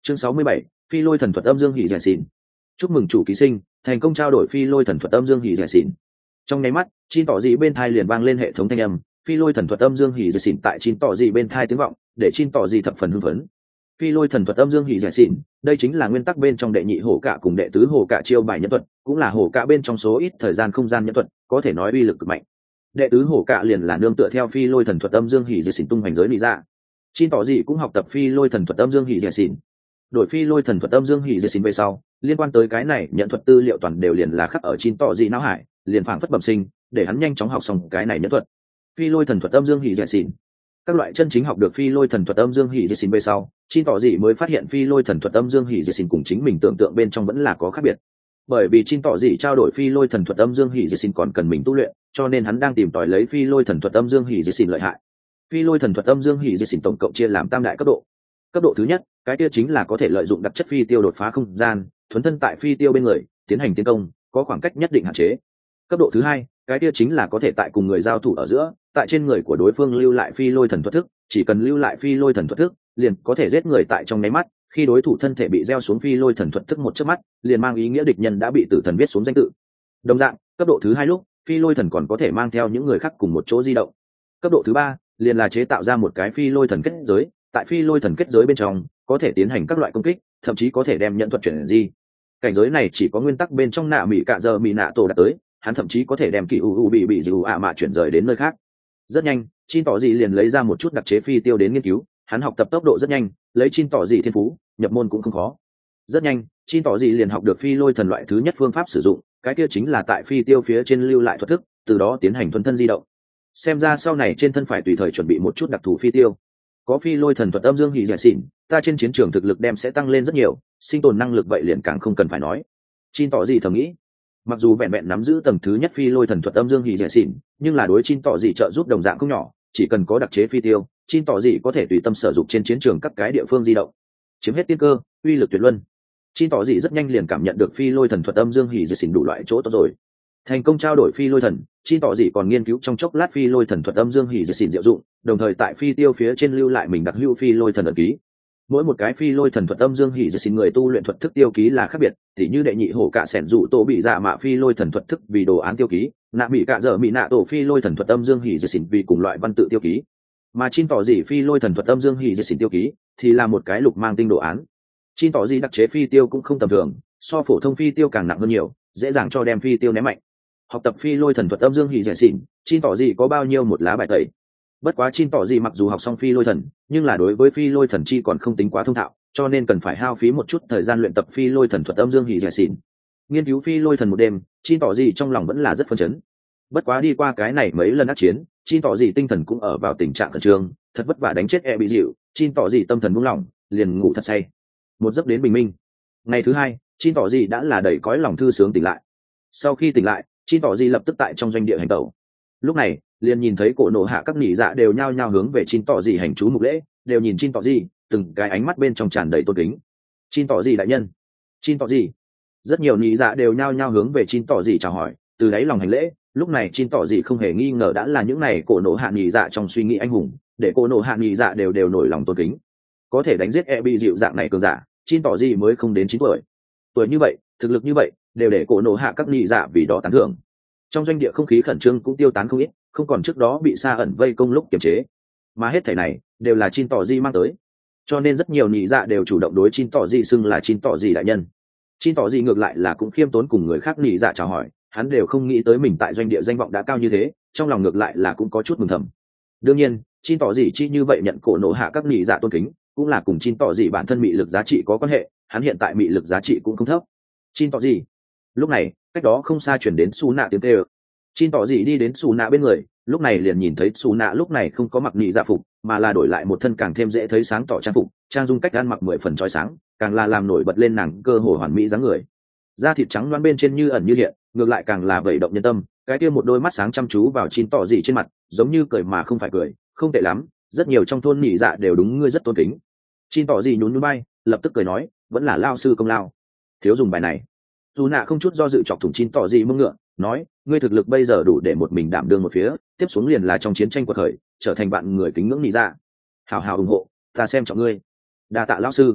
Chương 67, phi lôi thần thuật âm dương hỉ rẻ xỉn. Chúc mừng chủ ký sinh thành công trao đổi phi lôi thần thuật âm dương hỉ rẻ xỉn. Trong nháy mắt, Chin tỏ dị bên thai liền vang lên hệ thống thanh âm, phi lôi thần thuật âm dương hỉ rẻ xỉn tại Chin tỏ dị bên thai tiếng vọng, để Chin tỏ dị thập phần hưng phấn. Phi lôi thần thuật âm dương hỉ rẻ xỉn, đây chính là nguyên tắc bên trong đệ nhị hổ cạ cùng đệ tứ hổ cạ chiêu bài nhân thuật, cũng là hổ cạ bên trong số ít thời gian không gian nhân thuật, có thể nói uy lực cực mạnh. Đệ tứ hổ cạ liền là nương tựa theo phi lôi thần thuật âm dương hỉ rẻ xỉn tung hoành giới lý ra. Chin tỏ dị cũng học tập phi lôi thần thuật âm dương hỉ rẻ xỉn. Đổi phi lôi thần thuật âm dương hỉ rẻ xỉn về sau, liên quan tới cái này nhận thuật tư liệu toàn đều liền là khắc ở Chin tỏ dị não hải, liền phảng phất bẩm sinh, để hắn nhanh chóng học xong cái này nhận thuật. Phi lôi thần thuật âm dương hỉ rẻ xỉn. Các loại chân chính học được phi lôi thần thuật âm dương hỉ rẻ xỉn về sau, Chin tỏ dị mới phát hiện phi lôi thần thuật âm dương hỉ rẻ xỉn cùng chính mình tưởng tượng bên trong vẫn là có khác biệt. Bởi vì Chin tỏ dị trao đổi phi lôi thần thuật âm dương hỉ rẻ xỉn còn cần mình tu luyện, cho nên hắn đang tìm tòi lấy phi lôi thần thuật âm dương hỉ rẻ xỉn lợi hại. Phi lôi thần thuật âm dương hỉ rẻ xỉn tổng cộng chia làm tam đại cấp độ. Cấp độ thứ nhất, cái kia chính là có thể lợi dụng đặc chất phi tiêu đột phá không gian, thuấn thân tại phi tiêu bên người, tiến hành tiến công, có khoảng cách nhất định hạn chế. Cấp độ thứ hai, cái kia chính là có thể tại cùng người giao thủ ở giữa, tại trên người của đối phương lưu lại phi lôi thần thuật thức, chỉ cần lưu lại phi lôi thần thuật thức, liền có thể giết người tại trong nháy mắt, khi đối thủ thân thể bị gieo xuống phi lôi thần thuật thức một chớp mắt, liền mang ý nghĩa địch nhân đã bị tử thần viết xuống danh tự. Đồng dạng, cấp độ thứ hai lúc, phi lôi thần còn có thể mang theo những người khác cùng một chỗ di động. Cấp độ thứ ba, liền là chế tạo ra một cái phi lôi thần kết giới, tại phi lôi thần kết giới bên trong, có thể tiến hành các loại công kích, thậm chí có thể đem nhận thuật chuyển di. Cảnh giới này chỉ có nguyên tắc bên trong nạ mỹ cạ giờ mỹ nạ tổ đạt tới, hắn thậm chí có thể đem kỳ u bị dịu ạ mạ chuyển rời đến nơi khác. Rất nhanh, Chin tỏ dị liền lấy ra một chút đặc chế phi tiêu đến nghiên cứu, hắn học tập tốc độ rất nhanh, lấy Chin tỏ dị thiên phú, nhập môn cũng không khó. Rất nhanh, Chin tỏ dị liền học được phi lôi thần loại thứ nhất phương pháp sử dụng, cái kia chính là tại phi tiêu phía trên lưu lại thuật thức, từ đó tiến hành thuần thân di động. Xem ra sau này trên thân phải tùy thời chuẩn bị một chút đặc thù phi tiêu. Có phi lôi thần thuật âm dương hỉ rẻ xỉn, ta trên chiến trường thực lực đem sẽ tăng lên rất nhiều, sinh tồn năng lực vậy liền càng không cần phải nói. Chin tỏ dị thầm nghĩ, mặc dù vẹn vẹn nắm giữ tầng thứ nhất phi lôi thần thuật âm dương hỉ rẻ xỉn, nhưng là đối Chin tỏ dị trợ giúp đồng dạng không nhỏ, chỉ cần có đặc chế phi tiêu, Chin tỏ dị có thể tùy tâm sử dụng trên chiến trường các cái địa phương di động, chiếm hết tiên cơ, uy lực tuyệt luân. Chin tỏ dị rất nhanh liền cảm nhận được phi lôi thần thuật âm dương hỉ rẻ xỉn đủ loại chỗ tốt rồi. Thành công trao đổi phi lôi thần, Chin tỏ dị còn nghiên cứu trong chốc lát phi lôi thần thuật âm dương hỉ rẻ xỉn diệu dụng, đồng thời tại phi tiêu phía trên lưu lại mình đặc hữu phi lôi thần ấn ký. Mỗi một cái phi lôi thần thuật âm dương hỉ rẻ xỉn người tu luyện thuật thức tiêu ký là khác biệt, tỉ như đệ nhị hổ cạ sẻn dụ tổ bị dạ mạ phi lôi thần thuật thức vì đồ án tiêu ký, nạ mỹ cạ dở mỹ nạ tổ phi lôi thần thuật âm dương hỉ rẻ xỉn vì cùng loại văn tự tiêu ký, mà Chin tỏ dị phi lôi thần thuật âm dương hỉ rẻ xỉn tiêu ký thì là một cái lục mang tinh đồ án. Chin tỏ dị đặc chế phi tiêu cũng không tầm thường, so phổ thông phi tiêu càng nặng hơn nhiều, dễ dàng cho đem phi tiêu ném mạnh. Học tập phi lôi thần thuật âm dương hỉ rẻ xỉn, Chin tỏ dị có bao nhiêu một lá bài tẩy. Bất quá Chin tỏ dị mặc dù học xong phi lôi thần, nhưng là đối với phi lôi thần chi còn không tính quá thông thạo, cho nên cần phải hao phí một chút thời gian luyện tập phi lôi thần thuật âm dương hỉ rẻ xỉn. Nghiên cứu phi lôi thần một đêm, Chin tỏ dị trong lòng vẫn là rất phấn chấn. Bất quá đi qua cái này mấy lần ác chiến, Chin tỏ dị tinh thần cũng ở vào tình trạng khẩn trương, thật vất vả đánh chết bị dịu, Chin tỏ dị tâm thần buông lỏng, liền ngủ thật say. Một giấc đến bình minh. Ngày thứ hai, Chin tỏ dị đã là đầy cõi lòng thư sướng tỉnh lại. Sau khi tỉnh lại, Chin tỏ dị lập tức tại trong doanh địa hành tẩu. Lúc này, liền nhìn thấy cổ nổ hạ các nhị dạ đều nhao nhao hướng về Chin tỏ dị hành chú mục lễ, đều nhìn Chin tỏ dị, từng cái ánh mắt bên trong tràn đầy tôn kính. Chin tỏ dị đại nhân, Chin tỏ dị. Rất nhiều nhị dạ đều nhao nhao hướng về Chin tỏ dị chào hỏi, từ đáy lòng hành lễ. Lúc này Chin tỏ dị không hề nghi ngờ đã là những này cổ nổ hạ nhị dạ trong suy nghĩ anh hùng, để cổ nổ hạ nhị dạ đều nổi lòng tôn kính. Có thể đánh giết bị dịu dạng này cường giả, Chin tỏ dị mới không đến 9 tuổi. Tuổi như vậy, thực lực như vậy, đều để cổ nổ hạ các nhị dạ vì đó tán thưởng. Trong doanh địa không khí khẩn trương cũng tiêu tán không ít, không còn trước đó bị Sa ẩn vây công lúc kiềm chế, mà hết thảy này đều là Chin tỏ dị mang tới, cho nên rất nhiều nhị dạ đều chủ động đối Chin tỏ dị xưng là Chin tỏ dị đại nhân. Chin tỏ dị ngược lại là cũng khiêm tốn cùng người khác nhị dạ chào hỏi, hắn đều không nghĩ tới mình tại doanh địa danh vọng đã cao như thế, trong lòng ngược lại là cũng có chút mừng thầm. Đương nhiên, Chin tỏ dị chi như vậy nhận cổ nổ hạ các nhị dạ tôn kính, cũng là cùng Chin tỏ dị bản thân mị lực giá trị có quan hệ, hắn hiện tại mị lực giá trị cũng không thấp. Chin tỏ dị. Lúc này, cách đó không xa chuyển đến Su Nạ tiếng kêu. Chin tỏ dị đi đến Su Nạ bên người, lúc này liền nhìn thấy Su Nạ lúc này không có mặc nhị dạ phục, mà là đổi lại một thân càng thêm dễ thấy sáng tỏ trang phục, trang dung cách ăn mặc 10 phần chói sáng, càng là làm nổi bật lên nàng cơ hồ hoàn mỹ dáng người. Da thịt trắng loáng bên trên như ẩn như hiện, ngược lại càng là vẩy động nhân tâm. Cái kia một đôi mắt sáng chăm chú vào Chin tỏ dị trên mặt, giống như cười mà không phải cười, không tệ lắm, rất nhiều trong thôn nhị dạ đều đúng ngươi rất tôn kính. Chin tỏ dị nhún nhún bay, lập tức cười nói, vẫn là lao sư công lao, thiếu dùng bài này. Dù nạ không chút do dự chọc thủng Chin tỏ dị mông ngựa, nói, ngươi thực lực bây giờ đủ để một mình đảm đương một phía, tiếp xuống liền là trong chiến tranh quật khởi, trở thành bạn người kính ngưỡng nhị dạ. Hào hào ủng hộ, ta xem trọng ngươi. Đa tạ lão sư.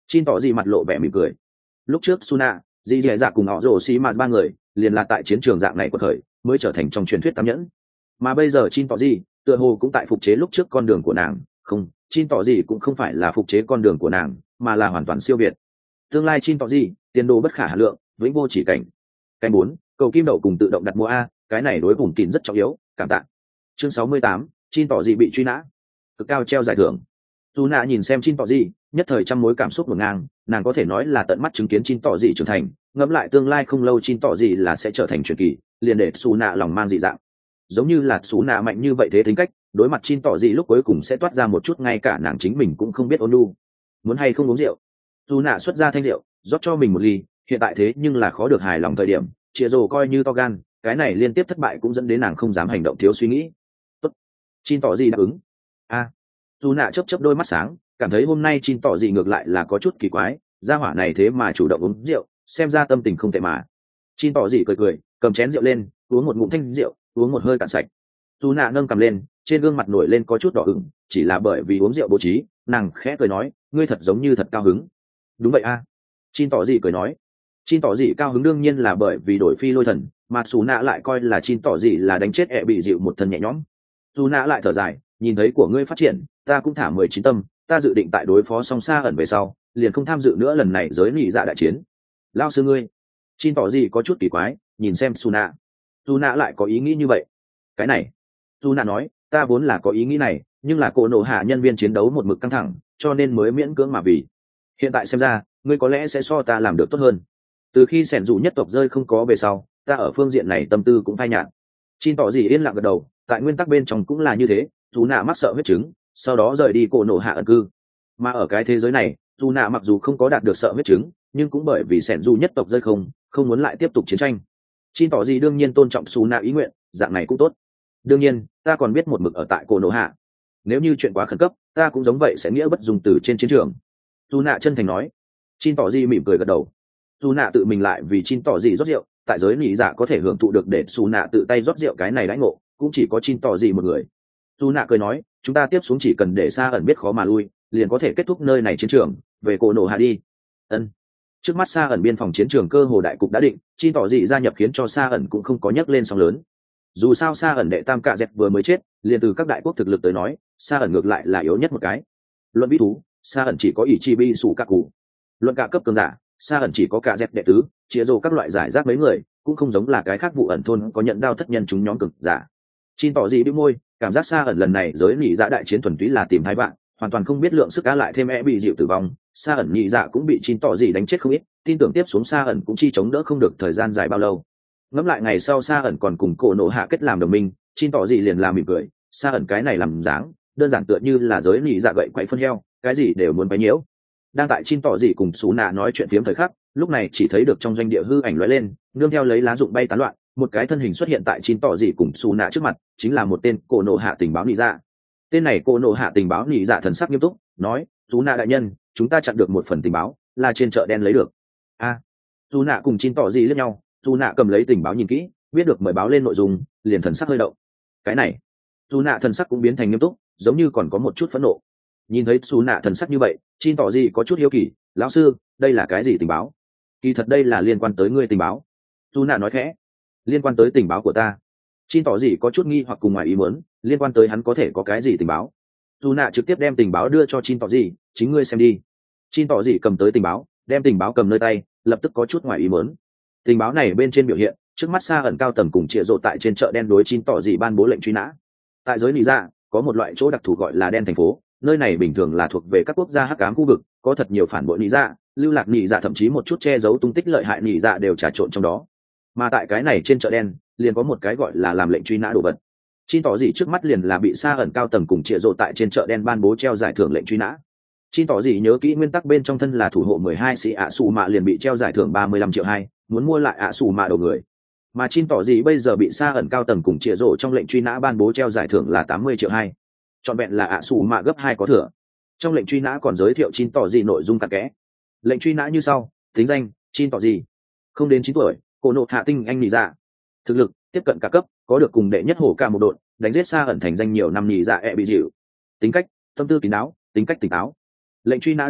Chin tỏ gì mặt lộ vẻ mỉm cười. Lúc trước Suna, dì dì dạ cùng họ rồ xì mà ba người liền là tại chiến trường dạng này của thời mới trở thành trong truyền thuyết tám nhẫn, mà bây giờ Chin tỏ gì tựa hồ cũng tại phục chế lúc trước con đường của nàng. Không, Chin tỏ gì cũng không phải là phục chế con đường của nàng, mà là hoàn toàn siêu việt. Tương lai Chin tỏ gì tiền đồ bất khả hà lượng, vĩnh vô chỉ cảnh. Cái 4, cầu kim đậu cùng tự động đặt mua a, cái này đối vùng kín rất trọng yếu, cảm tạ. Chương 68, Chin tỏ gì bị truy nã, cực cao treo giải thưởng. Dù nạ nhìn xem Chin tỏ gì, nhất thời trăm mối cảm xúc ngổn ngang, nàng có thể nói là tận mắt chứng kiến Chin tỏ gì trưởng thành, ngẫm lại tương lai không lâu Chin tỏ gì là sẽ trở thành truyền kỳ, liền để Su nạ lòng mang dị dạng. Giống như là Su nạ mạnh như vậy thế tính cách, đối mặt Chin tỏ gì lúc cuối cùng sẽ toát ra một chút ngay cả nàng chính mình cũng không biết ôn nhu. Muốn hay không uống rượu? Su nạ xuất ra thanh rượu, rót cho mình một ly, hiện tại thế nhưng là khó được hài lòng thời điểm, chia rồ coi như to gan, cái này liên tiếp thất bại cũng dẫn đến nàng không dám hành động thiếu suy nghĩ. Tốt. Chin tỏ gì đáp ứng. A. Su nạ chớp chớp đôi mắt sáng, cảm thấy hôm nay Chin tỏ gì ngược lại là có chút kỳ quái, gia hỏa này thế mà chủ động uống rượu, xem ra tâm tình không tệ mà. Chin tỏ gì cười cười, cầm chén rượu lên, uống một ngụm thanh rượu, uống một hơi cạn sạch. Su nạ nâng cầm lên, trên gương mặt nổi lên có chút đỏ ửng, chỉ là bởi vì uống rượu bố trí, nàng khẽ cười nói, ngươi thật giống như thật cao hứng. Đúng vậy a. Chin tỏ gì cười nói. Chin tỏ gì cao hứng đương nhiên là bởi vì đổi phi lôi thần, mà Su nạ lại coi là Chin tỏ gì là đánh chết ẹ bị dịu một thân nhẹ nhõm. Su nạ lại thở dài, nhìn thấy của ngươi phát triển, ta cũng thả 19 tâm, ta dự định tại đối phó song xa ẩn về sau, liền không tham dự nữa lần này giới nghị dạ đại chiến. Lao sư ngươi. Chin tỏ gì có chút kỳ quái, nhìn xem Su nạ. Su nạ lại có ý nghĩ như vậy. Cái này. Su nạ nói, ta vốn là có ý nghĩ này, nhưng là cổ nổ hạ nhân viên chiến đấu một mực căng thẳng, cho nên mới miễn cưỡng mà vì. Hiện tại xem ra, ngươi có lẽ sẽ so ta làm được tốt hơn. Từ khi sẻn dù nhất tộc rơi không có về sau, ta ở phương diện này tâm tư cũng phai nhạt. Chin tỏ gì yên lặng gật đầu, tại nguyên tắc bên trong cũng là như thế, Su nạ mắc sợ huyết chứng, sau đó rời đi cổ nổ hạ ẩn cư. Mà ở cái thế giới này, Su nạ mặc dù không có đạt được sợ huyết chứng, nhưng cũng bởi vì sẻn dù nhất tộc rơi không muốn lại tiếp tục chiến tranh. Chin tỏ gì đương nhiên tôn trọng Su nạ ý nguyện, dạng này cũng tốt. Đương nhiên, ta còn biết một mực ở tại cổ nổ hạ. Nếu như chuyện quá khẩn cấp, ta cũng giống vậy sẽ nghĩa bất dung từ trên chiến trường. Su nạ chân thành nói. Chin tỏ gì mỉm cười gật đầu. Su nạ tự mình lại vì Chin tỏ gì rót rượu, tại giới nỉ dạ có thể hưởng thụ được để Su nạ tự tay rót rượu cái này đãi ngộ, cũng chỉ có Chin tỏ gì một người. Su nạ cười nói, chúng ta tiếp xuống chỉ cần để Sa ẩn biết khó mà lui, liền có thể kết thúc nơi này chiến trường, về cổ nổ hạ đi. Ân. Trước mắt Sa ẩn biên phòng chiến trường cơ hồ đại cục đã định, Chin tỏ gì gia nhập khiến cho Sa ẩn cũng không có nhấc lên sóng lớn. Dù sao Sa ẩn đệ tam cạ dẹt vừa mới chết, liền từ các đại quốc thực lực tới nói, Sa ẩn ngược lại là yếu nhất một cái. Luận bí thú, Sa ẩn chỉ có ỷ chi bi sủ các cụ. Luận cả cấp cường giả, Sa ẩn chỉ có cạ dẹt đệ tứ, chia rô các loại giải rác mấy người, cũng không giống là cái khác vụ ẩn thôn có nhận đao thất nhân chúng nhóm cường giả. Chin tỏ gì bĩu môi, cảm giác Sa ẩn lần này giới nỉ dạ đại chiến thuần túy là tìm hai bạn, hoàn toàn không biết lượng sức cá lại thêm bị dịu tử vong. Sa ẩn nhị dạ cũng bị Chin tỏ gì đánh chết không ít, tin tưởng tiếp xuống Sa ẩn cũng chi chống đỡ không được thời gian dài bao lâu. Ngẫm lại ngày sau Sa ẩn còn cùng cổ nổ hạ kết làm đồng minh, Chin tỏ gì liền làm mỉm cười. Sa ẩn cái này làm dáng, đơn giản tựa như là giới nỉ dạ gậy quậy phân heo, cái gì đều muốn bấy nhiễu. Đang tại Chin tỏ gì cùng Sú nạ nói chuyện phiếm thời khắc, lúc này chỉ thấy được trong doanh địa hư ảnh lóe lên, nương theo lấy lá rụng bay tán loạn, một cái thân hình xuất hiện tại Chin tỏ gì cùng Sú nạ trước mặt, chính là một tên cổ nổ hạ tình báo nỉ dạ. Tên này cổ nổ hạ tình báo nỉ dạ thần sắc nghiêm túc, nói: "Sú nạ đại nhân, chúng ta chặn được một phần tình báo, là trên chợ đen lấy được." A. Sú nạ cùng Chin tỏ gì liếc nhau, Sú nạ cầm lấy tình báo nhìn kỹ, biết được mời báo lên nội dung, liền thần sắc hơi động. Cái này, Sú nạ thần sắc cũng biến thành nghiêm túc, giống như còn có một chút phẫn nộ. Nhìn thấy Sú nạ thần sắc như vậy, Chin tỏ gì có chút hiếu kỳ, lão sư, đây là cái gì tình báo? Kỳ thật đây là liên quan tới ngươi tình báo. Sú nạ nói khẽ, liên quan tới tình báo của ta. Chin tỏ gì có chút nghi hoặc cùng ngoài ý muốn, liên quan tới hắn có thể có cái gì tình báo? Sú nạ trực tiếp đem tình báo đưa cho Chin tỏ gì, chính ngươi xem đi. Chin tỏ gì cầm tới tình báo, đem tình báo cầm nơi tay, lập tức có chút ngoài ý muốn. Tình báo này bên trên biểu hiện, trước mắt Sa ẩn cao tầng cùng Triệu Dụ tại trên chợ đen đối Chin tỏ gì ban bố lệnh truy nã. Tại giới nỉ dạ, có một loại chỗ đặc thù gọi là đen thành phố, nơi này bình thường là thuộc về các quốc gia hắc ám khu vực, có thật nhiều phản bội nỉ dạ, lưu lạc nỉ dạ, thậm chí một chút che giấu tung tích lợi hại nỉ dạ đều trà trộn trong đó. Mà tại cái này trên chợ đen, liền có một cái gọi là làm lệnh truy nã đồ vật. Chin tỏ gì trước mắt liền là bị Sa ẩn cao tầng cùng Triệu Dụ tại trên chợ đen ban bố treo giải thưởng lệnh truy nã. Chin tỏ gì nhớ kỹ nguyên tắc bên trong thân là thủ hộ 12 sĩ ạ xù mạ liền bị treo giải thưởng 35 triệu 2, muốn mua lại ạ xù mạ đầu người. Mà Chin tỏ gì bây giờ bị Sa ẩn cao tầng cùng Triệu Dụ trong lệnh truy nã ban bố treo giải thưởng là 80 triệu 2. Chọn vẹn là ạ xù mạ gấp 2 có thừa. Trong lệnh truy nã còn giới thiệu Chin tỏ gì nội dung cặn kẽ. Lệnh truy nã như sau: tính danh Chin tỏ gì, không đến 9 tuổi, cổ nộ hạ tinh anh nỉ dạ, thực lực tiếp cận cả cấp, có được cùng đệ nhất hổ ca một đội, đánh giết Sa ẩn thành danh nhiều năm nỉ dạ bị dịu, tính cách tâm tư kín đáo, tính cách tỉnh táo. Lệnh truy nã đẳng cấp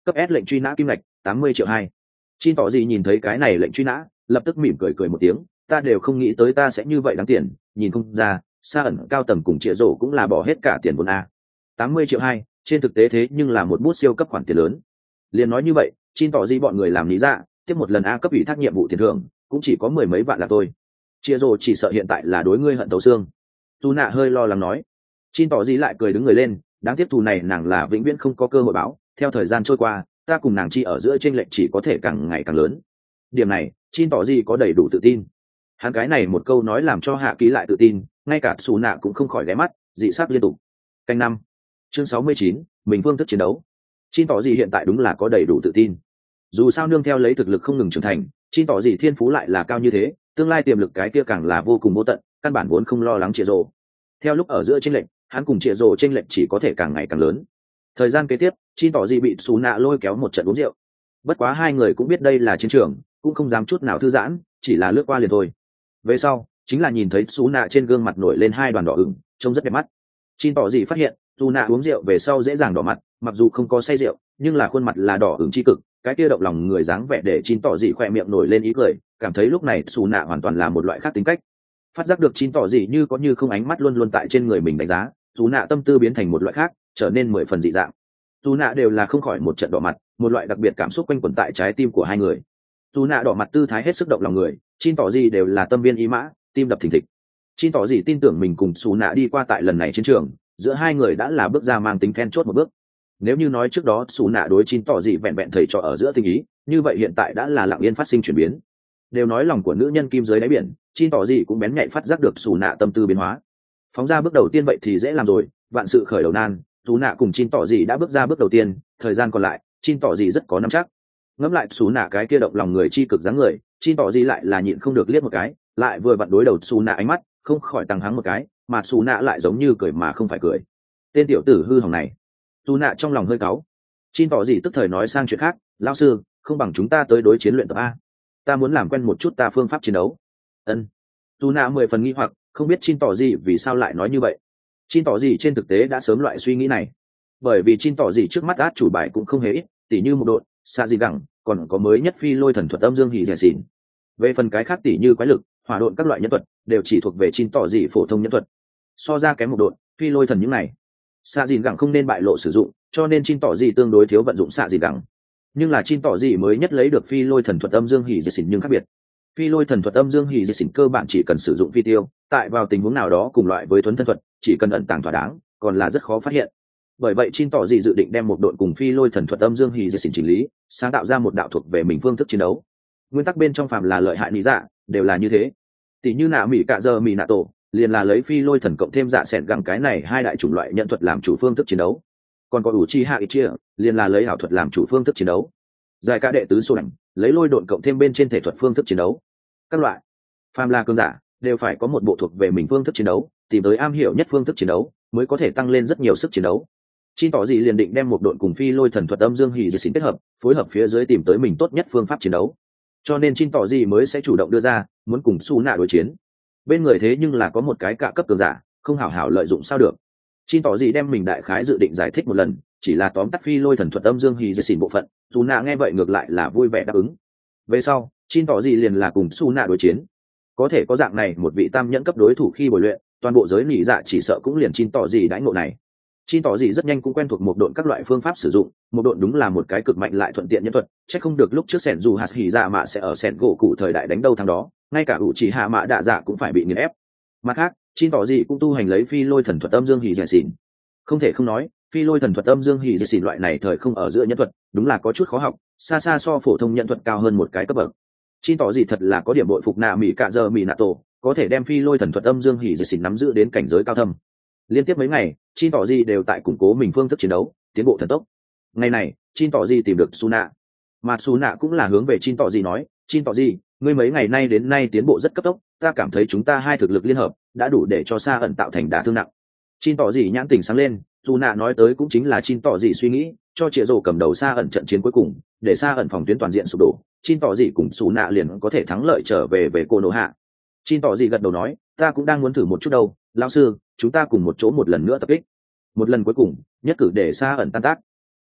cấp S lệnh truy nã kim lệch 80.2 triệu. Chin tỏ gì nhìn thấy cái này lệnh truy nã, lập tức mỉm cười cười một tiếng, ta đều không nghĩ tới ta sẽ như vậy đáng tiền, nhìn không ra, Sa ẩn cao tầng cùng Triệu Dụ cũng là bỏ hết cả tiền vốn a. 80.2 triệu, trên thực tế thế nhưng là một bút siêu cấp khoản tiền lớn. Liền nói như vậy, Chin tỏ gì bọn người làm lý dạ, tiếp một lần A cấp ủy thác nhiệm vụ tiền thưởng, cũng chỉ có mười mấy vạn là thôi. Triệu Dụ chỉ sợ hiện tại là đối ngươi hận thấu xương. Tu Nạ hơi lo lắng nói. Chin tỏ gì lại cười đứng người lên, đáng tiếc thù này nàng là vĩnh viễn không có cơ hội báo, theo thời gian trôi qua, ta cùng nàng chi ở giữa chênh lệch chỉ có thể càng ngày càng lớn. Điểm này, Chin tỏ gì có đầy đủ tự tin. Hắn cái này một câu nói làm cho Hạ Ký lại tự tin, ngay cả Sú Nạ cũng không khỏi ghé mắt, dị sắc liên tục. Canh năm, chương 69, mình phương thức chiến đấu. Chin tỏ gì hiện tại đúng là có đầy đủ tự tin. Dù sao nương theo lấy thực lực không ngừng trưởng thành, Chin tỏ gì thiên phú lại là cao như thế, tương lai tiềm lực cái kia càng là vô cùng vô tận, căn bản vốn không lo lắng Triệu Dụ. Theo lúc ở giữa chênh lệch, hắn cùng Triệu Dụ chênh lệch chỉ có thể càng ngày càng lớn. Thời gian kế tiếp, Chin tỏ gì bị Sú Nạ lôi kéo một trận uống rượu. Bất quá hai người cũng biết đây là chiến trường, cũng không dám chút nào thư giãn, chỉ là lướt qua liền thôi. Về sau, chính là nhìn thấy Sú Nạ trên gương mặt nổi lên hai đoàn đỏ ửng, trông rất đẹp mắt. Chin tỏ gì phát hiện, Sú Nạ uống rượu về sau dễ dàng đỏ mặt, mặc dù không có say rượu, nhưng là khuôn mặt là đỏ ửng chi cực, cái kia động lòng người dáng vẻ để Chin tỏ gì khỏe miệng nổi lên ý cười, cảm thấy lúc này Sú Nạ hoàn toàn là một loại khác tính cách. Phát giác được Chin tỏ gì như có như không ánh mắt luôn luôn tại trên người mình đánh giá, Sú Nạ tâm tư biến thành một loại khác, trở nên 10 phần dị dạng. Sú Nạ đều là không khỏi một trận đỏ mặt, một loại đặc biệt cảm xúc quanh quẩn tại trái tim của hai người. Sú Nạ đỏ mặt tư thái hết sức động lòng người, Chin tỏ gì đều là tâm viên ý mã, tim đập thình thịch. Chin tỏ gì tin tưởng mình cùng Sú Nạ đi qua tại lần này chiến trường, giữa hai người đã là bước ra mang tính then chốt một bước. Nếu như nói trước đó Sú Nạ đối Chin tỏ gì vẹn vẹn thầy trò ở giữa tình ý, như vậy hiện tại đã là lặng yên phát sinh chuyển biến. Đều nói lòng của nữ nhân kim dưới đáy biển, Chin tỏ gì cũng bén nhạy phát giác được Sú Nạ tâm tư biến hóa. Phóng ra bước đầu tiên vậy thì dễ làm rồi, vạn sự khởi đầu nan, Sú Nạ cùng Chin tỏ gì đã bước ra bước đầu tiên, thời gian còn lại, Chin tỏ gì rất có nắm chắc. Ngẫm lại Sú Nạ cái kia động lòng người chi cực dáng người, Chin tỏ gì lại là nhịn không được liếc một cái, lại vừa vặn đối đầu Sú Nạ ánh mắt, không khỏi tăng hắng một cái, mà Sú Nạ lại giống như cười mà không phải cười. Tên tiểu tử hư hỏng này. Sú Nạ trong lòng hơi cáu. Chin tỏ gì tức thời nói sang chuyện khác, lão sư, không bằng chúng ta tới đối chiến luyện tập a. Ta muốn làm quen một chút ta phương pháp chiến đấu. Ân. Sú Nạ 10 phần nghi hoặc, không biết Chin tỏ gì vì sao lại nói như vậy. Chin tỏ gì trên thực tế đã sớm loại suy nghĩ này, bởi vì Chin tỏ gì trước mắt át chủ bài cũng không hề ít, tỉ như một độn, xạ gì gẳng, còn có mới nhất phi lôi thần thuật âm dương hỉ rẻ xỉn. Về phần cái khác tỉ như quái lực, hỏa độn các loại nhân thuật đều chỉ thuộc về Chin tỏ gì phổ thông nhân thuật. So ra kém một độn, phi lôi thần những này, xạ gì gẳng không nên bại lộ sử dụng, cho nên Chin tỏ gì tương đối thiếu vận dụng xạ gì gẳng. Nhưng là Chin tỏ gì mới nhất lấy được phi lôi thần thuật âm dương hỉ rẻ xỉn nhưng khác biệt. Phi lôi thần thuật âm dương hỉ rẻ xỉn cơ bản chỉ cần sử dụng phi tiêu, tại vào tình huống nào đó cùng loại với thuấn thân thuật, chỉ cần ẩn tàng thỏa đáng, còn là rất khó phát hiện. Bởi vậy Chin tỏ gì dự định đem một đội cùng phi lôi thần thuật âm dương hỉ rẻ xỉn chỉnh lý, sáng tạo ra một đạo thuộc về mình phương thức chiến đấu. Nguyên tắc bên trong phàm là lợi hại lý dạ đều là như thế. Tỷ như nạ mỹ cạ giờ mỹ nạ tổ, liền là lấy phi lôi thần cộng thêm dạ sẹn gẳng cái này hai đại chủng loại nhận thuật làm chủ phương thức chiến đấu. Còn có ủ chi hạ ít chia, liền là lấy ảo thuật làm chủ phương thức chiến đấu. Giải cả đệ tứ số đẳng, lấy lôi độn cộng thêm bên trên thể thuật phương thức chiến đấu. Các loại phàm là cường giả đều phải có một bộ thuộc về mình phương thức chiến đấu, tìm tới am hiểu nhất phương thức chiến đấu mới có thể tăng lên rất nhiều sức chiến đấu. Chin tỏ gì liền định đem một đội cùng phi lôi thần thuật âm dương hỉ rẻ xỉn kết hợp, phối hợp phía dưới tìm tới mình tốt nhất phương pháp chiến đấu. Cho nên Chin tỏ gì mới sẽ chủ động đưa ra muốn cùng Sú Nạ đối chiến. Bên người thế nhưng là có một cái cạ cấp cường giả, không hảo hảo lợi dụng sao được. Chin tỏ gì đem mình đại khái dự định giải thích một lần, chỉ là tóm tắt phi lôi thần thuật âm dương hỉ rẻ xỉn bộ phận, Sú Nạ nghe vậy ngược lại là vui vẻ đáp ứng. Về sau, Chin tỏ gì liền là cùng Sú Nạ đối chiến. Có thể có dạng này một vị tam nhẫn cấp đối thủ khi bồi luyện, toàn bộ giới nỉ dạ chỉ sợ cũng liền Chin tỏ gì đãi ngộ này. Chin tỏ gì rất nhanh cũng quen thuộc một độn các loại phương pháp sử dụng, một độn đúng là một cái cực mạnh lại thuận tiện nhân thuật, chắc không được lúc trước sẻn dù hạt hỉ dạ mạ sẽ ở sẻn gỗ cụ thời đại đánh đâu thằng đó, ngay cả ủ chỉ hạ mạ đạ dạ cũng phải bị nghiền ép. Mặt khác, Chin tỏ gì cũng tu hành lấy phi lôi thần thuật âm dương hỉ rẻ xỉn. Không thể không nói, phi lôi thần thuật âm dương hỉ rẻ xỉn loại này thời không ở giữa nhân thuật, đúng là có chút khó học, xa xa so phổ thông nhân thuật cao hơn một cái cấp bậc. Chin tỏ gì thật là có điểm bội phục nạ mỹ cạ giờ mỹ nạ tổ, có thể đem phi lôi thần thuật âm dương hỉ rẻ xỉn nắm giữ đến cảnh giới cao thâm. Liên tiếp mấy ngày, Chin tỏ gì đều tại củng cố mình phương thức chiến đấu, tiến bộ thần tốc. Ngày này, Chin tỏ gì tìm được Sú Nạ, mà Sú Nạ cũng là hướng về Chin tỏ gì nói, Chin tỏ gì, ngươi mấy ngày nay đến nay tiến bộ rất cấp tốc, ta cảm thấy chúng ta hai thực lực liên hợp đã đủ để cho Sa ẩn tạo thành đả thương nặng. Chin tỏ gì nhãn tình sáng lên, Sú Nạ nói tới cũng chính là Chin tỏ gì suy nghĩ, cho Triệu Dụ cầm đầu Sa ẩn trận chiến cuối cùng, để Sa ẩn phòng tuyến toàn diện sụp đổ, Chin tỏ gì cùng Sú Nạ liền có thể thắng lợi trở về Konoha. Chin tỏ gì gật đầu nói, ta cũng đang muốn thử một chút đâu, lão sư, chúng ta cùng một chỗ một lần nữa tập kích. Một lần cuối cùng, nhất cử để Sa ẩn tan tác.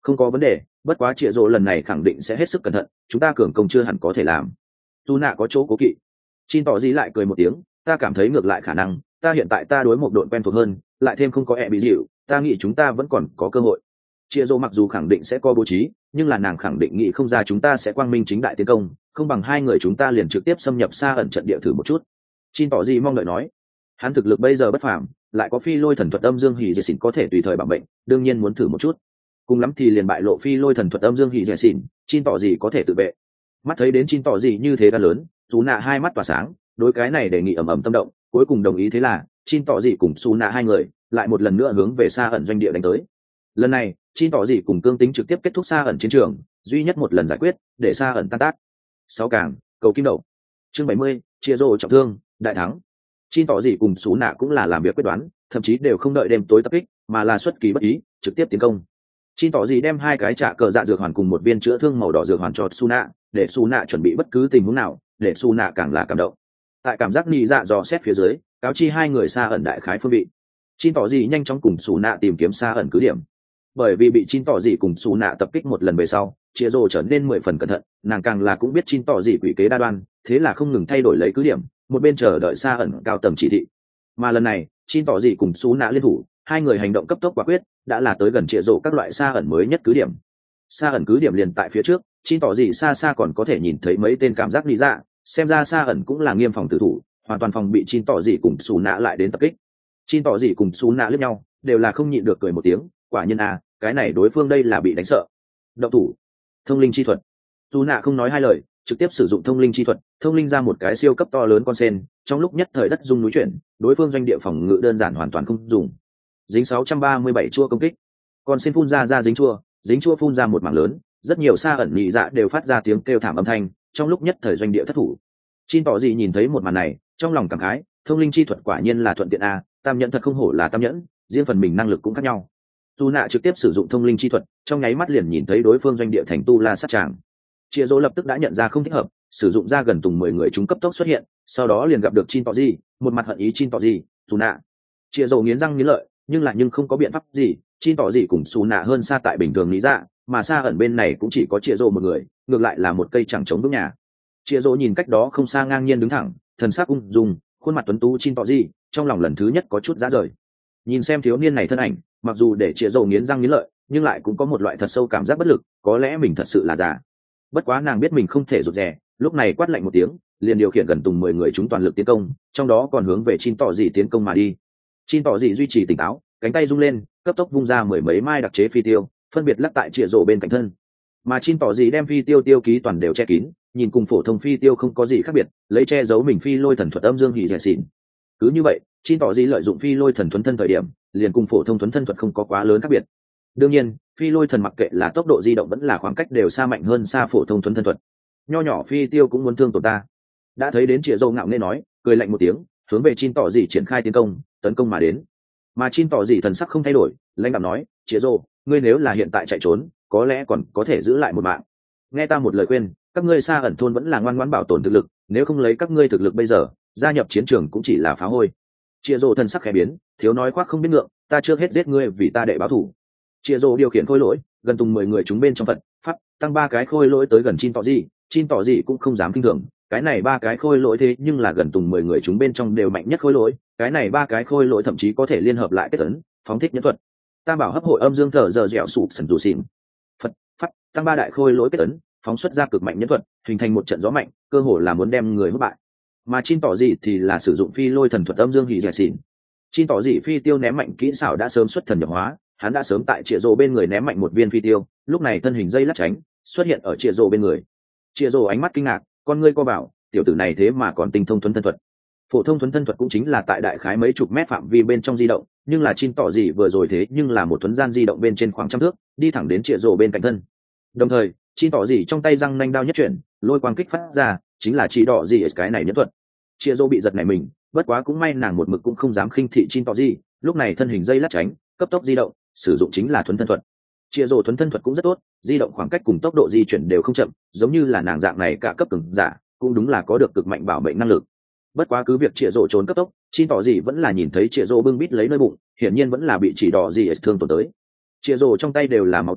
Không có vấn đề, bất quá Triệu Dỗ lần này khẳng định sẽ hết sức cẩn thận, chúng ta cường công chưa hẳn có thể làm. Dù nạ có chỗ cố kỵ. Chin tỏ gì lại cười một tiếng, ta cảm thấy ngược lại khả năng, ta hiện tại ta đối một đội quen thuộc hơn, lại thêm không có bị dịu, ta nghĩ chúng ta vẫn còn có cơ hội. Triệu Dỗ mặc dù khẳng định sẽ có bố trí, nhưng là nàng khẳng định nghĩ không ra chúng ta sẽ quang minh chính đại tiến công, không bằng hai người chúng ta liền trực tiếp xâm nhập xa ẩn trận địa thử một chút. Chin tỏ gì mong đợi nói, hắn thực lực bây giờ bất phàm, lại có phi lôi thần thuật âm dương hỉ dẻ xỉn có thể tùy thời bảo mệnh, đương nhiên muốn thử một chút. Cùng lắm thì liền bại lộ phi lôi thần thuật âm dương hỉ dẻ xỉn, Chin tỏ gì có thể tự vệ. Mắt thấy đến Chin tỏ gì như thế gan lớn, Sú nạ hai mắt tỏa sáng, đối cái này đề nghị ầm ầm tâm động, cuối cùng đồng ý. Thế là Chin tỏ gì cùng Sú nạ hai người lại một lần nữa hướng về xa ẩn doanh địa đánh tới. Lần này Chin tỏ gì cùng cương tính trực tiếp kết thúc xa ẩn chiến trường, duy nhất một lần giải quyết để xa ẩn tan tác. 6 càng cầu kim đậu. Chương 70, chia rô trọng thương đại thắng. Chin tỏ gì cùng Sú nạ cũng là làm việc quyết đoán, thậm chí đều không đợi đêm tối tập kích, mà là xuất kỳ bất ý trực tiếp tiến công. Chin tỏ gì đem 2 cái trả cờ dạ dược hoàn cùng một viên chữa thương màu đỏ dược hoàn cho Sú nạ, để Sú nạ chuẩn bị bất cứ tình huống nào, để Sú nạ càng là cảm động. Tại cảm giác nhị dạ dò xét phía dưới, cáo chi hai người xa ẩn đại khái phương vị. Chin tỏ gì nhanh chóng cùng Sú nạ tìm kiếm xa ẩn cứ điểm. Bởi vì bị Chin tỏ gì cùng Sú nạ tập kích một lần về sau, Chia Rô trở nên 10 phần cẩn thận, nàng càng là cũng biết Chin tỏ gì quỷ kế đa đoan, thế là không ngừng thay đổi lấy cứ điểm, một bên chờ đợi xa ẩn cao tầng chỉ thị. Mà lần này Chin tỏ gì cùng Sú nạ liên thủ, hai người hành động cấp tốc quả quyết, đã là tới gần Chia Rô các loại xa ẩn mới nhất cứ điểm. Xa ẩn cứ điểm liền tại phía trước, Chin tỏ gì xa xa còn có thể nhìn thấy mấy tên cảm giác lý dạ, xem ra xa ẩn cũng là nghiêm phòng tử thủ, hoàn toàn phòng bị Chin tỏ gì cùng Sú nạ lại đến tập kích. Chin tỏ gì cùng Sú nạ liếc nhau, đều là không nhịn được cười một tiếng, quả nhiên à, cái này đối phương đây là bị đánh sợ. Động thủ. Thông linh chi thuật. Sú nạ không nói hai lời, trực tiếp sử dụng thông linh chi thuật, thông linh ra một cái siêu cấp to lớn con sen, trong lúc nhất thời đất rung núi chuyển, đối phương doanh địa phòng ngự đơn giản hoàn toàn không dùng. Dính 637 chua công kích. Con sen phun ra dính chua phun ra một mảng lớn, rất nhiều xa ẩn nhị dạ đều phát ra tiếng kêu thảm âm thanh, trong lúc nhất thời doanh địa thất thủ. Chin tỏ gì nhìn thấy một màn này, trong lòng cảm khái, thông linh chi thuật quả nhiên là thuận tiện a, tam nhẫn thật không hổ là tam nhẫn, riêng phần mình năng lực cũng khác nhau. Tu nạ trực tiếp sử dụng thông linh chi thuật, trong nháy mắt liền nhìn thấy đối phương doanh địa thành tu la sát tràng. Chia Dỗ lập tức đã nhận ra không thích hợp, sử dụng ra gần tùng 10 người chúng cấp tốc xuất hiện, sau đó liền gặp được Chin tỏ gì, một mặt hận ý Chin tỏ gì, Tu nạ. Chia Dỗ nghiến răng nghiến lợi, nhưng không có biện pháp gì, Chin tỏ gì cùng Tu nạ hơn xa tại bình thường lý dạ, mà xa ẩn bên này cũng chỉ có Chia Dỗ một người, ngược lại là một cây chẳng chống vững nhà. Chia Dỗ nhìn cách đó không xa ngang nhiên đứng thẳng, thần sắc ung dung, khuôn mặt tuấn tú Chin tỏ gì, trong lòng lần thứ nhất có chút giá rời. Nhìn xem thiếu niên này thân ảnh, mặc dù để Chia Dỗ nghiến răng nghiến lợi, nhưng lại cũng có một loại thật sâu cảm giác bất lực, có lẽ mình thật sự là già. Bất quá nàng biết mình không thể rụt rè, lúc này quát lạnh một tiếng, liền điều khiển gần tùng 10 người chúng toàn lực tiến công, trong đó còn hướng về Chin tỏ gì tiến công mà đi. Chin tỏ gì duy trì tỉnh táo, cánh tay rung lên, cấp tốc vung ra 10 mấy mai đặc chế phi tiêu, phân biệt lắc tại Chia Dỗ bên cạnh thân. Mà Chin tỏ gì đem phi tiêu tiêu ký toàn đều che kín, nhìn cùng phổ thông phi tiêu không có gì khác biệt, lấy che giấu mình phi lôi thần thuật âm dương hỉ dẻ xỉn. Cứ như vậy, Chin tỏ gì lợi dụng phi lôi thần thuấn thân thời điểm, liền cùng phổ thông thuấn thân thuật không có quá lớn khác biệt. Đương nhiên, phi lôi thần mặc kệ là tốc độ di động vẫn là khoảng cách đều xa mạnh hơn xa phổ thông thuấn thân thuật. Nho nhỏ phi tiêu cũng muốn thương tổn ta. Đã thấy đến Chia Dỗ ngạo nghễ nói, cười lạnh một tiếng, hướng về Chin tỏ gì triển khai tiến công, tấn công mà đến. Mà Chin tỏ gì thần sắc không thay đổi, lãnh đạm nói, Chia Dỗ, ngươi nếu là hiện tại chạy trốn, có lẽ còn có thể giữ lại một mạng. Nghe ta một lời khuyên, các ngươi xa ẩn thôn vẫn là ngoan ngoãn bảo tồn thực lực, nếu không lấy các ngươi thực lực bây giờ, gia nhập chiến trường cũng chỉ là phá hôi. Chia Dỗ thần sắc khẽ biến, thiếu nói khoác không biết ngượng, ta trước hết giết ngươi vì ta đệ báo thù. Chia Rô điều khiển khôi lỗi, gần tùng 10 người chúng bên trong Phật pháp tăng 3 cái khôi lỗi tới gần Chin tỏ gì cũng không dám kinh thường, cái này 3 cái khôi lỗi thế nhưng là gần tùng 10 người chúng bên trong đều mạnh nhất khôi lỗi, cái này 3 cái khôi lỗi thậm chí có thể liên hợp lại kết ấn, phóng thích nhẫn thuật. Tam bảo hấp hội âm dương thở giờ dẻo sụp sần dù xỉn. Phật pháp tăng 3 đại khôi lỗi kết ấn, phóng xuất ra cực mạnh nhẫn thuật, hình thành một trận gió mạnh, cơ hồ là muốn đem người hút bại. Mà Chin tỏ gì thì là sử dụng phi lôi thần thuật âm dương hỉ dẻ xỉn. Chin tỏ gì phi tiêu ném mạnh kỹ xảo đã sớm xuất thần nhập hóa, hắn đã sớm tại Chia Rô bên người ném mạnh một viên phi tiêu, lúc này thân hình dây lắc tránh xuất hiện ở Chia Rô bên người. Chia Rô ánh mắt kinh ngạc, con ngươi co bảo, tiểu tử này thế mà còn tinh thông thuấn thân thuật. Phổ thông thuấn thân thuật cũng chính là tại đại khái mấy chục mét phạm vi bên trong di động, nhưng là Chin tỏ gì vừa rồi thế nhưng là một thuấn gian di động bên trên khoảng trăm thước, đi thẳng đến Chia Rô bên cạnh thân. Đồng thời, Chin tỏ gì trong tay răng nanh đao nhất chuyển, lôi quang kích phát ra, chính là chỉ đỏ gì cái này nhất thuật. Chia Rô bị giật nảy mình, bất quá cũng may nàng một mực cũng không dám khinh thị Chin tỏ gì, lúc này thân hình dây lắc tránh, cấp tốc di động, sử dụng chính là thuấn thân thuật. Chia Rô thuấn thân thuật cũng rất tốt, di động khoảng cách cùng tốc độ di chuyển đều không chậm, giống như là nàng dạng này cả cấp cường giả, cũng đúng là có được cực mạnh bảo mệnh năng lực. Bất quá cứ việc Chia Rô trốn cấp tốc, Chin tỏ gì vẫn là nhìn thấy Chia Rô bưng bít lấy nơi bụng, hiển nhiên vẫn là bị chỉ đỏ gì thương tổn tới. Chia Rô trong tay đều là máu tươi,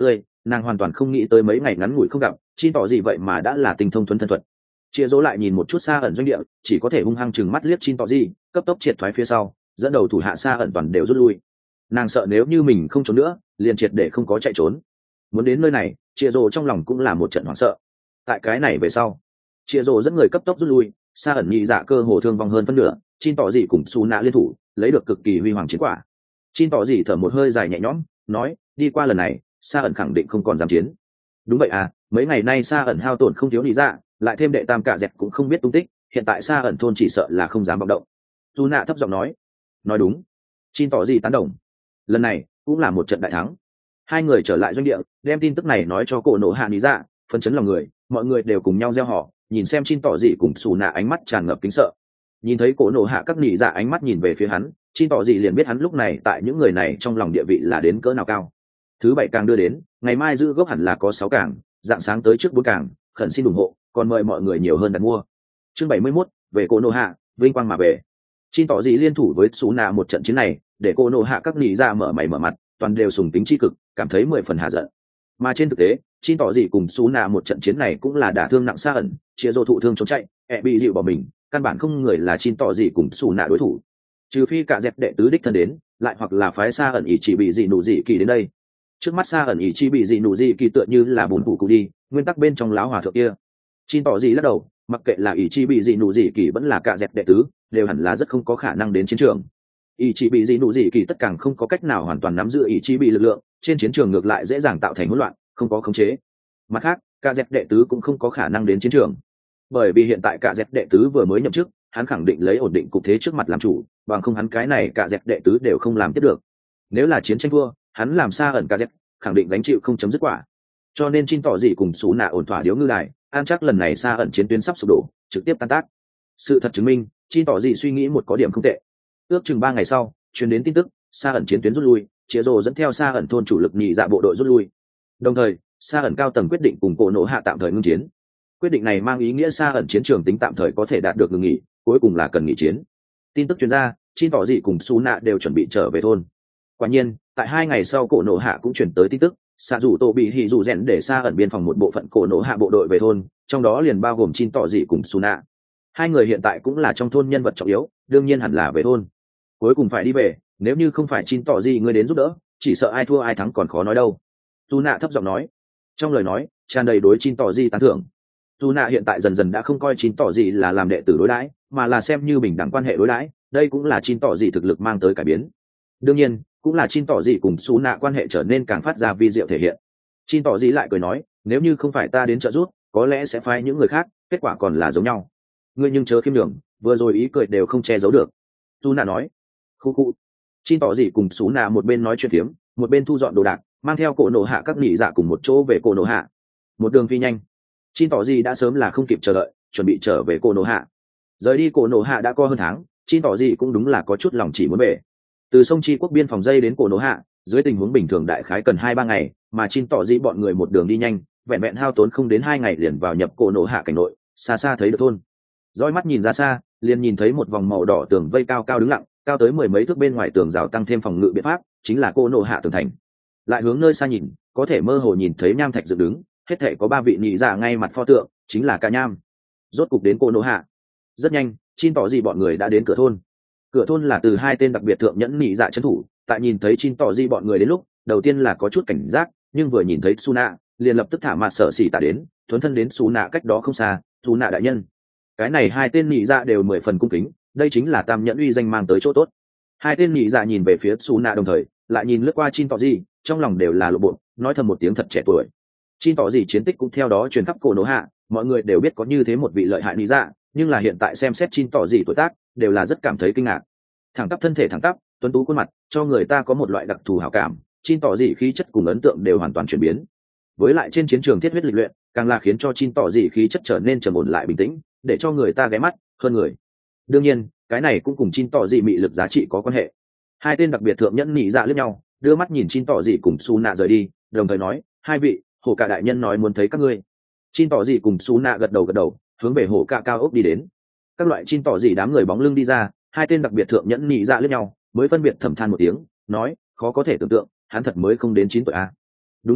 nàng hoàn toàn không nghĩ tới mấy ngày ngắn ngủi không gặp chin tỏ gì vậy mà đã là tinh thông thuấn thân thuật. Chia dỗ lại nhìn một chút xa ẩn doanh địa, chỉ có thể hung hăng chừng mắt liếc chin tỏ gì, cấp tốc triệt thoái phía sau, dẫn đầu thủ hạ xa ẩn toàn đều rút lui. Nàng sợ nếu như mình không trốn nữa liền triệt để không có chạy trốn. Muốn đến nơi này, chia dỗ trong lòng cũng là một trận hoảng sợ. Tại cái này về sau, chia dỗ dẫn người cấp tốc rút lui, xa ẩn nhị dạ cơ hồ thương vong hơn phân nửa, chin tỏ gì cùng su nạ liên thủ lấy được cực kỳ huy hoàng chiến quả. Chin tỏ gì thở một hơi dài nhẹ nhõm, nói đi qua lần này xa ẩn khẳng định không còn dám chiến. Đúng vậy à, mấy ngày nay xa ẩn hao tổn không thiếu nhị dạ, lại thêm đệ tam cả dẹp cũng không biết tung tích, hiện tại xa ẩn thôn chỉ sợ là không dám vọng động. Su nạ thấp giọng nói đúng. Chin tỏ gì tán đồng, lần này cũng là một trận đại thắng. Hai người trở lại doanh địa, đem tin tức này nói cho cổ nổ hạ lý dạ, phấn chấn lòng người, mọi người đều cùng nhau gieo họ, nhìn xem Chin tỏ gì cùng xù nạ ánh mắt tràn ngập kính sợ. Nhìn thấy cổ nổ hạ các lý dạ ánh mắt nhìn về phía hắn, Chin tỏ gì liền biết hắn lúc này tại những người này trong lòng địa vị là đến cỡ nào cao. Thứ bảy càng đưa đến, ngày mai giữ gốc hẳn là có 6 càng, dạng sáng tới trước 4 càng, khẩn xin ủng hộ, còn mời mọi người nhiều hơn đặt mua. Chương 71, về cổ nổ hạ, vinh quang mà về. Chin tỏ gì liên thủ với xù nạ một trận chiến này, để cổ nổ hạ các lý dạ mở mày mở mặt, toàn đều sùng tính chi cực, cảm thấy 10 phần hạ giận. Mà trên thực tế, Chin tỏ gì cùng xù nạ một trận chiến này cũng là đả thương nặng xa ẩn, chia dô thụ thương trốn chạy, bị dịu bỏ mình, căn bản không người là Chin tỏ gì cùng xù nạ đối thủ. Trừ phi cả dẹp đệ tứ đích thân đến, lại hoặc là phái xa ẩn ý chỉ bị dị nụ dị kỳ đến đây. Trước mắt xa ẩn ý chỉ bị dị nụ dị kỳ tựa như là bùn thủ cụ đi, nguyên tắc bên trong láo hòa thượng kia. Chin tỏ gì lắc đầu, mặc kệ là ý chỉ bị dị nụ dị kỳ vẫn là cả dẹp đệ tứ, đều hẳn là rất không có khả năng đến chiến trường. Ý chỉ bị dị nụ dị kỳ tất càng không có cách nào hoàn toàn nắm giữ ý chỉ bị lực lượng, trên chiến trường ngược lại dễ dàng tạo thành hỗn loạn, không có khống chế. Mặt khác, cả dẹp đệ tứ cũng không có khả năng đến chiến trường, bởi vì hiện tại cả dẹp đệ tứ vừa mới nhậm chức, hắn khẳng định lấy ổn định cục thế trước mặt làm chủ, bằng không hắn cái này cả dẹp đệ tứ đều không làm tiếp được. Nếu là chiến tranh thua, hắn làm xa ẩn cả dẹp, khẳng định gánh chịu không chấm dứt quả. Cho nên Chin tỏ gì cùng xú nạ ổn thỏa điếu ngư đài, an chắc lần này xa ẩn chiến tuyến sắp sụp đổ, trực tiếp tan tác. Sự thật chứng minh, Chin tỏ gì suy nghĩ một có điểm không tệ. Ước chừng 3 ngày sau, truyền đến tin tức, xa ẩn chiến tuyến rút lui, Chia Rồ dẫn theo xa ẩn thôn chủ lực nhị dạ bộ đội rút lui. Đồng thời, xa ẩn cao tầng quyết định cùng cổ nổ hạ tạm thời ngưng chiến. Quyết định này mang ý nghĩa xa ẩn chiến trường tính tạm thời có thể đạt được ngừng nghỉ, cuối cùng là cần nghỉ chiến. Tin tức truyền ra, Chin tỏ dị cùng Su nạ đều chuẩn bị trở về thôn. Quả nhiên, tại 2 ngày sau cổ nổ hạ cũng chuyển tới tin tức, xạ dù tổ bị hỉ dù rèn để xa ẩn biên phòng một bộ phận cổ nổ hạ bộ đội về thôn, trong đó liền bao gồm Chin tỏ dị cùng Su nạ. Hai người hiện tại cũng là trong thôn nhân vật trọng yếu, đương nhiên hẳn là về thôn. Cuối cùng phải đi về, nếu như không phải Chin tỏ dị người đến giúp đỡ, chỉ sợ ai thua ai thắng còn khó nói đâu. Su nạ thấp giọng nói, trong lời nói tràn đầy đối Chin tỏ dị tán thưởng. Su nạ hiện tại dần dần đã không coi Chin tỏ dị là làm đệ tử đối đãi, mà là xem như bình đẳng quan hệ đối đãi, đây cũng là Chin tỏ dị thực lực mang tới cải biến. Đương nhiên, cũng là Chin tỏ dị cùng Su nạ quan hệ trở nên càng phát ra vi diệu thể hiện. Chin tỏ dị lại cười nói, nếu như không phải ta đến trợ giúp, có lẽ sẽ phái những người khác, kết quả còn là giống nhau. Ngươi nhưng chớ khiêm nhường, vừa rồi ý cười đều không che giấu được. Su nạ nói, khu khu. Chin tỏ dị cùng Su nạ một bên nói chuyện phiếm, một bên thu dọn đồ đạc, mang theo cổ nổ hạ các nhị dạ cùng một chỗ về cổ nổ hạ. Một đường phi nhanh, Chin tỏ gì đã sớm là không kịp chờ đợi, chuẩn bị trở về cổ nổ hạ. Rời đi cổ nổ hạ đã có hơn tháng, Chin tỏ gì cũng đúng là có chút lòng chỉ muốn về. Từ sông Chi quốc biên phòng dây đến cổ nổ hạ, dưới tình huống bình thường đại khái cần 2-3 ngày, mà Chin tỏ gì bọn người một đường đi nhanh, vẹn vẹn hao tốn không đến 2 ngày liền vào nhập cổ nổ hạ cảnh nội, xa xa thấy được thôn. Dõi mắt nhìn ra xa, liền nhìn thấy một vòng màu đỏ tường vây cao cao đứng lặng, cao tới 10 mấy thước bên ngoài tường rào tăng thêm phòng ngự biện pháp, chính là cổ nổ hạ tường thành. Lại hướng nơi xa nhìn, có thể mơ hồ nhìn thấy nham thạch dựng đứng, hết thể có 3 vị nhị dạ ngay mặt pho tượng, chính là cả nham. Rốt cục đến cổ nổ hạ. Rất nhanh, Chin tỏ gì bọn người đã đến cửa thôn. Cửa thôn là từ 2 tên đặc biệt thượng nhẫn nhị dạ trấn thủ, tại nhìn thấy Chin tỏ gì bọn người đến lúc, đầu tiên là có chút cảnh giác, nhưng vừa nhìn thấy Su nạ, liền lập tức thả mặt sợ xỉ tạ đến, thuấn thân đến Su nạ cách đó không xa, Su nạ đại nhân. Cái này 2 tên nhị dạ đều 10 phần cung kính, đây chính là tam nhẫn uy danh mang tới chỗ tốt. 2 tên nhị dạ nhìn về phía Su nạ đồng thời, lại nhìn lướt qua Chin tỏ gì, trong lòng đều là lộ bộ, nói thầm một tiếng thật trẻ tuổi. Chin tỏ gì chiến tích cũng theo đó truyền khắp cổ nổ hạ, mọi người đều biết có như thế một vị lợi hại lý dạ, nhưng là hiện tại xem xét Chin tỏ gì tuổi tác, đều là rất cảm thấy kinh ngạc. Thẳng tắp thân thể thẳng tắp, tuấn tú khuôn mặt, cho người ta có một loại đặc thù hảo cảm. Chin tỏ gì khí chất cùng ấn tượng đều hoàn toàn chuyển biến. Với lại trên chiến trường thiết huyết lịch luyện, càng là khiến cho Chin tỏ gì khí chất trở nên trầm ổn lại bình tĩnh, để cho người ta ghé mắt hơn người. Đương nhiên, cái này cũng cùng Chin tỏ gì mị lực giá trị có quan hệ. 2 tên đặc biệt thượng nhẫn nhị dạ liếc nhau, đưa mắt nhìn Chin tỏ gì cùng Su nạ rời đi, đồng thời nói, 2 vị, hổ cả đại nhân nói muốn thấy các ngươi. Chin tỏ gì cùng Su nạ gật đầu, hướng về hổ cả cao ốc đi đến. Các loại Chin tỏ gì đám người bóng lưng đi ra, 2 tên đặc biệt thượng nhẫn nhị dạ liếc nhau, mới phân biệt thầm than một tiếng, nói, khó có thể tưởng tượng, hắn thật mới không đến 9 tuổi à. Đúng vậy à,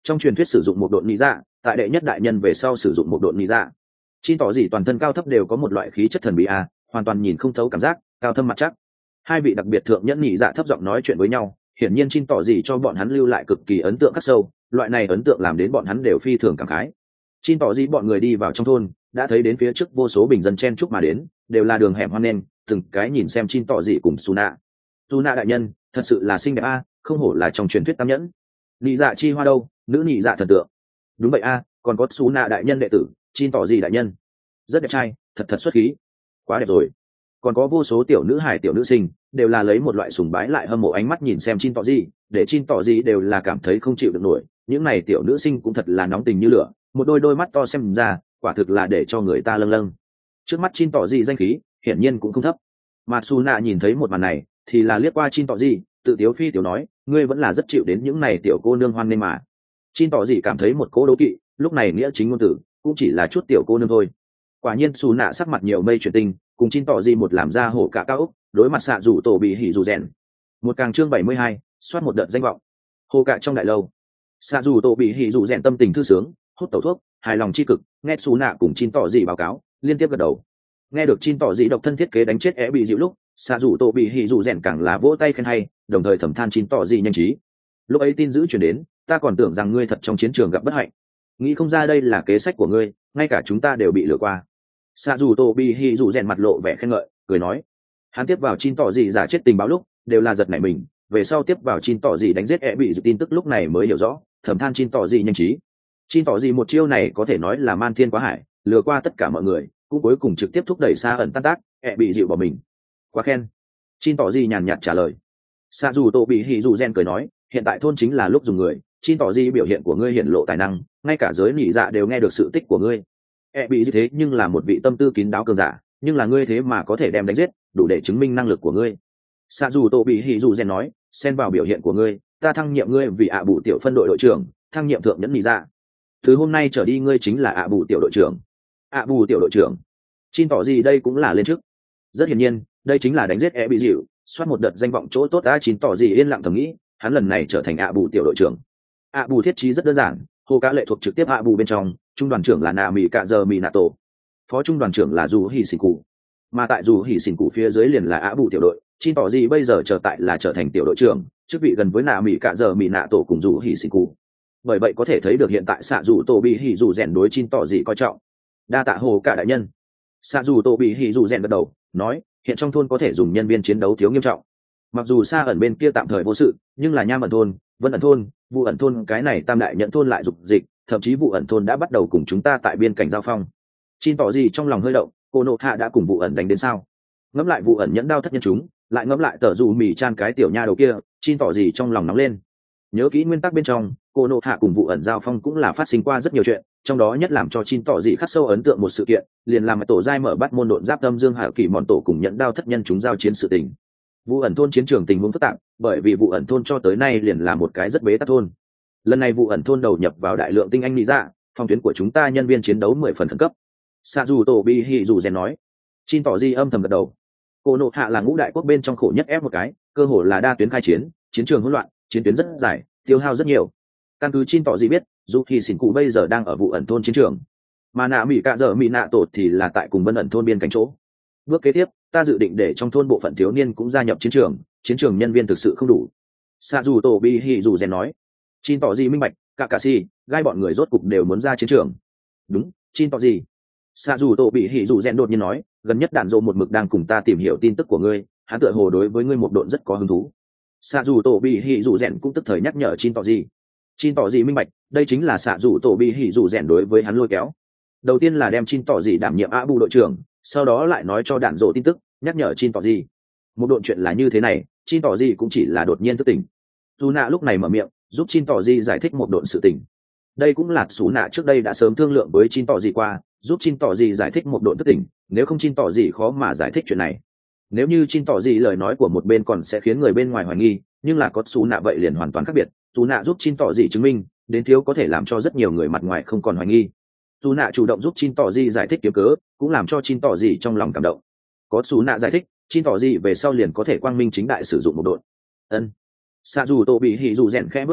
trong truyền thuyết sử dụng một độn lý dạ, tại đệ nhất đại nhân về sau sử dụng một độn lý dạ. Chin tỏ gì toàn thân cao thấp đều có một loại khí chất thần bí hoàn toàn nhìn không thấu cảm giác, cao thâm mặt chắc. Hai vị đặc biệt thượng nhẫn nhị dạ thấp giọng nói chuyện với nhau, hiển nhiên Chin tỏ gì cho bọn hắn lưu lại cực kỳ ấn tượng khắc sâu, loại này ấn tượng làm đến bọn hắn đều phi thường cảm khái. Chin tỏ gì bọn người đi vào trong thôn, đã thấy đến phía trước vô số bình dân chen chúc mà đến, đều là đường hẻm hoang nên, từng cái nhìn xem Chin tỏ gì cùng Suna. Suna đại nhân, thật sự là xinh đẹp không hổ là trong truyền thuyết tam nhẫn. Nhị dạ chi hoa đâu, nữ nhị dạ thần tượng. Đúng vậy còn có Suna đại nhân đệ tử, Chin tỏ gì đại nhân. Rất đẹp trai, thật xuất khí. Quá đẹp rồi. Còn có vô số tiểu nữ hài tiểu nữ sinh, đều là lấy một loại sùng bái lại hâm mộ ánh mắt nhìn xem Chin tỏ gì, để Chin tỏ gì đều là cảm thấy không chịu được nổi. Những này tiểu nữ sinh cũng thật là nóng tình như lửa, một đôi mắt to xem ra, quả thực là để cho người ta lâng lâng. Trước mắt Chin tỏ gì danh khí, hiển nhiên cũng không thấp. Mà Suna nhìn thấy một màn này, thì là liếc qua Chin tỏ gì, tự tiếu phi tiểu nói, ngươi vẫn là rất chịu đến những này tiểu cô nương hoan nên mà. Chin tỏ gì cảm thấy một cỗ đố kỵ, lúc này nghĩa chính ngôn tử, cũng chỉ là chút tiểu cô nương thôi. Quả nhiên Suna sắc mặt nhiều mây chuyển tinh, cùng Chin tỏ gì một làm ra hổ cả cao ốc, đối mặt xạ rủ tổ bị hỉ rủ rèn. Một càng chương 72, soát một đợt danh vọng. Hồ cả trong đại lâu, xạ rủ tổ bị hỉ rủ rèn tâm tình thư sướng, hút tẩu thuốc, hài lòng chi cực, nghe Suna cùng Chin tỏ gì báo cáo, liên tiếp gật đầu. Nghe được Chin tỏ gì độc thân thiết kế đánh chết bị dịu lúc, xạ rủ tổ bị hỉ rủ rèn càng là vỗ tay khen hay, đồng thời thầm than Chin tỏ gì nhanh trí. Lúc ấy tin dữ truyền đến, ta còn tưởng rằng ngươi thật trong chiến trường gặp bất hạnh, nghĩ không ra đây là kế sách của ngươi, ngay cả chúng ta đều bị lừa qua. Xạ dù tô bi hi dù rèn mặt lộ vẻ khen ngợi, cười nói, hắn tiếp vào Chin tỏ gì giả chết tình báo lúc đều là giật nảy mình, về sau tiếp vào Chin tỏ gì đánh giết bị dự tin tức lúc này mới hiểu rõ, thầm than Chin tỏ gì nhanh trí. Chin tỏ gì một chiêu này có thể nói là man thiên quá hải, lừa qua tất cả mọi người, cũng cuối cùng trực tiếp thúc đẩy xa ẩn tan tác, bị dịu bỏ mình. Quá khen. Chin tỏ gì nhàn nhạt trả lời. Xạ dù tô bi hi dù rèn cười nói, hiện tại thôn chính là lúc dùng người, Chin tỏ gì biểu hiện của ngươi hiển lộ tài năng, ngay cả giới nỉ dạ đều nghe được sự tích của ngươi. Bị như thế nhưng là một vị tâm tư kín đáo cường giả, nhưng là ngươi thế mà có thể đem đánh giết, đủ để chứng minh năng lực của ngươi. Xạ dù tô bị hỉ dù rèn nói, xen vào biểu hiện của ngươi, ta thăng nhiệm ngươi vì bù tiểu phân đội đội trưởng, thăng nhiệm thượng nhẫn nỉ dạ. Từ hôm nay trở đi ngươi chính là bù tiểu đội trưởng. Bù tiểu đội trưởng. Chin tỏ gì đây cũng là lên chức. Rất hiển nhiên, đây chính là đánh giết bị dịu, soát một đợt danh vọng chỗ tốt. Chin tỏ gì yên lặng thầm nghĩ, hắn lần này trở thành bù tiểu đội trưởng. Bù thiết trí rất đơn giản, hồ cá lệ thuộc trực tiếp bù bên trong, trung đoàn trưởng là nà mỹ cạ giờ mỹ nạ tổ, phó trung đoàn trưởng là dù hỉ xỉn cụ, mà tại dù hỉ xỉn cụ phía dưới liền là bù tiểu đội. Chin tỏ gì bây giờ trở thành tiểu đội trưởng, chức vị gần với nà mỹ cạ giờ mỹ nạ tổ cùng dù hỉ xỉn cụ. Bởi vậy có thể thấy được hiện tại xạ dù tổ bị hỉ dù rèn đối Chin tỏ gì coi trọng. Đa tạ hồ cả đại nhân. Xạ dù tổ bị hỉ dù rèn gật đầu nói, hiện trong thôn có thể dùng nhân viên chiến đấu thiếu nghiêm trọng, mặc dù xa ẩn bên kia tạm thời vô sự, nhưng là nham ẩn thôn, vân ẩn thôn, vụ ẩn thôn cái này tam đại nhận thôn lại dục dịch, thậm chí vụ ẩn thôn đã bắt đầu cùng chúng ta tại biên cảnh giao phong. Chin tỏ gì trong lòng hơi động, cô nộ hạ đã cùng vụ ẩn đánh đến sao? Ngẫm lại vụ ẩn nhẫn đao thất nhân chúng, lại ngẫm lại tờ dù mì chan cái tiểu nha đầu kia, Chin tỏ gì trong lòng nóng lên. Nhớ kỹ nguyên tắc bên trong, cô nộ hạ cùng vụ ẩn giao phong cũng là phát sinh qua rất nhiều chuyện, trong đó nhất làm cho Chin tỏ gì khắc sâu ấn tượng một sự kiện, liền làm tổ giai mở bắt môn độn giáp âm dương hạ kỳ mòn tổ cùng nhẫn đao thất nhân chúng giao chiến sự tình. Vụ ẩn thôn chiến trường tình huống phức tạp, bởi vì vụ ẩn thôn cho tới nay liền là một cái rất bế tắc thôn. Lần này vụ ẩn thôn đầu nhập vào đại lượng tinh anh lý dạ, phòng tuyến của chúng ta nhân viên chiến đấu 10 phần khẩn cấp. Sa dù tổ bi hỉ dù rèn nói. Chin tỏ di âm thầm gật đầu. Cô nộ hạ là ngũ đại quốc bên trong khổ nhất ép một cái, cơ hồ là đa tuyến khai chiến, chiến trường hỗn loạn, chiến tuyến rất dài, tiêu hao rất nhiều. Căn cứ Chin tỏ di biết, dù thì xỉn cụ bây giờ đang ở vụ ẩn thôn chiến trường, mà nạ mỹ cạ dở mỹ nạ tột thì là tại cùng vân ẩn thôn biên cảnh chỗ. Bước kế tiếp, ta dự định để trong thôn bộ phận thiếu niên cũng gia nhập chiến trường nhân viên thực sự không đủ. Sa dù tổ bi hỉ dù rèn nói. Chin tỏ gì minh bạch, cả si gai bọn người rốt cục đều muốn ra chiến trường. Đúng, Chin tỏ gì. Sa dù tổ bị hỉ dù rèn đột nhiên nói, gần nhất đạn dộ một mực đang cùng ta tìm hiểu tin tức của ngươi, hắn tựa hồ đối với ngươi một độn rất có hứng thú. Sa dù tổ bị hỉ dù rèn cũng tức thời nhắc nhở Chin tỏ gì. Chin tỏ gì minh bạch, đây chính là Sa dù tổ bị hỉ dù rèn đối với hắn lôi kéo. Đầu tiên là đem Chin tỏ gì đảm nhiệm bù đội trưởng, sau đó lại nói cho đạn dộ tin tức, nhắc nhở Chin tỏ gì. Một độn chuyện là như thế này, Chin tỏ gì cũng chỉ là đột nhiên thức tỉnh. Dù nạ lúc này mở miệng, giúp Chin tỏ gì giải thích một độn sự tình. Đây cũng là Sú nạ trước đây đã sớm thương lượng với Chin tỏ gì qua, giúp Chin tỏ gì giải thích một độn thức tỉnh, nếu không Chin tỏ gì khó mà giải thích chuyện này. Nếu như Chin tỏ gì lời nói của một bên còn sẽ khiến người bên ngoài hoài nghi, nhưng là có Sú nạ vậy liền hoàn toàn khác biệt. Sú nạ giúp Chin tỏ gì chứng minh, đến thiếu có thể làm cho rất nhiều người mặt ngoài không còn hoài nghi. Sú nạ chủ động giúp Chin tỏ gì giải thích kiếm cớ, cũng làm cho Chin tỏ gì trong lòng cảm động. Có Sú nạ giải thích, Chin tỏ gì về sau liền có thể quang minh chính đại sử dụng một độn. Ân. Sa dù tổ bị hỉ dù rèn khẽ bước cằm,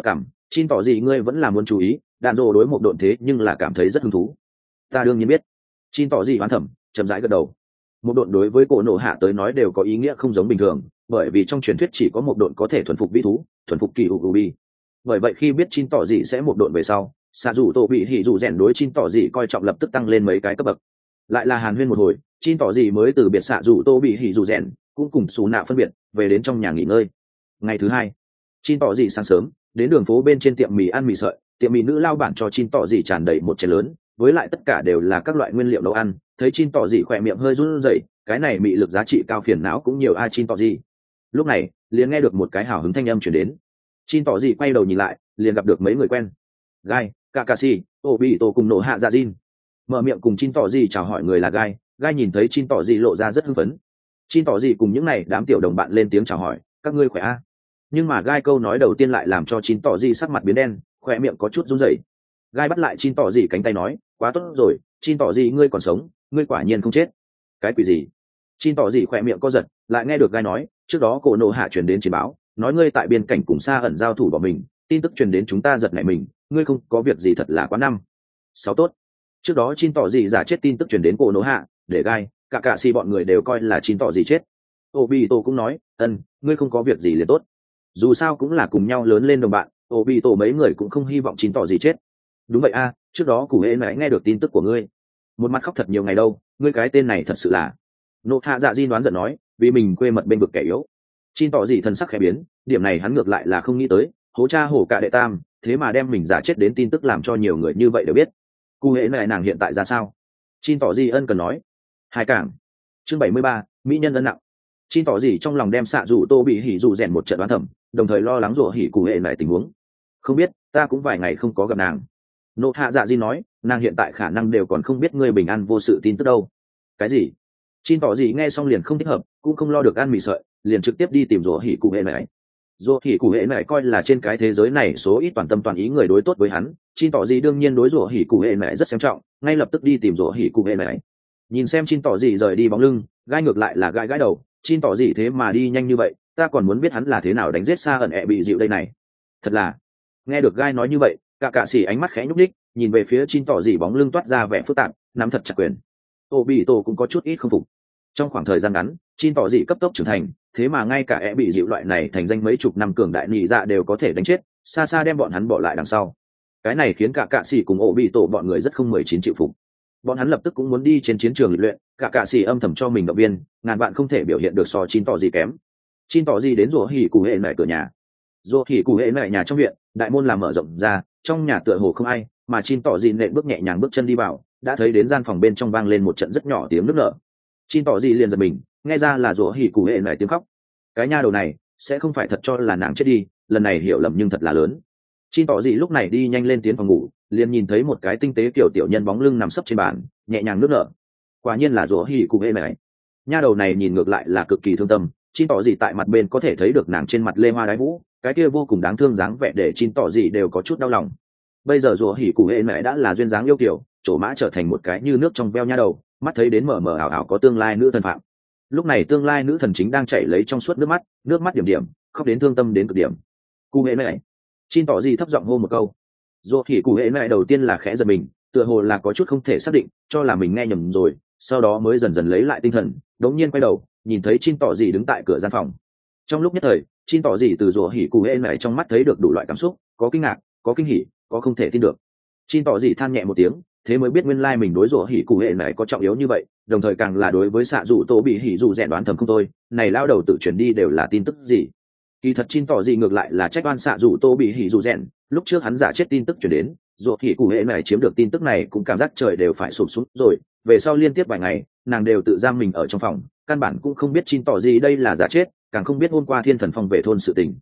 Chin tỏ gì ngươi vẫn là muốn chú ý, đạn rồ đối một độn thế nhưng là cảm thấy rất hứng thú. Ta đương nhiên biết. Chin tỏ gì hoán thẩm, chậm rãi gật đầu. Một độn đối với cổ nộ hạ tới nói đều có ý nghĩa không giống bình thường, bởi vì trong truyền thuyết chỉ có một độn có thể thuần phục vĩ thú, thuần phục kỳ ubi. Bởi vậy khi biết Chin tỏ gì sẽ một độn về sau, xạ dù tổ bị hỉ dù rèn đối Chin tỏ gì coi trọng lập tức tăng lên mấy cái cấp bậc. Lại là hàn huyên một hồi, Chin tỏ gì mới từ biệt xạ dù tô bị hỉ dù rèn, cũng cùng xù nạ phân biệt, về đến trong nhà nghỉ ngơi. Ngày thứ hai, Chin tỏ gì sáng sớm đến đường phố bên trên tiệm mì ăn mì sợi, tiệm mì nữ lao bản cho Chin tỏ gì tràn đầy một chén lớn, với lại tất cả đều là các loại nguyên liệu nấu ăn. Thấy Chin tỏ gì khỏe miệng hơi run rẩy, cái này mị lực giá trị cao phiền não cũng nhiều a Chin tỏ gì. Lúc này liền nghe được một cái hào hứng thanh âm chuyển đến. Chin tỏ gì quay đầu nhìn lại, liền gặp được mấy người quen. Gai, Kakashi, Obito cùng nổ hạ dạ Jin. Mở miệng cùng Chin tỏ gì chào hỏi người là Gai. Gai nhìn thấy Chin tỏ gì lộ ra rất hưng phấn. Chin tỏ gì cùng những này đám tiểu đồng bạn lên tiếng chào hỏi, các ngươi khỏe a? Nhưng mà Gai câu nói đầu tiên lại làm cho Chin tỏ gì sắc mặt biến đen, khỏe miệng có chút run rẩy. Gai bắt lại Chin tỏ gì cánh tay nói, quá tốt rồi, Chin tỏ gì ngươi còn sống, ngươi quả nhiên không chết. Cái quỷ gì? Chin tỏ gì khỏe miệng co giật, lại nghe được Gai nói, trước đó cổ nộ hạ truyền đến chiến báo, nói ngươi tại biên cảnh cùng xa ẩn giao thủ bỏ mình, tin tức truyền đến chúng ta giật nảy mình, ngươi không có việc gì thật là quá năm. Sáu tốt. Trước đó Chin tỏ gì giả chết tin tức truyền đến cổ nộ hạ, để Gai, cả si bọn người đều coi là Chin tỏ gì chết. Obito cũng nói, ngươi không có việc gì liền tốt. Dù sao cũng là cùng nhau lớn lên đồng bạn, Obito mấy người cũng không hy vọng Chin tỏ gì chết. Đúng vậy a, trước đó cụ hễ mẹ nghe được tin tức của ngươi, một mặt khóc thật nhiều ngày đâu, ngươi cái tên này thật sự là. Nộ hạ dạ di đoán giận nói, vì mình quê mật bên vực kẻ yếu. Chin tỏ gì thần sắc khẽ biến, điểm này hắn ngược lại là không nghĩ tới, hố cha hổ cả đệ tam, thế mà đem mình giả chết đến tin tức làm cho nhiều người như vậy đều biết. Cụ hễ mẹ nàng hiện tại ra sao? Chin tỏ gì ân cần nói. Hai cảng. Chương 73, mỹ nhân ân nặng. Chin tỏ gì trong lòng đem xạ dù tô bị hỉ dù rèn một trận đoán thẩm, đồng thời lo lắng rủa hỉ cụ hệ lại tình huống. Không biết, ta cũng vài ngày không có gặp nàng. Nộ hạ dạ di nói, nàng hiện tại khả năng đều còn không biết ngươi bình an vô sự tin tức đâu. Cái gì? Chin tỏ gì nghe xong liền không thích hợp, cũng không lo được ăn mì sợi, liền trực tiếp đi tìm rủa hỉ cụ hệ lại. Rủa hỉ cụ hệ lại coi là trên cái thế giới này số ít toàn tâm toàn ý người đối tốt với hắn, Chin tỏ gì đương nhiên đối rủa hỉ cụ hệ lại rất xem trọng, ngay lập tức đi tìm rủa hỉ cụ hệ lại. Nhìn xem Chin tỏ gì rời đi bóng lưng, Gai ngược lại là gãi đầu. Chin tỏ gì thế mà đi nhanh như vậy, ta còn muốn biết hắn là thế nào đánh giết xa ẩn bị dịu đây này. Thật là. Nghe được Gai nói như vậy, cả sĩ ánh mắt khẽ nhúc nhích, nhìn về phía Chin tỏ gì bóng lưng toát ra vẻ phức tạp, nắm thật chặt quyền. Obito cũng có chút ít không phục. Trong khoảng thời gian ngắn, Chin tỏ gì cấp tốc trưởng thành, thế mà ngay cả bị dịu loại này thành danh mấy chục năm cường đại nhị dạ đều có thể đánh chết, xa xa đem bọn hắn bỏ lại đằng sau. Cái này khiến cả sĩ cùng Obito bọn người rất không 19 chịu phục. Bọn hắn lập tức cũng muốn đi trên chiến trường luyện, cả sĩ âm thầm cho mình động viên, ngàn bạn không thể biểu hiện được so Chin tỏ gì kém. Chin tỏ gì đến rủa hỉ cụ hệ lại cửa nhà. Rủa hỉ cụ hệ lại nhà trong viện, đại môn làm mở rộng ra, trong nhà tựa hồ không ai, mà Chin tỏ gì nện bước nhẹ nhàng bước chân đi vào, đã thấy đến gian phòng bên trong vang lên một trận rất nhỏ tiếng nức nở. Chin tỏ gì liền giật mình, nghe ra là rủa hỉ cụ hệ lại tiếng khóc. Cái nha đầu này sẽ không phải thật cho là nàng chết đi, lần này hiểu lầm nhưng thật là lớn. Chin tỏ gì lúc này đi nhanh lên tiến phòng ngủ, liền nhìn thấy một cái tinh tế kiểu tiểu nhân bóng lưng nằm sấp trên bàn, nhẹ nhàng nước nở. Quả nhiên là rủa hỉ cụ hệ này. Nha đầu này nhìn ngược lại là cực kỳ thương tâm. Chin tỏ gì tại mặt bên có thể thấy được nàng trên mặt lê hoa đái vũ, cái kia vô cùng đáng thương dáng vẻ để Chin tỏ gì đều có chút đau lòng. Bây giờ rủa hỉ cụ hệ này đã là duyên dáng yêu kiều, trổ mã trở thành một cái như nước trong veo nha đầu, mắt thấy đến mờ mờ ảo ảo có tương lai nữ thần phạm. Lúc này tương lai nữ thần chính đang chảy lấy trong suốt nước mắt điểm điểm, khóc đến thương tâm đến cực điểm. Cụ hệ này. Chin tỏ gì thấp giọng hô một câu. Rủa hỉ cụ hệ này đầu tiên là khẽ giật mình, tựa hồ là có chút không thể xác định, cho là mình nghe nhầm rồi, sau đó mới dần dần lấy lại tinh thần, đống nhiên quay đầu, nhìn thấy Chin tỏ gì đứng tại cửa gian phòng. Trong lúc nhất thời, Chin tỏ gì từ rủa hỉ cụ hệ này trong mắt thấy được đủ loại cảm xúc, có kinh ngạc, có kinh hỉ, có không thể tin được. Chin tỏ gì than nhẹ một tiếng, thế mới biết nguyên lai mình đối rủa hỉ cụ hệ này có trọng yếu như vậy, đồng thời càng là đối với xạ dụ tổ bị hỉ dụ rèn đoán thầm không thôi, này lao đầu tự chuyển đi đều là tin tức gì. Kỳ thật Chin tỏ gì ngược lại là trách oan xạ dụ tô bị hỉ dụ rèn, lúc trước hắn giả chết tin tức chuyển đến, rủa hỉ cụ hệ này chiếm được tin tức này cũng cảm giác trời đều phải sụp xuống rồi, về sau liên tiếp vài ngày nàng đều tự giam mình ở trong phòng, căn bản cũng không biết Chin tỏ gì đây là giả chết, càng không biết hôm qua thiên thần phong về thôn sự tình.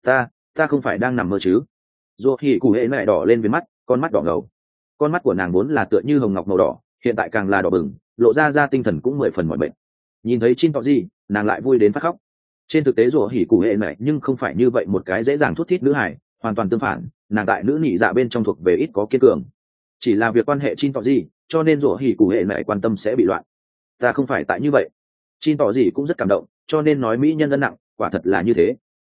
Ta không phải đang nằm mơ chứ? Rủa hỉ cụ hệ này đỏ lên với mắt, con mắt đỏ ngầu. Con mắt của nàng vốn là tựa như hồng ngọc màu đỏ, hiện tại càng là đỏ bừng, lộ ra tinh thần cũng 10 phần mỏi mệt. Nhìn thấy Chin tỏ gì, nàng lại vui đến phát khóc. Trên thực tế rủa hỉ cụ hệ này nhưng không phải như vậy một cái dễ dàng thút thít nữ hải, hoàn toàn tương phản, nàng tại nữ nhị dạ bên trong thuộc về ít có kiên cường. Chỉ là việc quan hệ Chin tỏ gì, cho nên rủa hỉ cụ hệ này quan tâm sẽ bị loạn. Ta không phải tại như vậy. Chin tỏ gì cũng rất cảm động, cho nên nói mỹ nhân ân nặng, quả thật là như thế.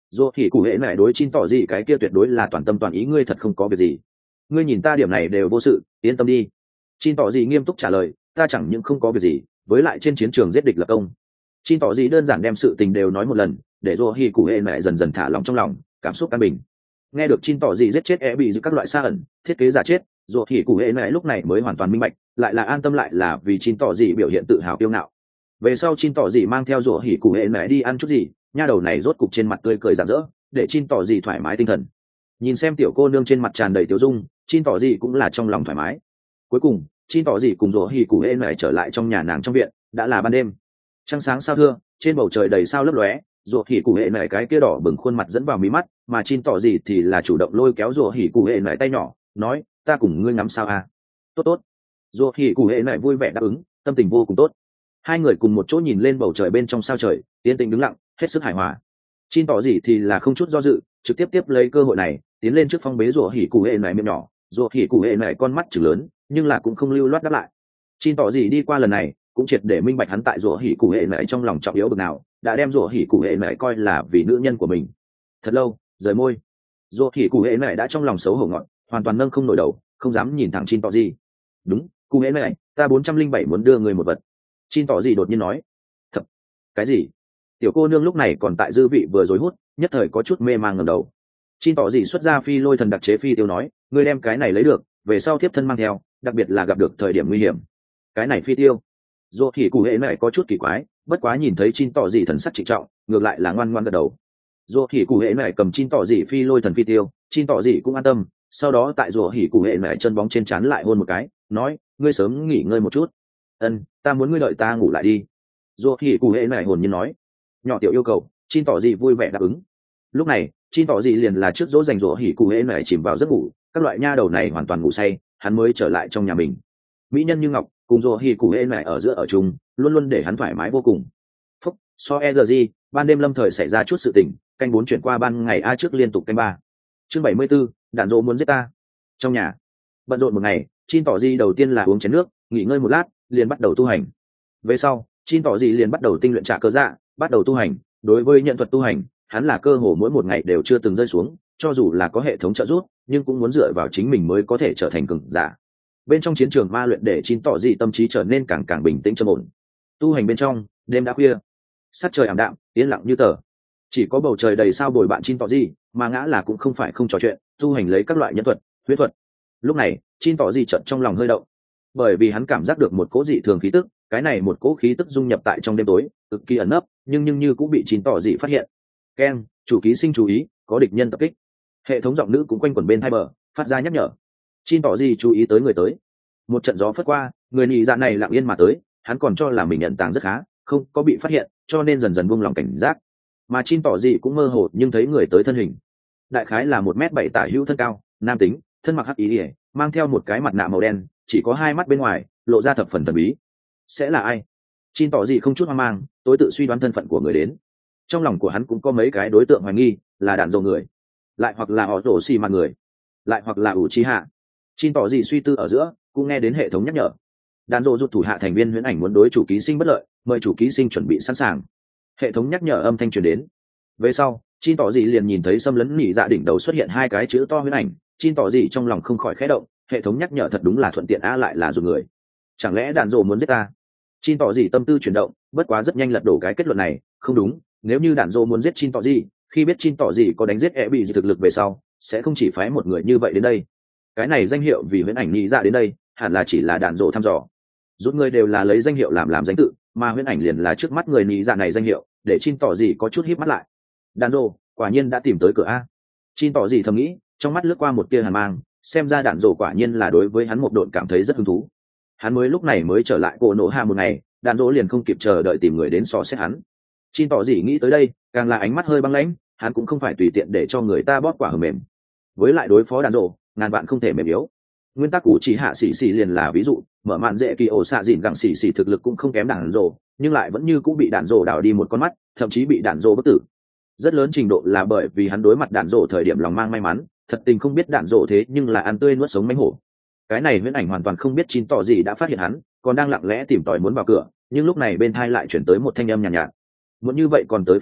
Dù thì cụ hệ này đối chín tỏ gì cái kia tuyệt đối là toàn tâm toàn ý, ngươi thật không có việc gì. Ngươi nhìn ta điểm này đều vô sự, yên tâm đi. Chín tỏ gì nghiêm túc trả lời, ta chẳng những không có việc gì, với lại trên chiến trường giết địch lập công. Chín tỏ gì đơn giản đem sự tình đều nói một lần, để Dù thì cụ hệ này dần dần thả lòng trong lòng, cảm xúc an bình. Nghe được Chín tỏ gì giết chết e bị giữ các loại xa ẩn, thiết kế giả chết, Dù thì cụ hệ này lúc này mới hoàn toàn minh bạch, lại là an tâm, lại là vì Chín tỏ gì biểu hiện tự hào kiêu ngạo. Về sau Chín tỏ gì mang theo Dù thì cụ hệ này đi ăn chút gì, nha đầu này rốt cục trên mặt tươi cười rạng rỡ, để Chín tỏ gì thoải mái tinh thần. Nhìn xem tiểu cô nương trên mặt tràn đầy tiểu dung, Chín tỏ gì cũng là trong lòng thoải mái. Cuối cùng Chín tỏ gì cùng Dù thì cụ hệ này trở lại trong nhà nàng trong viện, đã là ban đêm, trăng sáng sao thưa, trên bầu trời đầy sao lấp lóe. Dù thì cụ hệ này cái kia đỏ bừng khuôn mặt dẫn vào mí mắt, mà Chín tỏ gì thì là chủ động lôi kéo Dù thì cụ hệ này tay nhỏ, nói, ta cùng ngươi ngắm sao à? Tốt tốt. Dù thì cụ hệ này vui vẻ đáp ứng, tâm tình vô cùng tốt. Hai người cùng một chỗ nhìn lên bầu trời bên trong sao trời, yên tĩnh đứng lặng, hết sức hài hòa. Chín tỏ gì thì là không chút do dự, trực tiếp tiếp lấy cơ hội này, tiến lên trước phong bế Dù hỉ cụ hệ này miệng nhỏ. Dù hỉ cụ hệ này con mắt chừng lớn, nhưng là cũng không lưu loát đáp lại. Chín tỏ gì đi qua lần này, cũng triệt để minh bạch hắn tại Dù hỉ cụ hệ này trong lòng trọng yếu bực nào, đã đem Dù hỉ cụ hệ này coi là vì nữ nhân của mình. Thật lâu, rời môi, Dù hỉ cụ hệ này đã trong lòng xấu hổ ngọn, hoàn toàn nâng không nổi đầu, không dám nhìn thẳng Chín tỏ gì. Đúng, cụ hệ này, ta 407 muốn đưa người một vật. Chín tỏ gì đột nhiên nói. Thật? Cái gì? Tiểu cô nương lúc này còn tại dư vị vừa rối hút, nhất thời có chút mê mang ngẩng đầu. Chín tỏ gì xuất ra phi lôi thần đặc chế phi tiêu nói, ngươi đem cái này lấy được, về sau tiếp thân mang theo, đặc biệt là gặp được thời điểm nguy hiểm. Cái này phi tiêu? Dù thì cụ hệ này có chút kỳ quái, bất quá nhìn thấy Chín tỏ gì thần sắc trịnh trọng, ngược lại là ngoan ngoãn gật đầu. Dù thì cụ hệ này cầm Chín tỏ gì phi lôi thần phi tiêu, Chín tỏ gì cũng an tâm. Sau đó tại Dù hỉ cụ hệ này chân bóng trên trán lại hôn một cái, nói, ngươi sớm nghỉ ngơi một chút. Ta muốn ngươi đợi ta ngủ lại đi. Dù hỉ cụ hệ này hồn nhiên nói. Nhỏ tiểu yêu cầu, Chín tỏ gì vui vẻ đáp ứng. Lúc này Chín tỏ gì liền là trước dỗ dành Dù hỉ cụ hệ này chìm vào giấc ngủ, các loại nha đầu này hoàn toàn ngủ say, hắn mới trở lại trong nhà mình. Mỹ nhân như ngọc cùng Dù hỉ cụ hệ này ở giữa ở chung, luôn luôn để hắn thoải mái vô cùng. Phúc, so e giờ gì, ban đêm lâm thời xảy ra chút sự tình, canh 4 chuyển qua ban ngày a trước liên tục canh 3. Chương 74, đạn dỗ muốn giết ta. Trong nhà bận rộn một ngày, Chín tỏ gì đầu tiên là uống chén nước, nghỉ ngơi một lát, liền bắt đầu tu hành. Về sau Chín tỏ gì liền bắt đầu tinh luyện trả cơ dạ, bắt đầu tu hành. Đối với nhận thuật tu hành, hắn là cơ hồ mỗi một ngày đều chưa từng rơi xuống, cho dù là có hệ thống trợ giúp, nhưng cũng muốn dựa vào chính mình mới có thể trở thành cường giả. Bên trong chiến trường ma luyện để Chín tỏ gì tâm trí trở nên càng càng bình tĩnh trầm ổn. Tu hành bên trong, đêm đã khuya, sắc trời ảm đạm, yên lặng như tờ, chỉ có bầu trời đầy sao bồi bạn Chín tỏ gì, mà ngã là cũng không phải không trò chuyện, tu hành lấy các loại nhân thuật, huyết thuật. Lúc này Chín tỏ gì chợt trong lòng hơi động, bởi vì hắn cảm giác được một cỗ dị thường khí tức, cái này một cỗ khí tức dung nhập tại trong đêm tối, cực kỳ ẩn nấp, nhưng như cũng bị Chín tỏ dị phát hiện. Ken, chủ ký sinh chú ý, có địch nhân tập kích. Hệ thống giọng nữ cũng quanh quẩn bên tai bờ, phát ra nhắc nhở. Chín tỏ dị chú ý tới người tới. Một trận gió phất qua, người nhị dạ này lặng yên mà tới, hắn còn cho là mình nhận tàng rất khá, không có bị phát hiện, cho nên dần dần buông lòng cảnh giác. Mà Chín tỏ dị cũng mơ hồ nhưng thấy người tới thân hình, đại khái là 1m7 tả hữu thân cao, nam tính, thân mặc hắc ý ỉa, mang theo một cái mặt nạ màu đen, chỉ có hai mắt bên ngoài lộ ra thập phần thần bí. Sẽ là ai? Chín tỏ gì không chút hoang mang, tối tự suy đoán thân phận của người đến. Trong lòng của hắn cũng có mấy cái đối tượng hoài nghi, là đạn dầu người, lại hoặc là họ rổ xì mặt người, lại hoặc là ủ trí hạ. Chín tỏ gì suy tư ở giữa, cũng nghe đến hệ thống nhắc nhở. Đạn dầu rút thủ hạ thành viên huyễn ảnh muốn đối chủ ký sinh bất lợi, mời chủ ký sinh chuẩn bị sẵn sàng. Hệ thống nhắc nhở âm thanh truyền đến. Về sau Chín tỏ gì liền nhìn thấy xâm lấn nhị dạ đỉnh đầu xuất hiện hai cái chữ to huyễn ảnh. Chín tỏ gì trong lòng không khỏi khẽ động, hệ thống nhắc nhở thật đúng là thuận tiện a, lại là dùng người, chẳng lẽ đạn dỗ muốn giết ta? Chín tỏ gì tâm tư chuyển động, bất quá rất nhanh lật đổ cái kết luận này, không đúng, nếu như đạn dỗ muốn giết Chín tỏ gì, khi biết Chín tỏ gì có đánh giết e bị gì thực lực về sau, sẽ không chỉ phái một người như vậy đến đây. Cái này danh hiệu vì huyễn ảnh nhị dạ đến đây, hẳn là chỉ là đạn dỗ thăm dò. Rút người đều là lấy danh hiệu làm danh tự, mà huyễn ảnh liền là trước mắt người nhị dạ này danh hiệu, để Chín tỏ gì có chút híp mắt lại. Đạn dỗ quả nhiên đã tìm tới cửa a. Chín tỏ gì thầm nghĩ, trong mắt lướt qua một tia hàn mang, xem ra đạn dỗ quả nhiên là đối với hắn một độn cảm thấy rất hứng thú. Hắn mới lúc này mới trở lại cổ nổ hạ một ngày, đạn dỗ liền không kịp chờ đợi tìm người đến so xét hắn. Chín tỏ gì nghĩ tới đây, càng là ánh mắt hơi băng lãnh, hắn cũng không phải tùy tiện để cho người ta bóp quả hờ mềm. Với lại đối phó đạn dỗ, ngàn vạn không thể mềm yếu. Nguyên tắc của chỉ hạ xỉ xỉ liền là ví dụ, mở mạn dễ kỳ ổ xạ dịn gặng xỉ xỉ thực lực cũng không kém đạn dỗ, nhưng lại vẫn như cũng bị đạn dỗ đảo đi một con mắt, thậm chí bị đạn dỗ bất tử. Rất lớn trình độ là bởi vì hắn đối mặt đạn dỗ thời điểm lòng mang may mắn, thật tình không biết đạn dỗ thế nhưng là ăn tươi nuốt sống mánh hổ. Cái này huyễn ảnh hoàn toàn không biết Chín tỏ gì đã phát hiện hắn, còn đang lặng lẽ tìm tòi muốn vào cửa, nhưng lúc này bên thai lại chuyển tới một thanh âm nhàn nhạt, nhạt. Muốn như vậy còn tới phòng ta,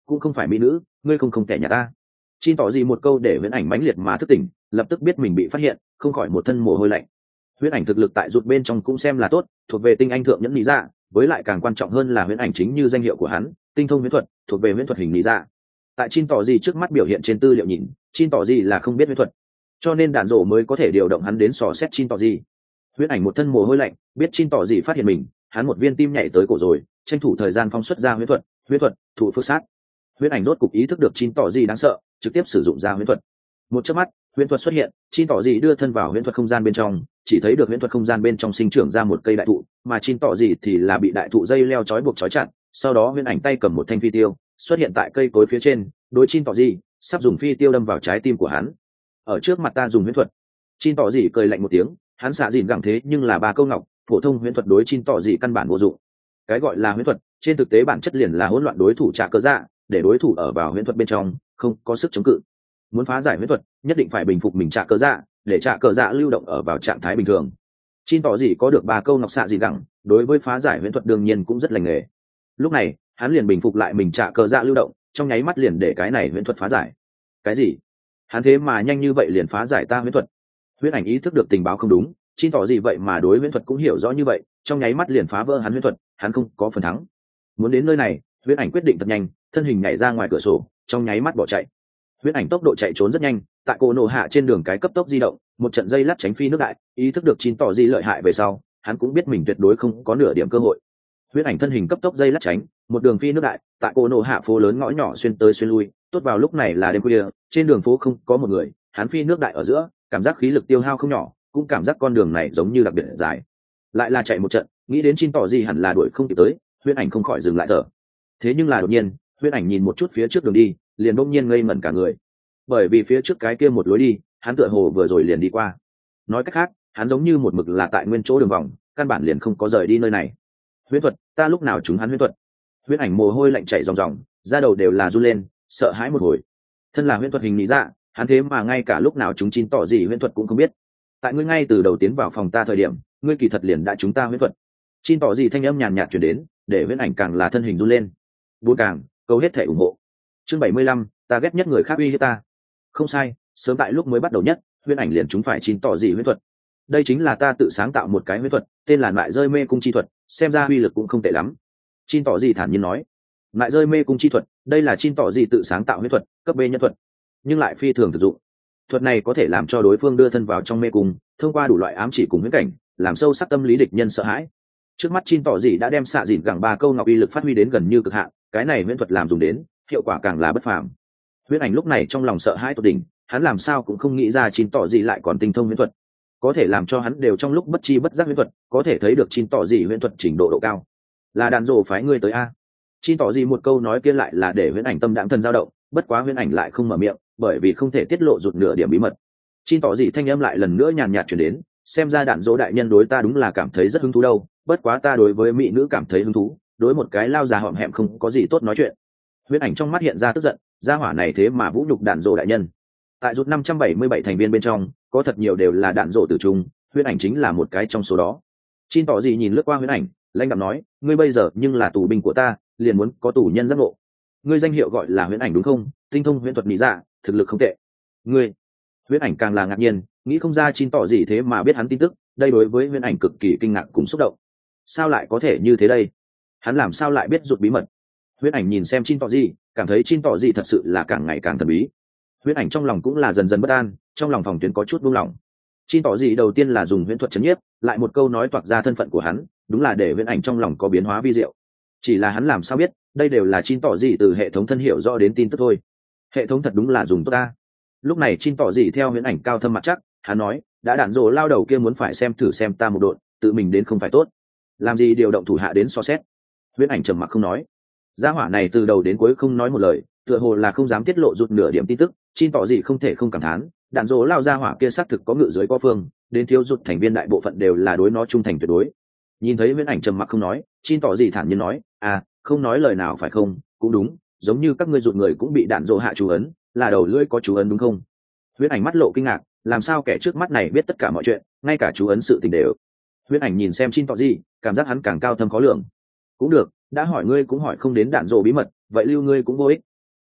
cũng không phải mỹ nữ, ngươi không kẻ nhà ta. Chin tỏ gì một câu để huyễn ảnh mãnh liệt mà thức tỉnh, lập tức biết mình bị phát hiện, không khỏi một thân mồ hôi lạnh. Huyễn ảnh thực lực tại rụt bên trong cũng xem là tốt, thuộc về tinh anh thượng nhẫn lý dạ, với lại càng quan trọng hơn là huyễn ảnh chính như danh hiệu của hắn, tinh thông huyễn thuật, thuộc về huyễn thuật hình lý dạ. Tại Chin tỏ gì trước mắt biểu hiện trên tư liệu nhìn, Chin tỏ gì là không biết huyễn thuật, cho nên đạn rổ mới có thể điều động hắn đến dò xét Chin tỏ gì. Huyễn ảnh một thân mồ hôi lạnh, biết Chin tỏ gì phát hiện mình, hắn một viên tim nhảy tới cổ rồi, tranh thủ thời gian phóng xuất ra huyễn thuật, thụ phước sát. Huyễn ảnh rốt cục ý thức được Chin tỏ gì đáng sợ, trực tiếp sử dụng ra huyễn thuật. Một chớp mắt, huyễn thuật xuất hiện, Chin tỏ gì đưa thân vào huyễn thuật không gian bên trong, chỉ thấy được huyễn thuật không gian bên trong sinh trưởng ra một cây đại thụ, mà Chin tỏ gì thì là bị đại thụ dây leo trói buộc trói chặt. Sau đó huyễn ảnh tay cầm một thanh phi tiêu, xuất hiện tại cây cối phía trên, đối Chin tỏ gì, sắp dùng phi tiêu đâm vào trái tim của hắn. Ở trước mặt ta dùng huyễn thuật. Chin tỏ gì cười lạnh một tiếng, hắn xạ dìn gẳng thế nhưng là ba câu ngọc, phổ thông huyễn thuật đối Chin tỏ gì căn bản vô dụng. Cái gọi là huyễn thuật, trên thực tế bản chất liền là hỗn loạn đối thủ trả cơ dạ, để đối thủ ở vào huyễn thuật bên trong, không có sức chống cự. Muốn phá giải huyễn thuật, nhất định phải bình phục mình trả cơ dạ, để trả cơ dạ lưu động ở vào trạng thái bình thường. Chin tỏ gì có được ba câu ngọc xạ dìn gẳng, đối với phá giải huyễn thuật đương nhiên cũng rất lành nghề. Lúc này, hắn liền bình phục lại mình trả cơ dạ lưu động, trong nháy mắt liền để cái này huyễn thuật phá giải. Cái gì? Hắn thế mà nhanh như vậy liền phá giải ta huyễn thuật? Huyễn ảnh ý thức được tình báo không đúng, Chin tỏ gì vậy mà đối huyễn thuật cũng hiểu rõ như vậy, trong nháy mắt liền phá vỡ hắn huyễn thuật, hắn không có phần thắng. Muốn đến nơi này, huyễn ảnh quyết định thật nhanh, thân hình nhảy ra ngoài cửa sổ, trong nháy mắt bỏ chạy. Huyễn ảnh tốc độ chạy trốn rất nhanh, tại cổ nổ hạ trên đường cái cấp tốc di động, một trận dây lát tránh phi nước đại, ý thức được Chin tỏ gì lợi hại về sau, hắn cũng biết mình tuyệt đối không có nửa điểm cơ hội. Huyễn ảnh thân hình cấp tốc dây lát tránh, một đường phi nước đại, tại cổ nổ hạ phố lớn ngõ nhỏ xuyên tới xuyên lui, tốt vào lúc này là đêm khuya, trên đường phố không có một người, hắn phi nước đại ở giữa, cảm giác khí lực tiêu hao không nhỏ, cũng cảm giác con đường này giống như đặc biệt dài. Lại là chạy một trận, nghĩ đến Chin tỏ gì hẳn là đuổi không kịp tới, huyễn ảnh không khỏi dừng lại thở. Thế nhưng là đột nhiên, huyễn ảnh nhìn một chút phía trước đường đi, liền bỗng nhiên ngây ngẩn cả người. Bởi vì phía trước cái kia một lối đi, hắn tựa hồ vừa rồi liền đi qua. Nói cách khác, hắn giống như một mực là tại nguyên chỗ đường vòng, căn bản liền không có rời đi nơi này. Huyễn thuật, ta lúc nào chúng hắn huyễn thuật? Huyễn ảnh mồ hôi lạnh chảy ròng ròng, da đầu đều là run lên, sợ hãi một hồi. Thân là huyễn thuật hình lý dạ, hắn thế mà ngay cả lúc nào chúng Chin tỏ gì huyễn thuật cũng không biết. Tại ngươi ngay từ đầu tiến vào phòng ta thời điểm, ngươi kỳ thật liền đã chúng ta huyễn thuật. Chin tỏ gì thanh âm nhàn nhạt truyền đến, để huyễn ảnh càng là thân hình run lên. Buôn càng, cầu hết thể ủng hộ. Chương 75, ta ghét nhất người khác uy hiếp ta. Không sai, sớm tại lúc mới bắt đầu nhất, huyễn ảnh liền chúng phải Chin tỏ gì huyễn thuật. Đây chính là ta tự sáng tạo một cái huyễn thuật, tên là Nại rơi mê cung chi thuật, xem ra uy lực cũng không tệ lắm. Chin tỏ gì thản nhiên nói. Nại rơi mê cung chi thuật, đây là Chin tỏ gì tự sáng tạo huyễn thuật, cấp B nhân thuật, nhưng lại phi thường thực dụng. Thuật này có thể làm cho đối phương đưa thân vào trong mê cung, thông qua đủ loại ám chỉ cùng huyễn cảnh, làm sâu sắc tâm lý địch nhân sợ hãi. Trước mắt Chin tỏ gì đã đem xạ dịn gẳng ba câu ngọc uy lực phát huy đến gần như cực hạn, cái này huyễn thuật làm dùng đến, hiệu quả càng là bất phàm. Huyễn ảnh lúc này trong lòng sợ hãi tột đỉnh, hắn làm sao cũng không nghĩ ra Chin tỏ gì lại còn tinh thông huyễn thuật, có thể làm cho hắn đều trong lúc bất chi bất giác huyễn thuật, có thể thấy được Chin tỏ gì huyễn thuật trình độ độ cao. Là đàn rồ phái ngươi tới a? Chin tỏ gì một câu nói kia lại là để huyễn ảnh tâm đãng thần dao động, bất quá huyễn ảnh lại không mở miệng, bởi vì không thể tiết lộ rụt nửa điểm bí mật. Chin tỏ gì thanh âm lại lần nữa nhàn nhạt truyền đến, xem ra đạn dỗ đại nhân đối ta đúng là cảm thấy rất hứng thú đâu, bất quá ta đối với mỹ nữ cảm thấy hứng thú, đối một cái lao già hõm hẹm không có gì tốt nói chuyện. Huyễn ảnh trong mắt hiện ra tức giận, gia hỏa này thế mà vũ nhục đạn dỗ đại nhân. Tại rụt 577 thành viên bên trong, có thật nhiều đều là đạn dỗ tử trung, huyễn ảnh chính là một cái trong số đó. Chin tỏ gì nhìn lướt qua huyễn ảnh, lãnh đạm nói, ngươi bây giờ nhưng là tù binh của ta, liền muốn có tù nhân giác ngộ. Ngươi danh hiệu gọi là huyễn ảnh đúng không? Tinh thông huyễn thuật lý dạ, thực lực không tệ. Ngươi, huyễn ảnh càng là ngạc nhiên, nghĩ không ra Chin tỏ gì thế mà biết hắn tin tức, đây đối với huyễn ảnh cực kỳ kinh ngạc cùng xúc động. Sao lại có thể như thế đây? Hắn làm sao lại biết rụt bí mật? Huyễn ảnh nhìn xem Chin tỏ gì, cảm thấy Chin tỏ gì thật sự là càng ngày càng thần bí. Huyễn ảnh trong lòng cũng là dần dần bất an, trong lòng phòng tuyến có chút buông lỏng. Chin tỏ gì đầu tiên là dùng huyễn thuật chấn nhiếp, lại một câu nói toạc ra thân phận của hắn, đúng là để huyễn ảnh trong lòng có biến hóa vi diệu. Chỉ là hắn làm sao biết, đây đều là Chin tỏ gì từ hệ thống thân hiệu rõ đến tin tức thôi. Hệ thống thật đúng là dùng tốt ta. Lúc này Chin tỏ gì theo huyễn ảnh cao thâm mặt chắc, hắn nói, đã đạn rồ lao đầu kia muốn phải xem thử xem ta một độn, tự mình đến không phải tốt. Làm gì điều động thủ hạ đến so xét. Huyễn ảnh trầm mặc không nói. Gia hỏa này từ đầu đến cuối không nói một lời, tựa hồ là không dám tiết lộ rụt nửa điểm tin tức. Chin tỏ gì không thể không cảm thán, đạn rồ lao gia hỏa kia xác thực có ngự dưới có phương, đến thiếu rụt thành viên đại bộ phận đều là đối nó trung thành tuyệt đối. Nhìn thấy huyễn ảnh trầm mặc không nói, Chin tỏ gì thản nhiên nói, à, không nói lời nào phải không? Cũng đúng, giống như các ngươi rụt người cũng bị đạn rồ hạ chú ấn, là đầu lưỡi có chú ấn đúng không? Huyễn ảnh mắt lộ kinh ngạc, làm sao kẻ trước mắt này biết tất cả mọi chuyện, ngay cả chú ấn sự tình đều. Huyễn ảnh nhìn xem Chin tỏ gì, cảm giác hắn càng cao thâm khó lường. Cũng được, đã hỏi ngươi cũng hỏi không đến đạn rồ bí mật, vậy lưu ngươi cũng vô ích,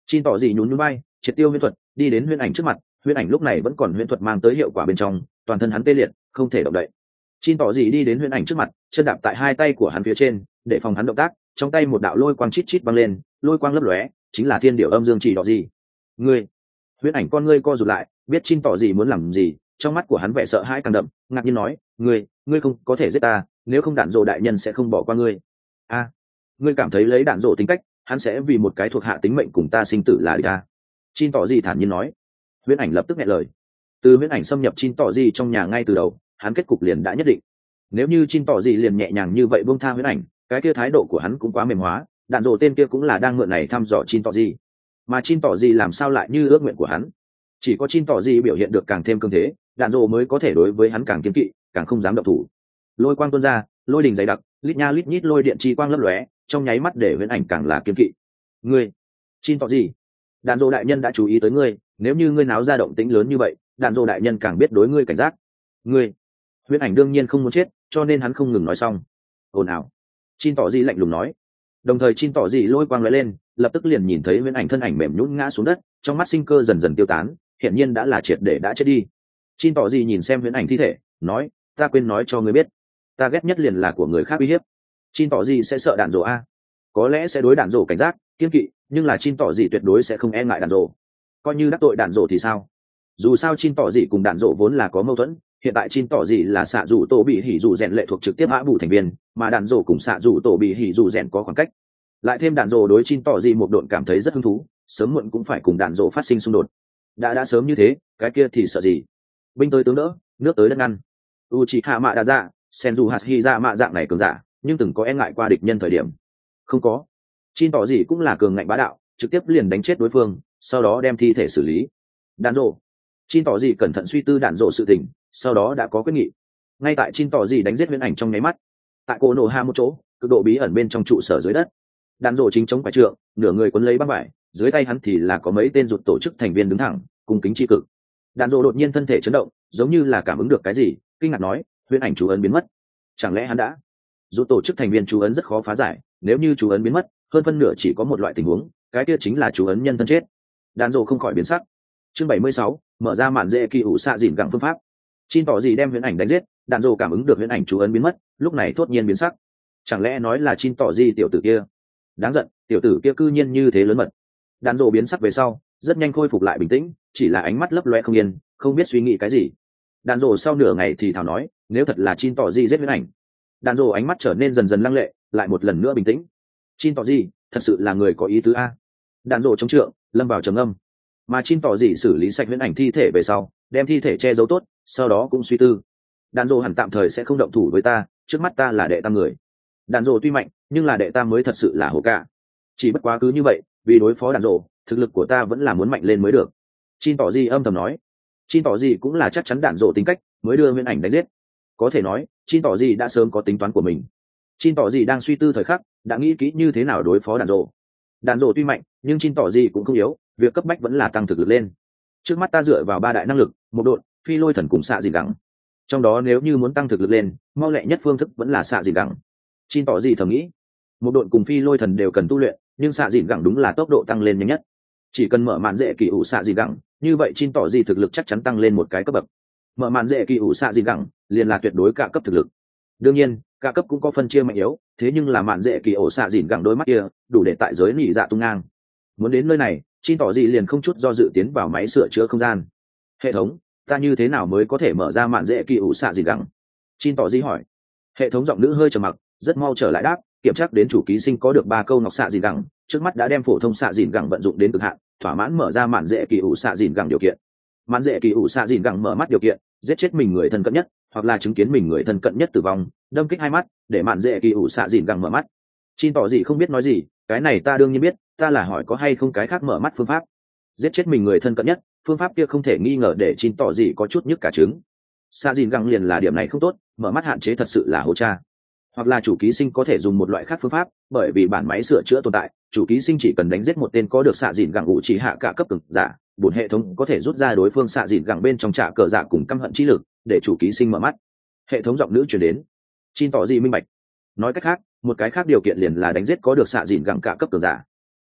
Chin tỏ gì nhún nhún bay, triệt tiêu huyễn thuật, đi đến huyễn ảnh trước mặt. Huyễn ảnh lúc này vẫn còn huyễn thuật mang tới hiệu quả bên trong, toàn thân hắn tê liệt, không thể động đậy. Chin tỏ gì đi đến huyễn ảnh trước mặt, chân đạp tại hai tay của hắn phía trên, để phòng hắn động tác. Trong tay một đạo lôi quang chít chít băng lên, lôi quang lấp lóe, chính là thiên điệu âm dương chỉ đỏ gì. Ngươi, huyễn ảnh con ngươi co rụt lại, biết Chin tỏ gì muốn làm gì, trong mắt của hắn vẻ sợ hãi càng đậm, ngạc nhiên nói, ngươi không có thể giết ta, nếu không đạn rồ đại nhân sẽ không bỏ qua ngươi. A, ngươi cảm thấy lấy đạn rồ tính cách, hắn sẽ vì một cái thuộc hạ tính mệnh cùng ta sinh tử là địch a? Chin tỏ gì thản nhiên nói. Huyễn ảnh lập tức nghe lời. Từ huyễn ảnh xâm nhập Chin tỏ gì trong nhà ngay từ đầu, hắn kết cục liền đã nhất định. Nếu như Chin tỏ gì liền nhẹ nhàng như vậy buông tha huyễn ảnh, cái kia thái độ của hắn cũng quá mềm hóa, đạn rồ tên kia cũng là đang mượn này thăm dò Chin tỏ gì. Mà Chin tỏ gì làm sao lại như ước nguyện của hắn? Chỉ có Chin tỏ gì biểu hiện được càng thêm cương thế, đạn rồ mới có thể đối với hắn càng kiên kỵ, càng không dám động thủ. Lôi quang tuôn ra, lôi đình dày đặc, lít nha lít nhít lôi điện chi quang lấp lóe, trong nháy mắt để huyễn ảnh càng là kiên kỵ. Ngươi, Chin tỏ gì? Đạn rồ đại nhân đã chú ý tới ngươi, nếu như ngươi náo ra động tĩnh lớn như vậy, đạn rồ đại nhân càng biết đối ngươi cảnh giác. Ngươi, huyễn ảnh đương nhiên không muốn chết, cho nên hắn không ngừng nói xong. Ồn ào. Chin tỏ gì lạnh lùng nói. Đồng thời Chin tỏ gì lôi quang lóe lên, lập tức liền nhìn thấy huyễn ảnh thân ảnh mềm nhũn ngã xuống đất, trong mắt sinh cơ dần dần tiêu tán, hiện nhiên đã là triệt để đã chết đi. Chin tỏ gì nhìn xem huyễn ảnh thi thể, nói, ta quên nói cho ngươi biết, ta ghét nhất liền là của người khác uy hiếp. Chin tỏ gì sẽ sợ đạn rồ a? Có lẽ sẽ đối đạn rồ cảnh giác, kiên kỵ, nhưng là Chin tỏ gì tuyệt đối sẽ không e ngại đạn rồ. Coi như đắc tội đạn rồ thì sao? Dù sao Chin tỏ gì cùng đạn rồ vốn là có mâu thuẫn, hiện tại Chin tỏ gì là xạ dù tổ bị hỉ dù rèn lệ thuộc trực tiếp hạ bù thành viên, mà đạn rồ cùng xạ dù tổ bị hỉ dù rèn có khoảng cách. Lại thêm đạn rồ đối Chin tỏ gì một độn cảm thấy rất hứng thú, sớm muộn cũng phải cùng đạn rồ phát sinh xung đột. Đã sớm như thế, cái kia thì sợ gì? Binh tới tướng đỡ, nước tới đất ngăn. Uchiha Mạ Đa Dạ, Senju Hashira Mạ dạng này cường giả, nhưng từng có e ngại qua địch nhân thời điểm. Không có. Chin tỏ gì cũng là cường ngạnh bá đạo, trực tiếp liền đánh chết đối phương, sau đó đem thi thể xử lý. Đạn rồ. Chin tỏ gì cẩn thận suy tư đạn rồ sự tình, sau đó đã có quyết nghị. Ngay tại Chin tỏ gì đánh giết huyễn ảnh trong nháy mắt, tại cô nổ ha một chỗ, cực độ bí ẩn bên trong trụ sở dưới đất, đạn rồ chính chống phải trượng, nửa người quấn lấy băng vải, dưới tay hắn thì là có mấy tên rụt tổ chức thành viên đứng thẳng, cung kính tri cực. Đạn rồ đột nhiên thân thể chấn động, giống như là cảm ứng được cái gì, kinh ngạc nói, huyễn ảnh chú ấn biến mất. Chẳng lẽ hắn đã? Rụt tổ chức thành viên chú ấn rất khó phá giải, nếu như chú ấn biến mất, hơn phân nửa chỉ có một loại tình huống, cái kia chính là chú ấn nhân thân chết. Đạn rồ không khỏi biến sắc. Chương 76, mở ra mạn dễ kỳ ủ xạ dịn gặng phương pháp. Chin tỏ gì đem huyễn ảnh đánh giết, đạn rồ cảm ứng được huyễn ảnh chú ấn biến mất, lúc này thốt nhiên biến sắc. Chẳng lẽ nói là Chin tỏ gì tiểu tử kia? Đáng giận, tiểu tử kia cư nhiên như thế lớn mật. Đạn rồ biến sắc về sau, rất nhanh khôi phục lại bình tĩnh, chỉ là ánh mắt lấp loe không yên, không biết suy nghĩ cái gì. Đạn rồ sau nửa ngày thì thào nói, nếu thật là Chin tỏ gì giết huyễn ảnh. Đạn rồ ánh mắt trở nên dần dần lăng lệ, lại một lần nữa bình tĩnh. Chin tỏ gì, thật sự là người có ý tứ a. Đạn rồ chống trượng, lâm vào trầm âm. Mà Chin tỏ gì xử lý sạch huyễn ảnh thi thể về sau, đem thi thể che giấu tốt, sau đó cũng suy tư. Đạn rồ hẳn tạm thời sẽ không động thủ với ta, trước mắt ta là đệ tam người. Đạn rồ tuy mạnh, nhưng là đệ tam mới thật sự là hổ cả. Chỉ bất quá cứ như vậy, vì đối phó đạn rồ, thực lực của ta vẫn là muốn mạnh lên mới được. Chin tỏ gì âm thầm nói. Chin tỏ gì cũng là chắc chắn đạn rồ tính cách, mới đưa huyễn ảnh đánh giết. Có thể nói, Chin tỏ gì đã sớm có tính toán của mình. Chin tỏ gì đang suy tư thời khắc, đã nghĩ kỹ như thế nào đối phó đạn rồ. Đạn rồ tuy mạnh, nhưng Chin tỏ gì cũng không yếu, việc cấp bách vẫn là tăng thực lực lên. Trước mắt ta dựa vào ba đại năng lực, một độn, phi lôi thần cùng xạ dìn gẳng. Trong đó nếu như muốn tăng thực lực lên, mau lẹ nhất phương thức vẫn là xạ dìn gẳng. Chin tỏ gì thầm nghĩ, một độn cùng phi lôi thần đều cần tu luyện, nhưng xạ dìn gẳng đúng là tốc độ tăng lên nhanh nhất. Chỉ cần mở màn dễ kỳ ủ xạ dìn gẳng, như vậy Chin tỏ gì thực lực chắc chắn tăng lên một cái cấp bậc. Mở màn dễ kỳ ủ xạ dìn gẳng liền là tuyệt đối cả cấp thực lực. Đương nhiên, cả cấp cũng có phân chia mạnh yếu, thế nhưng là màn dễ kỳ ủ xạ dìn gẳng đôi mắt kia, đủ để tại giới nỉ dạ tung ngang. Muốn đến nơi này, Chin tỏ gì liền không chút do dự tiến vào máy sửa chữa không gian. Hệ thống, ta như thế nào mới có thể mở ra màn dễ kỳ ủ xạ dìn gẳng? Chin tỏ gì hỏi. Hệ thống giọng nữ hơi trầm mặc, rất mau trở lại đáp, kiểm tra đến chủ ký sinh có được 3 câu ngọc xạ dìn gẳng, trước mắt đã đem phổ thông xạ dìn gẳng vận dụng đến cực hạn, thỏa mãn mở ra màn dễ kỳ ủ xạ dìn gẳng điều kiện. Màn dễ kỳ ủ xạ dìn gẳng mở mắt điều kiện, giết chết mình người thân cận nhất, hoặc là chứng kiến mình người thân cận nhất tử vong, đâm kích hai mắt, để màn dễ kỳ ủ xạ dìn gẳng mở mắt. Chin tỏ gì không biết nói gì, cái này ta đương nhiên biết, ta là hỏi có hay không cái khác mở mắt phương pháp. Giết chết mình người thân cận nhất, phương pháp kia không thể nghi ngờ để Chin tỏ gì có chút nhức cả trứng. Xạ dìn gẳng liền là điểm này không tốt, mở mắt hạn chế thật sự là hố cha. Hoặc là chủ ký sinh có thể dùng một loại khác phương pháp, bởi vì bản máy sửa chữa tồn tại, chủ ký sinh chỉ cần đánh giết một tên có được xạ dìn gẳng ủ chỉ hạ cả cấp cực giả, bổn hệ thống có thể rút ra đối phương xạ dìn gẳng bên trong trả cờ giả cùng căm hận trí lực, để chủ ký sinh mở mắt. Hệ thống giọng nữ truyền đến. Chin tỏ gì minh bạch. Nói cách khác, một cái khác điều kiện liền là đánh giết có được xạ dìn gẳng cả cấp cường giả.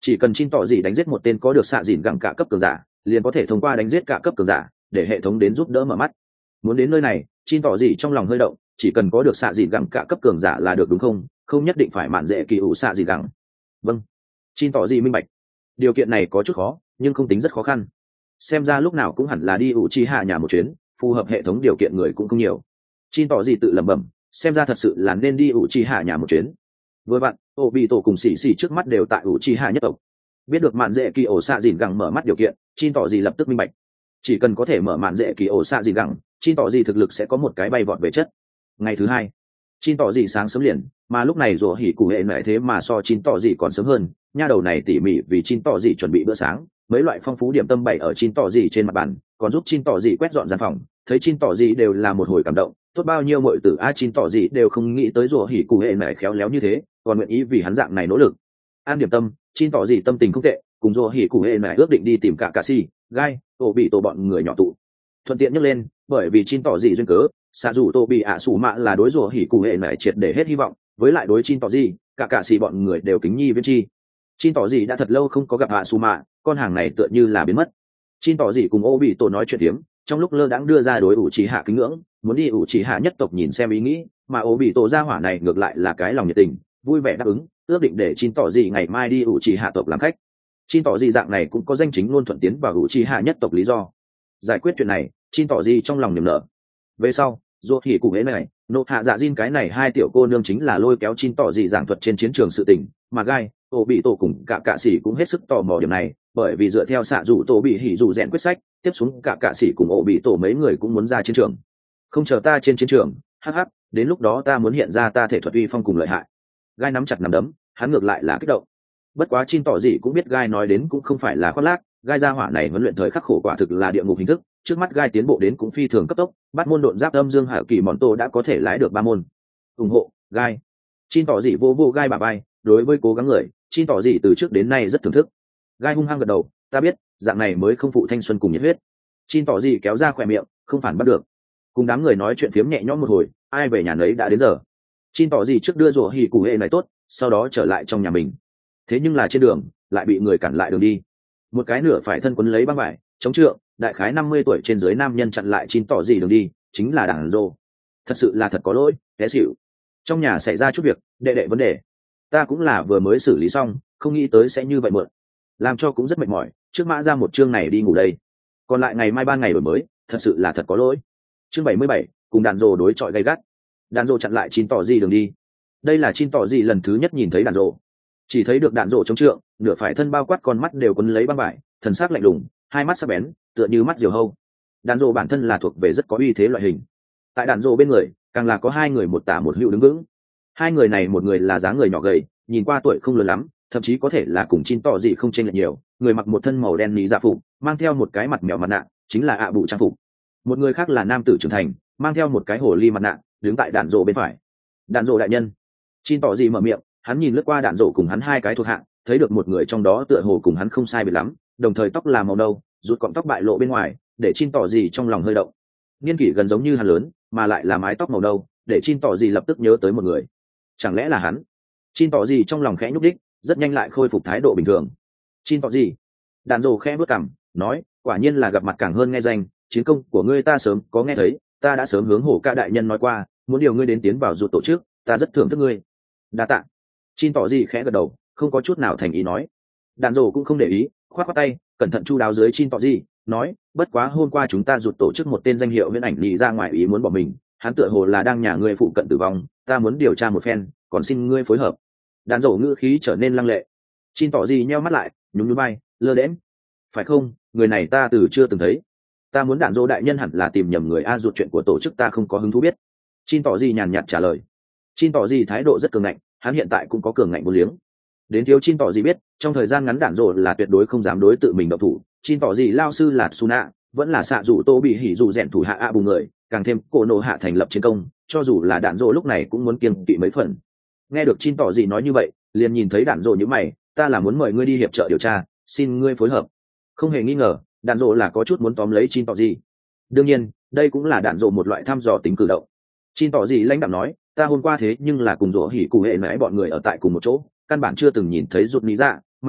chỉ cần Chin tỏ gì đánh giết một tên có được xạ dìn gẳng cả cấp cường giả liền có thể thông qua đánh giết cả cấp cường giả để hệ thống đến giúp đỡ mở mắt. Muốn đến nơi này, Chin tỏ gì trong lòng hơi động, chỉ cần có được xạ dìn gẳng cả cấp cường giả là được đúng không, không nhất định phải mạn dễ kỳ ủ xạ dìn gẳng. Vâng. Chin tỏ gì minh bạch, điều kiện này có chút khó nhưng không tính rất khó khăn, xem ra lúc nào cũng hẳn là đi ủ chi hạ nhà một chuyến, phù hợp hệ thống điều kiện người cũng không nhiều. Chin tỏ gì tự lẩm bẩm, xem ra thật sự là nên đi ủ chi hạ nhà một chuyến. Vừa vặn ô bị tổ cùng xì xì trước mắt đều tại ủ chi hạ nhất tộc, biết được mạn dễ kỳ ổ xạ dìn gẳng mở mắt điều kiện, Chin tỏ gì lập tức minh bạch, chỉ cần có thể mở mạn dễ kỳ ổ xạ dìn gẳng, Chin tỏ gì thực lực sẽ có một cái bay vọt về chất. Ngày thứ hai, Chin tỏ gì sáng sớm liền, mà lúc này rủa hỉ cụ hệ lại thế mà so Chin tỏ gì còn sớm hơn, nha đầu này tỉ mỉ vì Chin tỏ gì chuẩn bị bữa sáng, mấy loại phong phú điểm tâm bày ở Chin tỏ gì trên mặt bàn, còn giúp Chin tỏ gì quét dọn gian phòng, thấy Chin tỏ gì đều là một hồi cảm động, tốt bao nhiêu muội tử a Chin tỏ gì đều không nghĩ tới rủa hỉ cụ hệ lại khéo léo như thế, còn nguyện ý vì hắn dạng này nỗ lực. Ăn điểm tâm, Chin tỏ gì tâm tình không tệ, cùng rủa hỉ cụ hệ lại ước định đi tìm cả cà si, gai, tổ bị tổ bọn người nhỏ tụ. Thuận tiện nhắc lên, bởi vì Chin tỏ gì duyên cớ, xạ dù tổ bị ạ sủ mạ là đối rủa hỉ cụ hệ lại triệt để hết hy vọng, với lại đối Chin tỏ gì, cả cà si bọn người đều kính nhi viễn chi. Chin tỏ gì đã thật lâu không có gặp ạ sủ mạ, con hàng này tựa như là biến mất. Chin tỏ gì cùng ô bị tổ nói chuyện tiếm, trong lúc lơ đãng đưa ra đối ủ trì hạ kính ngưỡng, muốn đi ủ trì hạ nhất tộc nhìn xem ý nghĩ, mà ô bị tổ gia hỏa này ngược lại là cái lòng nhiệt tình, vui vẻ đáp ứng, ước định để Chin tỏ gì ngày mai đi ủ trì hạ tộc làm khách. Chin tỏ gì dạng này cũng có danh chính luôn thuận tiến vào ủ trì hạ nhất tộc lý do. Giải quyết chuyện này, Chin tỏ gì trong lòng niềm nở. Về sau, dù thì cùng ấy này, nộ hạ dạ Jin cái này hai tiểu cô nương chính là lôi kéo Chin tỏ gì giảng thuật trên chiến trường sự tình, mà gai ô bị tổ cùng cả cạ sĩ cũng hết sức tò mò điểm này, bởi vì dựa theo xạ dù tổ bị hỉ dù rèn quyết sách, tiếp xuống cả cạ sĩ cùng ô bị tổ mấy người cũng muốn ra chiến trường. Không chờ ta trên chiến trường, hắc hắc, đến lúc đó ta muốn hiện ra ta thể thuật uy phong cùng lợi hại. Gai nắm chặt nắm đấm, hắn ngược lại là kích động. Bất quá Chin tỏ gì cũng biết gai nói đến cũng không phải là khoác lác, gai gia hỏa này huấn luyện thời khắc khổ quả thực là địa ngục hình thức, trước mắt gai tiến bộ đến cũng phi thường cấp tốc, bắt môn độn giáp âm dương hạ kỳ mòn tô đã có thể lái được 3 môn. Ủng hộ gai. Chin tỏ gì vô gai bà bay, đối với cố gắng người, Chin tỏ gì từ trước đến nay rất thưởng thức. Gai hung hăng gật đầu, ta biết, dạng này mới không phụ thanh xuân cùng nhiệt huyết. Chin tỏ gì kéo ra khỏe miệng, không phản bắt được. Cùng đám người nói chuyện phiếm nhẹ nhõm một hồi, ai về nhà nấy đã đến giờ. Chin tỏ gì trước đưa rủa hỉ cụ hệ này tốt, sau đó trở lại trong nhà mình. Thế nhưng là trên đường lại bị người cản lại đường đi. Một cái nửa phải thân quấn lấy băng vải, chống trượng, đại khái 50 tuổi trên dưới nam nhân chặn lại Chin tỏ gì đường đi, chính là đảng rô. Thật sự là thật có lỗi, té xỉu. Trong nhà xảy ra chút việc, đệ vấn đề. Ta cũng là vừa mới xử lý xong, không nghĩ tới sẽ như vậy mượn. Làm cho cũng rất mệt mỏi, trước mã ra một chương này đi ngủ đây. Còn lại ngày mai ban ngày đổi mới, thật sự là thật có lỗi. Chương 77, cùng đàn rồ đối chọi gay gắt. Đàn rồ chặn lại Chin tỏ gì đường đi. Đây là Chin tỏ gì lần thứ nhất nhìn thấy đàn rồ. Chỉ thấy được đạn rồ chống trượng, nửa phải thân bao quát con mắt đều quấn lấy băng vải, thần sắc lạnh lùng, hai mắt sắc bén, tựa như mắt diều hâu. Đạn rồ bản thân là thuộc về rất có uy thế loại hình. Tại đạn rồ bên người, càng là có hai người một tả một hữu đứng vững. Hai người này một người là dáng người nhỏ gầy, nhìn qua tuổi không lớn lắm, thậm chí có thể là cùng Chin tỏ gì không chênh lệch nhiều, người mặc một thân màu đen ní dạ phục, mang theo một cái mặt mèo mặt nạ, chính là ạ bụ trang phục. Một người khác là nam tử trưởng thành, mang theo một cái hồ ly mặt nạ, đứng tại đạn rồ bên phải. Đạn rồ đại nhân. Chin tỏ gì mở miệng, hắn nhìn lướt qua đạn rổ cùng hắn hai cái thuộc hạ, thấy được một người trong đó tựa hồ cùng hắn không sai biệt lắm, đồng thời tóc là màu nâu, rút cọng tóc bại lộ bên ngoài, để Chin tỏ gì trong lòng hơi động. Niên kỷ gần giống như hắn lớn, mà lại là mái tóc màu nâu, để Chin tỏ gì lập tức nhớ tới một người. Chẳng lẽ là hắn? Chin tỏ gì trong lòng khẽ nhúc đích, rất nhanh lại khôi phục thái độ bình thường. Chin tỏ gì? Đạn rổ khẽ bước cằm, nói, quả nhiên là gặp mặt càng hơn nghe danh, chiến công của ngươi ta sớm có nghe thấy, ta đã sớm hướng hổ ca đại nhân nói qua, muốn điều ngươi đến tiến vào rụt tổ chức, ta rất thưởng thức ngươi. Đa tạ. Chin tỏ gì khẽ gật đầu, không có chút nào thành ý nói. Đàn rồ cũng không để ý, khoát khoát tay, cẩn thận chu đáo dưới Chin tỏ gì, nói, bất quá hôm qua chúng ta rụt tổ chức một tên danh hiệu viễn ảnh nhị ra ngoài ý muốn bỏ mình, hắn tựa hồ là đang nhà ngươi phụ cận tử vong, ta muốn điều tra một phen, còn xin ngươi phối hợp. Đàn rồ ngữ khí trở nên lăng lệ. Chin tỏ gì nheo mắt lại, nhún nhún vai, lơ đễnh. Phải không, người này ta từ chưa từng thấy. Ta muốn đàn rồ đại nhân hẳn là tìm nhầm người a, ruột chuyện của tổ chức ta không có hứng thú biết. Chin tỏ gì nhàn nhạt trả lời. Chin tỏ gì thái độ rất cường ngạnh, hắn hiện tại cũng có cường ngạnh vô liếng. Đến thiếu Chin tỏ gì biết, trong thời gian ngắn đạn rồ là tuyệt đối không dám đối tự mình động thủ. Chin tỏ gì lao sư là Suna, vẫn là xạ dù tô bị hỉ dù rèn thủ hạ a bù người, càng thêm cổ nộ hạ thành lập chiến công, cho dù là đạn rồ lúc này cũng muốn kiêng kỵ mấy phần. Nghe được Chin tỏ gì nói như vậy, liền nhìn thấy đạn rồ như mày, ta là muốn mời ngươi đi hiệp trợ điều tra, xin ngươi phối hợp. Không hề nghi ngờ, đạn rồ là có chút muốn tóm lấy Chin tỏ gì. Đương nhiên, đây cũng là đạn rồ một loại thăm dò tính cử động. Chin tỏ gì lãnh đạm nói, ta hôm qua thế nhưng là cùng rỗ hỉ cụ hệ nãy bọn người ở tại cùng một chỗ, căn bản chưa từng nhìn thấy rụt lý dạ, mặt khác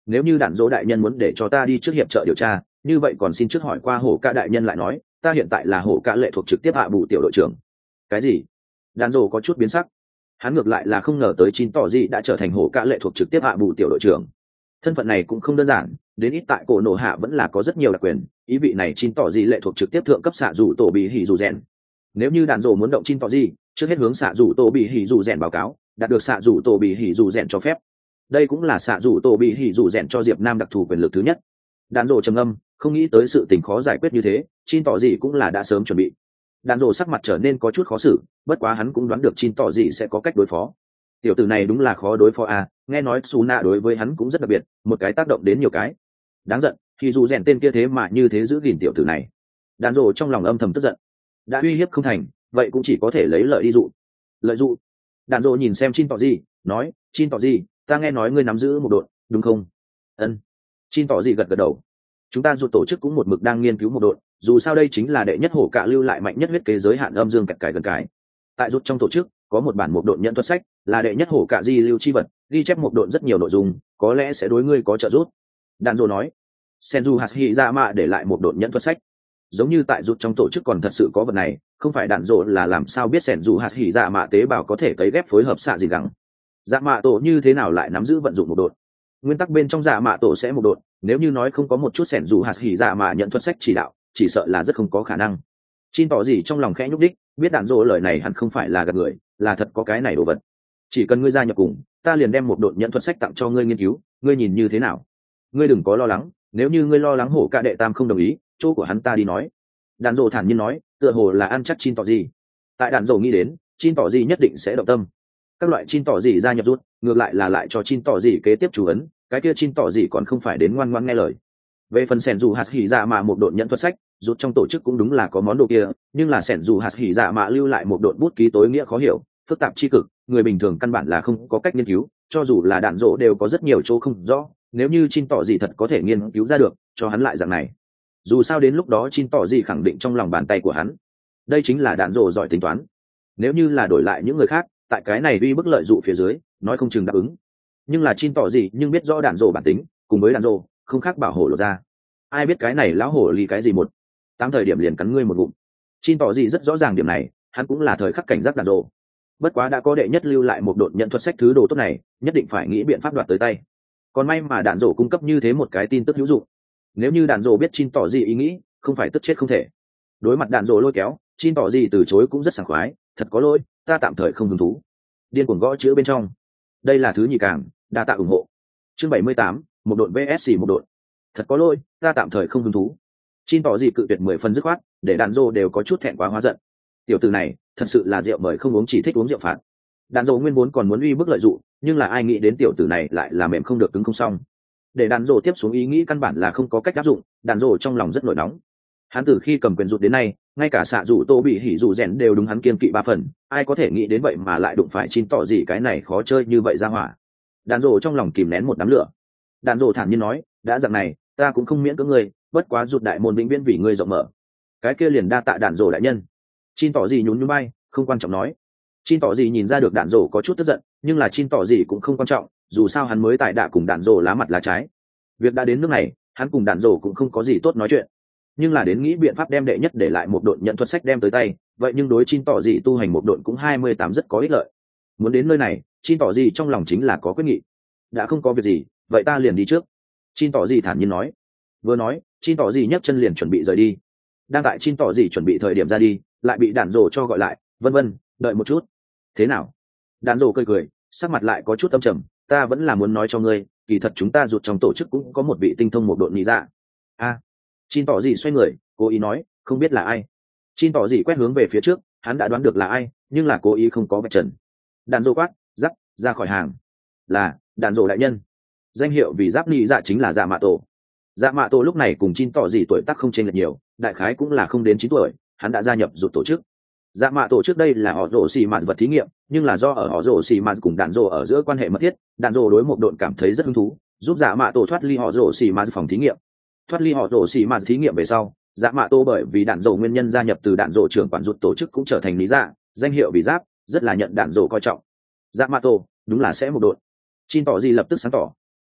nếu như đạn dỗ đại nhân muốn để cho ta đi trước hiệp trợ điều tra, như vậy còn xin trước hỏi qua hổ ca đại nhân lại nói, ta hiện tại là hổ ca lệ thuộc trực tiếp hạ bù tiểu đội trưởng. Cái gì? Đạn dỗ có chút biến sắc. Hắn ngược lại là không ngờ tới chín tỏ gì đã trở thành hổ ca lệ thuộc trực tiếp hạ bù tiểu đội trưởng. Thân phận này cũng không đơn giản, đến ít tại cổ nổ hạ vẫn là có rất nhiều đặc quyền, ý vị này chín tỏ gì lệ thuộc trực tiếp thượng cấp xạ dù tổ bị hỉ dù rèn. Nếu như đạn dỗ muốn động chín tỏ gì, trước hết hướng xạ dù tổ bị hỉ dù rèn báo cáo, đạt được xạ dù tổ bị hỉ dù rèn cho phép. Đây cũng là xạ dù tổ bị hỉ dù rèn cho Diệp Nam đặc thù quyền lực thứ nhất. Đạn dỗ trầm ngâm, không nghĩ tới sự tình khó giải quyết như thế, chín tỏ gì cũng là đã sớm chuẩn bị. Đạn dỗ sắc mặt trở nên có chút khó xử, bất quá hắn cũng đoán được chín tỏ gì sẽ có cách đối phó. Tiểu tử này đúng là khó đối phó à, nghe nói Suna đối với hắn cũng rất đặc biệt, một cái tác động đến nhiều cái. Đáng giận, thì dù rèn tên kia thế mà như thế giữ gìn tiểu tử này. Đạn dỗ trong lòng âm thầm tức giận. Đã uy hiếp không thành, vậy cũng chỉ có thể lấy lợi đi dụ. Lợi dụ. Đạn dỗ nhìn xem Chin tỏ gì, nói, Chin tỏ gì, ta nghe nói ngươi nắm giữ một đội, đúng không? Ân. Chin tỏ gì gật gật đầu. Chúng ta dù tổ chức cũng một mực đang nghiên cứu một đội, dù sao đây chính là đệ nhất hổ cạ lưu lại mạnh nhất huyết kế giới hạn âm dương cạch cải gần cái. Tại rút trong tổ chức có một bản một đội nhận thuật sách, là đệ nhất hổ cạ di lưu chi vật, ghi chép một đội rất nhiều nội dung, có lẽ sẽ đối ngươi có trợ giúp. Đạn dỗ nói. Senju Hashirama để lại một đội nhận thuật sách. Giống như tại rút trong tổ chức còn thật sự có vật này, không phải đạn dỗ là làm sao biết Senju Hashirama tế bào có thể cấy ghép phối hợp xạ gì gắng. Dạ mạ tổ như thế nào lại nắm giữ vận dụng một đội? Nguyên tắc bên trong dạ mạ tổ sẽ một đội, nếu như nói không có một chút Senju Hashirama nhận thuật sách chỉ đạo, chỉ sợ là rất không có khả năng. Chin tỏ gì trong lòng khẽ nhúc đích, biết đạn dỗ lời này hẳn không phải là gạt người, là thật có cái này đồ vật. Chỉ cần ngươi gia nhập cùng, ta liền đem một đội nhận thuật sách tặng cho ngươi nghiên cứu, ngươi nhìn như thế nào? Ngươi đừng có lo lắng, nếu như ngươi lo lắng hổ ca đệ tam không đồng ý, chỗ của hắn ta đi nói. Đạn dỗ thản nhiên nói, tựa hồ là ăn chắc Chin tỏ gì. Tại đạn dỗ nghĩ đến, Chin tỏ gì nhất định sẽ động tâm. Các loại Chin tỏ gì gia nhập rút, ngược lại là lại cho Chin tỏ gì kế tiếp chủ ấn, cái kia Chin tỏ gì còn không phải đến ngoan ngoãn nghe lời. Về phần sẻn dù hạt hỉ dạ mà một đội nhận thuật sách, rút trong tổ chức cũng đúng là có món đồ kia, nhưng là sẻn dù hạt hỉ dạ mà lưu lại một đội bút ký tối nghĩa khó hiểu, phức tạp chi cực, người bình thường căn bản là không có cách nghiên cứu, cho dù là đạn dỗ đều có rất nhiều chỗ không rõ, nếu như Chin tỏ gì thật có thể nghiên cứu ra được, cho hắn lại dạng này. Dù sao đến lúc đó Chin tỏ gì khẳng định trong lòng bàn tay của hắn. Đây chính là đạn dỗ giỏi tính toán. Nếu như là đổi lại những người khác, tại cái này uy bức lợi dụ phía dưới, nói không chừng đáp ứng. Nhưng là Chin tỏ gì nhưng biết rõ đạn dỗ bản tính, cùng với đạn dỗ, không khác bảo hổ lộ ra. Ai biết cái này lão hổ ly cái gì một tám thời điểm liền cắn ngươi một ngụm. Chin tỏ gì rất rõ ràng điểm này, hắn cũng là thời khắc cảnh giác đạn dỗ. Bất quá đã có đệ nhất lưu lại một đội nhận thuật sách thứ đồ tốt này, nhất định phải nghĩ biện pháp đoạt tới tay. Còn may mà đạn dỗ cung cấp như thế một cái tin tức hữu dụng. Nếu như đạn dỗ biết Chin tỏ gì ý nghĩ, không phải tức chết không thể. Đối mặt đạn dỗ lôi kéo, Chin tỏ gì từ chối cũng rất sảng khoái, thật có lỗi, ta tạm thời không hứng thú. Điên cuồng gõ chữ bên trong. Đây là thứ nhì càng, đa tạ ủng hộ. Chương 78, một đội VS một đội. Thật có lỗi, ta tạm thời không hứng thú. Chin tỏ gì cự tuyệt 10 phần dứt khoát, để đạn dỗ đều có chút thẹn quá hóa giận. Tiểu tử này, thật sự là rượu mời không uống chỉ thích uống rượu phạt. Đạn dỗ nguyên vốn còn muốn uy bức lợi dụng, nhưng là ai nghĩ đến tiểu tử này lại là mềm không được cứng không xong. Để đạn dỗ tiếp xuống ý nghĩ căn bản là không có cách áp dụng, đạn dỗ trong lòng rất nổi nóng. Hắn từ khi cầm quyền rụt đến nay, ngay cả xạ rủ tô bị hỉ rủ rèn đều đúng hắn kiên kỵ 3 phần, ai có thể nghĩ đến vậy mà lại đụng phải Chin tỏ gì cái này khó chơi như vậy ra hỏa. Đạn dỗ trong lòng kìm nén một đám lửa. Đạn dỗ thản nhiên nói, đã dạng này, ta cũng không miễn cưỡng ngươi, bất quá rụt đại môn vĩnh viễn vì ngươi rộng mở. Cái kia liền đa tạ đạn dỗ đại nhân. Chin tỏ gì nhún nhún bay, không quan trọng nói. Chin tỏ gì nhìn ra được đạn dỗ có chút tức giận, nhưng là Chin tỏ gì cũng không quan trọng, dù sao hắn mới tại đạ cùng đạn dỗ lá mặt lá trái. Việc đã đến nước này, hắn cùng đạn dỗ cũng không có gì tốt nói chuyện. Nhưng là đến nghĩ biện pháp đem đệ nhất để lại một đội nhận thuật sách đem tới tay, vậy nhưng đối Chin tỏ gì tu hành một đội cũng 28 rất có ích lợi. Muốn đến nơi này, Chin tỏ gì trong lòng chính là có quyết nghị. Đã không có việc gì, vậy ta liền đi trước. Chin tỏ gì thản nhiên nói. Vừa nói, Chin tỏ gì nhấc chân liền chuẩn bị rời đi. Đang tại Chin tỏ gì chuẩn bị thời điểm ra đi, lại bị đạn dỗ cho gọi lại, vân vân, đợi một chút. Thế nào? Đạn dỗ cười cười, sắc mặt lại có chút âm trầm, ta vẫn là muốn nói cho ngươi, kỳ thật chúng ta rụt trong tổ chức cũng có một vị tinh thông một đội nhị dạ. A. Chin tỏ gì xoay người, cố ý nói, không biết là ai. Chin tỏ gì quét hướng về phía trước, hắn đã đoán được là ai, nhưng là cố ý không có vạch trần. Đạn dỗ quát, giáp, ra khỏi hàng. Là, đạn dỗ đại nhân. Danh hiệu vì giáp nhị dạ chính là dạ mạ tổ. Dạ mạ tổ lúc này cùng Chin tỏ gì tuổi tác không chênh lệch nhiều, đại khái cũng là không đến 9 tuổi, hắn đã gia nhập rụt tổ chức. Dạ mạ tổ trước đây là họ rổ xì mạt vật thí nghiệm, nhưng là do ở họ rổ xì mạt cùng đạn dỗ ở giữa quan hệ mật thiết, đạn dỗ đối một đội cảm thấy rất hứng thú, giúp dạ mạ tổ thoát ly họ rổ xì mạt phòng thí nghiệm. Thoát ly họ rổ xì mạt thí nghiệm về sau, dạ mạ tổ bởi vì đạn dỗ nguyên nhân gia nhập từ đạn dỗ trưởng quản rụt tổ chức cũng trở thành lý dạ, danh hiệu vì giáp, rất là nhận đạn dỗ coi trọng. Dạ mạ tổ đúng là sẽ một đội. Chin tỏ gì lập tức sáng tỏ.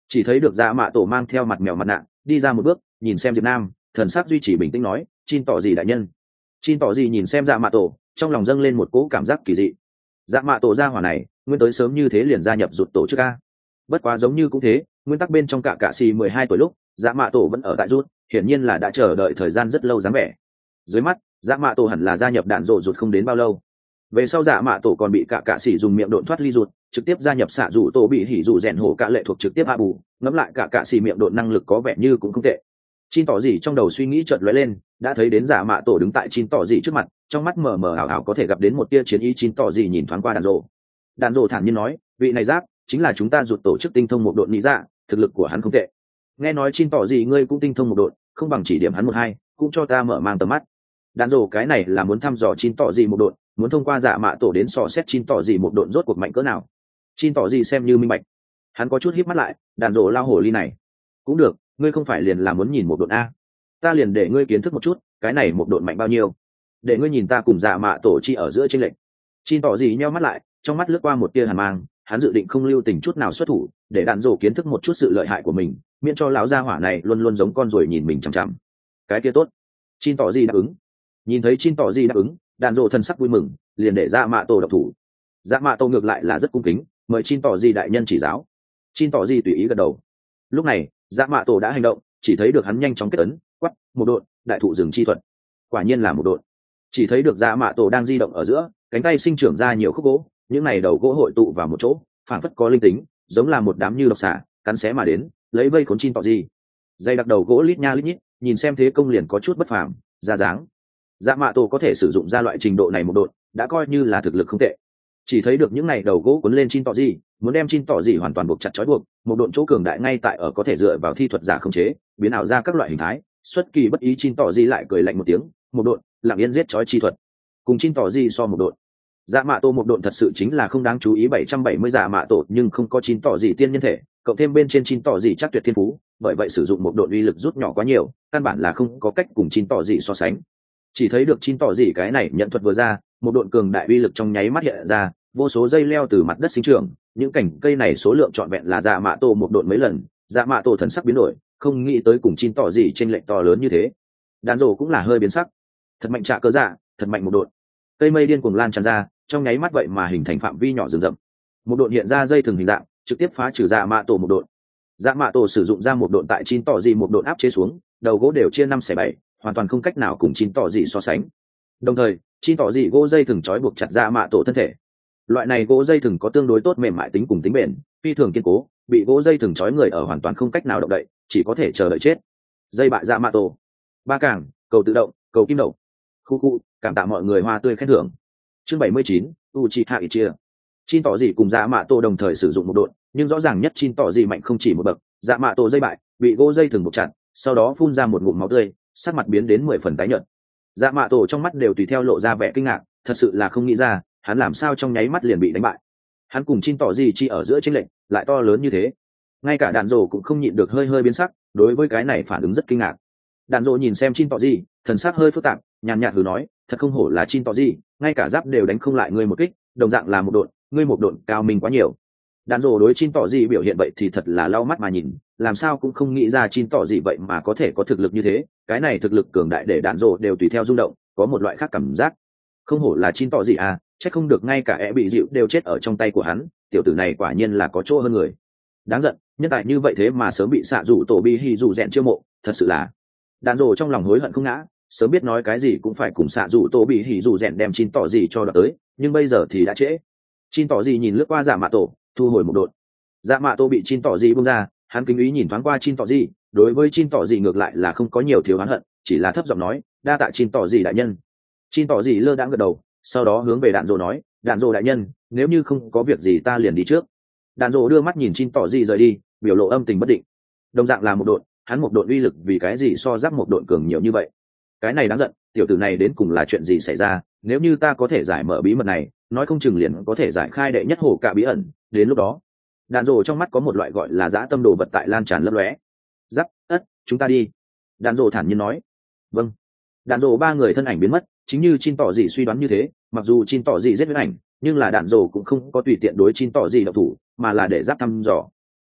Chỉ thấy được dạ mạ tổ mang theo mặt mèo mặt nạ đi ra một bước, nhìn xem Diệp Nam, thần sắc duy trì bình tĩnh nói, Chin tỏ gì đại nhân. Chin tỏ gì nhìn xem dạ mạ tổ, trong lòng dâng lên một cỗ cảm giác kỳ dị. Dạ mạ tổ gia hỏa này nguyên tới sớm như thế liền gia nhập rụt tổ chức a. Bất quá giống như cũng thế, nguyên tắc bên trong cả xì 12 tuổi lúc dạ mạ tổ vẫn ở tại rút, hiển nhiên là đã chờ đợi thời gian rất lâu dáng vẻ. Dưới mắt dạ mạ tổ hẳn là gia nhập đạn rộ rụt không đến bao lâu. Về sau dạ mạ tổ còn bị cả xì dùng miệng độn thoát ly rụt, trực tiếp gia nhập xạ rủ tổ bị hỉ rủ rèn hổ cả lệ thuộc trực tiếp a bù, ngẫm lại cả xì miệng độn năng lực có vẻ như cũng không tệ. Chin tỏ gì trong đầu suy nghĩ chợt lóe lên, đã thấy đến dạ mạ tổ đứng tại Chin tỏ gì trước mặt, trong mắt mờ mờ ảo ảo có thể gặp đến một tia chiến ý. Chin tỏ gì nhìn thoáng qua đạn rộ thản nhiên nói, vị này giáp chính là chúng ta rụt tổ chức tinh thông một độn nghĩ dạ, thực lực của hắn không tệ. Nghe nói Chin tỏ gì ngươi cũng tinh thông một độn, không bằng chỉ điểm hắn một hai, cũng cho ta mở mang tầm mắt. Đạn rộ cái này là muốn thăm dò Chin tỏ gì một độn, muốn thông qua dạ mạ tổ đến dò xét Chin tỏ gì một độn rốt cuộc mạnh cỡ nào. Chin tỏ gì xem như minh bạch, hắn có chút híp mắt lại. Đạn rộ lao hổ ly này cũng được, ngươi không phải liền là muốn nhìn một độn a, ta liền để ngươi kiến thức một chút cái này một độn mạnh bao nhiêu, để ngươi nhìn ta cùng dạ mạ tổ chi ở giữa tranh lệch. Chin tỏ gì nheo mắt lại, trong mắt lướt qua một tia hàn mang, hắn dự định không lưu tình chút nào xuất thủ, để đạn rổ kiến thức một chút sự lợi hại của mình, miễn cho lão gia hỏa này luôn luôn giống con ruồi nhìn mình chằm chằm. Cái kia tốt. Chin tỏ gì đáp ứng. Nhìn thấy Chin tỏ gì đáp ứng, đạn rổ thân sắc vui mừng, liền để dạ mạ tổ độc thủ. Dạ mạ tổ ngược lại là rất cung kính, mời Chin tỏ gì đại nhân chỉ giáo. Chin tỏ gì tùy ý gật đầu. Lúc này dạ mạ tổ đã hành động, chỉ thấy được hắn nhanh chóng kết ấn, quát một độn đại thụ rừng chi thuật. Quả nhiên là một độn. Chỉ thấy được dạ mạ tổ đang di động ở giữa, cánh tay sinh trưởng ra nhiều khúc gỗ, những này đầu gỗ hội tụ vào một chỗ, phản phất có linh tính, giống là một đám như độc xà cắn xé mà đến, lấy vây khốn Chin tỏ gì. Dây đặc đầu gỗ lít nha lít nhít, nhìn xem thế công liền có chút bất phàm, ra dáng. Dạ mạ tổ có thể sử dụng ra loại trình độ này một độn, đã coi như là thực lực không tệ. Chỉ thấy được những này đầu gỗ cuốn lên Chin tỏ gì, muốn đem Chin tỏ gì hoàn toàn buộc chặt trói buộc, một độn chỗ cường đại ngay tại ở có thể dựa vào thi thuật giả khống chế, biến ảo ra các loại hình thái, xuất kỳ bất ý. Chin tỏ gì lại cười lạnh một tiếng, một độn lặng yên giết chói chi thuật, cùng Chin tỏ gì so một độn. Dạ mạ tổ một độn thật sự chính là không đáng chú ý. 770 dạ mạ tổ nhưng không có Chin tỏ gì tiên nhân thể, cộng thêm bên trên Chin tỏ gì chắc tuyệt thiên phú, bởi vậy sử dụng một độn uy lực rút nhỏ quá nhiều, căn bản là không có cách cùng Chin tỏ gì so sánh. Chỉ thấy được Chin tỏ gì cái này nhận thuật vừa ra, một độn cường đại uy lực trong nháy mắt hiện ra, vô số dây leo từ mặt đất sinh trưởng, những cành cây này số lượng trọn vẹn là dạ mạ tổ một độn mấy lần. Dạ mạ tổ thần sắc biến đổi, không nghĩ tới cùng Chin tỏ gì chênh lệch to lớn như thế. Đàn rổ cũng là hơi biến sắc, thật mạnh trạ cơ dạ, thật mạnh một độn. Cây mây điên cuồng lan tràn ra, trong nháy mắt vậy mà hình thành phạm vi nhỏ rừng rậm. Một độn hiện ra dây thường hình dạng, trực tiếp phá trừ dạ mạ tổ một độn. Dạ mạ tổ sử dụng ra một độn tại Chin tỏ gì một độn áp chế xuống, đầu gỗ đều chia 5/7, hoàn toàn không cách nào cùng Chin tỏ gì so sánh. Đồng thời Chin tỏ gì gỗ dây thường trói buộc chặt dạ mạ tổ thân thể. Loại này gỗ dây thường có tương đối tốt mềm mại tính cùng tính bền, phi thường kiên cố, bị gỗ dây thường trói người ở hoàn toàn không cách nào động đậy, chỉ có thể chờ đợi chết. Dây bại dạ mạ tổ. Ba cảng cầu tự động, cầu kim đậu. Khu cảm tạ mọi người hoa tươi khen thưởng. Chương 79, Uchiha Itachi. Chin tỏ gì cùng dạ mạ tổ đồng thời sử dụng một độn, nhưng rõ ràng nhất Chin tỏ gì mạnh không chỉ một bậc. Dạ mạ tổ dây bại, bị gỗ dây thường buộc chặt, sau đó phun ra một ngụm máu tươi, sắc mặt biến đến 10 phần tái nhợt. Dạ mạ tổ trong mắt đều tùy theo lộ ra vẻ kinh ngạc, thật sự là không nghĩ ra hắn làm sao trong nháy mắt liền bị đánh bại. Hắn cùng Chin tỏ gì chi ở giữa chênh lệch lại to lớn như thế, ngay cả đạn rổ cũng không nhịn được hơi biến sắc, đối với cái này phản ứng rất kinh ngạc. Đạn rổ nhìn xem Chin tỏ gì, thần sắc hơi phức tạp, nhàn nhạt hừ nói, thật không hổ là Chin tỏ gì, ngay cả giáp đều đánh không lại ngươi một kích, đồng dạng là một độn, ngươi một độn cao minh quá nhiều. Đạn rổ đối Chin tỏ gì biểu hiện vậy thì thật là lau mắt mà nhìn, làm sao cũng không nghĩ ra Chin tỏ gì vậy mà có thể có thực lực như thế, cái này thực lực cường đại để đạn rổ đều tùy theo rung động, có một loại khác cảm giác. Không hổ là Chin tỏ gì à, chắc không được ngay cả bị dịu đều chết ở trong tay của hắn, tiểu tử này quả nhiên là có chỗ hơn người. Đáng giận, nhân tài như vậy thế mà sớm bị xạ rủ tổ bi hì rủ rèn chiêu mộ, thật sự là. Đạn rổ trong lòng hối hận không ngã, sớm biết nói cái gì cũng phải cùng xạ rủ tổ bị hì rủ rèn đem Chin tỏ gì cho đợt tới, nhưng bây giờ thì đã trễ. Chin tỏ gì nhìn lướt qua dạ mạ tổ, thu hồi một đột. Dạ mạ tổ bị Chin tỏ gì buông ra, hắn kính ý nhìn thoáng qua Chin tỏ gì, đối với Chin tỏ gì ngược lại là không có nhiều thiếu oán hận, chỉ là thấp giọng nói, đa tạ Chin tỏ gì đại nhân. Chin tỏ gì lơ đãng gật đầu, sau đó hướng về đạn rổ nói, đạn rổ đại nhân, nếu như không có việc gì ta liền đi trước. Đạn rổ đưa mắt nhìn Chin tỏ gì rời đi, biểu lộ âm tình bất định. Đồng dạng là một độn, hắn một độn uy lực vì cái gì so giáp một độn cường nhiều như vậy? Cái này đáng giận, tiểu tử này đến cùng là chuyện gì xảy ra? Nếu như ta có thể giải mở bí mật này, nói không chừng liền có thể giải khai đệ nhất hồ cả bí ẩn. Đến lúc đó, đạn rổ trong mắt có một loại gọi là dã tâm đồ vật tại lan tràn lấp lóe. Giáp, chúng ta đi. Đạn rổ thản nhiên nói. Vâng. Đạn rổ ba người thân ảnh biến mất, chính như Chin tỏ gì suy đoán như thế, mặc dù Chin tỏ gì giết huyết ảnh, nhưng là đạn rổ cũng không có tùy tiện đối Chin tỏ gì động thủ, mà là để giáp thăm dò.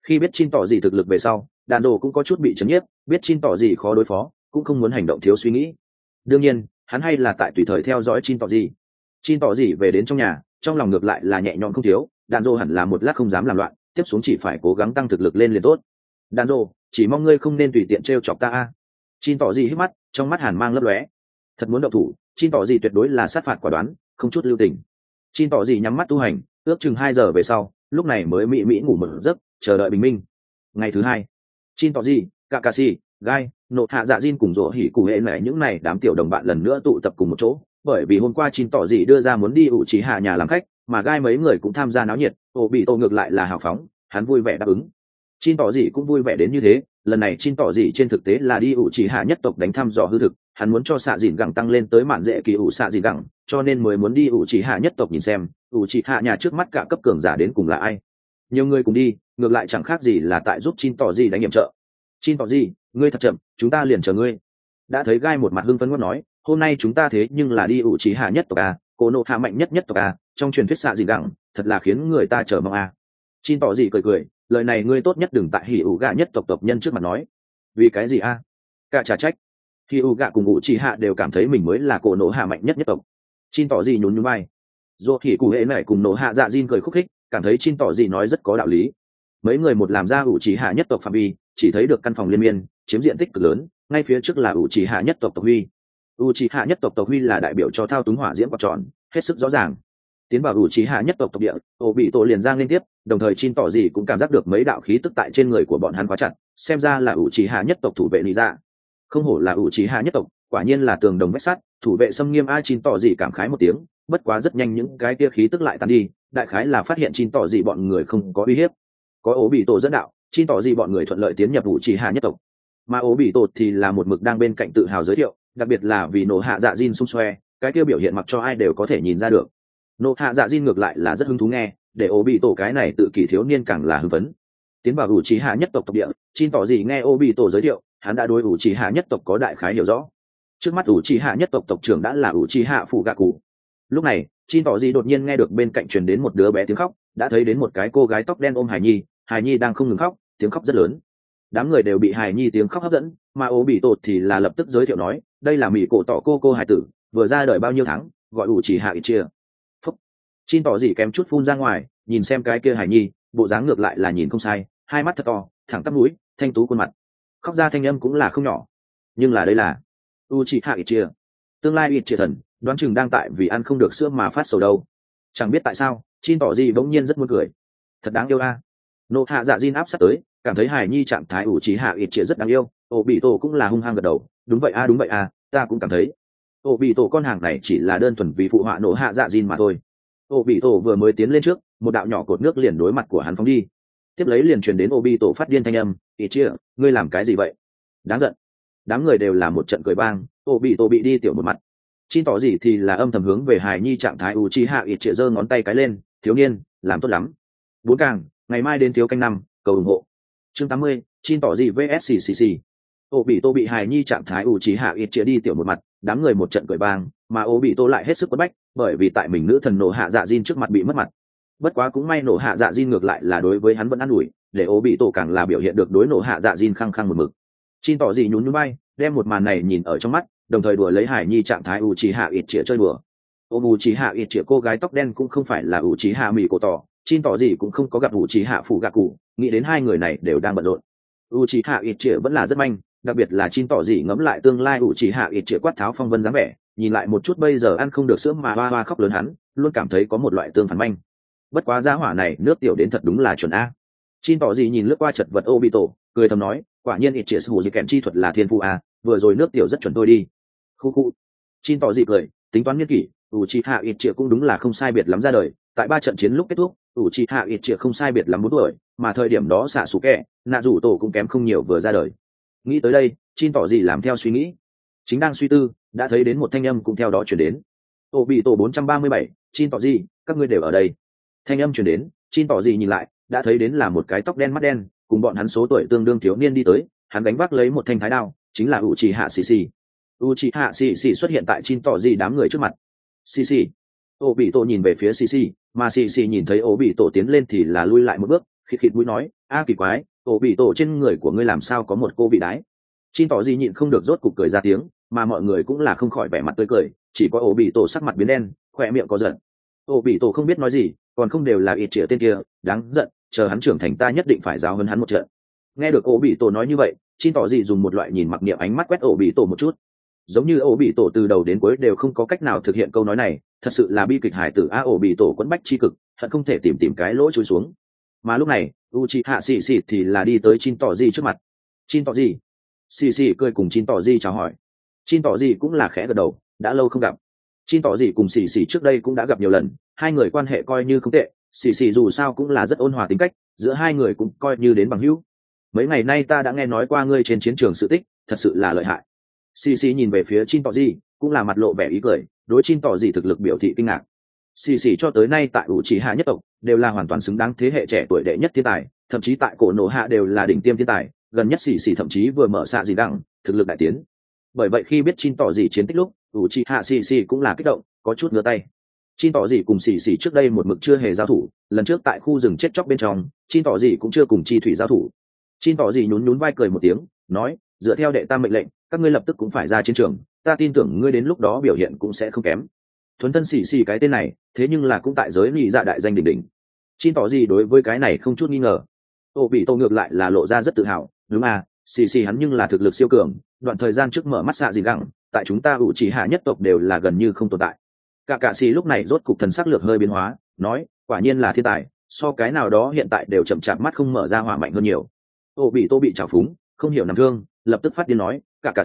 Khi biết Chin tỏ gì thực lực về sau, đàn rồ cũng có chút bị chấn nhiếp, biết Chin tỏ gì khó đối phó, cũng không muốn hành động thiếu suy nghĩ. Đương nhiên, hắn hay là tại tùy thời theo dõi Chin tỏ gì. Chin tỏ gì về đến trong nhà, trong lòng ngược lại là nhẹ nhõm không thiếu, đàn rồ hẳn là một lát không dám làm loạn, tiếp xuống chỉ phải cố gắng tăng thực lực lên liền tốt. Đàn rồ, chỉ mong ngươi không nên tùy tiện trêu chọc ta a. Chin tỏ gì hít mắt, trong mắt hàn mang lấp lóe. Thật muốn động thủ, Chin tỏ gì tuyệt đối là sát phạt quả đoán, không chút lưu tình. Chin tỏ gì nhắm mắt tu hành, ước chừng 2 giờ về sau, lúc này mới mỹ ngủ một giấc, chờ đợi bình minh. Ngày thứ hai, Chin tỏ gì, Kakashi, Gai, Nộ Hạ Dạ Jin cùng Dỗ Hỉ Cụ Hệ Mẹ những này đám tiểu đồng bạn lần nữa tụ tập cùng một chỗ, bởi vì hôm qua Chin tỏ gì đưa ra muốn đi Uchiha nhà làm khách, mà Gai mấy người cũng tham gia náo nhiệt, Obito ngược lại là hào phóng, hắn vui vẻ đáp ứng. Chin tỏ gì cũng vui vẻ đến như thế, lần này Chin tỏ gì trên thực tế là đi Uchiha nhất tộc đánh thăm dò hư thực, hắn muốn cho xạ dìn gẳng tăng lên tới mạn dễ kỳ ủ xạ dìn gẳng, cho nên mới muốn đi Uchiha nhất tộc nhìn xem Uchiha nhà trước mắt cả cấp cường giả đến cùng là ai. Nhiều người cùng đi, ngược lại chẳng khác gì là tại giúp Chin tỏ gì đánh nhiệm trợ. Chin tỏ gì, ngươi thật chậm, chúng ta liền chờ ngươi. Đã thấy Gai một mặt hưng phấn ngót nói, hôm nay chúng ta thế nhưng là đi Uchiha nhất tộc a, Cô Nộ Hạ mạnh nhất tộc a, trong truyền thuyết xạ dìn gẳng, thật là khiến người ta chờ mong a. Chin tỏ gì cười cười, lời này ngươi tốt nhất đừng tại Hỉ ủ gạ nhất tộc nhân trước mặt nói. Vì cái gì a? Cả trả trách. Hỉ ủ gạ cùng Uchiha đều cảm thấy mình mới là Cô Nộ Hạ mạnh nhất tộc. Chin tỏ gì nhún nhún vai. Dỗ Hỉ Cụ Hệ Mẹ cùng Nộ Hạ Dạ Jin cười khúc khích, cảm thấy Chin tỏ gì nói rất có đạo lý. Mấy người một làm ra Uchiha nhất tộc phạm vi, chỉ thấy được căn phòng liên miên, chiếm diện tích cực lớn, ngay phía trước là Uchiha nhất tộc tộc huy. Uchiha nhất tộc tộc huy là đại biểu cho thao túng hỏa diễm quạt tròn, hết sức rõ ràng. Tiến vào Uchiha nhất tộc tộc địa, Obito liền giang liên tiếp, đồng thời Chin tỏ gì cũng cảm giác được mấy đạo khí tức tại trên người của bọn hắn quá chặt, xem ra là Uchiha nhất tộc thủ vệ lý ra. Không hổ là Uchiha nhất tộc, quả nhiên là tường đồng vách sắt, thủ vệ xâm nghiêm. Chin tỏ gì cảm khái một tiếng, bất quá rất nhanh những cái kia khí tức lại tan đi, đại khái là phát hiện Chin tỏ gì bọn người không có uy hiếp. Có Obito dẫn đạo, Chin tỏ gì bọn người thuận lợi tiến nhập Uchiha nhất tộc. Mà Obito thì là một mực đang bên cạnh tự hào giới thiệu, đặc biệt là vì Nộ Hạ Dạ Jin xung xoe, cái kia biểu hiện mặc cho ai đều có thể nhìn ra được. Nộ Hạ Dạ Jin ngược lại là rất hứng thú nghe, để Obito cái này tự kỷ thiếu niên càng là hưng phấn. Tiến vào Uchiha nhất tộc tộc địa, Chin tỏ gì nghe Obito giới thiệu, hắn đã đối Uchiha nhất tộc có đại khái hiểu rõ. Trước mắt Uchiha nhất tộc tộc trưởng đã là Uchiha Fugaku. Lúc này, Chin tỏ gì đột nhiên nghe được bên cạnh truyền đến một đứa bé tiếng khóc, đã thấy đến một cái cô gái tóc đen ôm Hài Nhi đang không ngừng khóc, tiếng khóc rất lớn. Đám người đều bị Hài Nhi tiếng khóc hấp dẫn, mà Obito thì là lập tức giới thiệu nói, đây là Mị Cổ Tỏ cô hài tử, vừa ra đời bao nhiêu tháng, gọi Uchiha Itachi. Phúc. Chin tỏ gì kém chút phun ra ngoài, nhìn xem cái kia Hài Nhi, bộ dáng ngược lại là nhìn không sai, hai mắt thật to, thẳng tắp mũi, thanh tú khuôn mặt, khóc ra thanh âm cũng là không nhỏ. Nhưng là đây là Uchiha Itachi, tương lai Itachi thần, đoán chừng đang tại vì ăn không được sữa mà phát sầu đâu. Chẳng biết tại sao, Chin tỏ gì bỗng nhiên rất muốn cười. Thật đáng yêu a. Nộ Hạ Dạ Jin áp sát tới, cảm thấy Hài Nhi trạng thái Uchiha Itachi rất đáng yêu. Obito cũng là hung hăng gật đầu, đúng vậy a, ta cũng cảm thấy. Obito con hàng này chỉ là đơn thuần vì phụ họa Nộ Hạ Dạ Jin mà thôi. Obito vừa mới tiến lên trước, một đạo nhỏ cột nước liền đối mặt của hắn phóng đi. Tiếp lấy liền truyền đến Obito phát điên thanh âm, "Itachi, ngươi làm cái gì vậy?" Đáng giận. Đám người đều là một trận cười bang, Obito bị đi tiểu một mặt. Chin tỏ gì thì là âm thầm hướng về Hài Nhi trạng thái Uchiha Itachi giơ ngón tay cái lên, "Thiếu niên, làm tốt lắm." 4 càng, ngày mai đến thiếu canh 5, cầu ủng hộ. Chương 80, Chin tỏ gì vs CCC. Obito bị Hài Nhi trạng thái Uchiha Itachi đi tiểu một mặt, đám người một trận cười bang, mà Obito lại hết sức quất bách, bởi vì tại mình nữ thần Nộ Hạ Dạ Jin trước mặt bị mất mặt. Bất quá cũng may Nộ Hạ Dạ Jin ngược lại là đối với hắn vẫn ăn ủi, để Obito càng là biểu hiện được đối Nộ Hạ Dạ Jin khăng khăng một mực. Chin tỏ gì nhún nhún vai, đem một màn này nhìn ở trong mắt, đồng thời đùa lấy Hài Nhi trạng thái Uchiha Itachi chơi đùa. Uchiha Itachi cô gái tóc đen cũng không phải là Uchiha Mị Cổ Tỏ, Chin tỏ gì cũng không có gặp Uchiha Fugaku, nghĩ đến hai người này đều đang bận rộn. Uchiha Itachi vẫn là rất manh, đặc biệt là Chin tỏ gì ngẫm lại tương lai Uchiha Itachi quát tháo phong vân dáng vẻ, nhìn lại một chút bây giờ ăn không được sữa mà hoa hoa khóc lớn hắn, luôn cảm thấy có một loại tương phản manh. Bất quá giá hỏa này nước tiểu đến thật đúng là chuẩn a. Chin tỏ gì nhìn lướt qua chật vật Obito, cười thầm nói, quả nhiên Itachi sử dụng kèm chi thuật là thiên phu a, vừa rồi nước tiểu rất chuẩn tôi đi. Khu. Chin tỏ gì cười, tính toán nghiên kỷ, Uchiha Itachi cũng đúng là không sai biệt lắm ra đời, tại 3 trận chiến lúc kết thúc, Uchiha Itachi không sai biệt lắm 4 tuổi, mà thời điểm đó Sasuke, Naruto cũng kém không nhiều vừa ra đời. Nghĩ tới đây, Chin tỏ gì làm theo suy nghĩ. Chính đang suy tư, đã thấy đến một thanh âm cũng theo đó truyền đến. Obito 437, Chin tỏ gì, các ngươi đều ở đây. Thanh âm truyền đến, Chin tỏ gì nhìn lại, đã thấy đến là một cái tóc đen mắt đen, cùng bọn hắn số tuổi tương đương thiếu niên đi tới, hắn đánh vác lấy một thanh thái đao, chính là Uchiha Shishi. Uchiha Shishi xuất hiện tại Chin tỏ gì đám người trước mặt. Shishi. Obito nhìn về phía Shishi, mà Shishi nhìn thấy Obito tiến lên thì là lui lại một bước, khịt khịt mũi nói, Kỳ quái, ổ bị tổ trên người của ngươi làm sao có một cô vị đái? Chin tỏ gì nhịn không được rốt cục cười ra tiếng, mà mọi người cũng là không khỏi vẻ mặt tươi cười, chỉ có ổ bị tổ sắc mặt biến đen, khỏe miệng có giận. Ổ bị tổ không biết nói gì, còn không đều là ít chĩa tên kia, đáng giận, chờ hắn trưởng thành ta nhất định phải giáo huấn hắn một trận. Nghe được ổ bị tổ nói như vậy, Chin tỏ gì dùng một loại nhìn mặc niệm ánh mắt quét ổ bị tổ một chút, giống như ổ bị tổ từ đầu đến cuối đều không có cách nào thực hiện câu nói này, thật sự là bi kịch hải tử a. Ổ bị tổ quẫn bách chi cực, thật không thể tìm cái lỗ chui xuống. Mà lúc này Uchiha xì xì thì là đi tới Chin tỏ gì trước mặt. Chin tỏ gì? Xì xì cười cùng Chin tỏ gì chào hỏi. Chin tỏ gì cũng là khẽ gật đầu, đã lâu không gặp. Chin tỏ gì cùng xì xì trước đây cũng đã gặp nhiều lần, hai người quan hệ coi như không tệ, xì xì dù sao cũng là rất ôn hòa tính cách, giữa hai người cũng coi như đến bằng hữu. Mấy ngày nay ta đã nghe nói qua ngươi trên chiến trường sự tích, thật sự là lợi hại. Xì xì nhìn về phía Chin tỏ gì, cũng là mặt lộ vẻ ý cười, đối Chin tỏ gì thực lực biểu thị kinh ngạc. Xì xì cho tới nay tại Uchiha nhất tộc đều là hoàn toàn xứng đáng thế hệ trẻ tuổi đệ nhất thiên tài, thậm chí tại cổ nổ hạ đều là đỉnh tiêm thiên tài, gần nhất xì xì thậm chí vừa mở xạ gì đẳng, thực lực đại tiến. Bởi vậy khi biết Chin tỏ gì chiến tích lúc, Uchiha xì xì cũng là kích động, có chút ngửa tay. Chin tỏ gì cùng xì xì trước đây một mực chưa hề giao thủ, lần trước tại khu rừng chết chóc bên trong, Chin tỏ gì cũng chưa cùng chi thủy giao thủ. Chin tỏ gì nhún nhún vai cười một tiếng, nói, dựa theo đệ tam mệnh lệnh, các ngươi lập tức cũng phải ra chiến trường, ta tin tưởng ngươi đến lúc đó biểu hiện cũng sẽ không kém. Thuấn thân xì xì cái tên này, thế nhưng là cũng tại giới nhị dạ đại danh đỉnh đỉnh. Chin tỏ gì đối với cái này không chút nghi ngờ. Tô bị tô ngược lại là lộ ra rất tự hào, đúng à, xì xì hắn nhưng là thực lực siêu cường, đoạn thời gian trước mở mắt xạ gì gẳng, tại chúng ta Uchiha nhất tộc đều là gần như không tồn tại. Cả xì lúc này rốt cục thần sắc lược hơi biến hóa, nói, quả nhiên là thiên tài, so cái nào đó hiện tại đều chậm chạp mắt không mở ra hỏa mạnh hơn nhiều. Tô bị trào phúng, không hiểu nằm thương, lập tức phát điên nói,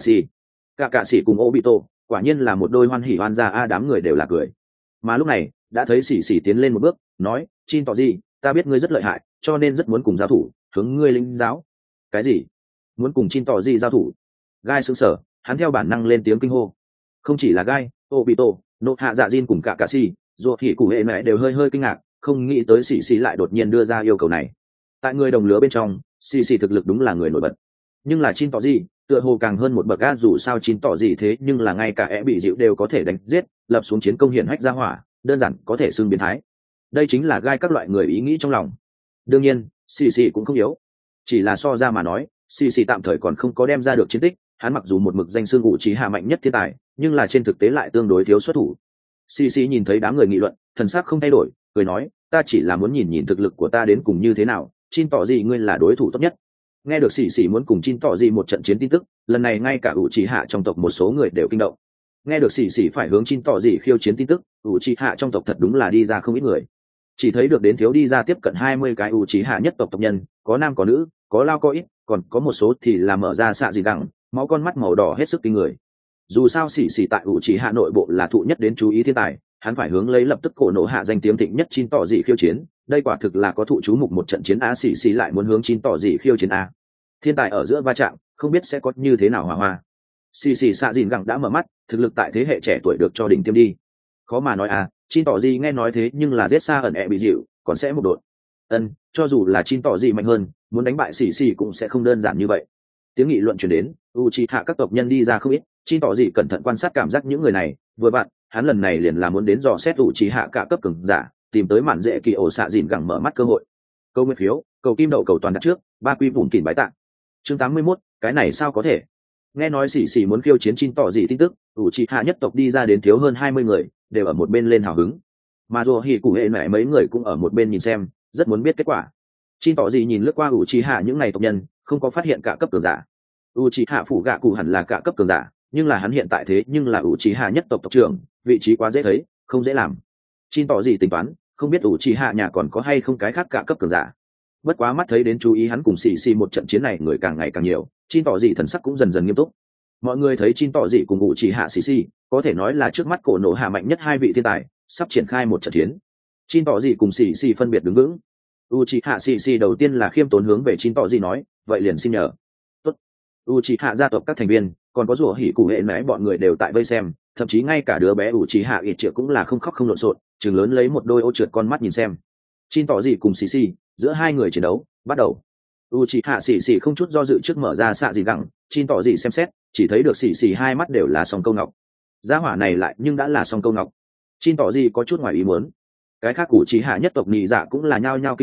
cả xì cùng ô bị tô, quả nhiên là một đôi hoan hỉ hoan gia a. Đám người đều là cười. Mà lúc này đã thấy xì xì tiến lên một bước, nói, Chin tỏ gì, ta biết ngươi rất lợi hại, cho nên rất muốn cùng giao thủ, hướng ngươi lĩnh giáo. Cái gì? Muốn cùng Chin tỏ gì giao thủ? Gai sững sờ, hắn theo bản năng lên tiếng kinh hô. Không chỉ là Gai, Obito, nộ hạ dạ Jin cùng cả xì, ruột thì cụ hệ mẹ đều hơi kinh ngạc, không nghĩ tới xì xì lại đột nhiên đưa ra yêu cầu này. Tại người đồng lứa bên trong, xì xì thực lực đúng là người nổi bật, nhưng là Chin tỏ gì tựa hồ càng hơn một bậc a. Dù sao Chin tỏ gì thế nhưng là ngay cả bị dịu đều có thể đánh giết, lập xuống chiến công hiển hách ra hỏa, đơn giản có thể xưng biến thái. Đây chính là Gai các loại người ý nghĩ trong lòng. Đương nhiên xì xì cũng không yếu, chỉ là so ra mà nói, xì xì tạm thời còn không có đem ra được chiến tích. Hắn mặc dù một mực danh xưng Uchiha mạnh nhất thiên tài, nhưng là trên thực tế lại tương đối thiếu xuất thủ. Xì xì nhìn thấy đám người nghị luận, thần sắc không thay đổi, cười nói, ta chỉ là muốn nhìn thực lực của ta đến cùng như thế nào. Chin tỏ gì ngươi là đối thủ tốt nhất. Nghe được xì xì muốn cùng Chin tỏ gì một trận chiến tin tức, lần này ngay cả Uchiha trong tộc một số người đều kinh động. Nghe được xì xì phải hướng Chin tỏ gì khiêu chiến tin tức, Uchiha trong tộc thật đúng là đi ra không ít người. Chỉ thấy được đến thiếu đi ra tiếp cận 20 cái Uchiha nhất tộc tộc nhân, có nam có nữ, có lao có ít, còn có một số thì là mở ra xạ gì đẳng, máu con mắt màu đỏ hết sức kinh người. Dù sao xì xì tại Uchiha nội bộ là thụ nhất đến chú ý thiên tài, hắn phải hướng lấy lập tức cổ nổ hạ danh tiếng thịnh nhất Chin tỏ gì khiêu chiến, đây quả thực là có thụ chú mục một trận chiến a. Xì xì lại muốn hướng Chin tỏ gì khiêu chiến a. Thiên tài ở giữa va chạm, không biết sẽ có như thế nào hòa hoa. Xì xì xạ dìn gẳng đã mở mắt, thực lực tại thế hệ trẻ tuổi được cho đỉnh tiêm đi. Khó mà nói à, Chin tỏ gì nghe nói thế nhưng là giết xa ẩn bị dịu, còn sẽ một đột. Cho dù là Chin tỏ gì mạnh hơn, muốn đánh bại xì xì cũng sẽ không đơn giản như vậy. Tiếng nghị luận truyền đến, Uchiha các tộc nhân đi ra không ít, Chin tỏ gì cẩn thận quan sát cảm giác những người này, vừa vặn, hắn lần này liền là muốn đến dò xét Uchiha cả cấp cường giả, tìm tới mạn dễ kỳ ổ xạ dìn gẳng mở mắt cơ hội. Câu nguyên phiếu, cầu kim đậu cầu toàn đặt trước, ba quy bùn kỉn bái tạng. Chương 81, cái này sao có thể? Nghe nói xì xì muốn khiêu chiến Chin tỏ gì tin tức, Uchiha nhất tộc đi ra đến thiếu hơn 20 người, đều ở một bên lên hào hứng. Mà dù hỉ cụ hệ mẹ mấy người cũng ở một bên nhìn xem, rất muốn biết kết quả. Chin tỏ gì nhìn lướt qua Uchiha những ngày tộc nhân, không có phát hiện cả cấp cường giả. Uchiha phủ gạ cụ hẳn là cả cấp cường giả, nhưng là hắn hiện tại thế nhưng là Uchiha nhất tộc tộc trưởng, vị trí quá dễ thấy, không dễ làm. Chin tỏ gì tính toán, không biết Uchiha nhà còn có hay không cái khác cả cấp cường giả. Bất quá mắt thấy đến chú ý hắn cùng xì xì một trận chiến này người càng ngày càng nhiều, Chin tỏ gì thần sắc cũng dần dần nghiêm túc. Mọi người thấy Chin tỏ gì cùng Uchiha xì xì, có thể nói là trước mắt cổ nổ hạ mạnh nhất hai vị thiên tài, sắp triển khai một trận chiến. Chin tỏ gì cùng xì xì phân biệt đứng vững. Uchiha xì xì đầu tiên là khiêm tốn hướng về Chin tỏ gì nói, vậy liền xin nhờ. Tốt. Uchiha gia tộc các thành viên, còn có rủa hỉ cụ hệ mẽ bọn người đều tại vây xem, thậm chí ngay cả đứa bé Uchiha ít triệu cũng là không khóc không lộn xộn, trừng lớn lấy một đôi ô trượt con mắt nhìn xem. Chin tỏ gì cùng xì xì, giữa hai người chiến đấu bắt đầu. Uchiha xì xì không chút do dự trước mở ra xạ gì gẳng, Chin tỏ gì xem xét, chỉ thấy được xì xì hai mắt đều là song câu ngọc. Gia hỏa này lại nhưng đã là song câu ngọc. Chin tỏ gì có chút ngoài ý muốn. Cái khác Uchiha nhất tộc nhị dạ cũng là nhao nhao kinh ngạc,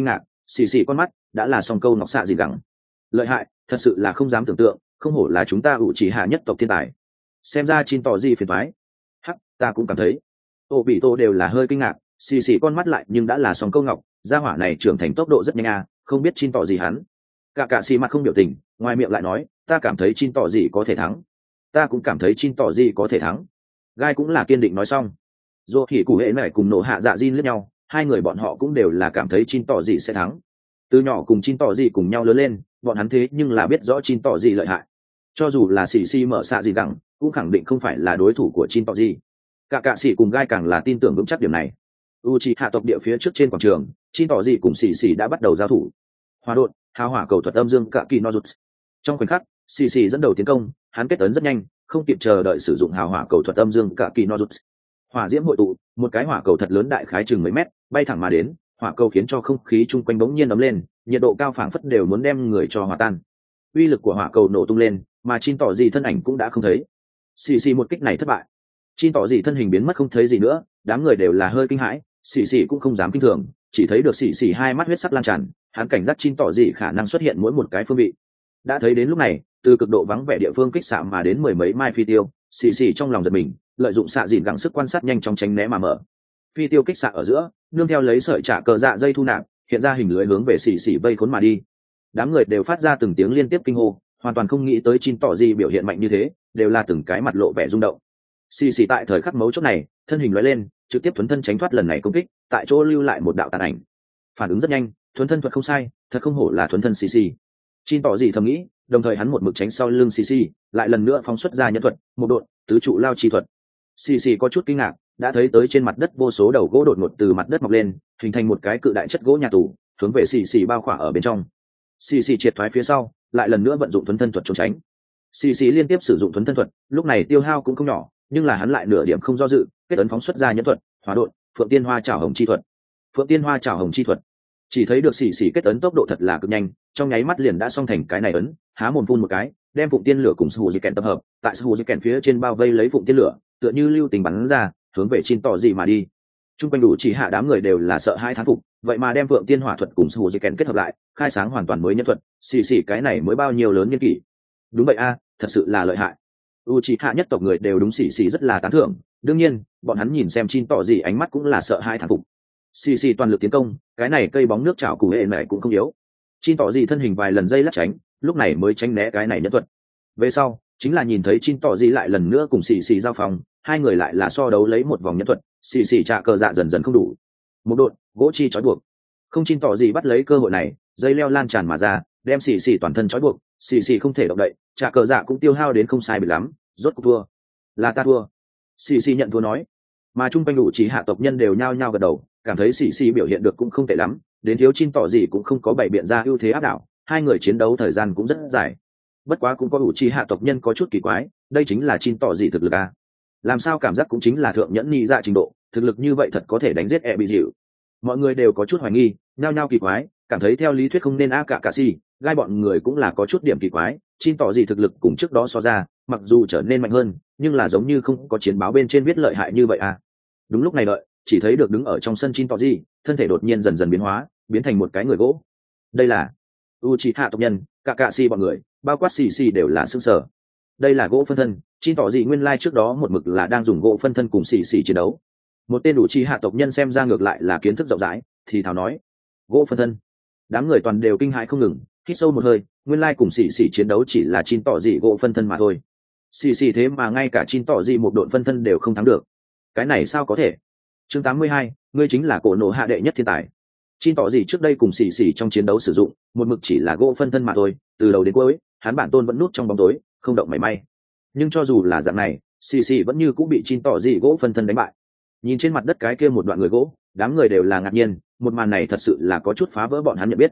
xì xì con mắt đã là song câu ngọc xạ dìn gẳng. Lợi hại, thật sự là không dám tưởng tượng, không hổ là chúng ta ủ chỉ hạ nhất tộc thiên tài. Xem ra Chin tỏ gì phiền toái. Hắc, ta cũng cảm thấy. Tô bị tô đều là hơi kinh ngạc, xì xì con mắt lại nhưng đã là song câu ngọc, gia hỏa này trưởng thành tốc độ rất nhanh à, không biết Chin tỏ gì hắn. Cả xì mặt không biểu tình, ngoài miệng lại nói, ta cảm thấy Chin tỏ gì có thể thắng. Ta cũng cảm thấy Chin tỏ gì có thể thắng. Gai cũng là kiên định nói xong. Dù thì cụ hệ này cùng nổ hạ dạ Jin liếc nhau, hai người bọn họ cũng đều là cảm thấy Chin tỏ gì sẽ thắng. Từ nhỏ cùng Chin tỏ gì cùng nhau lớn lên, bọn hắn thế nhưng là biết rõ Chin tỏ gì lợi hại. Cho dù là xì xì mở xạ gì gẳng, cũng khẳng định không phải là đối thủ của Chin tỏ gì. Cả xì cùng Gai càng là tin tưởng vững chắc điểm này. Uchiha tộc địa phía trước trên quảng trường, Chin tỏ gì cùng xì xì đã bắt đầu giao thủ. Hỏa đột, hào hỏa cầu thuật âm dương cả kỳ Nojutsu. Trong khoảnh khắc, xì xì dẫn đầu tiến công, hắn kết ấn rất nhanh, không kịp chờ đợi sử dụng hào hỏa cầu thuật âm dương cả kỳ Nojutsu. Hỏa diễm hội tụ, một cái hỏa cầu thật lớn đại khái chừng mấy mét, bay thẳng mà đến, hỏa cầu khiến cho không khí chung quanh bỗng nhiên ấm lên, nhiệt độ cao phảng phất đều muốn đem người cho hòa tan. Uy lực của hỏa cầu nổ tung lên, mà Chin tỏ gì thân ảnh cũng đã không thấy. Xì xì một kích này thất bại. Chin tỏ gì thân hình biến mất không thấy gì nữa, đám người đều là hơi kinh hãi, xì xì cũng không dám kinh thường, chỉ thấy được xì xì hai mắt huyết sắc lan tràn, hắn cảnh giác Chin tỏ gì khả năng xuất hiện mỗi một cái phương vị. Đã thấy đến lúc này, từ cực độ vắng vẻ địa phương kích xạ mà đến mười mấy mai phi tiêu, xì xì trong lòng giật mình, lợi dụng xạ dìn gắng sức quan sát nhanh chóng tránh né mà mở. Phi tiêu kích xạ ở giữa, nương theo lấy sợi trả cờ dạ dây thu nạp, hiện ra hình lưới hướng về xì xì vây khốn mà đi. Đám người đều phát ra từng tiếng liên tiếp kinh hô, hoàn toàn không nghĩ tới Chin tỏ gì biểu hiện mạnh như thế, đều là từng cái mặt lộ vẻ rung động. Xì xì tại thời khắc mấu chốt này, thân hình lóe lên, trực tiếp thuấn thân tránh thoát lần này công kích, tại chỗ lưu lại một đạo tàn ảnh. Phản ứng rất nhanh, thuấn thân thuật không sai, thật không hổ là thuấn thân xì xì. Chin tỏ gì thầm nghĩ, đồng thời hắn một mực tránh sau lưng xì xì, lại lần nữa phóng xuất ra nhân thuật, một độn, tứ trụ lao chi thuật. Xì xì có chút kinh ngạc, đã thấy tới trên mặt đất vô số đầu gỗ đột ngột từ mặt đất mọc lên, hình thành một cái cự đại chất gỗ nhà tù, hướng về xì xì bao khỏa ở bên trong. Xì xì triệt thoái phía sau, lại lần nữa vận dụng thuấn thân thuật trốn tránh. Xì xì liên tiếp sử dụng thuấn thân thuật, lúc này tiêu hao cũng không nhỏ, nhưng là hắn lại nửa điểm không do dự, kết ấn phóng xuất ra nhân thuật, hỏa độn, phượng tiên hoa chảo hồng chi thuật. Phượng tiên hoa chảo hồng chi thuật. Chỉ thấy được xì xì kết ấn tốc độ thật là cực nhanh, trong nháy mắt liền đã xong thành cái này ấn, há mồm phun một cái, đem phụng tiên lửa cùng sù di kèn tập hợp, tại sù di kèn phía trên bao vây lấy phụng tiên lửa, tựa như lưu tình bắn ra, hướng về Chin tỏ gì mà đi. Trung quanh đủ chỉ hạ đám người đều là sợ hai thán phục, vậy mà đem phượng tiên hỏa thuật cùng sù di kèn kết hợp lại, khai sáng hoàn toàn mới nhân thuật, xì xì cái này mới bao nhiêu lớn nhân kỷ. Đúng vậy a, thật sự là lợi hại. Uchiha nhất tộc người đều đúng xì xì rất là tán thưởng, đương nhiên, bọn hắn nhìn xem Chin tỏ gì ánh mắt cũng là sợ hai thán phục. Xì xì toàn lực tiến công, cái này cây bóng nước chảo cụ hệ này cũng không yếu. Chin tỏ gì thân hình vài lần dây lắc tránh, lúc này mới tránh né cái này nhân thuật. Về sau, chính là nhìn thấy Chin tỏ gì lại lần nữa cùng xì xì giao phòng, hai người lại là so đấu lấy một vòng nhân thuật, xì xì trả cờ dạ dần dần không đủ. Một đột, gỗ chi trói buộc. Không Chin tỏ gì bắt lấy cơ hội này, dây leo lan tràn mà ra, đem xì xì toàn thân trói buộc, xì xì không thể động đậy, trả cờ dạ cũng tiêu hao đến không sai biệt lắm, rốt cuộc thua. Là ta thua. Xì xì nhận thua nói. Mà trung quanh đủ chỉ hạ tộc nhân đều nhao nhao gật đầu, cảm thấy xì xì biểu hiện được cũng không tệ lắm, đến thiếu Chin tỏ gì cũng không có bày biện ra ưu thế áp đảo, hai người chiến đấu thời gian cũng rất dài. Bất quá cũng có đủ chi hạ tộc nhân có chút kỳ quái, đây chính là Chin tỏ gì thực lực à? Làm sao cảm giác cũng chính là thượng nhẫn nhị dạ trình độ, thực lực như vậy thật có thể đánh giết e bị dịu. Mọi người đều có chút hoài nghi, nhao nhao kỳ quái, cảm thấy theo lý thuyết không nên cả si, Gai bọn người cũng là có chút điểm kỳ quái, Chin tỏ gì thực lực cùng trước đó so ra, mặc dù trở nên mạnh hơn, nhưng là giống như không có chiến báo bên trên viết lợi hại như vậy à? Đúng lúc này đợi, chỉ thấy được đứng ở trong sân Chin tỏ gì, thân thể đột nhiên dần dần biến hóa, biến thành một cái người gỗ. Đây là Uchiha tộc nhân, cả si bọn người, bao quát xì đều là sững sờ. Đây là gỗ phân thân, Chin tỏ gì nguyên lai trước đó một mực là đang dùng gỗ phân thân cùng xì chiến đấu. Một tên Uchiha tộc nhân xem ra ngược lại là kiến thức rộng rãi, thì thào nói: gỗ phân thân. Đám người toàn đều kinh hãi không ngừng, hít sâu một hơi, nguyên lai cùng xì chiến đấu chỉ là Chin tỏ gì gỗ phân thân mà thôi. Xì thế mà ngay cả Chin tỏ gì một độn phân thân đều không thắng được. Cái này sao có thể? Chương 82, ngươi chính là cổ nổ hạ đệ nhất thiên tài. Chin tỏ gì trước đây cùng xì trong chiến đấu sử dụng, một mực chỉ là gỗ phân thân mà thôi, từ đầu đến cuối, hắn bản tôn vẫn núp trong bóng tối, không động mảy may. Nhưng cho dù là dạng này, xì vẫn như cũng bị Chin tỏ gì gỗ phân thân đánh bại. Nhìn trên mặt đất cái kia một đoạn người gỗ, đám người đều là ngạc nhiên, một màn này thật sự là có chút phá vỡ bọn hắn nhận biết.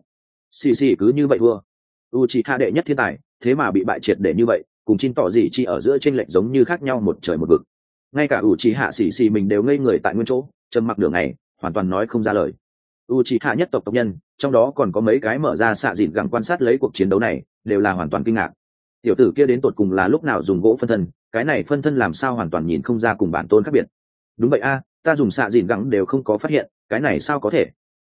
Xì cứ như vậy thua. Uchiha đệ nhất thiên tài, thế mà bị bại triệt để như vậy, cùng Chin tỏ gì chỉ ở giữa chênh lệch giống như khác nhau một trời một vực. Ngay cả Uchiha xì mình đều ngây người tại nguyên chỗ, trầm mặc nửa ngày, hoàn toàn nói không ra lời. Uchiha nhất tộc tộc nhân, trong đó còn có mấy cái mở ra xạ dịn gẳng quan sát lấy cuộc chiến đấu này, đều là hoàn toàn kinh ngạc. Tiểu tử kia đến tột cùng là lúc nào dùng gỗ phân thân, cái này phân thân làm sao hoàn toàn nhìn không ra cùng bản tôn khác biệt. Đúng vậy a, ta dùng xạ dịn gẳng đều không có phát hiện, cái này sao có thể.